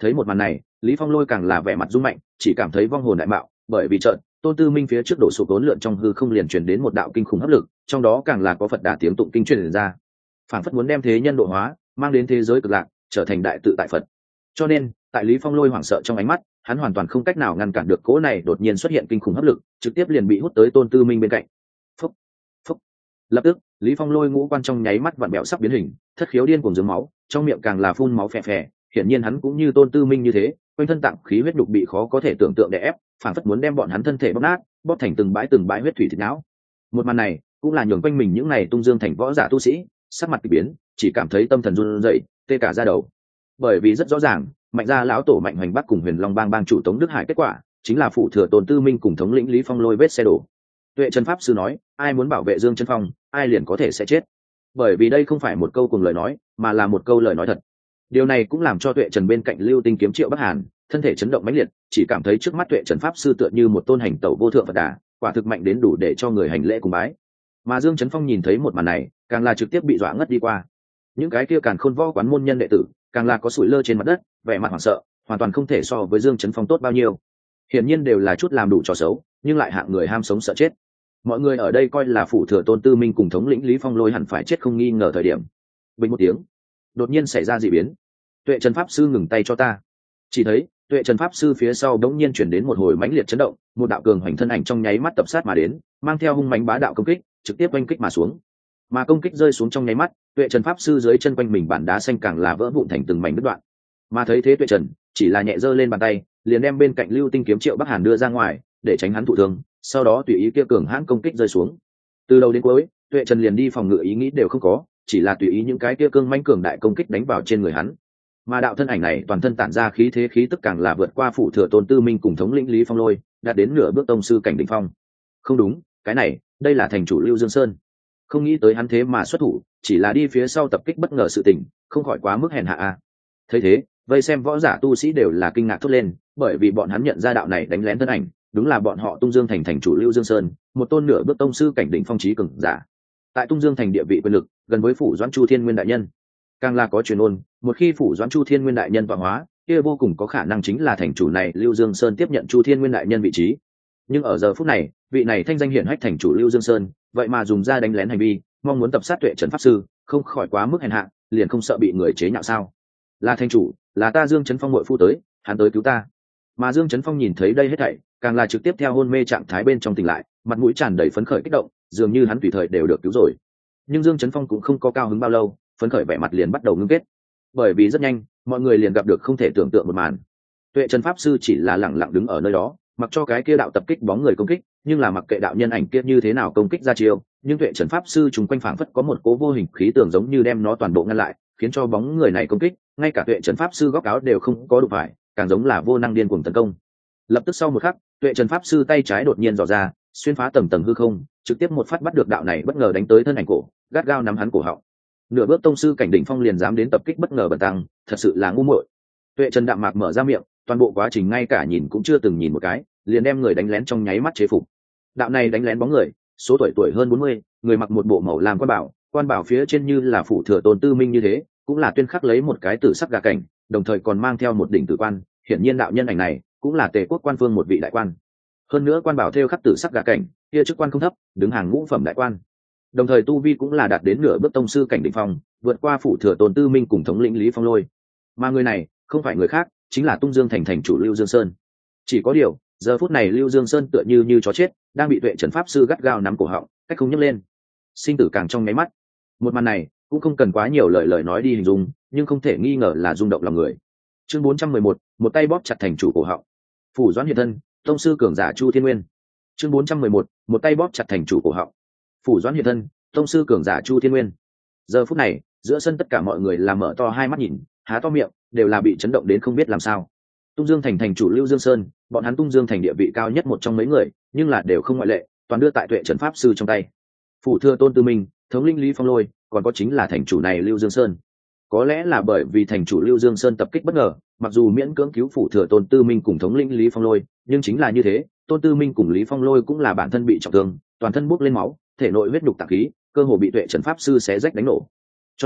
Thấy một màn này, Lý Phong Lôi càng là vẻ mặt rung mạnh, chỉ cảm thấy vong hồn đại mạo, bởi vì trận Tôn Tư Minh phía trước đổ sụp vốn lượn trong hư không liền truyền đến một đạo kinh khủng hấp lực, trong đó càng là có Phật đà tiếng tụng kinh truyền ra, phản phất muốn đem thế nhân độ hóa, mang đến thế giới cực lạc, trở thành đại tự tại Phật. Cho nên, tại Lý Phong Lôi hoảng sợ trong ánh mắt, hắn hoàn toàn không cách nào ngăn cản được cỗ này đột nhiên xuất hiện kinh khủng hấp lực, trực tiếp liền bị hút tới Tôn Tư Minh bên cạnh. Phúc, phúc. Lập tức, Lý Phong Lôi ngũ quan trong nháy mắt vặn bẹo sắp biến hình, thất khiếu điên cuồng giếng máu, trong miệng càng là phun máu phè phè, hiển nhiên hắn cũng như Tôn Tư Minh như thế, quanh thân tạng khí huyết đục bị khó có thể tưởng tượng đè ép, phản phất muốn đem bọn hắn thân thể bóp nát, bóp thành từng bãi huyết thủy thịt não. Một màn này, cũng là nhường quanh mình những này tung dương thành võ giả tu sĩ, sắc mặt kỳ biến, chỉ cảm thấy tâm thần run rẩy, tê cả da đầu. Bởi vì rất rõ ràng, Mạnh gia lão tổ Mạnh Hoành Bắc cùng Huyền Long Bang bang chủ Tống Đức Hải kết quả, chính là phụ thừa Tôn Tư Minh cùng thống lĩnh Lý Phong Lôi vết xe đổ. Tuệ Trần pháp sư nói, ai muốn bảo vệ Dương Chân Phong, ai liền có thể sẽ chết. Bởi vì đây không phải một câu cùng lời nói, mà là một câu lời nói thật. Điều này cũng làm cho Tuệ Trần bên cạnh Lưu Tinh kiếm Triệu Bắc Hàn, thân thể chấn động mãnh liệt, chỉ cảm thấy trước mắt Tuệ Trần pháp sư tựa như một tôn hành tẩu vô thượng Phật đà, quả thực mạnh đến đủ để cho người hành lễ cùng bái. Mà Dương Chấn Phong nhìn thấy một màn này, càng là trực tiếp bị dọa ngất đi qua. Những cái kia càn khôn võ quán môn nhân đệ tử, càng là có sủi lơ trên mặt đất, vẻ mặt hoảng sợ, hoàn toàn không thể so với Dương Chấn Phong tốt bao nhiêu. Hiển nhiên đều là chút làm đủ trò xấu, nhưng lại hạng người ham sống sợ chết. Mọi người ở đây coi là phụ thừa Tôn Tư Minh cùng thống lĩnh Lý Phong Lôi hẳn phải chết không nghi ngờ thời điểm. Bình một tiếng, đột nhiên xảy ra dị biến. Tuệ Trần pháp sư ngừng tay cho ta. Chỉ thấy Tuệ Trần pháp sư phía sau đống nhiên chuyển đến một hồi mãnh liệt chấn động, một đạo cường hoành thân ảnh trong nháy mắt tập sát mà đến, mang theo hung mãnh bá đạo công kích, trực tiếp oanh kích mà xuống. Mà công kích rơi xuống trong nháy mắt, Tuệ Trần pháp sư dưới chân quanh mình bản đá xanh càng là vỡ vụn thành từng mảnh đứt đoạn. Mà thấy thế Tuệ Trần chỉ là nhẹ giơ lên bàn tay, liền đem bên cạnh Lưu Tinh kiếm Triệu Bắc Hàn đưa ra ngoài, để tránh hắn thụ thương, sau đó tùy ý kia cường hãn công kích rơi xuống. Từ đầu đến cuối, Tuệ Trần liền đi phòng ngự ý nghĩ đều không có, chỉ là tùy ý những cái kia cương mãnh cường đại công kích đánh vào trên người hắn. Mà đạo thân ảnh này toàn thân tản ra khí thế khí tức càng là vượt qua phụ thừa Tôn Tư Minh cùng thống lĩnh Lý Phong Lôi, đạt đến nửa bước tông sư cảnh đỉnh phong. Không đúng, cái này, đây là thành chủ Lưu Dương Sơn. Không nghĩ tới hắn thế mà xuất thủ, chỉ là đi phía sau tập kích bất ngờ sự tình, không khỏi quá mức hèn hạ a. Thấy thế, vây xem võ giả tu sĩ đều là kinh ngạc thốt lên, bởi vì bọn hắn nhận ra đạo này đánh lén thân ảnh, đúng là bọn họ Tung Dương thành thành chủ Lưu Dương Sơn, một tôn nửa bước tông sư cảnh đỉnh phong chí cường giả. Tại Tung Dương thành địa vị quyền lực, gần với phủ Doãn Chu Thiên Nguyên đại nhân. Càng là có truyền ôn, một khi phủ Doãn Chu Thiên Nguyên đại nhân tọa hóa, kia vô cùng có khả năng chính là thành chủ này Lưu Dương Sơn tiếp nhận Chu Thiên Nguyên đại nhân vị trí. Nhưng ở giờ phút này, vị này thanh danh hiển hách thành chủ Lưu Dương Sơn, vậy mà dùng ra đánh lén hành vi, mong muốn tập sát Tuệ Trần pháp sư, không khỏi quá mức hèn hạ, liền không sợ bị người chế nhạo sao? Là thành chủ, là ta Dương Chấn Phong muội phu tới, hắn tới cứu ta. Mà Dương Chấn Phong nhìn thấy đây hết thảy, càng là trực tiếp theo hôn mê trạng thái bên trong tỉnh lại, mặt mũi tràn đầy phấn khởi kích động, dường như hắn tùy thời đều được cứu rồi. Nhưng Dương Chấn Phong cũng không có cao hứng bao lâu, phấn khởi vẻ mặt liền bắt đầu ngưng kết. Bởi vì rất nhanh, mọi người liền gặp được không thể tưởng tượng một màn. Tuệ Trần pháp sư chỉ là lẳng lặng đứng ở nơi đó, mặc cho cái kia đạo tập kích bóng người công kích, nhưng là mặc kệ đạo nhân ảnh kia như thế nào công kích ra chiêu, nhưng Tuệ Trần pháp sư trùng quanh phảng phất có một cố vô hình khí tường giống như đem nó toàn bộ ngăn lại, khiến cho bóng người này công kích, ngay cả Tuệ Trần pháp sư góc áo đều không có đụng phải, càng giống là vô năng điên cuồng tấn công. Lập tức sau một khắc, Tuệ Trần pháp sư tay trái đột nhiên dò ra, xuyên phá tầng tầng hư không, trực tiếp một phát bắt được đạo này bất ngờ đánh tới thân ảnh cổ, gắt gao nắm hắn cổ họng. Nửa bước tông sư cảnh đỉnh phong liền dám đến tập kích bất ngờ bần tăng, thật sự là ngu muội. Tuệ Trần đạm mạc mở ra miệng, toàn bộ quá trình ngay cả nhìn cũng chưa từng nhìn một cái, liền đem người đánh lén trong nháy mắt chế phục. Đạo này đánh lén bóng người, số tuổi hơn 40, người mặc một bộ màu lam quan bảo phía trên như là phủ thừa Tôn Tư Minh như thế, cũng là tuyên khắc lấy một cái tử sắc gà cảnh, đồng thời còn mang theo một đỉnh tử quan, hiển nhiên đạo nhân ảnh này cũng là Tề quốc quan phương một vị đại quan. Hơn nữa quan bảo thêu khắc tử sắc gà cảnh, kia chức quan không thấp, đứng hàng ngũ phẩm đại quan. Đồng thời tu vi cũng là đạt đến nửa bước tông sư cảnh đỉnh phong, vượt qua phủ thừa Tôn Tư Minh cùng thống lĩnh Lý Phong Lôi. Mà người này không phải người khác, chính là Tung Dương thành thành chủ Lưu Dương Sơn. Chỉ có điều, giờ phút này Lưu Dương Sơn tựa như chó chết, đang bị Tuệ Trần pháp sư gắt gao nắm cổ họng, cách không nhấc lên. Sinh tử càng trong nháy mắt. Một màn này cũng không cần quá nhiều lời nói đi hình dung, nhưng không thể nghi ngờ là rung động lòng người. Chương 411, một tay bóp chặt thành chủ cổ họng. Phủ Doãn hiện thân, tông sư cường giả Chu Thiên Nguyên. Chương 411, một tay bóp chặt thành chủ cổ họng. Phủ Doãn hiện thân, tông sư cường giả Chu Thiên Nguyên. Giờ phút này, giữa sân tất cả mọi người là mở to hai mắt nhìn, há to miệng, đều là bị chấn động đến không biết làm sao. Tung Dương thành thành chủ Lưu Dương Sơn, bọn hắn Tung Dương thành địa vị cao nhất một trong mấy người, nhưng là đều không ngoại lệ, toàn đưa tại Tuệ Trần pháp sư trong tay. Phủ thừa Tôn Tư Minh, thống linh Lý Phong Lôi, còn có chính là thành chủ này Lưu Dương Sơn. Có lẽ là bởi vì thành chủ Lưu Dương Sơn tập kích bất ngờ, mặc dù miễn cưỡng cứu phủ thừa Tôn Tư Minh cùng thống lĩnh Lý Phong Lôi, nhưng chính là như thế, Tôn Tư Minh cùng Lý Phong Lôi cũng là bản thân bị trọng thương, toàn thân bốc lên máu, thể nội huyết nhục tạng khí, cơ hồ bị Tuệ Trần pháp sư xé rách đánh nổ. Cho nên,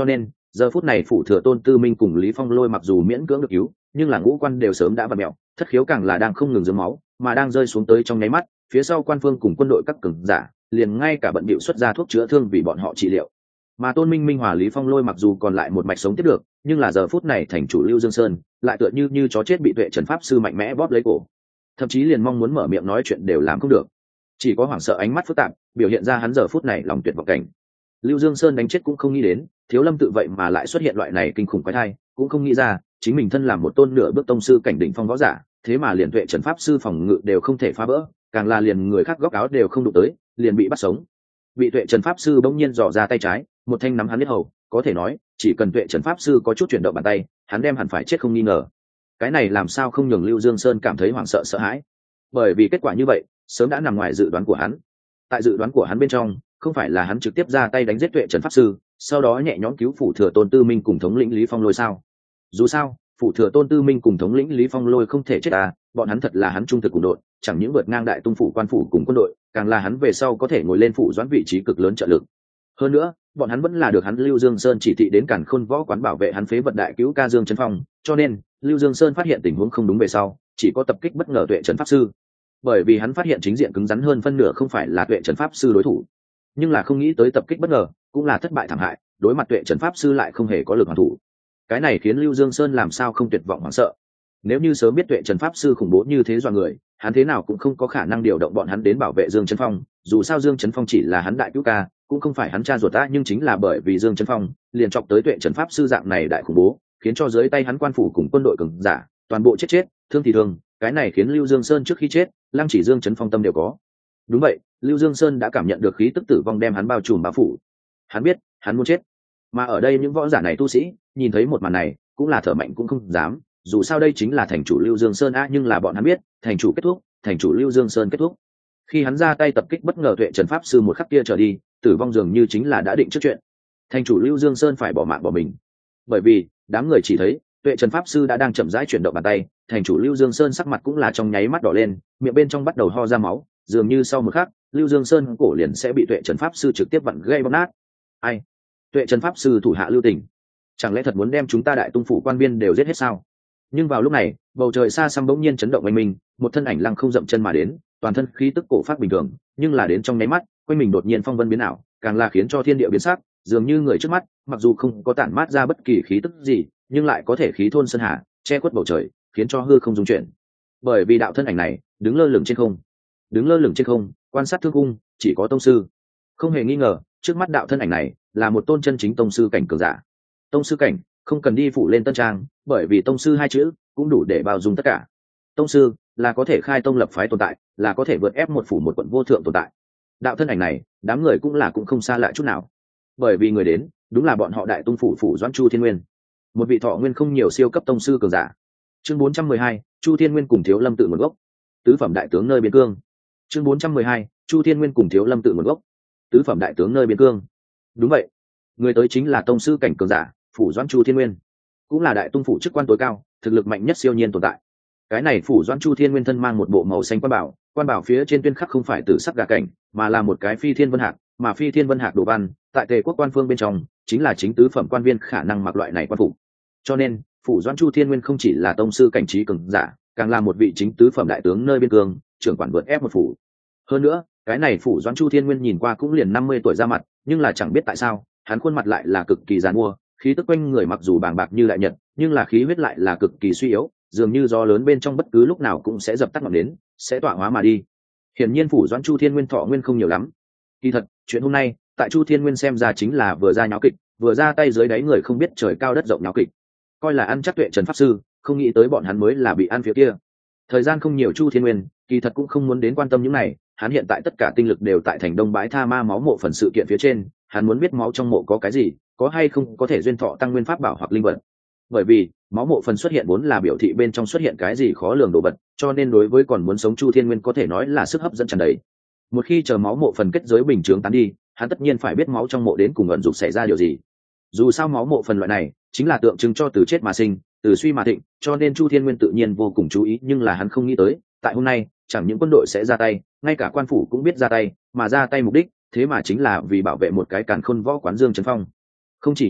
giờ phút này phủ thừa Tôn Tư Minh cùng Lý Phong Lôi mặc dù miễn cưỡng được cứu, nhưng là ngũ quan đều sớm đã vặn mẹo, thất khiếu càng là đang không ngừng dướng máu, mà đang rơi xuống tới trong nháy mắt, phía sau quan phương cùng quân đội các cường giả liền ngay cả bận bịu xuất ra thuốc chữa thương vì bọn họ trị liệu. Mà Tôn Minh Minh hòa Lý Phong Lôi mặc dù còn lại một mạch sống tiếp được, nhưng là giờ phút này thành chủ Lưu Dương Sơn lại tựa như chó chết bị Tuệ Trần pháp sư mạnh mẽ bóp lấy cổ, thậm chí liền mong muốn mở miệng nói chuyện đều làm không được, chỉ có hoảng sợ ánh mắt phức tạp biểu hiện ra hắn giờ phút này lòng tuyệt vọng cảnh. Lưu Dương Sơn đánh chết cũng không nghĩ đến Thiếu Lâm tự vậy mà lại xuất hiện loại này kinh khủng quái thai, cũng không nghĩ ra chính mình thân làm một tôn nửa bước tông sư cảnh đỉnh phong võ giả, thế mà liền Tuệ Trần pháp sư phòng ngự đều không thể phá vỡ, càng là liền người khác góc áo đều không đụng tới, liền bị bắt sống. Bị Tuệ Trần pháp sư bỗng nhiên dò ra tay trái, một thanh nắm hắn huyết hầu, có thể nói chỉ cần Tuệ Trần pháp sư có chút chuyển động bàn tay, hắn đem hẳn phải chết không nghi ngờ. Cái này làm sao không nhường Lưu Dương Sơn cảm thấy hoảng sợ sợ hãi, bởi vì kết quả như vậy sớm đã nằm ngoài dự đoán của hắn. Tại dự đoán của hắn bên trong, không phải là hắn trực tiếp ra tay đánh giết Tuệ Trần pháp sư, sau đó nhẹ nhõm cứu phủ thừa Tôn Tư Minh cùng thống lĩnh Lý Phong Lôi sao? Dù sao phủ thừa Tôn Tư Minh cùng thống lĩnh Lý Phong Lôi không thể chết à, bọn hắn thật là hắn trung thực cùng đội, chẳng những vượt ngang đại tung phủ quan phủ cùng quân đội, càng là hắn về sau có thể ngồi lên phủ doãn vị trí cực lớn trợ lực. Hơn nữa bọn hắn vẫn là được hắn Lưu Dương Sơn chỉ thị đến Càn Khôn võ quán bảo vệ hắn phế vật đại cứu ca Dương Trấn Phong, cho nên Lưu Dương Sơn phát hiện tình huống không đúng về sau, chỉ có tập kích bất ngờ Tuệ Trần pháp sư. Bởi vì hắn phát hiện chính diện cứng rắn hơn phân nửa không phải là Tuệ Trần pháp sư đối thủ, nhưng là không nghĩ tới tập kích bất ngờ cũng là thất bại thảm hại, đối mặt Tuệ Trần pháp sư lại không hề có lực hoàn thủ. Cái này khiến Lưu Dương Sơn làm sao không tuyệt vọng hoảng sợ. Nếu như sớm biết Tuệ Trần pháp sư khủng bố như thế dọa người, hắn thế nào cũng không có khả năng điều động bọn hắn đến bảo vệ Dương Trấn Phong, dù sao Dương Trấn Phong chỉ là hắn đại cứu ca, cũng không phải hắn cha ruột ta, nhưng chính là bởi vì Dương Trấn Phong liền chọc tới Tuệ Trần pháp sư dạng này đại khủng bố, khiến cho dưới tay hắn quan phủ cùng quân đội cường giả toàn bộ chết, thương thì thương. Cái này khiến Lưu Dương Sơn trước khi chết lăng chỉ Dương Trấn Phong tâm đều có. Đúng vậy, Lưu Dương Sơn đã cảm nhận được khí tức tử vong đem hắn bao trùm bao phủ. Hắn biết hắn muốn chết, mà ở đây những võ giả này tu sĩ nhìn thấy một màn này cũng là thở mạnh cũng không dám, dù sao đây chính là thành chủ Lưu Dương Sơn nhưng là bọn hắn biết thành chủ kết thúc, thành chủ Lưu Dương Sơn kết thúc. Khi hắn ra tay tập kích bất ngờ Tuệ Trần pháp sư một khắc kia trở đi, tử vong dường như chính là đã định trước chuyện. Thành chủ Lưu Dương Sơn phải bỏ mạng bỏ mình, bởi vì đám người chỉ thấy Tuệ Trần pháp sư đã đang chậm rãi chuyển động bàn tay, thành chủ Lưu Dương Sơn sắc mặt cũng là trong nháy mắt đỏ lên, miệng bên trong bắt đầu ho ra máu, dường như sau một khắc Lưu Dương Sơn cổ liền sẽ bị Tuệ Trần pháp sư trực tiếp vặn gây bóp nát. Ai? Tuệ Trần pháp sư thủ hạ lưu tình, chẳng lẽ thật muốn đem chúng ta đại tung phủ quan viên đều giết hết sao? Nhưng vào lúc này bầu trời xa xăm bỗng nhiên chấn động oanh minh, một thân ảnh lăng không dậm chân mà đến, toàn thân khí tức cổ phát bình thường, nhưng là đến trong nháy mắt quanh mình đột nhiên phong vân biến ảo, càng là khiến cho thiên địa biến sắc, dường như người trước mắt mặc dù không có tản mát ra bất kỳ khí tức gì, nhưng lại có thể khí thôn sơn hà, che khuất bầu trời, khiến cho hư không dung chuyển. Bởi vì đạo thân ảnh này đứng lơ lửng trên không, quan sát thương cung, chỉ có tông sư. Không hề nghi ngờ, trước mắt đạo thân ảnh này là một tôn chân chính tông sư cảnh cường giả. Tông sư cảnh không cần đi phủ lên tân trang, bởi vì tông sư hai chữ cũng đủ để bao dung tất cả. Tông sư là có thể khai tông lập phái tồn tại, là có thể vượt ép một phủ một quận vô thượng tồn tại. Đạo thân ảnh này đám người cũng không xa lạ chút nào, bởi vì người đến đúng là bọn họ đại tung phủ phủ doãn Chu Thiên Nguyên, một vị thọ nguyên không nhiều siêu cấp tông sư cường giả. Chương 412, Chu Thiên Nguyên cùng Thiếu Lâm tự nguồn gốc. Tứ phẩm đại tướng nơi biên cương. Chương 412, Chu Thiên Nguyên cùng Thiếu Lâm tự nguồn gốc. Tứ phẩm đại tướng nơi biên cương. Đúng vậy, người tới chính là tông sư cảnh cường giả, phủ doãn Chu Thiên Nguyên, cũng là đại tung phủ chức quan tối cao, thực lực mạnh nhất siêu nhiên tồn tại. Cái này phủ doãn Chu Thiên Nguyên thân mang một bộ màu xanh quan bảo phía trên tuyên khắc không phải tử sắc gà cảnh, mà là một cái phi thiên vân hạc, mà phi thiên vân hạc đồ văn tại Tề quốc quan phương bên trong chính là chính tứ phẩm quan viên khả năng mặc loại này quan phục. Cho nên phủ doãn Chu Thiên Nguyên không chỉ là tông sư cảnh trí cường giả, càng là một vị chính tứ phẩm đại tướng nơi biên cương, trưởng quản vượt ép một phủ. Hơn nữa cái này phủ doãn Chu Thiên Nguyên nhìn qua cũng liền 50 tuổi ra mặt, nhưng là chẳng biết tại sao hắn khuôn mặt lại là cực kỳ giàn mua, khí tức quanh người mặc dù bàng bạc như đại nhật, nhưng là khí huyết lại là cực kỳ suy yếu, dường như gió lớn bên trong bất cứ lúc nào cũng sẽ dập tắt ngọn nến, sẽ tỏa hóa mà đi. Hiển nhiên phủ doãn Chu Thiên Nguyên thọ nguyên không nhiều lắm. Kỳ thật chuyện hôm nay tại Chu Thiên Nguyên xem ra chính là vừa ra nháo kịch, vừa ra tay dưới đáy người không biết trời cao đất rộng nháo kịch, coi là ăn chắc Tuệ Trần pháp sư, không nghĩ tới bọn hắn mới là bị ăn phía kia. Thời gian không nhiều, Chu Thiên Nguyên kỳ thật cũng không muốn đến quan tâm những này, hắn hiện tại tất cả tinh lực đều tại thành Đông Bãi Tha Ma máu mộ phần sự kiện phía trên, hắn muốn biết máu trong mộ có cái gì, có hay không có thể duyên thọ tăng nguyên pháp bảo hoặc linh vật. Bởi vì máu mộ phần xuất hiện vốn là biểu thị bên trong xuất hiện cái gì khó lường đồ vật, cho nên đối với còn muốn sống Chu Thiên Nguyên có thể nói là sức hấp dẫn tràn đầy. Một khi chờ máu mộ phần kết giới bình chướng tán đi, hắn tất nhiên phải biết máu trong mộ đến cùng ẩn dục xảy ra điều gì. Dù sao máu mộ phần loại này chính là tượng trưng cho từ chết mà sinh, từ suy mà thịnh, cho nên Chu Thiên Nguyên tự nhiên vô cùng chú ý, nhưng là hắn không nghĩ tới tại hôm nay chẳng những quân đội sẽ ra tay, ngay cả quan phủ cũng biết ra tay, mà ra tay mục đích thế mà chính là vì bảo vệ một cái Càn Khôn võ quán Dương Trấn Phong. Không chỉ như vậy,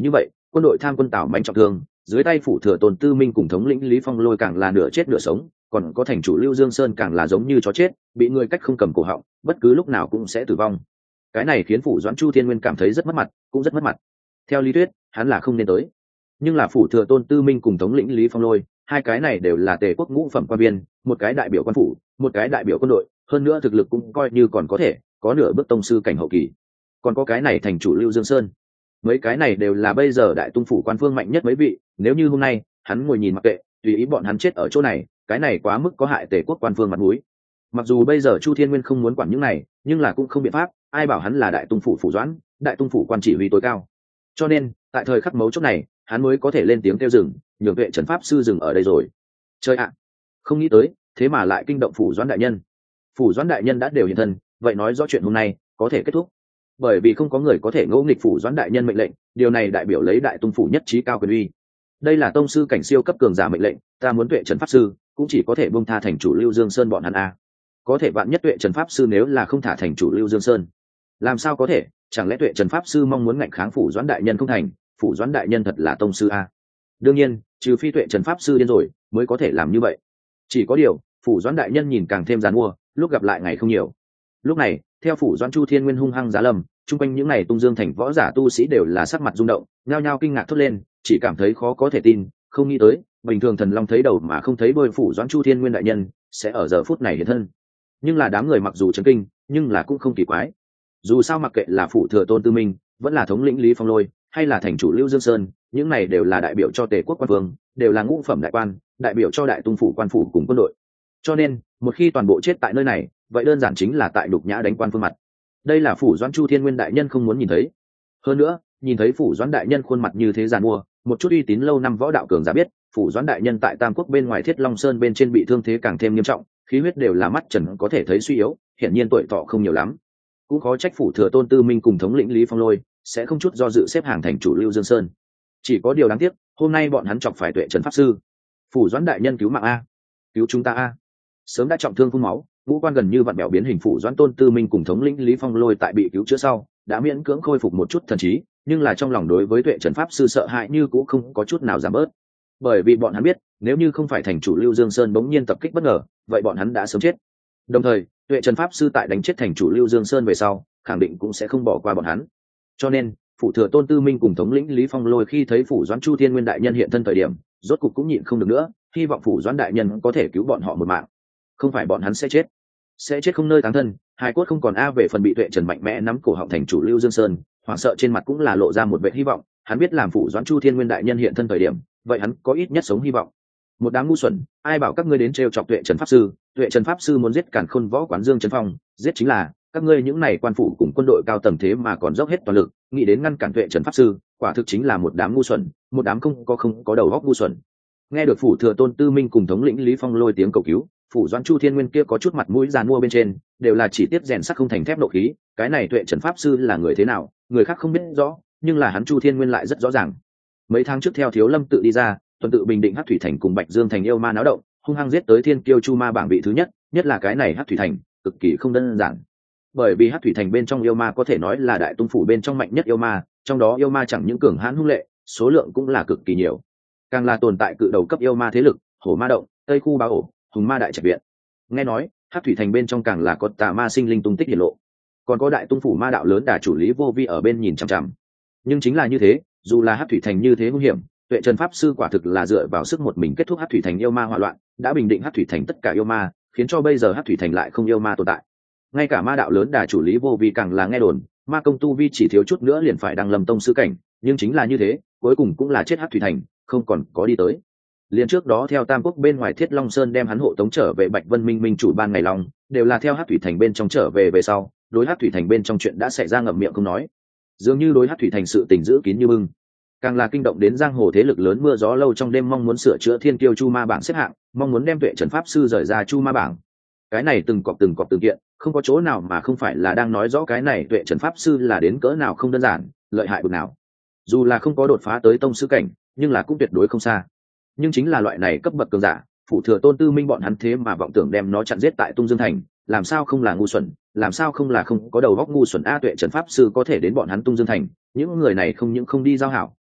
quân đội tham quân Tào Mạnh trọng thương, dưới tay phủ thừa Tôn Tư Minh cùng thống lĩnh Lý Phong Lôi càng là nửa chết nửa sống, còn có thành chủ Lưu Dương Sơn càng là giống như chó chết, bị người cách không cầm cổ họng, bất cứ lúc nào cũng sẽ tử vong. Cái này khiến phủ doãn Chu Thiên Nguyên cảm thấy rất mất mặt, cũng rất mất mặt. Theo lý thuyết, hắn là không nên tới, nhưng là phủ thừa Tôn Tư Minh cùng thống lĩnh Lý Phong Lôi, hai cái này đều là Tề quốc ngũ phẩm quan viên, một cái đại biểu quan phủ, một cái đại biểu quân đội, hơn nữa thực lực cũng coi như còn có thể, có nửa bước tông sư cảnh hậu kỳ. Còn có cái này thành chủ Lưu Dương Sơn, mấy cái này đều là bây giờ đại tung phủ quan phương mạnh nhất mấy vị, nếu như hôm nay hắn ngồi nhìn mặc kệ, tùy ý bọn hắn chết ở chỗ này, cái này quá mức có hại Tề quốc quan phương mặt mũi. Mặc dù bây giờ Chu Thiên Nguyên không muốn quản những này, nhưng là cũng không biện pháp, ai bảo hắn là đại tung phủ phủ doãn, đại tung phủ quan chỉ huy tối cao. Cho nên tại thời khắc mấu chốt này, hắn mới có thể lên tiếng kêu dừng, nhường Tuệ Trần pháp sư dừng ở đây rồi. Chơi ạ, không nghĩ tới, thế mà lại kinh động phủ doãn đại nhân. Phủ doãn đại nhân đã đều hiện thân, vậy nói rõ chuyện hôm nay có thể kết thúc. Bởi vì không có người có thể ngỗ nghịch phủ doãn đại nhân mệnh lệnh, điều này đại biểu lấy đại tung phủ nhất trí cao quyền uy. Đây là tông sư cảnh siêu cấp cường giả mệnh lệnh, ta muốn Tuệ Trần pháp sư cũng chỉ có thể buông tha thành chủ Lưu Dương Sơn bọn hắn a. Có thể vạn nhất Tuệ Trần pháp sư nếu là không thả thành chủ Lưu Dương Sơn, làm sao có thể, chẳng lẽ Tuệ Trần pháp sư mong muốn ngạnh kháng phủ doãn đại nhân không thành, phủ doãn đại nhân thật là tông sư a. Đương nhiên, trừ phi Tuệ Trần pháp sư điên rồi mới có thể làm như vậy. Chỉ có điều, phủ doãn đại nhân nhìn càng thêm giàn mua, lúc gặp lại ngày không nhiều. Lúc này, theo phủ doãn Chu Thiên Nguyên hung hăng giá lâm, chung quanh những này tung dương thành võ giả tu sĩ đều là sắc mặt rung động, nhao nhao kinh ngạc thốt lên, chỉ cảm thấy khó có thể tin, không nghĩ tới, bình thường thần long thấy đầu mà không thấy đuôi, phủ doãn Chu Thiên Nguyên đại nhân sẽ ở giờ phút này hiện thân. Nhưng là đám người mặc dù chấn kinh, nhưng là cũng không kỳ quái. Dù sao mặc kệ là phủ thừa Tôn Tư Minh, vẫn là thống lĩnh Lý Phong Lôi, hay là thành chủ Lưu Dương Sơn, những này đều là đại biểu cho Tề quốc quan vương, đều là ngũ phẩm đại quan, đại biểu cho đại tung phủ quan phủ cùng quân đội. Cho nên, một khi toàn bộ chết tại nơi này, vậy đơn giản chính là tại đục nhã đánh quan phương mặt. Đây là phủ doãn Chu Thiên Nguyên đại nhân không muốn nhìn thấy. Hơn nữa, nhìn thấy phủ doãn đại nhân khuôn mặt như thế giàn mua, một chút uy tín lâu năm võ đạo cường giả biết, phủ doãn đại nhân tại Tam Quốc bên ngoài Thiết Long Sơn bên trên bị thương thế càng thêm nghiêm trọng, khí huyết đều là mắt trần có thể thấy suy yếu, hiển nhiên tuổi thọ không nhiều lắm. Cũng khó trách phủ thừa Tôn Tư Minh cùng thống lĩnh Lý Phong Lôi sẽ không chút do dự xếp hàng thành chủ Lưu Dương Sơn. Chỉ có điều đáng tiếc, hôm nay bọn hắn chọc phải Tuệ Trần pháp sư. Phủ doãn đại nhân cứu mạng a, cứu chúng ta a. Sớm đã trọng thương phun máu, ngũ quan gần như vặn bẹo biến hình, phủ doãn Tôn Tư Minh cùng thống lĩnh Lý Phong Lôi tại bị cứu chữa sau đã miễn cưỡng khôi phục một chút thần trí, nhưng là trong lòng đối với Tuệ Trần pháp sư sợ hãi như cũng không có chút nào giảm bớt. Bởi vì bọn hắn biết, nếu như không phải thành chủ Lưu Dương Sơn bỗng nhiên tập kích bất ngờ, vậy bọn hắn đã sớm chết. Đồng thời, Tuệ Trần pháp sư tại đánh chết thành chủ Lưu Dương Sơn về sau, khẳng định cũng sẽ không bỏ qua bọn hắn. Cho nên, phủ thừa Tôn Tư Minh cùng thống lĩnh Lý Phong Lôi khi thấy phủ doãn Chu Thiên Nguyên đại nhân hiện thân thời điểm, rốt cục cũng nhịn không được nữa, hy vọng phủ doãn đại nhân có thể cứu bọn họ một mạng. Không phải bọn hắn sẽ chết không nơi táng thân, hai cốt không còn a. Về phần bị Tuệ Trần mạnh mẽ nắm cổ họng thành chủ Lưu Dương Sơn, hoảng sợ trên mặt cũng là lộ ra một vẻ hy vọng, hắn biết làm phủ doãn Chu Thiên Nguyên đại nhân hiện thân thời điểm, vậy hắn có ít nhất sống hy vọng. Một đám ngu xuẩn, ai bảo các ngươi đến trêu chọc Tuệ Trần pháp sư? Tuệ Trần pháp sư muốn giết Càn Khôn võ quán Dương Trấn Phong, giết chính là các ngươi những này quan phủ cùng quân đội cao tầng, thế mà còn dốc hết toàn lực nghĩ đến ngăn cản Tuệ Trần pháp sư, quả thực chính là một đám ngu xuẩn, một đám không có đầu óc ngu xuẩn. Nghe được phủ thừa Tôn Tư Minh cùng thống lĩnh Lý Phong Lôi tiếng cầu cứu, phủ doãn Chu Thiên Nguyên kia có chút mặt mũi giàn mua bên trên đều là chỉ tiếp rèn sắt không thành thép nộ khí. Cái này Tuệ Trần pháp sư là người thế nào, người khác không biết rõ, nhưng là hắn Chu Thiên Nguyên lại rất rõ ràng. Mấy tháng trước theo Thiếu Lâm tự đi ra, tuần tự bình định Hắc Thủy Thành cùng Bạch Dương Thành yêu ma náo động, hung hăng giết tới Thiên Kiêu Chu Ma bảng vị thứ nhất, nhất là cái này Hắc Thủy Thành cực kỳ không đơn giản. Bởi vì Hắc Thủy Thành bên trong yêu ma có thể nói là đại tung phủ bên trong mạnh nhất yêu ma, trong đó yêu ma chẳng những cường hãn hung lệ, số lượng cũng là cực kỳ nhiều. Càng là tồn tại cự đầu cấp yêu ma thế lực, Hổ Ma Động, Tây Khu Bá Ổ, Hùng Ma Đại Trạch Viện. Nghe nói, Hắc Thủy Thành bên trong càng là có tà ma sinh linh tung tích hiển lộ. Còn có đại tung phủ ma đạo lớn đà chủ Lý Vô Vi ở bên nhìn chằm chằm. Nhưng chính là như thế, dù là Hắc Thủy Thành như thế nguy hiểm, Tuệ Trần pháp sư quả thực là dựa vào sức một mình kết thúc Hắc Thủy Thành yêu ma hỏa loạn, đã bình định Hắc Thủy Thành tất cả yêu ma, khiến cho bây giờ Hắc Thủy Thành lại không yêu ma tồn tại. Ngay cả ma đạo lớn đà chủ Lý Vô Vi càng là nghe đồn, ma công tu vi chỉ thiếu chút nữa liền phải đăng lâm tông sư cảnh, nhưng chính là như thế, cuối cùng cũng là chết Hắc Thủy Thành, không còn có đi tới. Liên trước đó theo Tam Quốc bên ngoài Thiết Long Sơn đem hắn hộ tống trở về Bạch Vân Minh Minh chủ ban ngày long, đều là theo Hắc Thủy Thành bên trong trở về sau, đối Hắc Thủy Thành bên trong chuyện đã xảy ra ngậm miệng không nói, dường như đối Hắc Thủy Thành sự tình giữ kín như bưng. Càng là kinh động đến giang hồ thế lực lớn mưa gió lâu trong đêm mong muốn sửa chữa Thiên Kiêu Chu Ma bảng xếp hạng, mong muốn đem Tuệ Trần pháp sư rời ra Chu Ma bảng. Cái này từng cọp từng kiện, không có chỗ nào mà không phải là đang nói rõ cái này Tuệ Trần pháp sư là đến cỡ nào không đơn giản, lợi hại bực nào. Dù là không có đột phá tới tông sư cảnh, nhưng là cũng tuyệt đối không xa. Nhưng chính là loại này cấp bậc cường giả, phủ thừa Tôn Tư Minh bọn hắn thế mà vọng tưởng đem nó chặn giết tại Tung Dương Thành, làm sao không là ngu xuẩn, làm sao không là không có đầu óc ngu xuẩn a. Tuệ Trần pháp sư có thể đến bọn hắn Tung Dương Thành, những người này không những không đi giao hảo,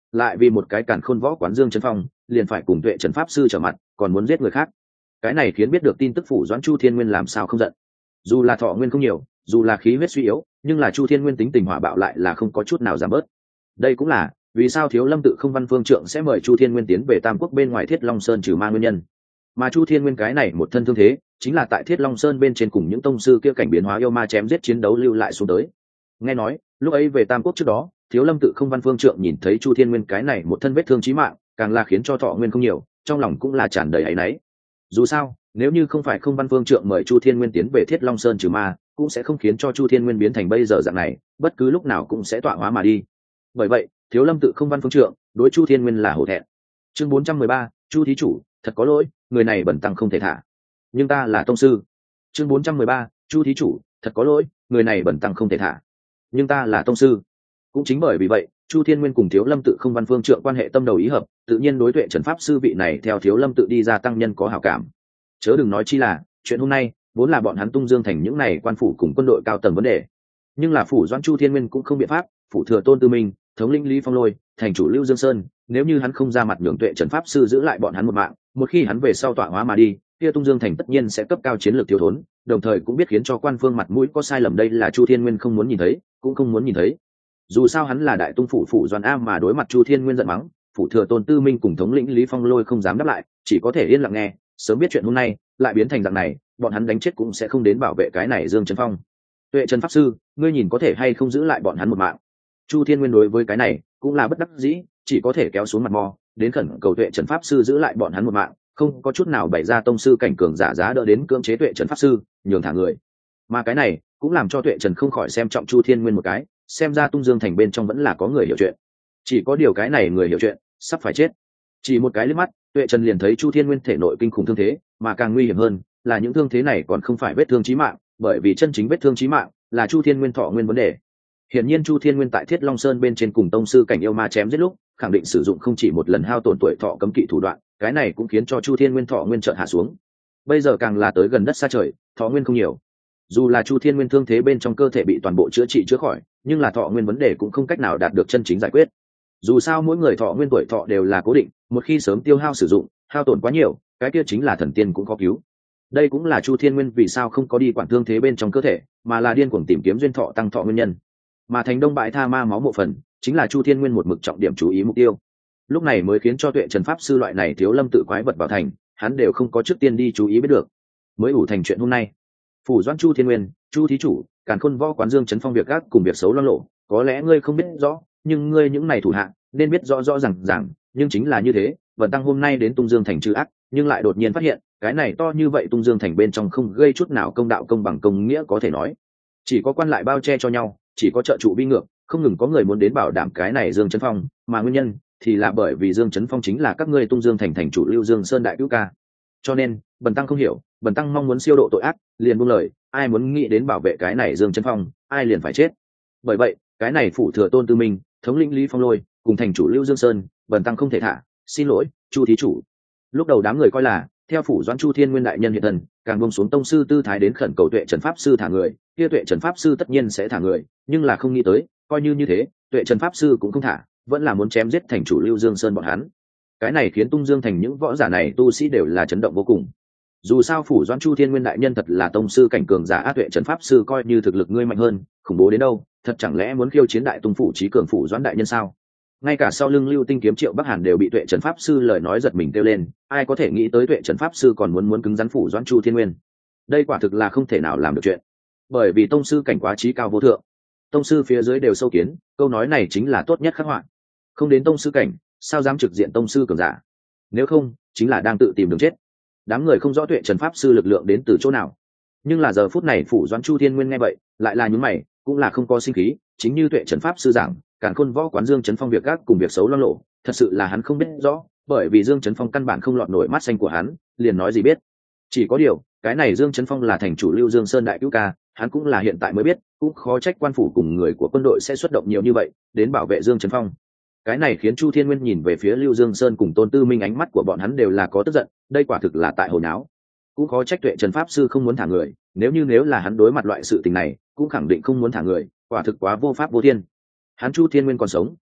lại vì một cái càn khôn võ quán Dương Chấn Phong liền phải cùng Tuệ Trần pháp sư trở mặt, còn muốn giết người khác. Cái này khiến biết được tin tức phủ doãn Chu Thiên Nguyên làm sao không giận. Dù là thọ nguyên không nhiều, dù là khí huyết suy yếu, nhưng là Chu Thiên Nguyên tính tình hỏa bạo lại là không có chút nào giảm bớt. Đây cũng là vì sao Thiếu Lâm tự không văn phương trượng sẽ mời Chu Thiên Nguyên tiến về Tam Quốc bên ngoài Thiết Long Sơn trừ ma nguyên nhân. Mà Chu Thiên Nguyên cái này một thân thương thế, chính là tại Thiết Long Sơn bên trên cùng những tông sư kia cảnh biến hóa yêu ma chém giết chiến đấu lưu lại xuống tới. Nghe nói, lúc ấy về Tam Quốc trước đó, Thiếu Lâm tự không văn phương trượng nhìn thấy Chu Thiên Nguyên cái này một thân vết thương chí mạng, càng là khiến cho thọ nguyên không nhiều, trong lòng cũng là tràn đầy áy náy. Dù sao, nếu như không phải không văn phương trượng mời Chu Thiên Nguyên tiến về Thiết Long Sơn trừ ma, cũng sẽ không khiến cho Chu Thiên Nguyên biến thành bây giờ dạng này, bất cứ lúc nào cũng sẽ tọa hóa mà đi. Bởi vậy, Thiếu Lâm tự không văn phương trượng đối Chu Thiên Nguyên là hổ thẹn. Chương 413, Chu thí chủ, thật có lỗi, người này bẩn tăng không thể thả. Nhưng ta là tông sư. Chương 413, Chu thí chủ, thật có lỗi, người này bẩn tăng không thể thả. Nhưng ta là tông sư. Cũng chính bởi vì vậy, Chu Thiên Nguyên cùng Thiếu Lâm tự không văn phương trượng quan hệ tâm đầu ý hợp, tự nhiên đối Tuệ Trần pháp sư vị này theo Thiếu Lâm tự đi ra tăng nhân có hảo cảm. Chớ đừng nói chi là, chuyện hôm nay vốn là bọn hắn tung dương thành những này quan phủ cùng quân đội cao tầng vấn đề. Nhưng là phủ doãn Chu Thiên Nguyên cũng không biện pháp, phủ thừa Tôn Tư Minh, thống lĩnh Lý Phong Lôi, thành chủ Lưu Dương Sơn, nếu như hắn không ra mặt nhường Tuệ Trần pháp sư giữ lại bọn hắn một mạng, một khi hắn về sau tọa hóa mà đi, kia tung dương thành tất nhiên sẽ cấp cao chiến lược thiếu thốn, đồng thời cũng biết khiến cho quan phương mặt mũi có sai lầm, đây là Chu Thiên Nguyên không muốn nhìn thấy, cũng không muốn nhìn thấy. Dù sao hắn là đại tung phủ doãn am mà đối mặt Chu Thiên Nguyên giận mắng, phủ thừa Tôn Tư Minh cùng thống lĩnh Lý Phong Lôi không dám đáp lại, chỉ có thể yên lặng nghe, sớm biết chuyện hôm nay lại biến thành dạng này, bọn hắn đánh chết cũng sẽ không đến bảo vệ cái này Dương Trấn Phong. Tuệ Trần pháp sư, ngươi nhìn có thể hay không giữ lại bọn hắn một mạng? Chu Thiên Nguyên đối với cái này cũng là bất đắc dĩ, chỉ có thể kéo xuống mặt mò, đến khẩn cầu Tuệ Trần pháp sư giữ lại bọn hắn một mạng, không có chút nào bày ra tông sư cảnh cường giả giá đỡ đến cưỡng chế Tuệ Trần pháp sư, nhường thả người. Mà cái này cũng làm cho Tuệ Trần không khỏi xem trọng Chu Thiên Nguyên một cái, xem ra tung dương thành bên trong vẫn là có người hiểu chuyện. Chỉ có điều cái này người hiểu chuyện sắp phải chết. Chỉ một cái liếc mắt, Tuệ Trần liền thấy Chu Thiên Nguyên thể nội kinh khủng thương thế, mà càng nguy hiểm hơn là những thương thế này còn không phải vết thương chí mạng, bởi vì chân chính vết thương chí mạng là Chu Thiên Nguyên thọ nguyên vấn đề. Hiển nhiên Chu Thiên Nguyên tại Thiết Long Sơn bên trên cùng tông sư cảnh yêu ma chém giết lúc, khẳng định sử dụng không chỉ một lần hao tổn tuổi thọ cấm kỵ thủ đoạn, cái này cũng khiến cho Chu Thiên Nguyên thọ nguyên chợt hạ xuống. Bây giờ càng là tới gần đất xa trời, thọ nguyên không nhiều. Dù là Chu Thiên Nguyên thương thế bên trong cơ thể bị toàn bộ chữa trị chữa khỏi, nhưng là thọ nguyên vấn đề cũng không cách nào đạt được chân chính giải quyết. Dù sao mỗi người thọ nguyên tuổi thọ đều là cố định, một khi sớm tiêu hao sử dụng, hao tổn quá nhiều, cái kia chính là thần tiên cũng khó cứu. Đây cũng là Chu Thiên Nguyên vì sao không có đi quản thương thế bên trong cơ thể, mà là điên cuồng tìm kiếm duyên thọ tăng thọ nguyên nhân. Mà thành Đông Bãi Tha Ma máu mộ phần, chính là Chu Thiên Nguyên một mực trọng điểm chú ý mục tiêu. Lúc này mới khiến cho Tuệ Trần pháp sư loại này Thiếu Lâm tự quái vật vào thành, hắn đều không có trước tiên đi chú ý biết được. Mới ủ thành chuyện hôm nay. Phủ doãn Chu Thiên Nguyên, Chu thí chủ, càn khôn võ quán Dương Trấn Phong việc gác cùng việc xấu loang lộ, có lẽ ngươi không biết rõ, nhưng ngươi những này thủ hạ nên biết rõ rõ ràng, nhưng chính là như thế, Vân Tăng hôm nay đến Tung Dương thành trừ ác, nhưng lại đột nhiên phát hiện, cái này to như vậy Tung Dương thành bên trong không gây chút nào công đạo công bằng công nghĩa có thể nói, chỉ có quan lại bao che cho nhau, chỉ có trợ trụ bi ngược, không ngừng có người muốn đến bảo đảm cái này Dương Trấn Phong, mà nguyên nhân thì là bởi vì Dương Trấn Phong chính là các ngươi Tung Dương thành thành chủ Lưu Dương Sơn đại cứu ca. Cho nên, Bần Tăng không hiểu, Bần Tăng mong muốn siêu độ tội ác, liền buông lời, ai muốn nghĩ đến bảo vệ cái này Dương Trấn Phong, ai liền phải chết. Bởi vậy, cái này phủ thừa Tôn Tư Minh, thống lĩnh Lý Phong Lôi, cùng thành chủ Lưu Dương Sơn, Bần Tăng không thể thả, xin lỗi, Chu thí chủ. Lúc đầu đám người coi là, theo phủ doãn Chu Thiên Nguyên đại nhân hiện thần, càng buông xuống tông sư tư thái đến khẩn cầu Tuệ Trần pháp sư thả người, kia Tuệ Trần pháp sư tất nhiên sẽ thả người, nhưng là không nghĩ tới, coi như thế, Tuệ Trần pháp sư cũng không thả, vẫn là muốn chém giết thành chủ Lưu Dương Sơn bọn hắn. Cái này khiến Tung Dương thành những võ giả này tu sĩ đều là chấn động vô cùng. Dù sao phủ doãn Chu Thiên Nguyên đại nhân thật là tông sư cảnh cường giả, Tuệ Trần pháp sư coi như thực lực ngươi mạnh hơn, khủng bố đến đâu, thật chẳng lẽ muốn khiêu chiến đại tung phủ trí cường phủ doãn đại nhân sao? Ngay cả sau lưng Lưu Tinh kiếm Triệu Bắc Hàn đều bị Tuệ Trần pháp sư lời nói giật mình kêu lên, ai có thể nghĩ tới Tuệ Trần pháp sư còn muốn cứng rắn phủ doãn Chu Thiên Nguyên? Đây quả thực là không thể nào làm được chuyện, bởi vì tông sư cảnh quá trí cao vô thượng, tông sư phía dưới đều sâu kiến, câu nói này chính là tốt nhất khắc họa. Không đến tông sư cảnh, sao dám trực diện tông sư cường giả? Nếu không, chính là đang tự tìm đường chết. Đám người không rõ Tuệ Trần pháp sư lực lượng đến từ chỗ nào, nhưng là giờ phút này phủ doãn Chu Thiên Nguyên nghe vậy, lại là nhún mày, cũng là không có sinh khí, chính như Tuệ Trần pháp sư giảng, càn khôn võ quán Dương Trấn Phong việc gác cùng việc xấu loang lộ, thật sự là hắn không biết rõ, bởi vì Dương Trấn Phong căn bản không lọt nổi mắt xanh của hắn, liền nói gì biết. Chỉ có điều, cái này Dương Trấn Phong là thành chủ Lưu Dương Sơn đại cứu ca, hắn cũng là hiện tại mới biết, cũng khó trách quan phủ cùng người của quân đội sẽ xuất động nhiều như vậy đến bảo vệ Dương Trấn Phong. Cái này khiến Chu Thiên Nguyên nhìn về phía Lưu Dương Sơn cùng Tôn Tư Minh, ánh mắt của bọn hắn đều là có tức giận, đây quả thực là tại hồi náo. Cũng khó trách Tuệ Trần pháp sư không muốn thả người, nếu là hắn đối mặt loại sự tình này, cũng khẳng định không muốn thả người, quả thực quá vô pháp vô thiên. Hắn Chu Thiên Nguyên còn sống,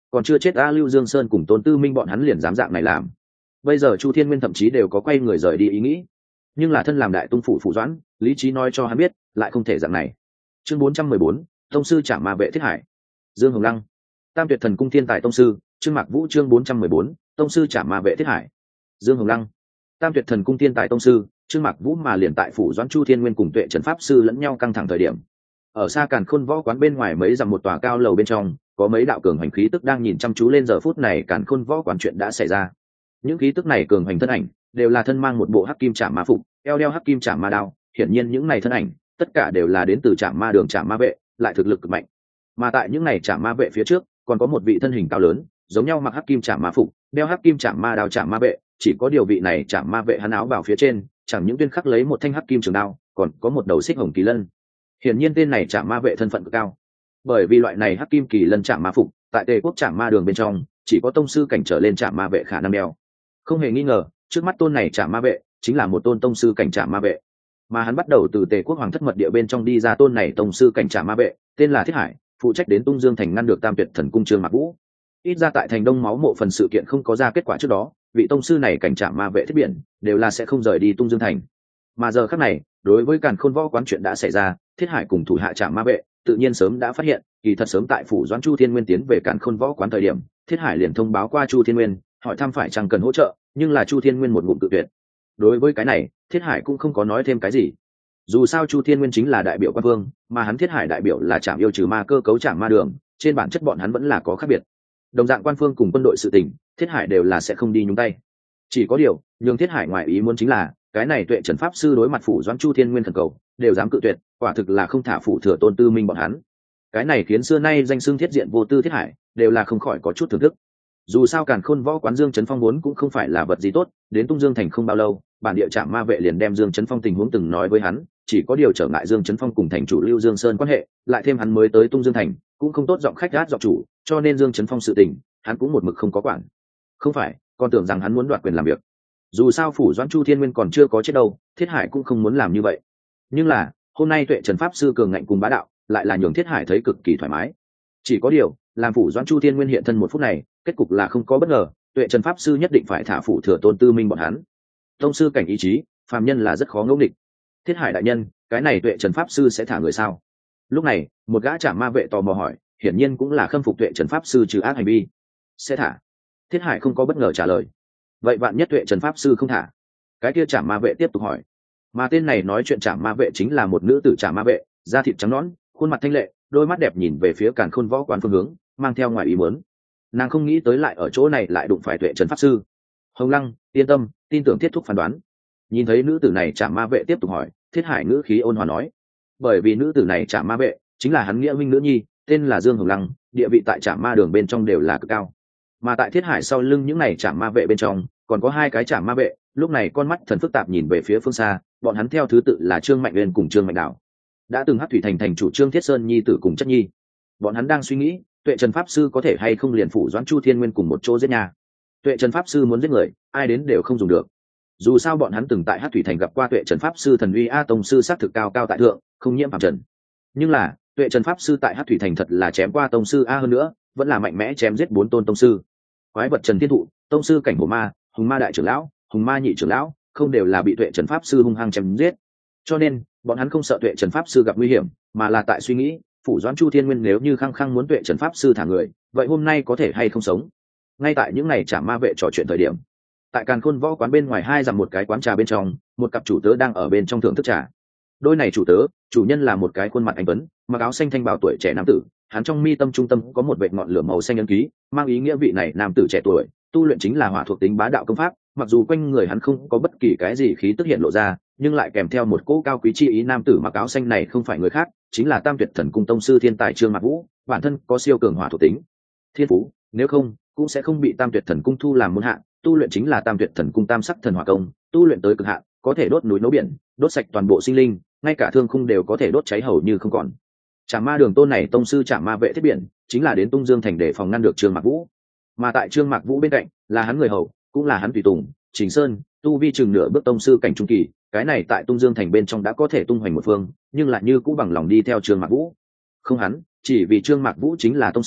còn chưa chết a Lưu Dương Sơn cùng Tôn Tư Minh bọn hắn liền dám dạng này làm. Bây giờ Chu Thiên Nguyên thậm chí đều có quay người rời đi ý nghĩ, nhưng là thân làm đại tung phủ phụ doãn, lý trí nói cho hắn biết lại không thể dạng này. Chương 414, tông sư Trảm Ma Vệ Thiết Hải. Dương Hồng Lăng. Tam Tuyệt Thần Cung thiên tài tông sư, Trương Mạc Vũ. Chương 414, tông sư Trảm Ma Vệ Thiết Hải. Dương Hồng Lăng. Tam Tuyệt Thần Cung thiên tài tông sư, Trương Mạc Vũ mà liền tại phủ doãn Chu Thiên Nguyên cùng Tuệ Trần pháp sư lẫn nhau căng thẳng thời điểm. Ở xa Càn Khôn Võ quán bên ngoài mấy dặm một tòa cao lầu bên trong, có mấy đạo cường hành khí tức đang nhìn chăm chú lên giờ phút này Càn Khôn Võ quán chuyện đã xảy ra. Những khí tức này cường hành thân ảnh đều là thân mang một bộ hắc kim trảm ma phục, eo đeo hắc kim trảm ma đao, hiển nhiên những này thân ảnh tất cả đều là đến từ Trảm Ma đường Trảm Ma vệ, lại thực lực cực mạnh. Mà tại những này Trảm Ma vệ phía trước, còn có một vị thân hình cao lớn, giống nhau mặc hắc kim trảm ma phục, đeo hắc kim trảm ma đao Trảm Ma vệ, chỉ có điều vị này Trảm Ma vệ hắn áo vào phía trên, chẳng những tuyên khắc lấy một thanh hắc kim trường đao, còn có một đầu xích hồng kỳ lân. Hiển nhiên tên này Trảm Ma vệ thân phận cực cao. Bởi vì loại này hắc kim kỳ lân Trảm Ma phục, tại Tề quốc Trảm Ma đường bên trong, chỉ có tông sư cảnh trở lên Trảm Ma vệ khả năng đeo. Không hề nghi ngờ, trước mắt tôn này Trảm Ma vệ chính là một tôn tông sư cảnh Trảm Ma vệ. Mà hắn bắt đầu từ Tề quốc hoàng thất mật địa bên trong đi ra tôn này tông sư cảnh Trảm Ma vệ, tên là Thiết Hải, phụ trách đến Tung Dương thành ngăn được Tam Tuyệt Thần cung Trương Mạc Vũ. Ít ra tại thành Đông máu mộ phần sự kiện không có ra kết quả trước đó, vị tông sư này cảnh Trảm Ma vệ Thiết Biển đều là sẽ không rời đi Tung Dương thành. Mà giờ khắc này, đối với Càn Khôn Võ quán chuyện đã xảy ra, Thiết Hải cùng thủ hạ Trảm Ma vệ tự nhiên sớm đã phát hiện, kỳ thật sớm tại phủ doãn Chu Thiên Nguyên tiến về Càn Khôn Võ quán thời điểm, Thiết Hải liền thông báo qua Chu Thiên Nguyên, hỏi thăm phải chăng cần hỗ trợ, nhưng là Chu Thiên Nguyên một ngụm tự tuyệt. Đối với cái này, Thiết Hải cũng không có nói thêm cái gì. Dù sao Chu Thiên Nguyên chính là đại biểu quan vương, mà hắn Thiết Hải đại biểu là Trảm yêu trừ ma cơ cấu Trảm Ma đường, trên bản chất bọn hắn vẫn là có khác biệt. Đồng dạng quan phương cùng quân đội sự tình, Thiết Hải đều là sẽ không đi nhúng tay. Chỉ có điều, nhưng Thiết Hải ngoài ý muốn chính là, cái này Tuệ Trần pháp sư đối mặt phủ doãn Chu Thiên Nguyên thần cầu, đều dám cự tuyệt, quả thực là không thả phủ thừa Tôn Tư Minh bọn hắn. Cái này khiến xưa nay danh xưng thiết diện vô tư Thiết Hải, đều là không khỏi có chút thưởng thức. Dù sao Càn Khôn Võ quán Dương Chấn Phong vốn cũng không phải là vật gì tốt, đến Tung Dương thành không bao lâu, bản địa Trảm Ma vệ liền đem Dương Chấn Phong tình huống từng nói với hắn, chỉ có điều trở ngại Dương Chấn Phong cùng thành chủ Lưu Dương Sơn quan hệ, lại thêm hắn mới tới Tung Dương thành, cũng không tốt giọng khách gát giọng chủ, cho nên Dương Chấn Phong sự tình, hắn cũng một mực không có quản. Không phải, còn tưởng rằng hắn muốn đoạt quyền làm việc. Dù sao phủ doãn Chu Thiên Nguyên còn chưa có chết đâu, Thiết Hải cũng không muốn làm như vậy. Nhưng là, hôm nay Tuệ Trần pháp sư cường ngạnh cùng bá đạo, lại là nhường Thiết Hải thấy cực kỳ thoải mái. Chỉ có điều, làm phủ doãn Chu Thiên Nguyên hiện thân một phút này, kết cục là không có bất ngờ, Tuệ Trần pháp sư nhất định phải thả phủ thừa Tôn Tư Minh bọn hắn. Tông sư cảnh ý chí, phàm nhân là rất khó ngẫu nghịch. Thiết Hải đại nhân, cái này Tuệ Trần pháp sư sẽ thả người sao? Lúc này, một gã Trảm Ma vệ tò mò hỏi, hiển nhiên cũng là khâm phục Tuệ Trần pháp sư trừ ác hành vi. Sẽ thả. Thiết Hải không có bất ngờ trả lời. Vậy vạn nhất Tuệ Trần pháp sư không thả? Cái kia Trảm Ma vệ tiếp tục hỏi. Mà tên này nói chuyện Trảm Ma vệ chính là một nữ tử Trảm Ma vệ, da thịt trắng nõn, khuôn mặt thanh lệ, đôi mắt đẹp nhìn về phía Càn Khôn Võ quán phương hướng, mang theo ngoài ý muốn. Nàng không nghĩ tới lại ở chỗ này lại đụng phải Tuệ Trần pháp sư. Hồng Lăng, yên tâm, tin tưởng Thiết thúc phán đoán. Nhìn thấy nữ tử này Trảm Ma vệ tiếp tục hỏi, Thiết Hải ngữ khí ôn hòa nói, bởi vì nữ tử này Trảm Ma vệ chính là hắn nghĩa huynh nữ nhi, tên là Dương Hồng Lăng, địa vị tại Trảm Ma đường bên trong đều là cực cao. Mà tại Thiết Hải sau lưng những này Trảm Ma vệ bên trong, còn có hai cái Trảm Ma vệ, lúc này con mắt thần phức tạp nhìn về phía phương xa, bọn hắn theo thứ tự là Trương Mạnh Uyên cùng Trương Mạnh Đảo, đã từng Hắc Thủy thành thành chủ Trương Thiết Sơn nhi tử cùng chất nhi. Bọn hắn đang suy nghĩ, Tuệ Trần pháp sư có thể hay không liền phủ doãn Chu Thiên Nguyên cùng một chỗ giết nhà. Tuệ Trần pháp sư muốn giết người, ai đến đều không dùng được. Dù sao bọn hắn từng tại Hắc Thủy thành gặp qua Tuệ Trần pháp sư thần uy a tông sư sát thực cao cao tại thượng, không nhiễm phàm trần. Nhưng là, Tuệ Trần pháp sư tại Hắc Thủy thành thật là chém qua tông sư a, hơn nữa, vẫn là mạnh mẽ chém giết 4 tôn tông sư. Quái vật Trần Thiên Thụ, tông sư cảnh Hổ Ma, Hùng Ma đại trưởng lão, Hùng Ma nhị trưởng lão, không đều là bị Tuệ Trần pháp sư hung hăng chém giết. Cho nên, bọn hắn không sợ Tuệ Trần pháp sư gặp nguy hiểm, mà là tại suy nghĩ, phủ doãn Chu Thiên Nguyên nếu như khăng khăng muốn Tuệ Trần pháp sư thả người, vậy hôm nay có thể hay không sống. Ngay tại những ngày Trảm Ma vệ trò chuyện thời điểm, tại Càn Khôn Võ quán bên ngoài hai dặm một cái quán trà bên trong, một cặp chủ tớ đang ở bên trong thưởng thức trà. Đôi này chủ tớ, chủ nhân là một cái khuôn mặt anh tuấn, mặc áo xanh thanh bào tuổi trẻ nam tử, hắn trong mi tâm trung tâm có một vệt ngọn lửa màu xanh ấn ký, mang ý nghĩa vị này nam tử trẻ tuổi tu luyện chính là hỏa thuộc tính bá đạo công pháp. Mặc dù quanh người hắn không có bất kỳ cái gì khí tức hiện lộ ra, nhưng lại kèm theo một cỗ cao quý chi ý. Nam tử mặc áo xanh này không phải người khác, chính là Tam Tuyệt Thần cung tông sư thiên tài Trương Mạc Vũ, bản thân có siêu cường hỏa thuộc tính thiên phú, nếu không cũng sẽ không bị Tam Tuyệt Thần cung thu làm môn hạ. Tu luyện chính là Tam Tuyệt Thần cung tam sắc thần hỏa công, tu luyện tới cực hạn, có thể đốt núi nấu biển, đốt sạch toàn bộ sinh linh, ngay cả thương khung đều có thể đốt cháy hầu như không còn. Trảm Ma đường tôn này tông sư Trảm Ma vệ Thiết Biển, chính là đến Tung Dương thành để phòng ngăn được Trương Mạc Vũ. Mà tại Trương Mạc Vũ bên cạnh là hắn người hầu, cũng là hắn tùy tùng, Trình Sơn, tu vi chừng nửa bước tông sư cảnh trung kỳ, cái này tại Tung Dương thành bên trong đã có thể tung hoành một phương, nhưng lại như cũng bằng lòng đi theo Trương Mạc Vũ. Không hắn, chỉ vì Trương Mạc Vũ chính là tông sư,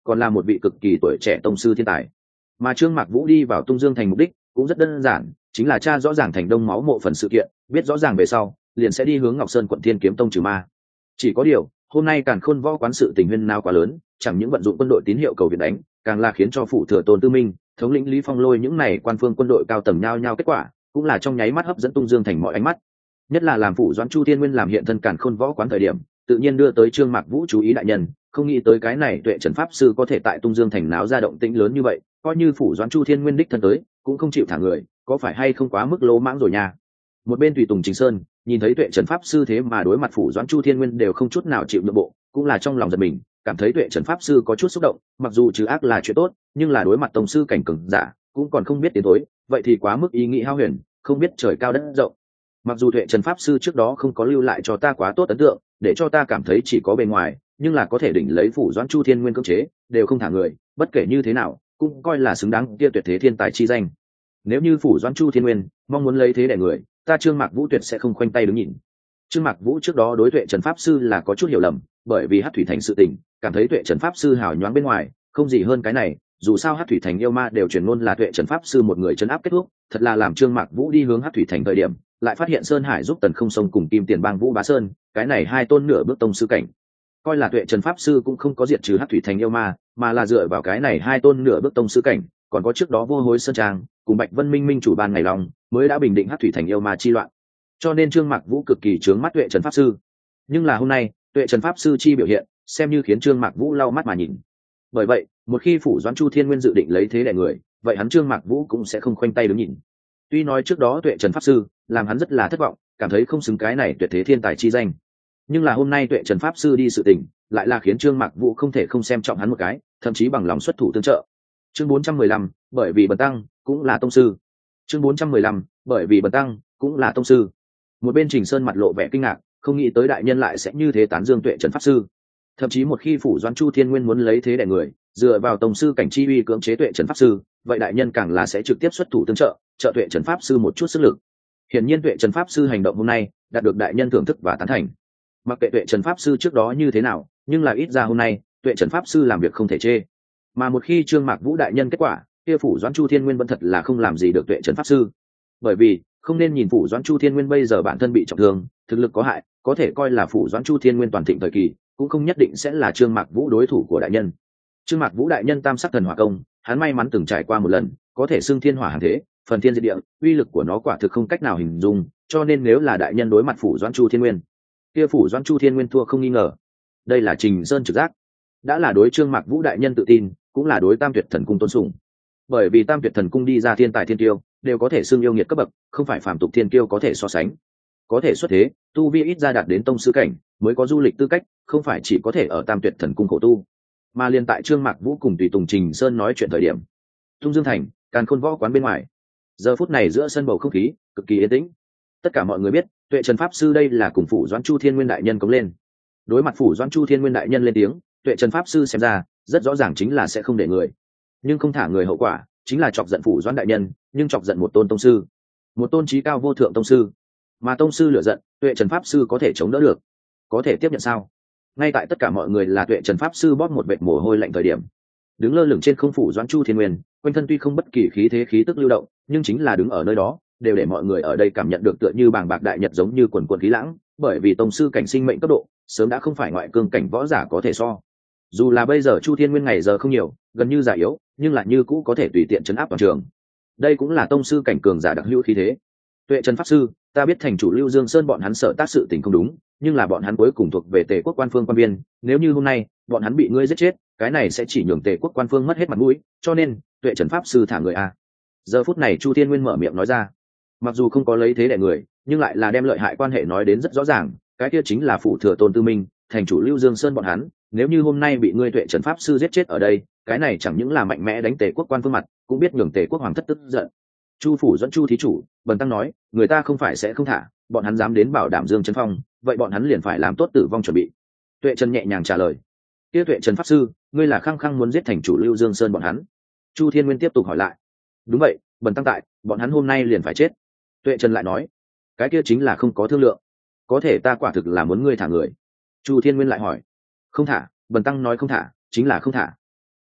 còn là một vị cực kỳ tuổi trẻ tông sư thiên tài. Mà Trương Mạc Vũ đi vào Tung Dương thành mục đích cũng rất đơn giản, chính là tra rõ ràng thành đông máu mộ phần sự kiện, biết rõ ràng về sau liền sẽ đi hướng Ngọc Sơn quận Thiên Kiếm tông trừ ma. Chỉ có điều hôm nay Càn Khôn võ quán sự tình huyên náo quá lớn, chẳng những vận dụng quân đội tín hiệu cầu viện đánh, càng là khiến cho phủ thừa Tôn Tư Minh, thống lĩnh Lý Phong Lôi những này quan phương quân đội cao tầng nhao nhao kết quả, cũng là trong nháy mắt hấp dẫn Tung Dương thành mọi ánh mắt. Nhất là làm phủ Doãn Chu Thiên Nguyên làm hiện thân Càn Khôn võ quán thời điểm, tự nhiên đưa tới Trương Mạc Vũ chú ý đại nhân, không nghĩ tới cái này Tuệ Trần pháp sư có thể tại Tung Dương thành náo ra động tĩnh lớn như vậy, coi như phủ Doãn Chu Thiên Nguyên đích thân tới, cũng không chịu thả người, có phải hay không quá mức lỗ mãng rồi nha. Một bên tùy tùng Trình Sơn nhìn thấy Tuệ Trần pháp sư thế mà đối mặt phủ Doãn Chu Thiên Nguyên đều không chút nào chịu nhượng bộ, cũng là trong lòng giật mình, cảm thấy Tuệ Trần pháp sư có chút xúc động, mặc dù trừ ác là chuyện tốt, nhưng là đối mặt tông sư cảnh cường giả, cũng còn không biết tiến thối, vậy thì quá mức ý nghĩ hao huyền, không biết trời cao đất rộng. Mặc dù Tuệ Trần pháp sư trước đó không có lưu lại cho ta quá tốt ấn tượng, để cho ta cảm thấy chỉ có bề ngoài, nhưng là có thể đỉnh lấy phủ Doãn Chu Thiên Nguyên cưỡng chế, đều không thả người, bất kể như thế nào, cũng coi là xứng đáng kia tuyệt thế thiên tài chi danh. Nếu như phủ Doãn Chu Thiên Nguyên mong muốn lấy thế để người, ta Trương Mạc Vũ tuyệt sẽ không khoanh tay đứng nhìn. Trương Mạc Vũ trước đó đối Tuệ Trần pháp sư là có chút hiểu lầm, bởi vì Hắc Thủy Thành sự tình, cảm thấy Tuệ Trần pháp sư hào nhoáng bên ngoài, không gì hơn cái này, dù sao Hắc Thủy Thành yêu ma đều truyền ngôn là Tuệ Trần pháp sư một người trấn áp kết thúc, thật là làm Trương Mạc Vũ đi hướng Hắc Thủy Thành thời điểm, lại phát hiện Sơn Hải giúp Tần Không Sông cùng Kim Tiền Bang Vũ Bá Sơn, cái này hai tôn nửa bước tông sư cảnh. Coi là Tuệ Trần pháp sư cũng không có diệt trừ Hắc Thủy Thành yêu ma, mà là dựa vào cái này hai tôn nửa bước tông sư cảnh, còn có trước đó Vô Hối Sơn Trang cùng Bạch Vân Minh Minh chủ ban ngày lòng, mới đã bình định Hắc Thủy Thành yêu ma chi loạn. Cho nên Trương Mạc Vũ cực kỳ trướng mắt Tuệ Trần pháp sư. Nhưng là hôm nay, Tuệ Trần pháp sư chi biểu hiện, xem như khiến Trương Mạc Vũ lau mắt mà nhìn. Bởi vậy, một khi phủ Doãn Chu Thiên Nguyên dự định lấy thế đè người, vậy hắn Trương Mạc Vũ cũng sẽ không khoanh tay đứng nhìn. Tuy nói trước đó Tuệ Trần pháp sư làm hắn rất là thất vọng, cảm thấy không xứng cái này tuyệt thế thiên tài chi danh, nhưng là hôm nay Tuệ Trần pháp sư đi sự tình, lại là khiến Trương Mạc Vũ không thể không xem trọng hắn một cái, thậm chí bằng lòng xuất thủ tương trợ. Chương 415, bởi vì bần tăng cũng là tông sư. Chương 415, bởi vì bần tăng cũng là tông sư. Một bên Trình Sơn mặt lộ vẻ kinh ngạc, không nghĩ tới đại nhân lại sẽ như thế tán dương Tuệ Trần pháp sư. Thậm chí một khi phủ Doãn Chu Thiên Nguyên muốn lấy thế đè người, dựa vào tông sư cảnh chi uy cưỡng chế Tuệ Trần pháp sư, vậy đại nhân càng là sẽ trực tiếp xuất thủ tương trợ, trợ Tuệ Trần pháp sư một chút sức lực. Hiển nhiên Tuệ Trần pháp sư hành động hôm nay đạt được đại nhân thưởng thức và tán thành. Mặc kệ Tuệ Trần pháp sư trước đó như thế nào, nhưng là ít ra hôm nay Tuệ Trần pháp sư làm việc không thể chê. Mà một khi Trương Mạc Vũ đại nhân kết quả, kia phủ Doãn Chu Thiên Nguyên vẫn thật là không làm gì được Tuệ Trần pháp sư. Bởi vì không nên nhìn phủ Doãn Chu Thiên Nguyên bây giờ bản thân bị trọng thương, thực lực có hại, có thể coi là phủ Doãn Chu Thiên Nguyên toàn thịnh thời kỳ, cũng không nhất định sẽ là Trương Mạc Vũ đối thủ của đại nhân. Trương Mạc Vũ đại nhân tam sắc thần hỏa công, hắn may mắn từng trải qua một lần, có thể xưng thiên hỏa hàng thế, phần thiên diệt địa, uy lực của nó quả thực không cách nào hình dung, cho nên nếu là đại nhân đối mặt phủ Doãn Chu Thiên Nguyên, kia phủ Doãn Chu Thiên Nguyên thua không nghi ngờ. Đây là Trình Sơn trực giác, đã là đối Trương Mạc Vũ đại nhân tự tin, cũng là đối Tam Tuyệt Thần Cung tôn sùng. Bởi vì Tam Tuyệt Thần Cung đi ra thiên tài thiên tiêu, đều có thể xưng yêu nghiệt cấp bậc, không phải phàm tục thiên kiêu có thể so sánh. Có thể xuất thế, tu vi ít ra đạt đến tông sư cảnh, mới có du lịch tư cách, không phải chỉ có thể ở Tam Tuyệt Thần Cung khổ tu. Mà liên tại Trương Mạc Vũ cùng tùy tùng Trình Sơn nói chuyện thời điểm, Tung Dương thành, Càn Khôn võ quán bên ngoài, giờ phút này giữa sân bầu không khí cực kỳ yên tĩnh. Tất cả mọi người biết, Tuệ Trần pháp sư đây là cùng phủ Doãn Chu Thiên Nguyên đại nhân cống lên. Đối mặt phủ Doãn Chu Thiên Nguyên đại nhân lên tiếng, Tuệ Trần pháp sư xem ra rất rõ ràng chính là sẽ không để người, nhưng không thả người hậu quả chính là chọc giận phủ Doãn đại nhân, nhưng chọc giận một tôn tông sư, một tôn trí cao vô thượng tông sư. Mà tông sư lửa giận, Tuệ Trần pháp sư có thể chống đỡ được, có thể tiếp nhận sao? Ngay tại tất cả mọi người là Tuệ Trần pháp sư bóp một vệt mồ hôi lạnh thời điểm, đứng lơ lửng trên không phủ Doãn Chu Thiên Nguyên, quanh thân tuy không bất kỳ khí thế khí tức lưu động, nhưng chính là đứng ở nơi đó, đều để mọi người ở đây cảm nhận được tựa như bàng bạc đại nhật giống như quần quần khí lãng, bởi vì tông sư cảnh sinh mệnh cấp độ sớm đã không phải ngoại cương cảnh võ giả có thể so. Dù là bây giờ Chu Thiên Nguyên ngày giờ không nhiều, gần như già yếu, nhưng lại như cũ có thể tùy tiện chấn áp toàn trường. Đây cũng là tông sư cảnh cường giả đặc hữu khí thế. Tuệ Trần pháp sư, ta biết thành chủ Lưu Dương Sơn bọn hắn sợ tác sự tình không đúng, nhưng là bọn hắn cuối cùng thuộc về Tề quốc quan phương quan viên, nếu như hôm nay bọn hắn bị ngươi giết chết, cái này sẽ chỉ nhường Tề quốc quan phương mất hết mặt mũi, cho nên Tuệ Trần pháp sư thả người a. Giờ phút này Chu Thiên Nguyên mở miệng nói ra, mặc dù không có lấy thế đè người, nhưng lại là đem lợi hại quan hệ nói đến rất rõ ràng, cái kia chính là phụ thừa Tôn Tư Minh, thành chủ Lưu Dương Sơn bọn hắn, nếu như hôm nay bị ngươi Tuệ Trần pháp sư giết chết ở đây, cái này chẳng những là mạnh mẽ đánh Tề quốc quan phương mặt, cũng biết nhường Tề quốc hoàng thất tức giận. Chu phủ dẫn Chu thí chủ, bần tăng nói, người ta không phải sẽ không thả, bọn hắn dám đến bảo đảm Dương Trấn Phong, vậy bọn hắn liền phải làm tốt tử vong chuẩn bị. Tuệ Trần nhẹ nhàng trả lời. Kia Tuệ Trần pháp sư, ngươi là khăng khăng muốn giết thành chủ Lưu Dương Sơn bọn hắn? Chu Thiên Nguyên tiếp tục hỏi lại. Đúng vậy, bần tăng tại, bọn hắn hôm nay liền phải chết. Tuệ Trần lại nói. Cái kia chính là không có thương lượng, có thể ta quả thực là muốn ngươi thả người. Chu Thiên Nguyên lại hỏi. Không thả, bần tăng nói không thả chính là không thả.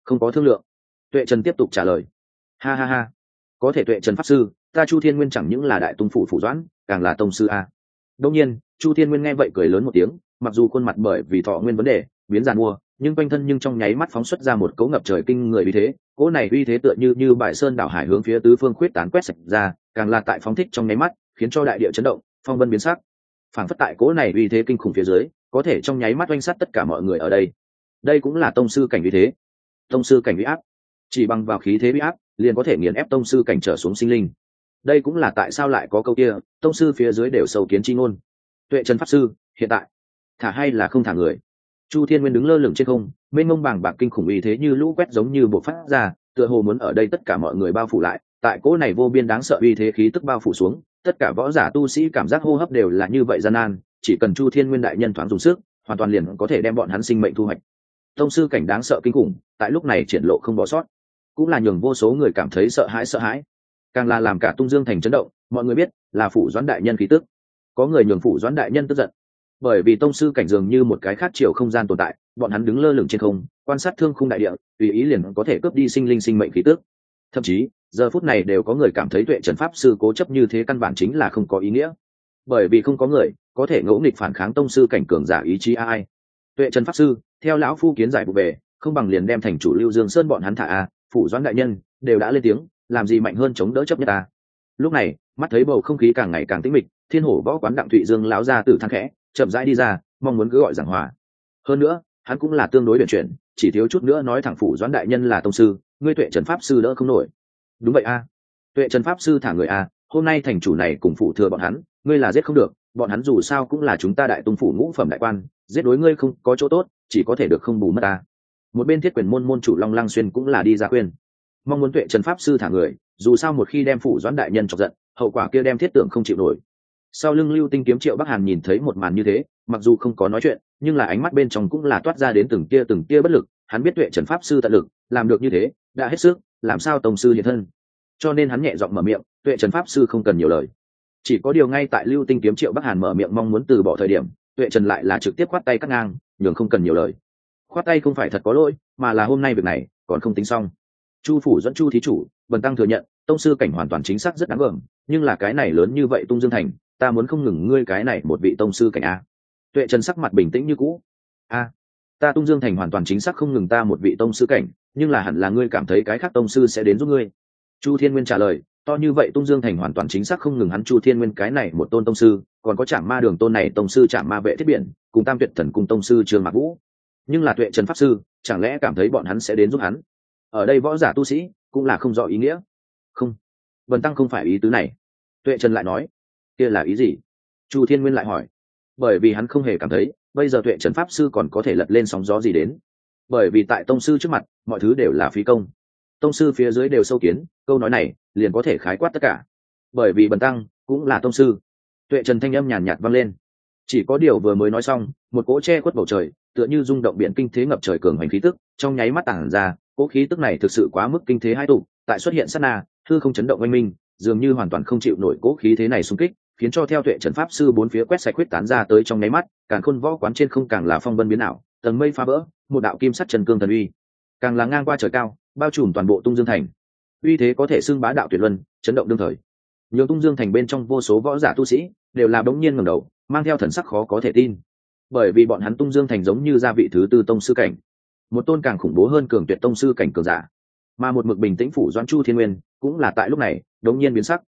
Không có thương lượng. Tuệ Trần tiếp tục trả lời. Ha ha ha, có thể Tuệ Trần pháp sư, ta Chu Thiên Nguyên chẳng những là đại tung phủ phủ doãn, càng là tông sư a. Đông nhiên Chu Thiên Nguyên nghe vậy cười lớn một tiếng, mặc dù khuôn mặt bởi vì thọ nguyên vấn đề biến giàn mua, nhưng quanh thân nhưng trong nháy mắt phóng xuất ra một cỗ ngập trời kinh người uy thế. Cỗ này uy thế tựa như bài sơn đảo hải hướng phía tứ phương khuyết tán quét sạch ra, càng là tại phóng thích trong nháy mắt khiến cho đại địa chấn động, phong vân biến sắc. Phảng phất tại cỗ này uy thế kinh khủng phía dưới, có thể trong nháy mắt oanh sát tất cả mọi người ở đây. Đây cũng là tông sư cảnh uy thế. Tông sư cảnh uy áp, chỉ bằng vào khí thế uy áp liền có thể nghiền ép tông sư cảnh trở xuống sinh linh. Đây cũng là tại sao lại có câu kia, tông sư phía dưới đều sâu kiến chi ngôn. Tuệ Trần pháp sư, hiện tại thả hay là không thả người? Chu Thiên Nguyên đứng lơ lửng trên không, mênh mông bàng bạc kinh khủng uy thế như lũ quét giống như bộc phát ra, tựa hồ muốn ở đây tất cả mọi người bao phủ lại. Tại cỗ này vô biên đáng sợ uy thế khí tức bao phủ xuống, tất cả võ giả tu sĩ cảm giác hô hấp đều là như vậy gian nan, chỉ cần Chu Thiên Nguyên đại nhân thoáng dùng sức, hoàn toàn liền có thể đem bọn hắn sinh mệnh thu hoạch. Tông sư cảnh đáng sợ kinh khủng, tại lúc này triển lộ không bỏ sót, cũng là nhường vô số người cảm thấy sợ hãi, càng là làm cả Tung Dương thành chấn động. Mọi người biết là phủ doãn đại nhân khí tức, có người nhường phủ doãn đại nhân tức giận, bởi vì tông sư cảnh dường như một cái khác chiều không gian tồn tại, bọn hắn đứng lơ lửng trên không, quan sát thương khung đại địa, tùy ý liền có thể cướp đi sinh linh sinh mệnh khí tức. Thậm chí giờ phút này đều có người cảm thấy Tuệ Trần pháp sư cố chấp như thế căn bản chính là không có ý nghĩa, bởi vì không có người có thể ngẫu nghịch phản kháng tông sư cảnh cường giả ý chí ai. Tuệ Trần pháp sư, theo lão phu kiến giải vụ về, không bằng liền đem thành chủ Lưu Dương Sơn bọn hắn thả a. Phủ doãn đại nhân đều đã lên tiếng, làm gì mạnh hơn chống đỡ chấp nhất ta. Lúc này mắt thấy bầu không khí càng ngày càng tĩnh mịch, Thiên Hổ võ quán Đặng Thụy Dương lão ra từ than khẽ, chậm rãi đi ra, mong muốn cứ gọi giảng hòa. Hơn nữa hắn cũng là tương đối huyền chuyển, chỉ thiếu chút nữa nói thẳng phủ doãn đại nhân là tông sư, ngươi Tuệ Trần pháp sư đỡ không nổi. Đúng vậy a, Tuệ Trần pháp sư thả người a, hôm nay thành chủ này cùng phủ thừa bọn hắn, ngươi là giết không được, bọn hắn dù sao cũng là chúng ta đại tung phủ ngũ phẩm đại quan, giết đối ngươi không có chỗ tốt, chỉ có thể được không bù mất ta. Một bên Thiết Quyền môn môn chủ Long Lăng Xuyên cũng là đi ra khuyên, mong muốn Tuệ Trần pháp sư thả người, dù sao một khi đem phủ doãn đại nhân chọc giận, hậu quả kia đem thiết tưởng không chịu nổi. Sau lưng Lưu Tinh kiếm Triệu Bắc Hàn nhìn thấy một màn như thế, mặc dù không có nói chuyện, nhưng là ánh mắt bên trong cũng là toát ra đến từng tia bất lực. Hắn biết Tuệ Trần pháp sư tận lực làm được như thế đã hết sức, làm sao tông sư hiện thân, cho nên hắn nhẹ giọng mở miệng, Tuệ Trần pháp sư không cần nhiều lời. Chỉ có điều ngay tại Lưu Tinh kiếm Triệu Bắc Hàn mở miệng mong muốn từ bỏ thời điểm, Tuệ Trần lại là trực tiếp khoát tay cắt ngang, nhường không cần nhiều lời. Khoát tay không phải thật có lỗi, mà là hôm nay việc này còn không tính xong. Chu phủ dẫn Chu thí chủ, Bần tăng thừa nhận tông sư cảnh hoàn toàn chính xác rất đáng gờm, nhưng là cái này lớn như vậy Tung Dương thành, ta muốn không ngừng ngươi cái này một vị tông sư cảnh a. Tuệ Trần sắc mặt bình tĩnh như cũ. A, ta Tung Dương thành hoàn toàn chính xác không ngừng ta một vị tông sư cảnh, nhưng là hẳn là ngươi cảm thấy cái khác tông sư sẽ đến giúp ngươi. Chu Thiên Nguyên trả lời, to như vậy Tung Dương thành hoàn toàn chính xác không ngừng hắn Chu Thiên Nguyên cái này một tôn tông sư, còn có Trảm Ma Đường tôn này tông sư Trảm Ma Vệ Thiết Biển, cùng Tam Tuyệt Thần cùng tông sư Trường Mạc Vũ. Nhưng là Tuệ Trần pháp sư, chẳng lẽ cảm thấy bọn hắn sẽ đến giúp hắn? Ở đây võ giả tu sĩ cũng là không rõ ý nghĩa. Không, Bần tăng không phải ý tứ này. Tuệ Trần lại nói, kia là ý gì? Chu Thiên Nguyên lại hỏi. Bởi vì hắn không hề cảm thấy bây giờ Tuệ Trần pháp sư còn có thể lật lên sóng gió gì đến, bởi vì tại tông sư trước mặt mọi thứ đều là phí công, tông sư phía dưới đều sâu kiến, câu nói này liền có thể khái quát tất cả. Bởi vì Bần tăng cũng là tông sư. Tuệ Trần thanh âm nhàn nhạt vang lên. Chỉ có điều vừa mới nói xong, một cỗ che khuất bầu trời, tựa như rung động biển kinh thế ngập trời cường hành khí tức, trong nháy mắt tản ra. Cỗ khí tức này thực sự quá mức kinh thế hai tụ, tại xuất hiện sát na, hư không chấn động oanh minh, dường như hoàn toàn không chịu nổi cỗ khí thế này xung kích, khiến cho theo Tuệ Trần pháp sư bốn phía quét sạch huyết tán ra tới trong nháy mắt, càn khôn võ quán trên không càng là phong vân biến ảo, tầng mây phá vỡ, một đạo kim sắt trần cương thần uy, càng là ngang qua trời cao, bao trùm toàn bộ Tung Dương thành. Uy thế có thể xưng bá đạo tuyệt luân, chấn động đương thời. Nhiều Tung Dương thành bên trong vô số võ giả tu sĩ đều là bỗng nhiên ngẩng đầu, mang theo thần sắc khó có thể tin, bởi vì bọn hắn Tung Dương thành giống như gia vị thứ tư tông sư cảnh, một tôn càng khủng bố hơn cường tuyệt tông sư cảnh cường giả. Mà một mực bình tĩnh phủ doãn Chu Thiên Nguyên cũng là tại lúc này đống nhiên biến sắc.